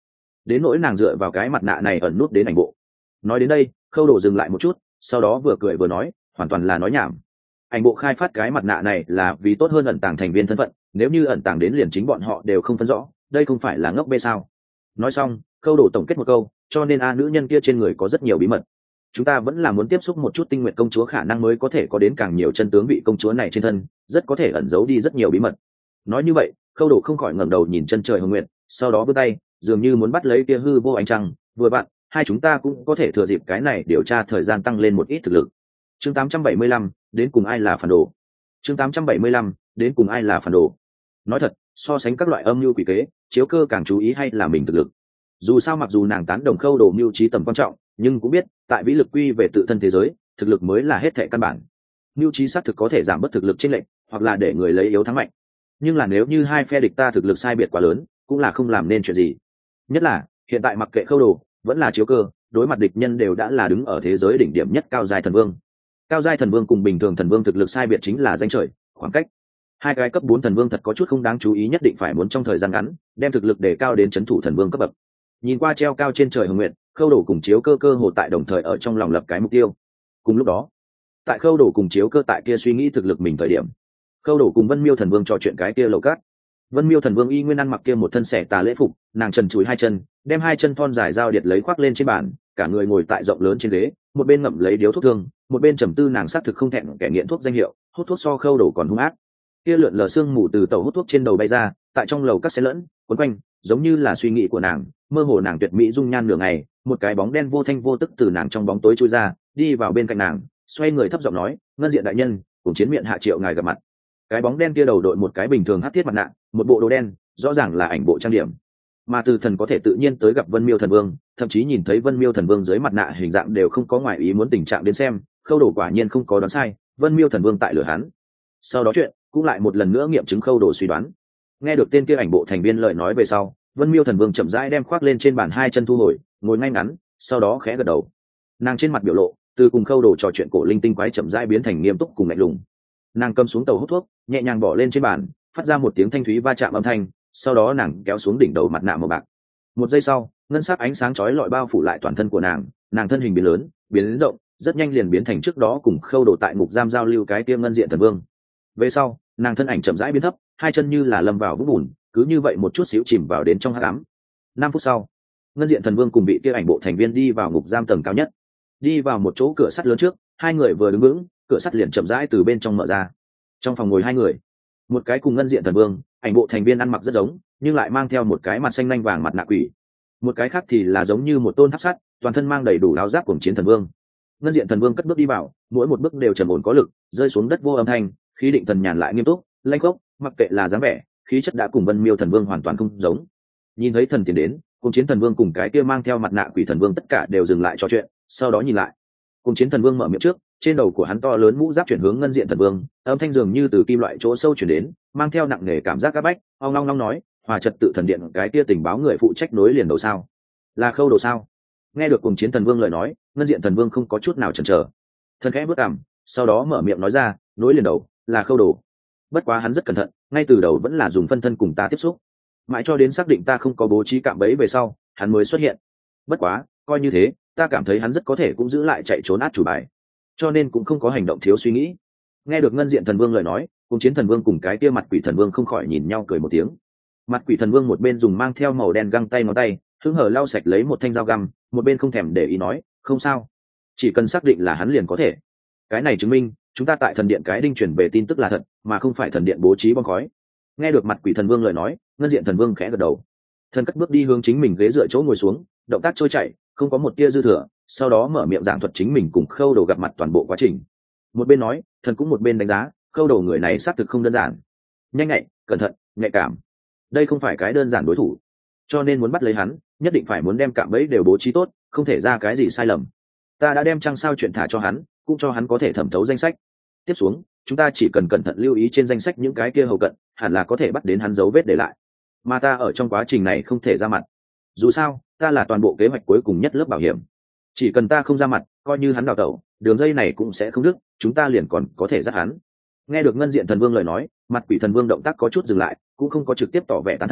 đến nỗi nàng dựa vào cái mặt nạ này ẩn nút đến ảnh bộ. Nói đến đây Khâu Đồ dừng lại một chút, sau đó vừa cười vừa nói, hoàn toàn là nói nhảm. Ảnh bộ khai phát cái mặt nạ này là vì tốt hơn ẩn tàng thành viên thân phận, nếu như ẩn tàng đến liền chính bọn họ đều không phân rõ, đây không phải là ngốc bê sao? Nói xong Khâu Đồ tổng kết một câu, cho nên nữ nhân kia trên người có rất nhiều bí mật, chúng ta vẫn là muốn tiếp xúc một chút Tinh Nguyệt công chúa, khả năng mới có thể có đến càng nhiều chân tướng vị công chúa này trên thân, rất có thể ẩn giấu đi rất nhiều bí mật. Nói như vậy Khâu Đồ không khỏi ngẩng đầu nhìn chân trời hồng nguyệt, sau đó vươn tay dường như muốn bắt lấy kia hư vô ánh trăng, vừa bạn hai chúng ta cũng có thể thừa dịp cái này điều tra thời gian tăng lên một ít thực lực. Chương 875, đến cùng ai là phản đồ. Chương 875, đến cùng ai là phản đồ. Nói thật, so sánh các loại âm mưu quỷ kế, Chiếu Cơ càng chú ý hay là mình thực lực. Dù sao mặc dù nàng tán đồng Khâu Đồ mưu trí tầm quan trọng, nhưng cũng biết tại vĩ lực quy về tự thân thế giới, thực lực mới là hết thệ căn bản. Mưu trí xác thực có thể giảm bớt thực lực chênh lệch, hoặc là để người lấy yếu thắng mạnh, nhưng là nếu như hai phe địch ta thực lực sai biệt quá lớn, cũng là không làm nên chuyện gì. Nhất là hiện tại mặc kệ Khâu Đồ vẫn là Chiếu Cơ, đối mặt địch nhân đều đã là đứng ở thế giới đỉnh điểm nhất cao giai thần vương. Cao giai thần vương cùng bình thường thần vương thực lực sai biệt chính là danh trời khoảng cách. Hai cái cấp 4 thần vương thật có chút không đáng chú ý, nhất định phải muốn trong thời gian ngắn đem thực lực để cao đến chấn thủ thần vương cấp bậc. Nhìn qua treo cao trên trời hồng nguyện, Khâu Đồ cùng Chiếu Cơ cơ hồ tại đồng thời ở trong lòng lập cái mục tiêu. Cùng lúc đó, tại Khâu Đồ cùng Chiếu Cơ tại kia suy nghĩ thực lực mình thời điểm, Khâu Đồ cùng Vân Miêu thần vương trò chuyện cái kia lầu cát. Vân Miêu thần vương y nguyên ăn mặc kia một thân xẻ tà lễ phục, nàng trần trụi hai chân, đem hai chân thon dài dao điệt lấy khoác lên trên bàn, cả người ngồi tại rộng lớn trên ghế, một bên ngậm lấy điếu thuốc thương, một bên trầm tư. Nàng xác thực không thẹn kẻ nghiện thuốc danh hiệu, hút thuốc so Khâu Đồ còn hung ác. Kia lượn lờ sương mù từ tàu hút thuốc trên đầu bay ra, tại trong lầu các xen lẫn quấn quanh, giống như là suy nghĩ của nàng. Mơ hồ nàng tuyệt mỹ dung nhan nửa ngày, một cái bóng đen vô thanh vô tức từ nàng trong bóng tối chui ra, đi vào bên cạnh nàng, xoay người thấp giọng nói, Ngân Diện đại nhân, cùng chiến miện hạ triệu ngài gặp mặt. Cái bóng đen kia đầu đội một cái bình thường hắc thiết mặt nạ, một bộ đồ đen, rõ ràng là ảnh bộ trang điểm. Mà Từ Thần có thể tự nhiên tới gặp Vân Miêu thần vương, thậm chí nhìn thấy Vân Miêu thần vương dưới mặt nạ hình dạng đều không có ngoại ý muốn tình trạng đến xem, Khâu Đồ quả nhiên không có đoán sai, Vân Miêu thần vương tại lửa hắn. Sau đó chuyện cũng lại một lần nữa nghiệm chứng Khâu Đồ suy đoán. Nghe được tên kia ảnh bộ thành viên lời nói về sau, Vân Miêu thần vương chậm rãi đem khoác lên trên bàn hai chân thu hồi, ngồi ngay ngắn, sau đó khẽ gật đầu. Nàng trên mặt biểu lộ từ cùng Khâu Đồ trò chuyện cổ linh tinh quái chậm rãi biến thành nghiêm túc cùng lạnh lùng. Nàng cầm xuống tàu hút thuốc, nhẹ nhàng bỏ lên trên bàn, phát ra một tiếng thanh thúy va chạm âm thanh, sau đó nàng kéo xuống đỉnh đầu mặt nạ màu bạc. Một giây sau, ngân sắc ánh sáng chói lọi bao phủ lại toàn thân của nàng thân hình biến lớn, biến rộng, rất nhanh liền biến thành trước đó cùng Khâu Đồ tại ngục giam giao lưu cái kia Ngân Diện thần vương. Về sau, nàng thân ảnh chậm rãi biến thấp, hai chân như là lâm vào vũng bùn, cứ như vậy một chút xíu chìm vào đến trong hắc ám. 5 phút sau, Ngân Diện thần vương cùng vị kia ảnh bộ thành viên đi vào ngục giam tầng cao nhất. Đi vào một chỗ cửa sắt lớn trước, hai người vừa đứng vững, cửa sắt liền chậm rãi từ bên trong mở ra. Trong phòng ngồi hai người, một cái cùng Ngân Diện thần vương, ảnh bộ thành viên ăn mặc rất giống, nhưng lại mang theo một cái mặt xanh nanh vàng mặt nạ quỷ. Một cái khác thì là giống như một tôn tháp sắt, toàn thân mang đầy đủ áo giáp của chiến thần vương. Ngân Diện thần vương cất bước đi vào, mỗi một bước đều trầm ổn có lực, rơi xuống đất vô âm thanh, khí định thần nhàn lại nghiêm túc, lanh khốc, mặc kệ là dáng vẻ, khí chất đã cùng Vân Miêu thần vương hoàn toàn không giống. Nhìn thấy thần tiến đến, cùng chiến thần vương cùng cái kia mang theo mặt nạ quỷ thần vương tất cả đều dừng lại trò chuyện, sau đó nhìn lại. Cùng chiến thần vương mở miệng trước, trên đầu của hắn to lớn mũ giáp chuyển hướng Ngân Diện thần vương, âm thanh dường như từ kim loại chỗ sâu chuyển đến, mang theo nặng nề cảm giác áp bách. Ong long long nói, Hòa Trật tự thần điện cái kia tình báo người phụ trách nối liền đầu sao? Là Khâu Đồ sao? Nghe được cùng chiến thần vương lời nói, Ngân Diện thần vương không có chút nào chần chờ, thần khẽ bước cằm, sau đó mở miệng nói ra, nối liền đầu là Khâu Đồ. Bất quá hắn rất cẩn thận, ngay từ đầu vẫn là dùng phân thân cùng ta tiếp xúc, mãi cho đến xác định ta không có bố trí cạm bẫy về sau, hắn mới xuất hiện. Bất quá coi như thế, ta cảm thấy hắn rất có thể cũng giữ lại chạy trốn át chủ bài, cho nên cũng không có hành động thiếu suy nghĩ. Nghe được Ngân Diện thần vương lời nói, cùng chiến thần vương cùng cái kia mặt quỷ thần vương không khỏi nhìn nhau cười một tiếng. Mặt quỷ thần vương một bên dùng mang theo màu đen găng tay ngón tay hứng hở lau sạch lấy một thanh dao găm, một bên không thèm để ý nói, không sao, chỉ cần xác định là hắn liền có thể. Cái này chứng minh chúng ta tại thần điện cái đinh truyền về tin tức là thật, mà không phải thần điện bố trí bom khói. Nghe được mặt quỷ thần vương lời nói, Ngân Diện thần vương khẽ gật đầu. Thần cất bước đi hướng chính mình ghế dựa chỗ ngồi xuống, động tác trôi chảy, không có một tia dư thừa, sau đó mở miệng giảng thuật chính mình cùng Khâu Đồ gặp mặt toàn bộ quá trình. Một bên nói, thần cũng một bên đánh giá, Khâu Đồ người này xác thực không đơn giản, nhanh nhạy, cẩn thận, nhạy cảm. Đây không phải cái đơn giản đối thủ, cho nên muốn bắt lấy hắn, nhất định phải muốn đem cạm bẫy đều bố trí tốt, không thể ra cái gì sai lầm. Ta đã đem trăng sao chuyện thả cho hắn, cũng cho hắn có thể thẩm thấu danh sách. Tiếp xuống, chúng ta chỉ cần cẩn thận lưu ý trên danh sách những cái kia hầu cận, hẳn là có thể bắt đến hắn dấu vết để lại. Mà ta ở trong quá trình này không thể ra mặt. Dù sao, ta là toàn bộ kế hoạch cuối cùng nhất lớp bảo hiểm. Chỉ cần ta không ra mặt, coi như hắn đào tẩu, đường dây này cũng sẽ không đứt, chúng ta liền còn có thể dắt hắn. Nghe được Ngân Diện thần vương lời nói, mặt quỷ thần vương động tác có chút dừng lại, cũng không có trực tiếp tỏ vẻ tán thành,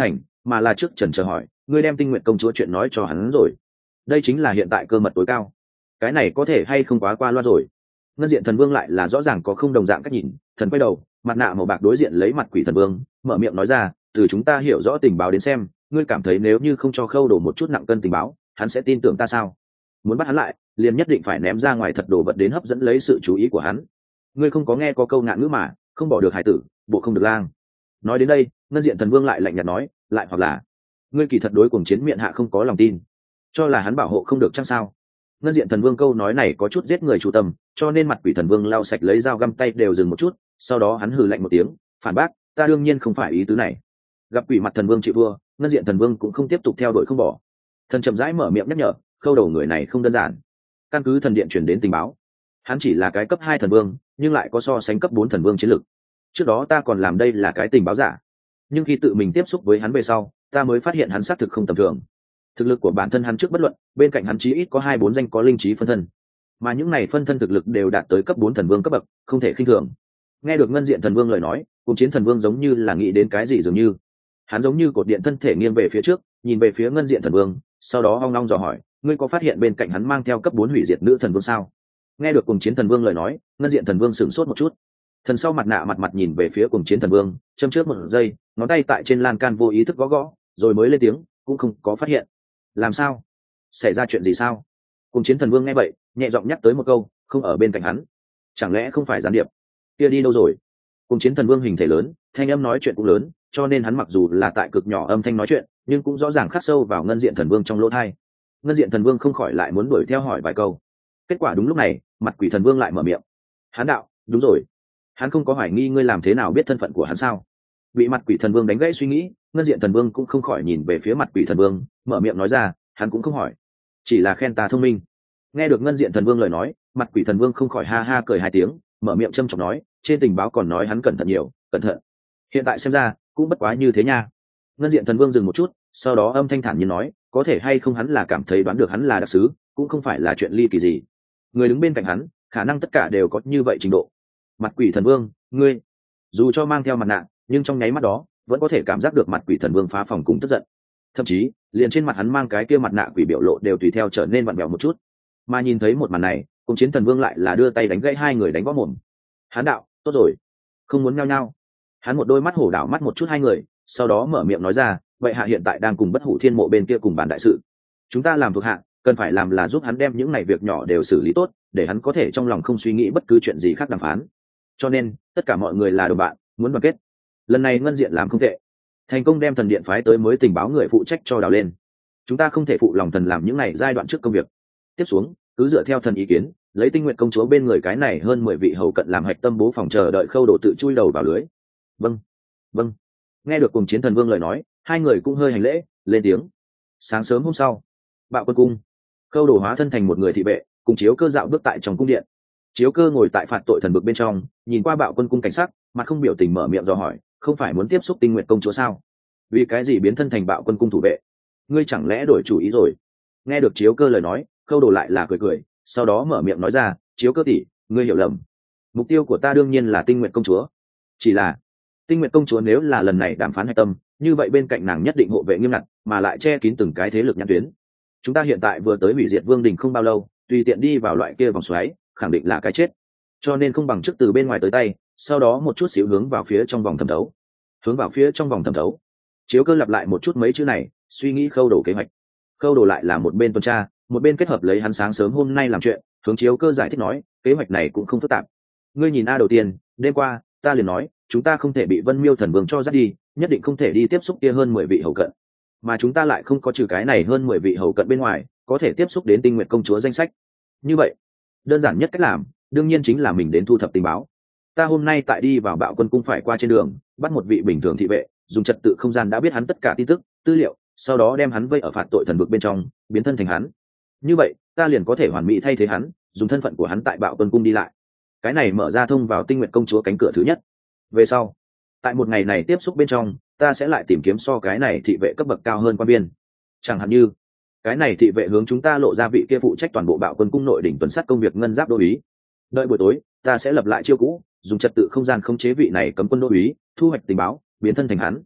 mà là trước trần chờ hỏi, ngươi đem Tinh Nguyệt công chúa chuyện nói cho hắn rồi? Đây chính là hiện tại cơ mật tối cao, cái này có thể hay không quá qua loa rồi? Ngân Diện Thần Vương lại là rõ ràng có không đồng dạng cách nhìn, thần quay đầu, mặt nạ màu bạc đối diện lấy mặt Quỷ Thần Vương, mở miệng nói ra, từ chúng ta hiểu rõ tình báo đến xem, ngươi cảm thấy nếu như không cho Khâu Đồ một chút nặng cân tình báo, hắn sẽ tin tưởng ta sao? Muốn bắt hắn lại, liền nhất định phải ném ra ngoài thật đồ vật đến hấp dẫn lấy sự chú ý của hắn. Ngươi không có nghe có câu ngạn ngữ mà, không bỏ được hải tử, bộ không được lang. Nói đến đây, Ngân Diện Thần Vương lại lạnh nhạt nói, lại hoặc là ngươi kỳ thật đối cuồng chiến miệng hạ không có lòng tin, cho là hắn bảo hộ không được chăng sao? Ngân Diện Thần Vương câu nói này có chút giết người chủ tâm, cho nên mặt Quỷ Thần Vương lau sạch lấy dao găm tay đều dừng một chút, sau đó hắn hừ lạnh một tiếng, phản bác, ta đương nhiên không phải ý tứ này. Gặp Quỷ Mặt Thần Vương chịu vua, Ngân Diện Thần Vương cũng không tiếp tục theo đuổi không bỏ. Thần chậm rãi mở miệng nhắc nhở, Khâu Đầu người này không đơn giản. Căn cứ thần điện chuyển đến tình báo, hắn chỉ là cái cấp 2 thần vương, nhưng lại có so sánh cấp 4 thần vương chiến lực. Trước đó ta còn làm đây là cái tình báo giả, nhưng khi tự mình tiếp xúc với hắn về sau, ta mới phát hiện hắn xác thực không tầm thường. Thực lực của bản thân hắn trước bất luận, bên cạnh hắn chí ít có 2-4 danh có linh trí phân thân, mà những này phân thân thực lực đều đạt tới cấp 4 thần vương cấp bậc, không thể khinh thường. Nghe được Ngân Diện Thần Vương lời nói, Cùng Chiến Thần Vương giống như là nghĩ đến cái gì dường như, hắn giống như cột điện thân thể nghiêng về phía trước, nhìn về phía Ngân Diện Thần Vương, sau đó ong ong dò hỏi, ngươi có phát hiện bên cạnh hắn mang theo cấp 4 hủy diệt nữ thần vương sao? Nghe được Cùng Chiến Thần Vương lời nói, Ngân Diện Thần Vương sửng sốt một chút, thần sau mặt nạ mặt nhìn về phía Cùng Chiến Thần Vương, châm trước một giây, ngón tay tại trên lan can vô ý thức gõ gõ, rồi mới lên tiếng, cũng không có phát hiện. Làm sao? Xảy ra chuyện gì sao? Cùng Chiến Thần Vương nghe vậy, nhẹ giọng nhắc tới một câu, không ở bên cạnh hắn, chẳng lẽ không phải gián điệp? Kia đi đâu rồi? Cùng Chiến Thần Vương hình thể lớn, thanh âm nói chuyện cũng lớn, cho nên hắn mặc dù là tại cực nhỏ âm thanh nói chuyện, nhưng cũng rõ ràng khắc sâu vào Ngân Diện Thần Vương trong lỗ tai. Ngân Diện Thần Vương không khỏi lại muốn đuổi theo hỏi vài câu. Kết quả đúng lúc này, mặt Quỷ Thần Vương lại mở miệng. Hắn đạo, đúng rồi, hắn không có hoài nghi ngươi làm thế nào biết thân phận của hắn sao? Bị mặt Quỷ Thần Vương đánh gãy suy nghĩ, Ngân Diện Thần Vương cũng không khỏi nhìn về phía mặt Quỷ Thần Vương, mở miệng nói ra, hắn cũng không hỏi, chỉ là khen ta thông minh. Nghe được Ngân Diện Thần Vương lời nói, mặt Quỷ Thần Vương không khỏi ha ha cười hai tiếng, mở miệng châm chọc nói, trên tình báo còn nói hắn cẩn thận nhiều, cẩn thận. Hiện tại xem ra, cũng bất quá như thế nha. Ngân Diện Thần Vương dừng một chút, sau đó âm thanh thản nhiên nói, có thể hay không hắn là cảm thấy đoán được hắn là đặc sứ, cũng không phải là chuyện ly kỳ gì. Người đứng bên cạnh hắn, khả năng tất cả đều có như vậy trình độ. Mặt Quỷ Thần Vương, ngươi, dù cho mang theo mặt nạ, nhưng trong nháy mắt đó, vẫn có thể cảm giác được mặt Quỷ Thần Vương phá phòng cùng tức giận. Thậm chí, liền trên mặt hắn mang cái kia mặt nạ quỷ biểu lộ đều tùy theo trở nên vặn vẹo một chút. Mà nhìn thấy một màn này, Cùng Chiến Thần Vương lại là đưa tay đánh gãy hai người đánh võ mồm. Hắn đạo, tốt rồi, không muốn nhao nhao. Hắn một đôi mắt hổ đảo mắt một chút hai người, sau đó mở miệng nói ra, vậy hạ hiện tại đang cùng Bất Hủ Thiên Mộ bên kia cùng bàn đại sự. Chúng ta làm thuộc hạ, cần phải làm là giúp hắn đem những này việc nhỏ đều xử lý tốt, để hắn có thể trong lòng không suy nghĩ bất cứ chuyện gì khác đàm phán. Cho nên, tất cả mọi người là đồng bạn, muốn đoàn kết. Lần này Ngân Diện làm không tệ, thành công đem thần điện phái tới mới tình báo người phụ trách cho đào lên. Chúng ta không thể phụ lòng thần làm những này giai đoạn trước công việc. Tiếp xuống, cứ dựa theo thần ý kiến, lấy Tinh Nguyệt công chúa bên người cái này hơn 10 vị hầu cận làm hạch tâm bố phòng chờ đợi Khâu Đồ tự chui đầu vào lưới. Vâng, vâng. Nghe được Cùng Chiến Thần Vương lời nói, hai người cũng hơi hành lễ, lên tiếng. Sáng sớm hôm sau, Bạo Quân cung, Khâu Đồ hóa thân thành một người thị vệ, cùng Chiếu Cơ dạo bước tại trong cung điện. Chiếu Cơ ngồi tại phạt tội thần vực bên trong, nhìn qua Bạo Quân cung cảnh sắc, mặt không biểu tình mở miệng dò hỏi, không phải muốn tiếp xúc Tinh Nguyệt công chúa sao? Vì cái gì biến thân thành Bạo Quân cung thủ vệ? Ngươi chẳng lẽ đổi chủ ý rồi? Nghe được Chiếu Cơ lời nói, Khâu Đồ lại là cười cười, sau đó mở miệng nói ra, Chiếu Cơ tỷ, ngươi hiểu lầm. Mục tiêu của ta đương nhiên là Tinh Nguyệt công chúa, chỉ là Tinh Nguyệt công chúa nếu là lần này đàm phán hạch tâm, như vậy bên cạnh nàng nhất định hộ vệ nghiêm ngặt, mà lại che kín từng cái thế lực nhãn tuyến. Chúng ta hiện tại vừa tới hủy diệt Vương đình không bao lâu, tùy tiện đi vào loại kia vòng xoáy, khẳng định là cái chết. Cho nên không bằng trước từ bên ngoài tới tay, sau đó một chút xíu hướng vào phía trong vòng thẩm thấu. Hướng vào phía trong vòng thẩm thấu. Chiếu Cơ lặp lại một chút mấy chữ này, suy nghĩ Khâu Đồ kế hoạch. Khâu Đồ lại là một bên tuần tra, một bên kết hợp lấy hắn sáng sớm hôm nay làm chuyện, hướng Chiếu Cơ giải thích nói, kế hoạch này cũng không phức tạp. Ngươi nhìn đầu tiên, đêm qua, ta liền nói, chúng ta không thể bị Vân Miêu Thần Vương cho dắt đi, nhất định không thể đi tiếp xúc kia hơn 10 vị hầu cận. Mà chúng ta lại không có trừ cái này hơn 10 vị hầu cận bên ngoài, có thể tiếp xúc đến Tinh Nguyệt công chúa danh sách. Như vậy, đơn giản nhất cách làm, đương nhiên chính là mình đến thu thập tình báo. Ta hôm nay tại đi vào Bạo Quân cung phải qua trên đường, bắt một vị bình thường thị vệ, dùng trật tự không gian đã biết hắn tất cả tin tức, tư liệu, sau đó đem hắn vây ở phạt tội thần vực bên trong, biến thân thành hắn. Như vậy, ta liền có thể hoàn mỹ thay thế hắn, dùng thân phận của hắn tại Bạo Quân cung đi lại. Cái này mở ra thông vào Tinh Nguyệt công chúa cánh cửa thứ nhất. Về sau, tại một ngày này tiếp xúc bên trong, ta sẽ lại tìm kiếm so cái này thị vệ cấp bậc cao hơn quan viên. Chẳng hạn như, cái này thị vệ hướng chúng ta lộ ra vị kia phụ trách toàn bộ Bạo Quân cung nội đỉnh tuần sát công việc ngân giáp đô úy. Đợi buổi tối, ta sẽ lập lại chiêu cũ, dùng trật tự không gian khống chế vị này cấm quân đô úy, thu hoạch tình báo, biến thân thành hắn.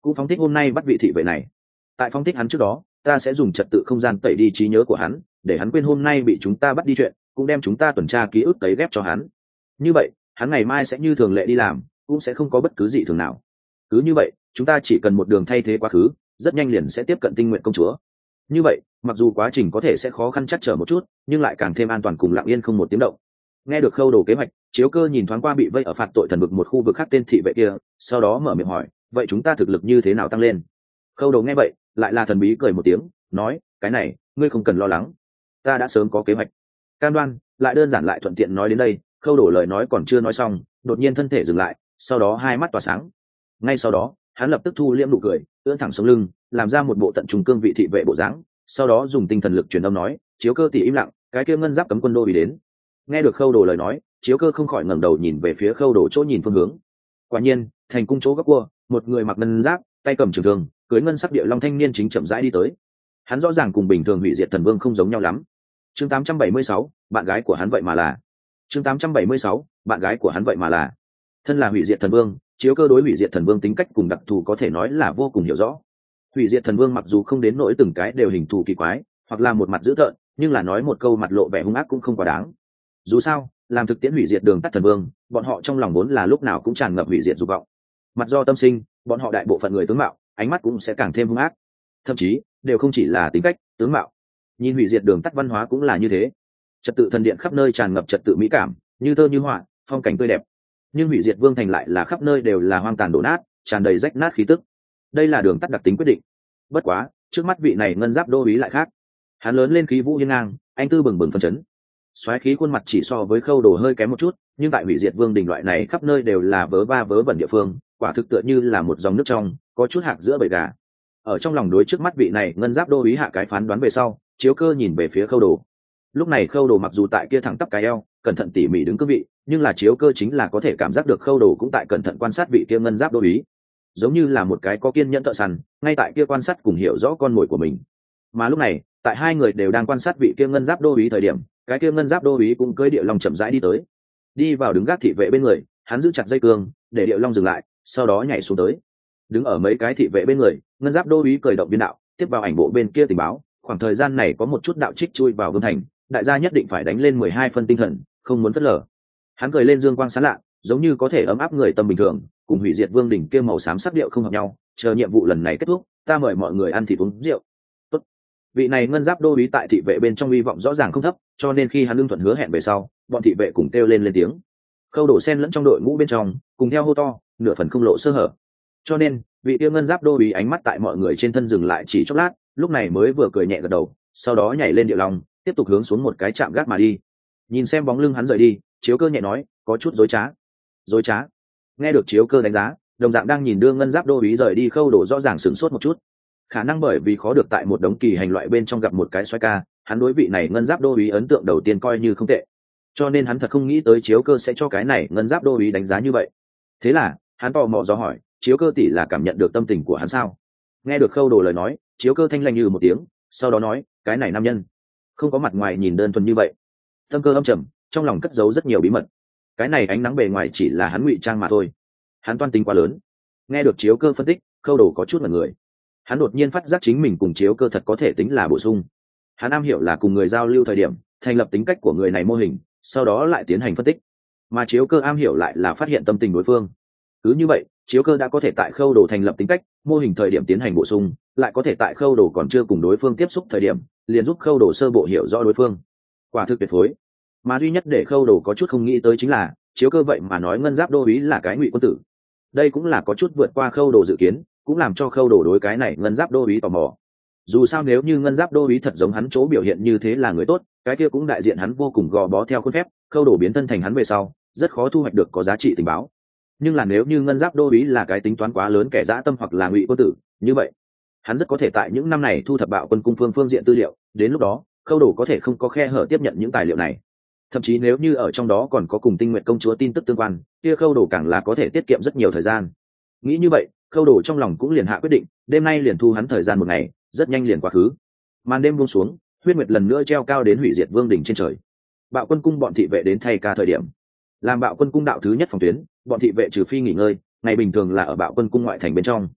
cũng phóng thích hôm nay bắt vị thị vệ này. Tại phóng thích hắn trước đó, ta sẽ dùng trật tự không gian tẩy đi trí nhớ của hắn, để hắn quên hôm nay bị chúng ta bắt đi chuyện, cũng đem chúng ta tuần tra ký ức tấy ghép cho hắn. Như vậy hắn ngày mai sẽ như thường lệ đi làm, cũng sẽ không có bất cứ gì thường nào. Cứ như vậy chúng ta chỉ cần một đường thay thế quá khứ, rất nhanh liền sẽ tiếp cận Tinh Nguyện công chúa. Như vậy mặc dù quá trình có thể sẽ khó khăn chắc trở một chút, nhưng lại càng thêm an toàn cùng lặng yên không một tiếng động. Nghe được Khâu Đồ kế hoạch, Chiếu Cơ nhìn thoáng qua bị vây ở phạt tội thần vực một khu vực khác tên thị vệ kia, sau đó mở miệng hỏi, vậy chúng ta thực lực như thế nào tăng lên? Khâu Đồ nghe vậy lại là thần bí cười một tiếng, nói, cái này ngươi không cần lo lắng, ta đã sớm có kế hoạch. Cam đoan lại đơn giản lại thuận tiện. Nói đến đây, Khâu Đồ lời nói còn chưa nói xong, đột nhiên thân thể dừng lại, sau đó hai mắt tỏa sáng. Ngay sau đó hắn lập tức thu liễm nụ cười, ưỡn thẳng sống lưng, làm ra một bộ tận trung cương vị thị vệ bộ dáng, sau đó dùng tinh thần lực truyền âm nói, Chiếu Cơ tỷ im lặng, cái kia ngân giáp cấm quân đô bị đến. Nghe được Khâu Đồ lời nói, Chiếu Cơ không khỏi ngẩng đầu nhìn về phía Khâu Đồ chỗ nhìn phương hướng. Quả nhiên thành cung chỗ góc cua, một người mặc ngân giáp, tay cầm trường thương, cưỡi ngân sắc địa long thanh niên chính chậm rãi đi tới. Hắn rõ ràng cùng bình thường hủy diệt thần vương không giống nhau lắm. Chương 876, bạn gái của hắn vậy mà là. Chương 876, bạn gái của hắn vậy mà là. Thân là hủy diệt thần vương, Chiếu Cơ đối hủy diệt thần vương tính cách cùng đặc thù có thể nói là vô cùng hiểu rõ. Hủy diệt thần vương mặc dù không đến nỗi từng cái đều hình thù kỳ quái, hoặc là một mặt dữ tợn, nhưng là nói một câu mặt lộ vẻ hung ác cũng không quá đáng. Dù sao làm thực tiễn hủy diệt đường tắt thần vương, bọn họ trong lòng vốn là lúc nào cũng tràn ngập hủy diệt dục vọng. Mặt do tâm sinh, bọn họ đại bộ phận người tướng mạo, ánh mắt cũng sẽ càng thêm hung ác, thậm chí đều không chỉ là tính cách tướng mạo. Nhìn hủy diệt đường tắt văn hóa cũng là như thế, trật tự thần điện khắp nơi tràn ngập trật tự mỹ cảm, như thơ như họa, phong cảnh tươi đẹp. Nhưng hủy diệt vương thành lại là khắp nơi đều là hoang tàn đổ nát, tràn đầy rách nát khí tức. Đây là đường tắt đặc tính quyết định. Bất quá trước mắt vị này ngân giáp đô úy lại khác. Hắn lớn lên khí vũ hiên ngang, anh tư bừng bừng phân chấn. Soái khí khuôn mặt chỉ so với Khâu Đồ hơi kém một chút, nhưng tại hủy diệt vương đình loại này khắp nơi đều là vớ va vớ vẩn địa phương, quả thực tựa như là một dòng nước trong, có chút hạc giữa bầy gà. Ở trong lòng đối trước mắt vị này ngân giáp đô úy hạ cái phán đoán về sau, Chiếu Cơ nhìn về phía Khâu Đồ. Lúc này Khâu Đồ mặc dù tại kia thẳng tắp cái eo, cẩn thận tỉ mỉ đứng cương vị, nhưng là Chiếu Cơ chính là có thể cảm giác được Khâu Đồ cũng tại cẩn thận quan sát vị kia ngân giáp đô úy, giống như là một cái có kiên nhẫn thợ săn, ngay tại kia quan sát cùng hiểu rõ con mồi của mình. Mà lúc này tại hai người đều đang quan sát vị kia ngân giáp đô úy thời điểm, cái kia ngân giáp đô úy cũng cưỡi địa long chậm rãi đi tới, đi vào đứng gác thị vệ bên người. Hắn giữ chặt dây cương để địa long dừng lại, sau đó nhảy xuống tới, đứng ở mấy cái thị vệ bên người. Ngân giáp đô úy cười động viên đạo, tiếp vào ảnh bộ bên kia tình báo, khoảng thời gian này có một chút đạo trích chui vào vương thành, đại gia nhất định phải đánh lên 12 phân tinh thần, không muốn phớt lờ. Hắn cười lên dương quang sáng lạ, giống như có thể ấm áp người tâm bình thường, cùng hủy diệt vương đỉnh kia màu xám sắc điệu không hợp nhau. Chờ nhiệm vụ lần này kết thúc, ta mời mọi người ăn thịt uống rượu. Tốt. Vị này ngân giáp đô úy tại thị vệ bên trong hy vọng rõ ràng không thấp, cho nên khi hắn lương thuận hứa hẹn về sau, bọn thị vệ cùng kêu lên tiếng. Khâu Đổ xen lẫn trong đội ngũ bên trong, cùng theo hô to, nửa phần không lộ sơ hở. Cho nên vị tiêu ngân giáp đô úy ánh mắt tại mọi người trên thân dừng lại chỉ chốc lát, lúc này mới vừa cười nhẹ gật đầu, sau đó nhảy lên địa long, tiếp tục hướng xuống một cái chạm gác mà đi. Nhìn xem bóng lưng hắn rời đi, Chiếu Cơ nhẹ nói, có chút dối trá. Dối trá? Nghe được Chiếu Cơ đánh giá, đồng dạng đang nhìn đương ngân giáp đô úy rời đi Khâu Đổ rõ ràng sửng sốt một chút. Khả năng bởi vì khó được tại một đống kỳ hành loại bên trong gặp một cái xoay ca, hắn đối vị này ngân giáp đô úy ấn tượng đầu tiên coi như không tệ, cho nên hắn thật không nghĩ tới Chiếu Cơ sẽ cho cái này ngân giáp đô úy đánh giá như vậy. Thế là hắn tò mò do hỏi, Chiếu Cơ tỷ là cảm nhận được tâm tình của hắn sao? Nghe được Khâu Đồ lời nói, Chiếu Cơ thanh lanh như một tiếng, sau đó nói, cái này nam nhân không có mặt ngoài nhìn đơn thuần như vậy, tâm cơ âm trầm, trong lòng cất giấu rất nhiều bí mật. Cái này ánh nắng bề ngoài chỉ là hắn ngụy trang mà thôi, hắn toan tính quá lớn. Nghe được Chiếu Cơ phân tích, Khâu Đồ có chút là người. Hắn đột nhiên phát giác chính mình cùng Chiếu Cơ thật có thể tính là bổ sung. Hắn am hiểu là cùng người giao lưu thời điểm thành lập tính cách của người này mô hình, sau đó lại tiến hành phân tích, mà Chiếu Cơ am hiểu lại là phát hiện tâm tình đối phương. Cứ như vậy, Chiếu Cơ đã có thể tại Khâu Đồ thành lập tính cách mô hình thời điểm tiến hành bổ sung, lại có thể tại Khâu Đồ còn chưa cùng đối phương tiếp xúc thời điểm liền giúp Khâu Đồ sơ bộ hiểu rõ đối phương. Quả thực tuyệt phối. Mà duy nhất để Khâu Đồ có chút không nghĩ tới chính là Chiếu Cơ vậy mà nói ngân giáp đô úy là cái ngụy quân tử. Đây cũng là có chút vượt qua Khâu Đồ dự kiến, cũng làm cho Khâu Đồ đối cái này ngân giáp đô úy tò mò. Dù sao nếu như ngân giáp đô úy thật giống hắn chỗ biểu hiện như thế là người tốt, cái kia cũng đại diện hắn vô cùng gò bó theo khuôn phép, Khâu Đồ biến thân thành hắn về sau rất khó thu hoạch được có giá trị tình báo. Nhưng là nếu như ngân giáp đô úy là cái tính toán quá lớn kẻ dã tâm hoặc là ngụy quân tử, như vậy hắn rất có thể tại những năm này thu thập bạo quân cung phương diện tư liệu, đến lúc đó Khâu Đồ có thể không có khe hở tiếp nhận những tài liệu này. Thậm chí nếu như ở trong đó còn có cùng Tinh Nguyện công chúa tin tức tương quan, kia Khâu Đồ càng là có thể tiết kiệm rất nhiều thời gian. Nghĩ như vậy, Khâu Đồ trong lòng cũng liền hạ quyết định, đêm nay liền thu hắn thời gian một ngày, rất nhanh liền quá khứ. Màn đêm buông xuống, huyết nguyệt lần nữa treo cao đến hủy diệt vương đỉnh trên trời. Bạo quân cung bọn thị vệ đến thay ca thời điểm, làm bạo quân cung đạo thứ nhất phòng tuyến, bọn thị vệ trừ phi nghỉ ngơi, ngày bình thường là ở bạo quân cung ngoại thành bên trong.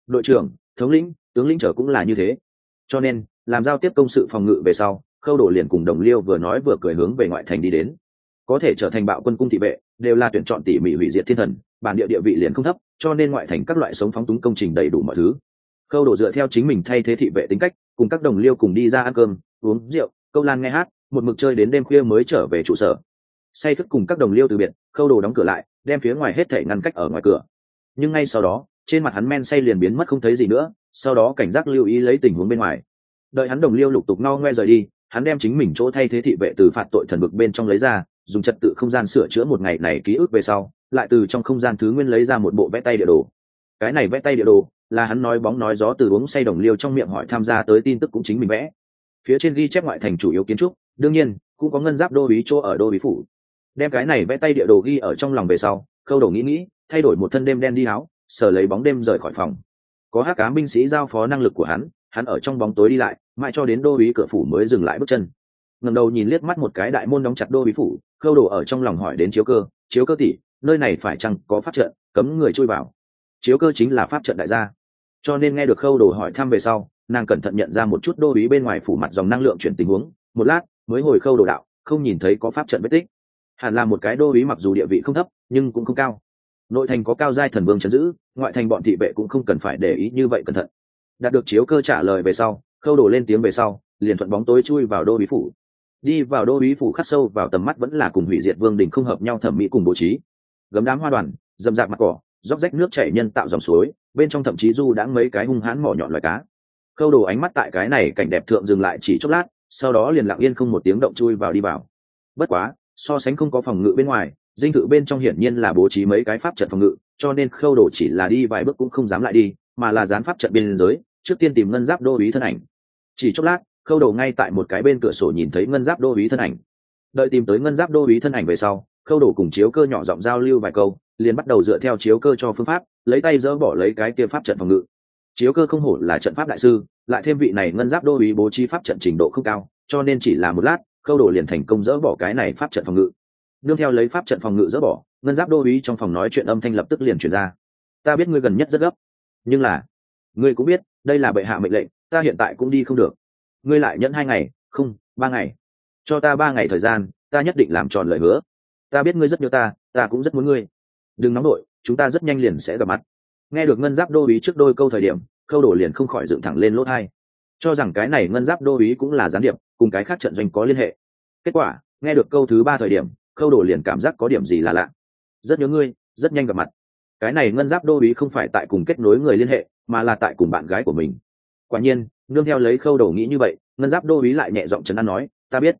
đội trưởng, thống lĩnh, tướng lĩnh trở cũng là như thế. Cho nên làm giao tiếp công sự phòng ngự về sau, Khâu Đồ liền cùng Đồng Liêu vừa nói vừa cười hướng về ngoại thành đi đến. Có thể trở thành bạo quân cung thị vệ đều là tuyển chọn tỉ mỉ hủy diệt thiên thần, bản địa địa vị liền không thấp, cho nên ngoại thành các loại sống phóng túng công trình đầy đủ mọi thứ. Khâu Đồ dựa theo chính mình thay thế thị vệ tính cách, cùng các đồng liêu cùng đi ra ăn cơm uống rượu, câu lan nghe hát, một mực chơi đến đêm khuya mới trở về trụ sở. Say thức cùng các đồng liêu từ biệt, Khâu Đồ đóng cửa lại, đem phía ngoài hết thảy ngăn cách ở ngoài cửa. Nhưng ngay sau đó, trên mặt hắn men say liền biến mất không thấy gì nữa, sau đó cảnh giác lưu ý lấy tình huống bên ngoài. Đợi hắn đồng liêu lục tục no ngoe rời đi, hắn đem chính mình chỗ thay thế thị vệ từ phạt tội thần vực bên trong lấy ra, dùng trật tự không gian sửa chữa một ngày này ký ức về sau, lại từ trong không gian thứ nguyên lấy ra một bộ vẽ tay địa đồ. Cái này vẽ tay địa đồ là hắn nói bóng nói gió từ uống say đồng liêu trong miệng hỏi tham gia tới tin tức cũng chính mình vẽ. Phía trên ghi chép ngoại thành chủ yếu kiến trúc, đương nhiên cũng có ngân giáp đô úy chỗ ở đô úy phủ. Đem cái này vẽ tay địa đồ ghi ở trong lòng về sau, Khâu Đồ nghĩ, thay đổi một thân đêm đen đi áo, sở lấy bóng đêm rời khỏi phòng. Có hắc ám binh sĩ giao phó năng lực của hắn ở trong bóng tối đi lại, mãi cho đến đô úy cửa phủ mới dừng lại bước chân. Ngẩng đầu nhìn liếc mắt một cái đại môn đóng chặt đô úy phủ, Khâu Đồ ở trong lòng hỏi đến Chiếu Cơ tỷ, nơi này phải chăng có pháp trận cấm người chui vào? Chiếu Cơ chính là pháp trận đại gia, cho nên nghe được Khâu Đồ hỏi thăm về sau, nàng cẩn thận nhận ra một chút đô úy bên ngoài phủ mặt dòng năng lượng chuyển tình huống, một lát mới hồi Khâu Đồ đạo, không nhìn thấy có pháp trận vết tích. Hẳn là một cái đô úy mặc dù địa vị không thấp nhưng cũng không cao. Nội thành có cao giai thần vương trấn giữ, ngoại thành bọn thị vệ cũng không cần phải để ý như vậy cẩn thận. Đạt được Chiếu Cơ trả lời về sau, Khâu Đồ lên tiếng về sau, liền thuận bóng tối chui vào đô úy phủ. Đi vào đô úy phủ khắc sâu vào tầm mắt vẫn là cùng hủy diệt vương đình không hợp nhau thẩm mỹ cùng bố trí. Gấm đám hoa đoàn, rậm rạp mặt cỏ, róc rách nước chảy nhân tạo dòng suối, bên trong thậm chí du đãng mấy cái hung hãn mỏ nhọn loài cá. Khâu Đồ ánh mắt tại cái này cảnh đẹp thượng dừng lại chỉ chốc lát, sau đó liền lặng yên không một tiếng động chui vào đi vào. Bất quá, so sánh không có phòng ngự bên ngoài, dinh thự bên trong hiển nhiên là bố trí mấy cái pháp trận phòng ngự, cho nên Khâu Đồ chỉ là đi vài bước cũng không dám lại đi, mà là dán pháp trận biên giới, trước tiên tìm ngân giáp đô úy thân ảnh. Chỉ chốc lát, Khâu Đồ ngay tại một cái bên cửa sổ nhìn thấy ngân giáp đô úy thân ảnh. Đợi tìm tới ngân giáp đô úy thân ảnh về sau, Khâu Đồ cùng Chiếu Cơ nhỏ giọng giao lưu vài câu, liền bắt đầu dựa theo Chiếu Cơ cho phương pháp, lấy tay dỡ bỏ lấy cái kia pháp trận phòng ngự. Chiếu Cơ không hổ là trận pháp đại sư, lại thêm vị này ngân giáp đô úy bố trí pháp trận trình độ không cao, cho nên chỉ là một lát, Khâu Đồ liền thành công dỡ bỏ cái này pháp trận phòng ngự. Nương theo lấy pháp trận phòng ngự dỡ bỏ, ngân giáp đô úy trong phòng nói chuyện âm thanh lập tức liền truyền ra. Ta biết ngươi gần nhất rất gấp, nhưng là ngươi cũng biết đây là bệ hạ mệnh lệnh, ta hiện tại cũng đi không được. Ngươi lại nhẫn 2 ngày, không 3 ngày, cho ta 3 ngày thời gian, ta nhất định làm tròn lời hứa. Ta biết ngươi rất nhớ ta cũng rất muốn ngươi. Đừng nóng đội, chúng ta rất nhanh liền sẽ gặp mặt. Nghe được ngân giáp đô úy trước đôi câu thời điểm, Khâu Đồ liền không khỏi dựng thẳng lên lỗ tai, cho rằng cái này ngân giáp đô úy cũng là gián điệp, cùng cái khác trận doanh có liên hệ. Kết quả nghe được câu thứ 3 thời điểm, Khâu Đồ liền cảm giác có điểm gì là lạ. Rất nhớ ngươi, rất nhanh gặp mặt. Cái này ngân giáp đô úy không phải tại cùng kết nối người liên hệ, mà là tại cùng bạn gái của mình. Quả nhiên, nương theo lấy Khâu Đồ nghĩ như vậy, ngân giáp đô úy lại nhẹ giọng trấn an nói,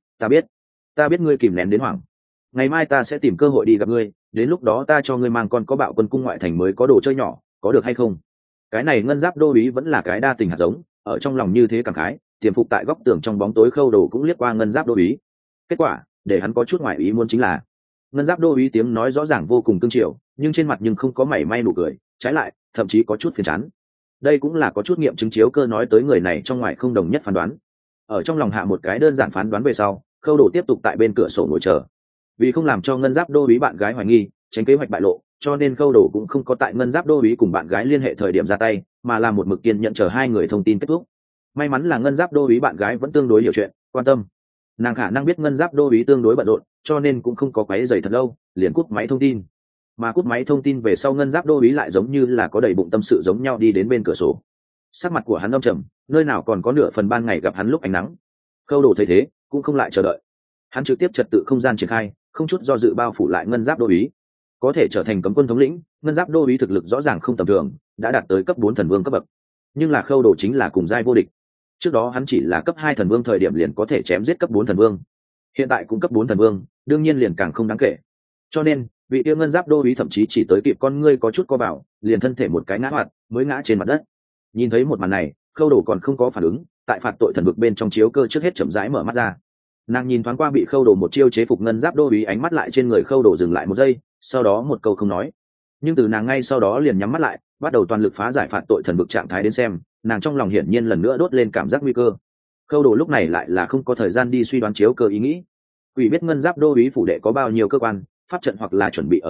ta biết ngươi kìm nén đến hoảng. Ngày mai ta sẽ tìm cơ hội đi gặp ngươi, đến lúc đó ta cho ngươi mang con có bạo quân cung ngoại thành mới có đồ chơi nhỏ, có được hay không? Cái này ngân giáp đô úy vẫn là cái đa tình hạt giống, ở trong lòng như thế cảm khái, tiềm phục tại góc tường trong bóng tối Khâu Đồ cũng liếc qua ngân giáp đô úy. Kết quả để hắn có chút ngoài ý muốn chính là, ngân giáp đô úy tiếng nói rõ ràng vô cùng cương triều, nhưng trên mặt nhưng không có mảy may nụ cười, trái lại thậm chí có chút phiền chán. Đây cũng là có chút nghiệm chứng Chiếu Cơ nói tới người này trong ngoài không đồng nhất phán đoán. Ở trong lòng hạ một cái đơn giản phán đoán về sau, Khâu Đồ tiếp tục tại bên cửa sổ ngồi chờ. Vì không làm cho ngân giáp đô úy bạn gái hoài nghi, tránh kế hoạch bại lộ, cho nên Khâu Đồ cũng không có tại ngân giáp đô úy cùng bạn gái liên hệ thời điểm ra tay, mà là một mực kiên nhận chờ hai người thông tin kết thúc. May mắn là ngân giáp đô úy bạn gái vẫn tương đối hiểu chuyện, quan tâm. Nàng khả năng biết ngân giáp đô úy tương đối bận rộn, cho nên cũng không có quấy rầy thật lâu, liền cúp máy thông tin. Mà cúp máy thông tin về sau, ngân giáp đô úy lại giống như là có đầy bụng tâm sự giống nhau đi đến bên cửa sổ. Sắc mặt của hắn âm trầm, nơi nào còn có nửa phần ban ngày gặp hắn lúc ánh nắng. Khâu Đồ thấy thế cũng không lại chờ đợi, hắn trực tiếp trật tự không gian triển khai, không chút do dự bao phủ lại ngân giáp đô úy. Có thể trở thành cấm quân thống lĩnh, ngân giáp đô úy thực lực rõ ràng không tầm thường, đã đạt tới cấp 4 thần vương cấp bậc. Nhưng là Khâu Đồ chính là cùng giai vô địch. Trước đó hắn chỉ là cấp 2 thần vương thời điểm liền có thể chém giết cấp 4 thần vương, hiện tại cũng cấp 4 thần vương, đương nhiên liền càng không đáng kể. Cho nên vị tiêu ngân giáp đô úy thậm chí chỉ tới kịp con ngươi có chút co vào, liền thân thể một cái ngã hoạt, mới ngã trên mặt đất. Nhìn thấy một màn này, Khâu Đồ còn không có phản ứng, tại phạt tội thần vực bên trong Chiếu Cơ trước hết chậm rãi mở mắt ra. Nàng nhìn thoáng qua bị Khâu Đồ một chiêu chế phục ngân giáp đô úy, ánh mắt lại trên người Khâu Đồ dừng lại một giây, sau đó một câu không nói. Nhưng từ nàng ngay sau đó liền nhắm mắt lại, bắt đầu toàn lực phá giải phạt tội thần vực trạng thái đến xem, nàng trong lòng hiển nhiên lần nữa đốt lên cảm giác nguy cơ. Khâu Đồ lúc này lại là không có thời gian đi suy đoán Chiếu Cơ ý nghĩ. Quỷ biết ngân giáp đô úy phủ đệ có bao nhiêu cơ quan, pháp trận hoặc là chuẩn bị ở sau,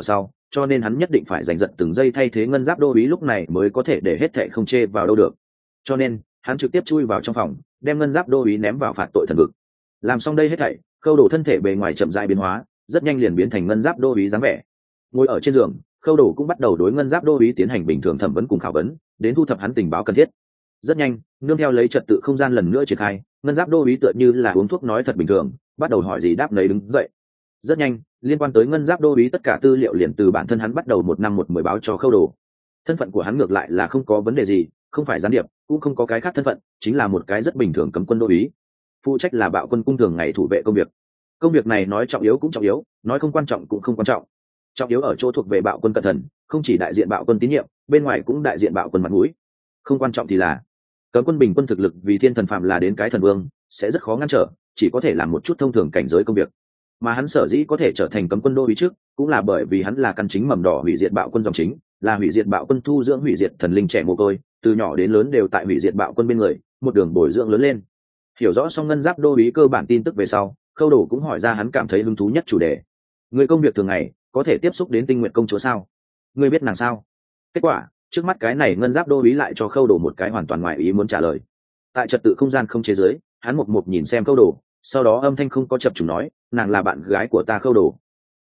cho nên hắn nhất định phải giành giật từng giây thay thế ngân giáp đô úy, lúc này mới có thể để hết thệ không chê vào đâu được. Cho nên hắn trực tiếp chui vào trong phòng, đem ngân giáp đô úy ném vào phạt tội thần vực. Làm xong đây hết thảy, Khâu Đồ thân thể bề ngoài chậm rãi biến hóa, rất nhanh liền biến thành ngân giáp đô úy dáng vẻ. Ngồi ở trên giường, Khâu Đồ cũng bắt đầu đối ngân giáp đô úy tiến hành bình thường thẩm vấn cùng khảo vấn, đến thu thập hắn tình báo cần thiết. Rất nhanh, nương theo lấy trật tự không gian lần nữa triển khai, ngân giáp đô úy tựa như là uống thuốc nói thật bình thường, bắt đầu hỏi gì đáp nấy đứng dậy. Rất nhanh, liên quan tới ngân giáp đô úy tất cả tư liệu liền từ bản thân hắn bắt đầu một năm một mười báo cho Khâu Đồ. Thân phận của hắn ngược lại là không có vấn đề gì, không phải gián điệp, cũng không có cái khác thân phận, chính là một cái rất bình thường cấm quân đô úy, phụ trách là Bạo Quân cung thường ngày thủ vệ công việc. Công việc này nói trọng yếu cũng trọng yếu, nói không quan trọng cũng không quan trọng. Trọng yếu ở chỗ thuộc về Bạo Quân cẩn thận, không chỉ đại diện Bạo Quân tín nhiệm, bên ngoài cũng đại diện Bạo Quân mặt mũi. Không quan trọng thì là cấm quân bình quân thực lực vì thiên thần phạm là đến cái thần vương, sẽ rất khó ngăn trở, chỉ có thể làm một chút thông thường cảnh giới công việc. Mà hắn sở dĩ có thể trở thành cấm quân đô úy trước, cũng là bởi vì hắn là căn chính mầm đỏ hủy diệt Bạo Quân dòng chính, là hủy diệt Bạo Quân thu dưỡng hủy diệt thần linh trẻ mồ côi, từ nhỏ đến lớn đều tại hủy diệt Bạo Quân bên người, một đường bồi dưỡng lớn lên. Hiểu rõ xong ngân giáp đô úy cơ bản tin tức về sau, Khâu Đồ cũng hỏi ra hắn cảm thấy hứng thú nhất chủ đề. Người công việc thường ngày có thể tiếp xúc đến Tinh Nguyệt công chúa sao? Ngươi biết nàng sao? Kết quả, trước mắt cái này ngân giáp đô úy lại cho Khâu Đồ một cái hoàn toàn ngoài ý muốn trả lời. Tại trật tự không gian không chế giới, hắn một nhìn xem Khâu Đồ, sau đó âm thanh không có chập trùng nói, nàng là bạn gái của ta Khâu Đồ.